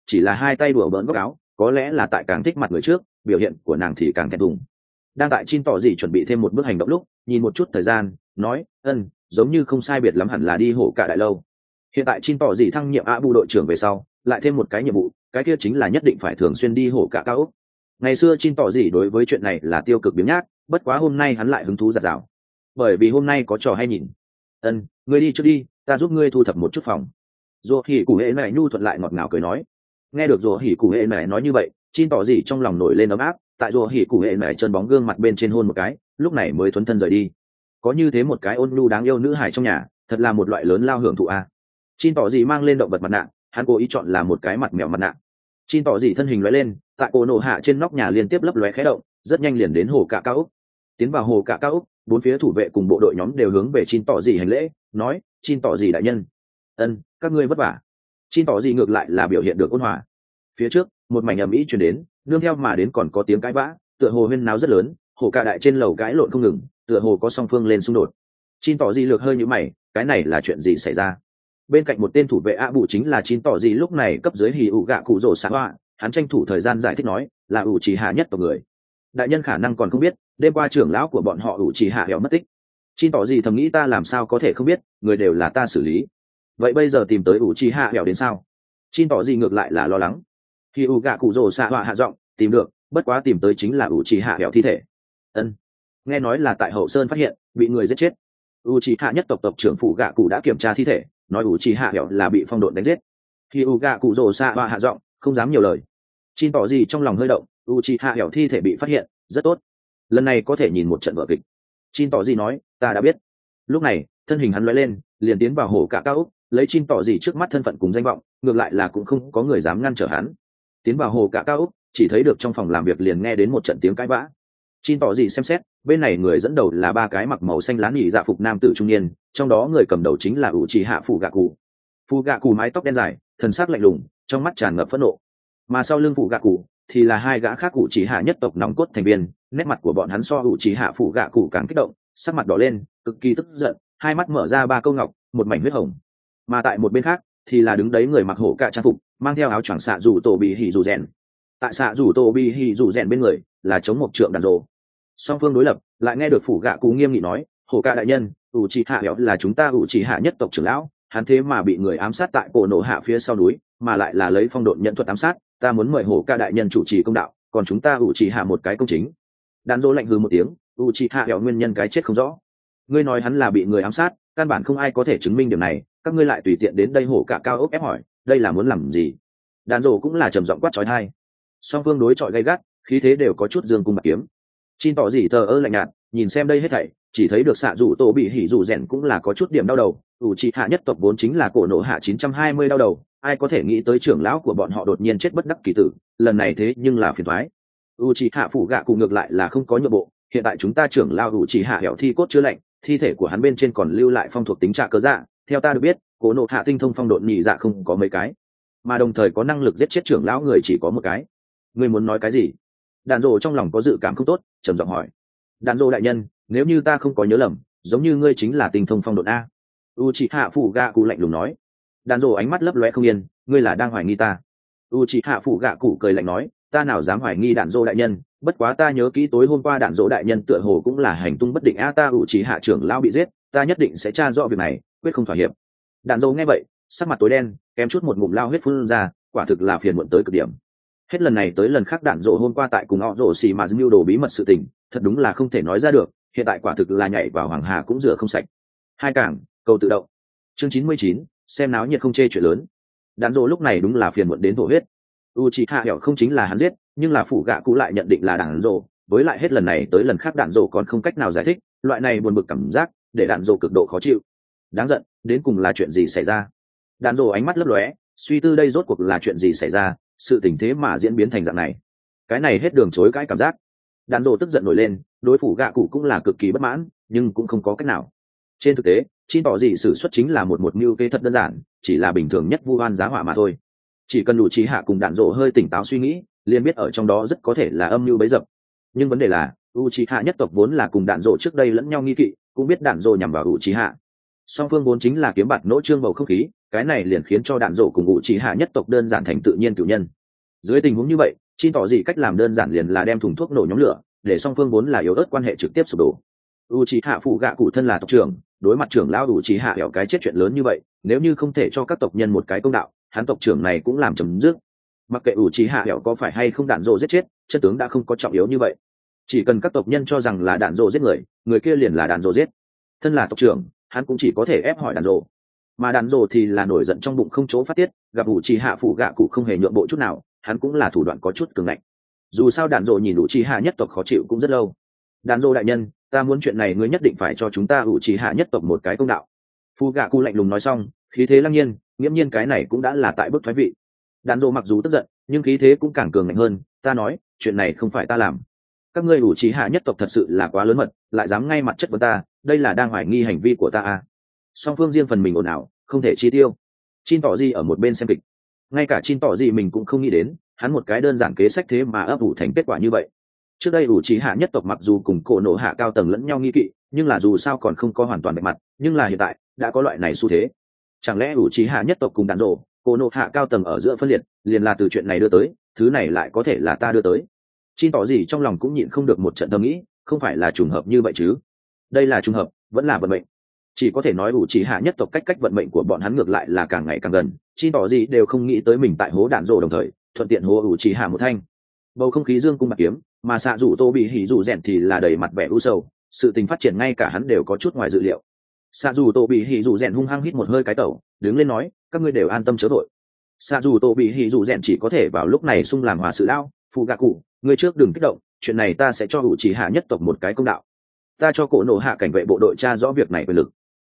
chỉ là hai tay đùa bỡn góc áo, có lẽ là tại càng thích mặt người trước, biểu hiện của nàng thì càng thẹn thùng. Đang tại Chin tỏ gì chuẩn bị thêm một bước hành động lúc, nhìn một chút thời gian, nói, giống như không sai biệt lắm hẳn là đi hổ cả đại lâu. Hiện tại Chin tỏ gì thăng nhiệm Abu đội trưởng về sau, lại thêm một cái nhiệm vụ, cái kia chính là nhất định phải thường xuyên đi hổ cả cao ốc. Ngày xưa Chin tỏ gì đối với chuyện này là tiêu cực biếng nhác, bất quá hôm nay hắn lại hứng thú giạt rào, bởi vì hôm nay có trò hay nhìn. Ngươi đi trước đi, ta giúp ngươi thu thập một chút phòng. Rùa hỉ cụ hệ mẹ nhu thuận lại ngọt ngào cười nói. Nghe được rùa hỉ cụ hệ mẹ nói như vậy, Chin tỏ gì trong lòng nổi lên ấm áp, tại rùa hỉ cụ hệ mẹ chân bóng gương mặt bên trên hôn một cái, lúc này mới thuấn thân rời đi. Có như thế một cái ôn nhu đáng yêu nữ hài trong nhà, thật là một loại lớn lao hưởng thụ a. Chin tỏ gì mang lên động vật mặt nạ, hắn cố ý chọn là một cái mặt mèo mặt nạ. Chin tỏ gì thân hình lóe lên, tại cổ nổ hạ trên nóc nhà liên tiếp lấp lóe khẽ động, rất nhanh liền đến hồ cả cao ốc. Tiến vào hồ cả cao ốc, bốn phía thủ vệ cùng bộ đội nhóm đều hướng về Chin tỏ gì hành lễ, nói, Chin tỏ gì đại nhân, các ngươi vất vả. Chin tỏ gì ngược lại là biểu hiện được ôn hòa. Phía trước, một mảnh ầm ĩ truyền đến, nương theo mà đến còn có tiếng cãi vã, tựa hồ huyên náo rất lớn, hồ cả đại trên lầu cãi lộn không ngừng, tựa hồ có song phương lên xung đột. Chin tỏ gì lược hơi nhíu mày, cái này là chuyện gì xảy ra? Bên cạnh một tên thủ vệ ạ bù chính là Chin tỏ gì lúc này cấp dưới hỉ ủ gạ cụ rồ xạ hoa, hắn tranh thủ thời gian giải thích nói, là ủ trì hạ nhất tộc người. Đại nhân khả năng còn không biết, đêm qua trưởng lão của bọn họ ủ trì hạ hẻo mất tích. Chin tỏ gì thầm nghĩ ta làm sao có thể không biết, người đều là ta xử lý. Vậy bây giờ tìm tới ủ trì hạ hẻo đến sao? Chin tỏ gì ngược lại là lo lắng. Hỉ ủ gạ cụ rồ xạ hoa hạ giọng, tìm được, bất quá tìm tới chính là ủ trì hạ hẻo thi thể. Nghe nói là tại hậu sơn phát hiện, bị người giết chết. U trì hạ nhất tộc tộc trưởng phụ gạ cụ đã kiểm tra thi thể, nói ủ trì hạ hẻo là bị phong độn đánh giết. Khi u gạ cụ rồ xạ hoa hạ giọng, không dám nhiều lời. Chin tỏ gì trong lòng hơi động, u trì hạ hẻo thi thể bị phát hiện, rất tốt, lần này có thể nhìn một trận vở kịch. Chin tỏ gì nói, ta đã biết. Lúc này thân hình hắn lóe lên, liền tiến vào hồ cả cao ốc, lấy Chin tỏ gì trước mắt thân phận cùng danh vọng, ngược lại là cũng không có người dám ngăn trở hắn. Tiến vào hồ cả cao ốc, chỉ thấy được trong phòng làm việc liền nghe đến một trận tiếng cãi vã. Chin tỏ gì xem xét, bên này người dẫn đầu là ba cái mặc màu xanh lá nhị dạ phục nam tử trung niên, trong đó người cầm đầu chính là ủ trì hạ phụ gạ cụ. Phụ gạ cụ mái tóc đen dài, thần sắc lạnh lùng, trong mắt tràn ngập phẫn nộ. Mà sau lưng phụ gạ cụ thì là hai gã khác ủ trì hạ nhất tộc nòng cốt thành viên, nét mặt của bọn hắn so ủ trì hạ phụ gạ cụ càng kích động, sắc mặt đỏ lên, cực kỳ tức giận, hai mắt mở ra ba câu ngọc, một mảnh huyết hồng. Mà tại một bên khác thì là đứng đấy người mặc hổ cạ trang phục, mang theo áo choàng xạ rủ tổ bị hỉ rủ rèn. Tại xạ rủ tổ bị hỉ rủ rèn bên người là chống một trượng đàn rồ. Song phương đối lập, lại nghe được phủ gạ cụ nghiêm nghị nói, hổ cạ đại nhân, ủ trì hạ hẻo là chúng ta ủ trì hạ nhất tộc trưởng lão, hắn thế mà bị người ám sát tại cổ nổ hạ phía sau núi, mà lại là lấy phong độn nhận thuật ám sát, ta muốn mời hổ cạ đại nhân chủ trì công đạo, còn chúng ta ủ trì hạ một cái công chính. Đàn rồ lạnh hừ một tiếng, ủ trì hạ hẻo nguyên nhân cái chết không rõ. Ngươi nói hắn là bị người ám sát, căn bản không ai có thể chứng minh điểm này, các ngươi lại tùy tiện đến đây hổ cạ cao ốc ép hỏi, đây là muốn làm gì? Đàn rồ cũng là trầm giọng quát chói tai. Song phương đối chọi gay gắt, khí thế đều có chút dương cung bạc kiếm. Chin tỏ gì thờ ơ lạnh nhạt, nhìn xem đây hết thảy, chỉ thấy được xạ rủ tổ bị hỉ rủ rèn cũng là có chút điểm đau đầu. ủ trì hạ nhất tộc vốn chính là cổ nổ hạ 920 đau đầu, ai có thể nghĩ tới trưởng lão của bọn họ đột nhiên chết bất đắc kỳ tử, lần này thế nhưng là phiền toái. ủ trì hạ phụ gạ cụ ngược lại là không có nhượng bộ, hiện tại chúng ta trưởng lão ủ trì hạ hẻo thi cốt chưa lạnh, thi thể của hắn bên trên còn lưu lại phong thuộc tính trạ cơ dạ, theo ta được biết, cổ nổ hạ tinh thông phong độn nhị dạ không có mấy cái, mà đồng thời có năng lực giết chết trưởng lão người chỉ có một cái. Ngươi muốn nói cái gì? Đàn rồ trong lòng có dự cảm không tốt, trầm giọng hỏi. Đàn rồ đại nhân, nếu như ta không có nhớ lầm, giống như ngươi chính là tinh thông phong độn a. Uchiha phụ gạ cụ lạnh lùng nói. Đàn rồ ánh mắt lấp lóe không yên, ngươi là đang hoài nghi ta? Uchiha phụ gạ cụ cười lạnh nói, ta nào dám hoài nghi đàn rồ đại nhân, bất quá ta nhớ kỹ tối hôm qua đàn rồ đại nhân tựa hồ cũng là hành tung bất định a, ta Uchiha trưởng lão bị giết, ta nhất định sẽ tra rõ việc này, quyết không thỏa hiệp. Đàn rồ nghe vậy, sắc mặt tối đen, kém chút một ngụm lao huyết phun ra, quả thực là phiền muộn tới cực điểm. Hết lần này tới lần khác đạn rộ hôm qua tại cùng họ rộ xì mà mưu đồ bí mật sự tình, thật đúng là không thể nói ra được, hiện tại quả thực là nhảy vào hoàng hà cũng rửa không sạch. Hai cảng, cầu tự động. Chương 99, xem náo nhiệt không chê chuyện lớn. Đạn rộ lúc này đúng là phiền muộn đến thổ huyết. Uchiha hẻo không chính là hắn giết, nhưng là phủ gạ cụ lại nhận định là đạn rộ, với lại hết lần này tới lần khác đạn rộ còn không cách nào giải thích, loại này buồn bực cảm giác, để đạn rộ cực độ khó chịu. Đáng giận, đến cùng là chuyện gì xảy ra? Đạn rộ ánh mắt lấp lóe, suy tư đây rốt cuộc là chuyện gì xảy ra, sự tình thế mà diễn biến thành dạng này, cái này hết đường chối cãi cảm giác. Đàn rồ tức giận nổi lên, đối phủ gạ cụ cũng là cực kỳ bất mãn, nhưng cũng không có cách nào. Trên thực tế, Chin tỏ gì sử xuất chính là một mưu kế thật đơn giản, chỉ là bình thường nhất vu oan giá họa mà thôi. Chỉ cần đủ trí hạ cùng đạn rồ hơi tỉnh táo suy nghĩ, liền biết ở trong đó rất có thể là âm mưu bấy dập. Nhưng vấn đề là Uchiha nhất tộc vốn là cùng đạn rồ trước đây lẫn nhau nghi kỵ, cũng biết đạn rồ nhằm vào Uchiha. Song phương vốn chính là kiếm bạt nỗ trương bầu không khí, cái này liền khiến cho đạn rổ cùng ngụ chỉ hạ nhất tộc đơn giản thành tự nhiên cửu nhân. Dưới tình huống như vậy, chi tỏ gì cách làm đơn giản liền là đem thùng thuốc nổ nhóm lửa, để song phương vốn là yếu ớt quan hệ trực tiếp sụp đổ. Uchiha phụ gạ cụ thân là tộc trưởng, đối mặt trưởng lão Uchiha hẻo cái chết chuyện lớn như vậy, nếu như không thể cho các tộc nhân một cái công đạo, hắn tộc trưởng này cũng làm chấm dứt. Mặc kệ Uchiha hẻo có phải hay không đạn rồ giết chết, chân tướng đã không có trọng yếu như vậy. Chỉ cần các tộc nhân cho rằng là đạn rồ giết người, người kia liền là đạn rồ giết. Thân là tộc trưởng, hắn cũng chỉ có thể ép hỏi đạn rồ. Mà đạn rồ thì là nổi giận trong bụng không chỗ phát tiết, gặp Uchiha phụ gạ cụ không hề nhượng bộ chút nào, hắn cũng là thủ đoạn có chút cường ngạnh. Dù sao đạn rồ nhìn Uchiha nhất tộc khó chịu cũng rất lâu. Đạn rồ đại nhân, ta muốn chuyện này ngươi nhất định phải cho chúng ta Uchiha nhất tộc một cái công đạo. Phụ gạ cụ lạnh lùng nói xong, khí thế lăng nhiên, nghiễm nhiên cái này cũng đã là tại bước thoái vị. Đạn rồ mặc dù tức giận, nhưng khí thế cũng càng cường mạnh hơn. Ta nói, chuyện này không phải ta làm. Các ngươi Uchiha nhất tộc thật sự là quá lớn mật, lại dám ngay mặt chất vấn ta, đây là đang hoài nghi hành vi của ta à? Song phương riêng phần mình ồn ào, không thể chi tiêu. Chin tỏ gì ở một bên xem kịch, ngay cả Chin tỏ gì mình cũng không nghĩ đến, hắn một cái đơn giản kế sách thế mà ấp ủ thành kết quả như vậy. Trước đây Uchiha nhất tộc mặc dù cùng cổ nổ hạ cao tầng lẫn nhau nghi kỵ, nhưng là dù sao còn không có hoàn toàn bạch mặt, nhưng là hiện tại đã có loại này xu thế. Chẳng lẽ Uchiha nhất tộc cùng đàn rồ, cổ nổ hạ cao tầng ở giữa phân liệt, liền là từ chuyện này đưa tới, thứ này lại có thể là ta đưa tới. Chin tỏ gì trong lòng cũng nhịn không được một trận thầm nghĩ, không phải là trùng hợp như vậy chứ? Đây là trùng hợp, vẫn là vận mệnh. Chỉ có thể nói Uchiha nhất tộc cách vận mệnh của bọn hắn ngược lại là càng ngày càng gần. Chin tỏ gì đều không nghĩ tới mình tại hố đạn rồ đồng thời thuận tiện hố Uchiha một thanh. Bầu không khí dương cung bạc kiếm, mà xạ rủ tô bị hỉ rủ rèn thì là đầy mặt vẻ u sầu, sự tình phát triển ngay cả hắn đều có chút ngoài dự liệu. Xạ rủ tô bị hỉ rủ rèn hung hăng hít một hơi cái tẩu, đứng lên nói, các ngươi đều an tâm chớ vội. Xạ rủ tô bị hỉ rủ rèn chỉ có thể vào lúc này xung làm hòa sự lao, phụ gạ cụ, ngươi trước đừng kích động, chuyện này ta sẽ cho Uchiha nhất tộc một cái công đạo. Ta cho cổ nổ hạ cảnh vệ bộ đội tra rõ việc này quyền lực.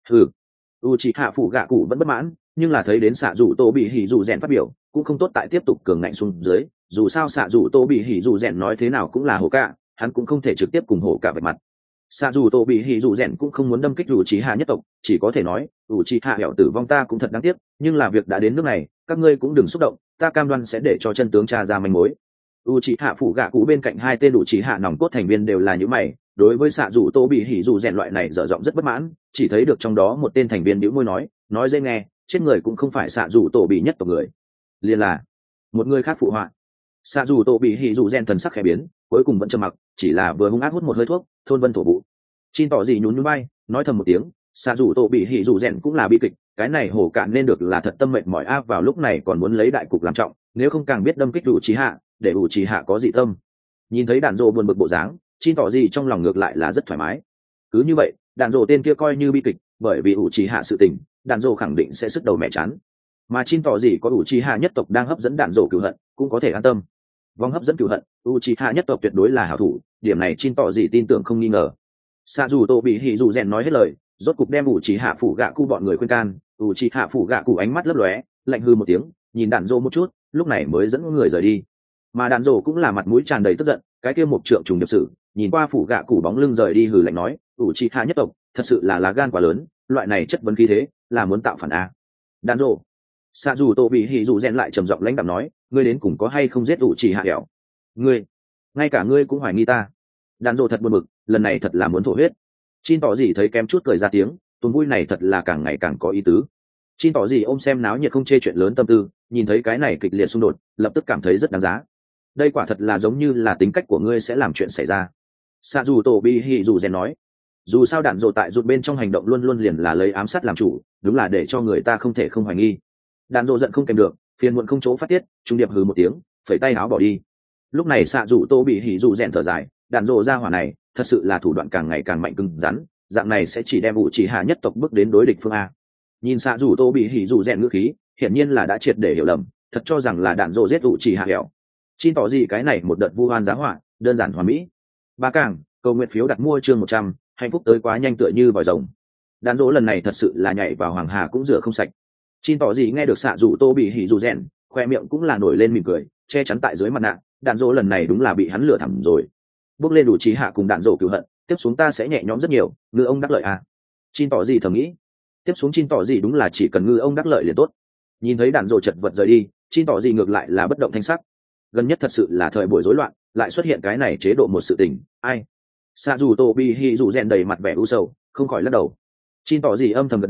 Uchiha phụ gạ cụ vẫn bất mãn, nhưng là thấy đến xạ rủ tô bị hỉ rủ rèn phát biểu, cũng không tốt tại tiếp tục cường ngạnh xuống dưới. Dù sao xạ rủ tô bị hỉ rủ rèn nói thế nào cũng là hổ cả, hắn cũng không thể trực tiếp cùng hổ cả vạch mặt. Xạ rủ tô bị hỉ rủ rèn cũng không muốn đâm kích Uchiha nhất tộc, chỉ có thể nói Uchiha hẻo tử vong ta cũng thật đáng tiếc, nhưng là việc đã đến nước này, các ngươi cũng đừng xúc động, ta cam đoan sẽ để cho chân tướng tra ra manh mối. Uchiha phụ gạ cụ bên cạnh hai tên Uchiha nòng cốt thành viên đều là những mày, đối với xạ rủ tô bị hỉ rủ rèn loại này dở giọng rất bất mãn, chỉ thấy được trong đó một tên thành viên bĩu môi nói dễ nghe, chết người cũng không phải xạ rủ tô bị nhất tộc người, liền là một người khác phụ họa. Xạ dù tô bị hỉ dù rèn thần sắc khẽ biến, cuối cùng vẫn trầm mặc, chỉ là vừa hung ác hút một hơi thuốc, thôn vân thổ vụ. Chin tỏ gì nhún nhún vai, nói thầm một tiếng, xạ dù tô bị hỉ dù rèn cũng là bi kịch, cái này hổ cạn nên được là thật tâm mệt mỏi áp vào lúc này còn muốn lấy đại cục làm trọng, nếu không càng biết đâm kích Uchiha, để Uchiha có dị tâm. Nhìn thấy đàn rồ buồn bực bộ dáng, Chin tỏ gì trong lòng ngược lại là rất thoải mái. Cứ như vậy, đàn rồ tên kia coi như bi kịch, bởi vì Uchiha sự tình, đàn rồ khẳng định sẽ sức đầu mẹ chán. Mà Chin tỏ gì có Uchiha nhất tộc đang hấp dẫn đàn rồ cửu hận, cũng có thể an tâm. Vòng hấp dẫn cửu hận, Uchiha nhất tộc tuyệt đối là hảo thủ, điểm này Chin tỏ gì tin tưởng không nghi ngờ. Xạ dù tô bị hỉ dù rèn nói hết lời, rốt cục đem Uchiha phủ gạ cụ bọn người khuyên can. Uchiha phủ gạ cụ ánh mắt lấp lóe, lạnh hư một tiếng, nhìn đàn rồ một chút, lúc này mới dẫn người rời đi. Mà đàn rồ cũng là mặt mũi tràn đầy tức giận, cái kia một trượng trùng điệp sử, nhìn qua phủ gạ cụ bóng lưng rời đi hừ lạnh nói, Uchiha nhất tộc thật sự là lá gan quá lớn, loại này chất vấn khí thế là muốn tạo phản a. Đàn rồ. Xạ dù tô bị hỉ dù rèn lại trầm giọng lãnh đạm nói, ngươi đến cùng có hay không giết Uchiha hẻo? Ngươi, ngay cả ngươi cũng hoài nghi ta. Đàn rồ thật buồn bực, lần này thật là muốn thổ huyết. Chin tỏ gì thấy kém chút cười ra tiếng, tuần vui này thật là càng ngày càng có ý tứ. Chin tỏ gì ôm xem náo nhiệt không chê chuyện lớn tâm tư, nhìn thấy cái này kịch liệt xung đột, lập tức cảm thấy rất đáng giá. Đây quả thật là giống như là tính cách của ngươi sẽ làm chuyện xảy ra. Xạ dù tổ bi hỉ dù rèn nói, dù sao đạn rồ tại rụt bên trong hành động luôn luôn liền là lấy ám sát làm chủ, đúng là để cho người ta không thể không hoài nghi. Đạn rồ giận không kèm được, phiền muộn không chỗ phát tiết, trung điệp hừ một tiếng, phẩy tay áo bỏ đi. Lúc này xạ dù tô bị hỉ dù rèn thở dài, đạn rồ ra hỏa này thật sự là thủ đoạn càng ngày càng mạnh cứng rắn, dạng này sẽ chỉ đem Uchiha nhất tộc bước đến đối địch phương a. Nhìn xạ dù tô bị hỉ dù rèn ngữ khí, hiển nhiên là đã triệt để hiểu lầm, thật cho rằng là đạn rồ giết Uchiha hẻo. Chin tỏ gì cái này một đợt vu oan giá họa, đơn giản hoàn mỹ. Ba càng, cầu nguyện phiếu đặt mua chương 100, hạnh phúc tới quá nhanh tựa như vòi rồng. Đạn rỗ lần này thật sự là nhảy vào hoàng hà cũng rửa không sạch. Chin tỏ gì nghe được xạ dù tô bị hỉ dù rèn, khoe miệng cũng là nổi lên mỉm cười, che chắn tại dưới mặt nạ. Đạn rỗ lần này đúng là bị hắn lừa thẳm rồi. Bước lên đủ trí hạ cùng đạn rỗ cửu hận, tiếp xuống ta sẽ nhẹ nhõm rất nhiều, ngư ông đắc lợi à? Chin tỏ gì thầm nghĩ. Tiếp xuống Chin tỏ gì đúng là chỉ cần ngư ông đắc lợi liền tốt. Nhìn thấy đạn rỗ chật vật rời đi, Chin tỏ gì ngược lại là bất động thanh sắc. Gần nhất thật sự là thời buổi rối loạn, lại xuất hiện cái này chế độ một sự tình, ai? Xạ dù tô bị hỉ dù rèn đầy mặt vẻ u sầu, không khỏi lắc đầu. Chin tỏ gì âm thầm gật đầu,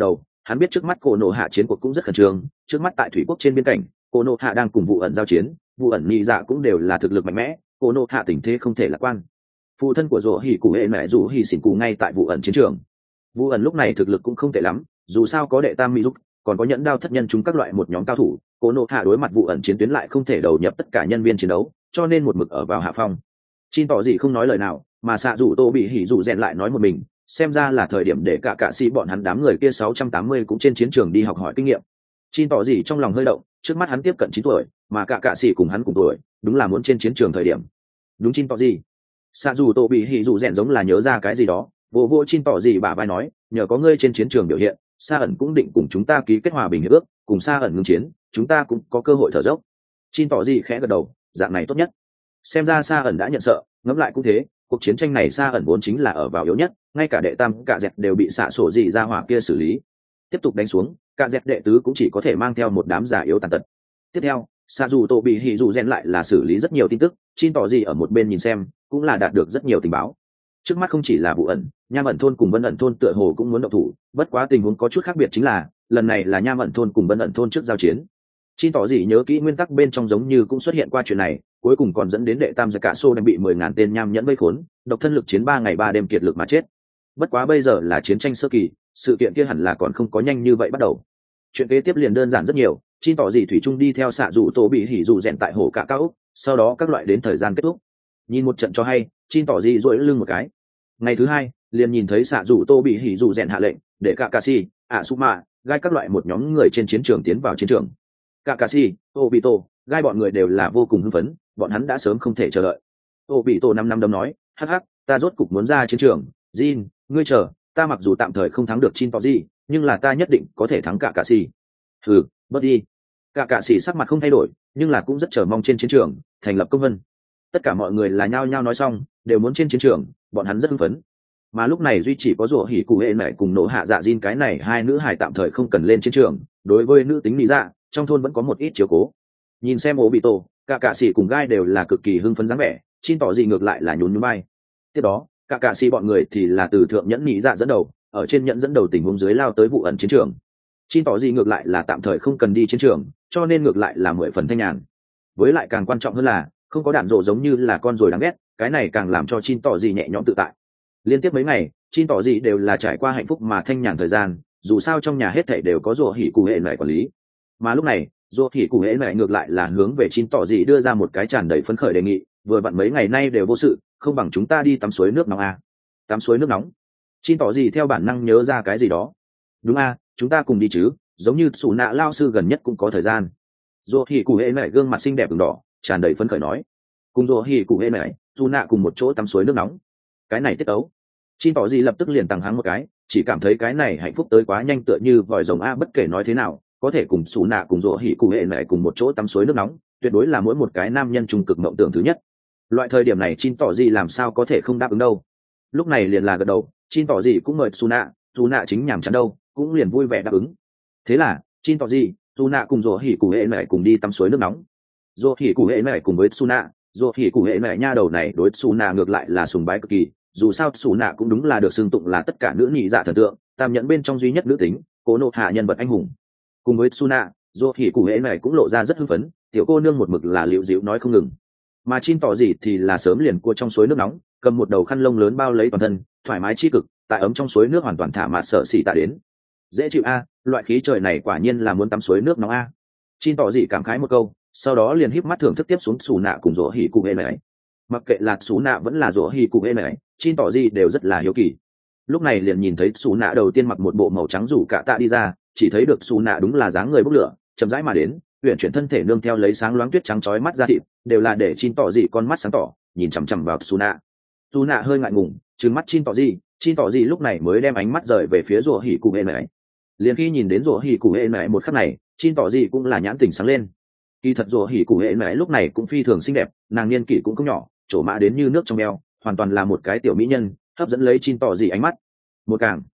hắn biết trước mắt cổ nộ hạ chiến cuộc cũng rất khẩn trương, trước mắt tại thủy quốc trên biên cảnh cổ nộ hạ đang cùng vụ ẩn giao chiến, vụ ẩn nhị dạ cũng đều là thực lực mạnh mẽ, cổ nộ hạ tình thế không thể lạc quan. Phụ thân của rỗ hỉ cụ hệ mẹ rủ hỉ xỉn cụ ngay tại vụ ẩn chiến trường, vụ ẩn lúc này thực lực cũng không tệ lắm, dù sao có đệ tam mỹ giúp, còn có nhẫn đao thất nhân chúng các loại một nhóm cao thủ, cổ nộ hạ đối mặt vụ ẩn chiến tuyến lại không thể đầu nhập tất cả nhân viên chiến đấu, cho nên một mực ở vào hạ phong. Chin tỏ gì không nói lời nào, mà xạ rủ tô bị hỉ rủ rèn lại nói một mình, xem ra là thời điểm để cả sĩ bọn hắn đám người kia 680 cũng trên chiến trường đi học hỏi kinh nghiệm. Chin tỏ gì trong lòng hơi động, trước mắt hắn tiếp cận 9 tuổi, mà cả sĩ cùng hắn cùng tuổi, đúng là muốn trên chiến trường thời điểm. Đúng Chin tỏ gì. Xạ rủ tô bị hỉ rủ rèn giống là nhớ ra cái gì đó, vô Chin tỏ gì bả vai nói, nhờ có ngươi trên chiến trường biểu hiện, Sa ẩn cũng định cùng chúng ta ký kết hòa bình hiệp ước, cùng Sa ẩn ngưng chiến, chúng ta cũng có cơ hội thở dốc. Chin tỏ gì khẽ gật đầu, dạng này tốt nhất. Xem ra Sa ẩn đã nhận sợ, ngẫm lại cũng thế, cuộc chiến tranh này Sa ẩn vốn chính là ở vào yếu nhất, ngay cả đệ tam cả dẹt đều bị xạ sổ gì ra hỏa kia xử lý. Tiếp tục đánh xuống, cả dẹt đệ tứ cũng chỉ có thể mang theo một đám giả yếu tàn tật. Tiếp theo, Sa dù tổ bị hỉ dù rèn lại là xử lý rất nhiều tin tức, Chin tỏ gì ở một bên nhìn xem, cũng là đạt được rất nhiều tình báo. Trước mắt không chỉ là vụ ẩn, Nham ẩn thôn cùng Vân ẩn thôn tựa hồ cũng muốn động thủ, bất quá tình huống có chút khác biệt chính là lần này là Nham ẩn thôn cùng Vân ẩn thôn trước giao chiến. Chin tỏ gì nhớ kỹ nguyên tắc bên trong giống như cũng xuất hiện qua chuyện này, cuối cùng còn dẫn đến đệ tam giặc cả xô đang bị 10.000 tên nham nhẫn vây khốn, độc thân lực chiến 3 ngày 3 đêm kiệt lực mà chết. Bất quá bây giờ là chiến tranh sơ kỳ, sự kiện kia hẳn là còn không có nhanh như vậy bắt đầu. Chuyện kế tiếp liền đơn giản rất nhiều, Chin tỏ gì thủy chung đi theo xạ dụ tổ bị hỉ dụ rèn tại hồ cả cao úc, sau đó các loại đến thời gian kết thúc. Nhìn một trận cho hay, Chin tỏ gì duỗi lưng một cái. Ngày thứ hai, liền nhìn thấy xạ dụ tô bị hỉ dụ rèn hạ lệnh để Kakashi, Asuma, gai các loại một nhóm người trên chiến trường tiến vào chiến trường. Kakashi, Obito, gai bọn người đều là vô cùng hưng phấn, bọn hắn đã sớm không thể chờ đợi. Obito năm đấm nói, hắc hắc, ta rốt cục muốn ra chiến trường, Jin, ngươi chờ, ta mặc dù tạm thời không thắng được Shintoji, nhưng là ta nhất định có thể thắng Kakashi. Hừ, bớt đi. Kakashi sắc mặt không thay đổi, nhưng là cũng rất chờ mong trên chiến trường thành lập công vân. Tất cả mọi người là nhao nhao nói xong, đều muốn trên chiến trường, bọn hắn rất hưng phấn. Mà lúc này duy chỉ có rủa hỉ cụ hệ mẹ cùng nổ hạ dạ Jin cái này hai nữ hài tạm thời không cần lên chiến trường, đối với nữ tính lý dạ trong thôn vẫn có một ít chiếu cố. Nhìn xem Obito, cả sĩ cùng gai đều là cực kỳ hưng phấn dáng vẻ, Chin tỏ gì ngược lại là nhún nhún vai. Tiếp đó cả sĩ bọn người thì là từ thượng nhẫn nhị dạ dẫn đầu, ở trên nhẫn dẫn đầu tình huống dưới lao tới vụ ẩn chiến trường. Chin tỏ gì ngược lại là tạm thời không cần đi chiến trường, cho nên ngược lại là 10 phần thanh nhàn. Với lại càng quan trọng hơn là không có đạn rộ giống như là con rồi đáng ghét, cái này càng làm cho Chin tỏ gì nhẹ nhõm tự tại. Liên tiếp mấy ngày, Chin tỏ gì đều là trải qua hạnh phúc mà thanh nhàn thời gian, dù sao trong nhà hết thảy đều có rùa hỉ cụ hệ mẹ quản lý. Mà lúc này rùa hỉ cụ hệ mẹ ngược lại là hướng về Chin tỏ gì đưa ra một cái tràn đầy phấn khởi đề nghị, vừa vặn mấy ngày nay đều vô sự, không bằng chúng ta đi tắm suối nước nóng à. Tắm suối nước nóng? Chin tỏ gì theo bản năng nhớ ra cái gì đó. Đúng à, chúng ta cùng đi chứ, giống như Sủ Nạ lao sư gần nhất cũng có thời gian. Rùa hỉ cụ hệ mẹ gương mặt xinh đẹp ửng đỏ, tràn đầy phấn khởi nói, cùng rùa hỉ cụ hệ mẹ Sủ Nạ cùng một chỗ tắm suối nước nóng. Cái này tiết ấu. Chin tỏ gì lập tức liền tăng hắng một cái, chỉ cảm thấy cái này hạnh phúc tới quá nhanh, tựa như vòi rồng a. Bất kể nói thế nào, có thể cùng Sủ Nạ cùng rủa hỉ cụ hệ mẹ cùng một chỗ tắm suối nước nóng, tuyệt đối là mỗi một cái nam nhân trung cực mộng tưởng thứ nhất. Loại thời điểm này Chin tỏ gì làm sao có thể không đáp ứng đâu. Lúc này liền là gật đầu, Chin tỏ gì cũng mời Sủ Nạ chính nhảm chán đâu, cũng liền vui vẻ đáp ứng. Thế là Chin tỏ gì, Sủ Nạ cùng rủa hỉ cụ hệ mẹ cùng đi tắm suối nước nóng. Rủa hỉ cụ hệ mẹ cùng với Sủ Nạ, rủa hỉ cụ hệ mẹ nha đầu này đối Sủ Nạ ngược lại là sùng bái cực kỳ. Dù sao Sủ Nạ cũng đúng là được xưng tụng là tất cả nữ nhị dạ thần tượng, tam nhẫn bên trong duy nhất nữ tính, cố nộ hạ nhân vật anh hùng. Cùng với Sủ Nạ, Dô thì cụ hễ này cũng lộ ra rất hưng phấn, tiểu cô nương một mực là liễu dịu nói không ngừng. Mà Chin tỏ gì thì là sớm liền cua trong suối nước nóng, cầm một đầu khăn lông lớn bao lấy toàn thân, thoải mái chi cực, tại ấm trong suối nước hoàn toàn thả mạt sợ xỉ tạ đến. Dễ chịu a, loại khí trời này quả nhiên là muốn tắm suối nước nóng a. Chin tỏ gì cảm khái một câu, sau đó liền híp mắt thưởng thức tiếp xuống Sủ Nạ cùng Dô hỉ cụ hễ này. Mặc kệ là Sủ Nạ vẫn là Dô hỉ cụ hễ này, Chin tỏ gì đều rất là hiếu kỳ. Lúc này liền nhìn thấy Sủ Nạ đầu tiên mặc một bộ màu trắng rủ cạ tạ đi ra, chỉ thấy được Sủ Nạ đúng là dáng người bốc lửa, chậm rãi mà đến, uyển chuyển thân thể nương theo lấy sáng loáng tuyết trắng chói mắt ra thịt, đều là để Chin tỏ gì con mắt sáng tỏ, nhìn chằm chằm vào Sủ Nạ. Sủ Nạ hơi ngại ngùng, trừng mắt Chin tỏ gì lúc này mới đem ánh mắt rời về phía Dô hỉ cụ hễ này. Liền khi nhìn đến Dô hỉ cụ hễ này một khắc này, Chin tỏ gì cũng là nhãn tình sáng lên. Kỳ thật Dô hỉ cụ hễ này lúc này cũng phi thường xinh đẹp, nàng niên kỷ cũng không nhỏ, trổ mã đến như nước trong eo, hoàn toàn là một cái tiểu mỹ nhân, hấp dẫn lấy Chin tỏ gì ánh mắt. Một càng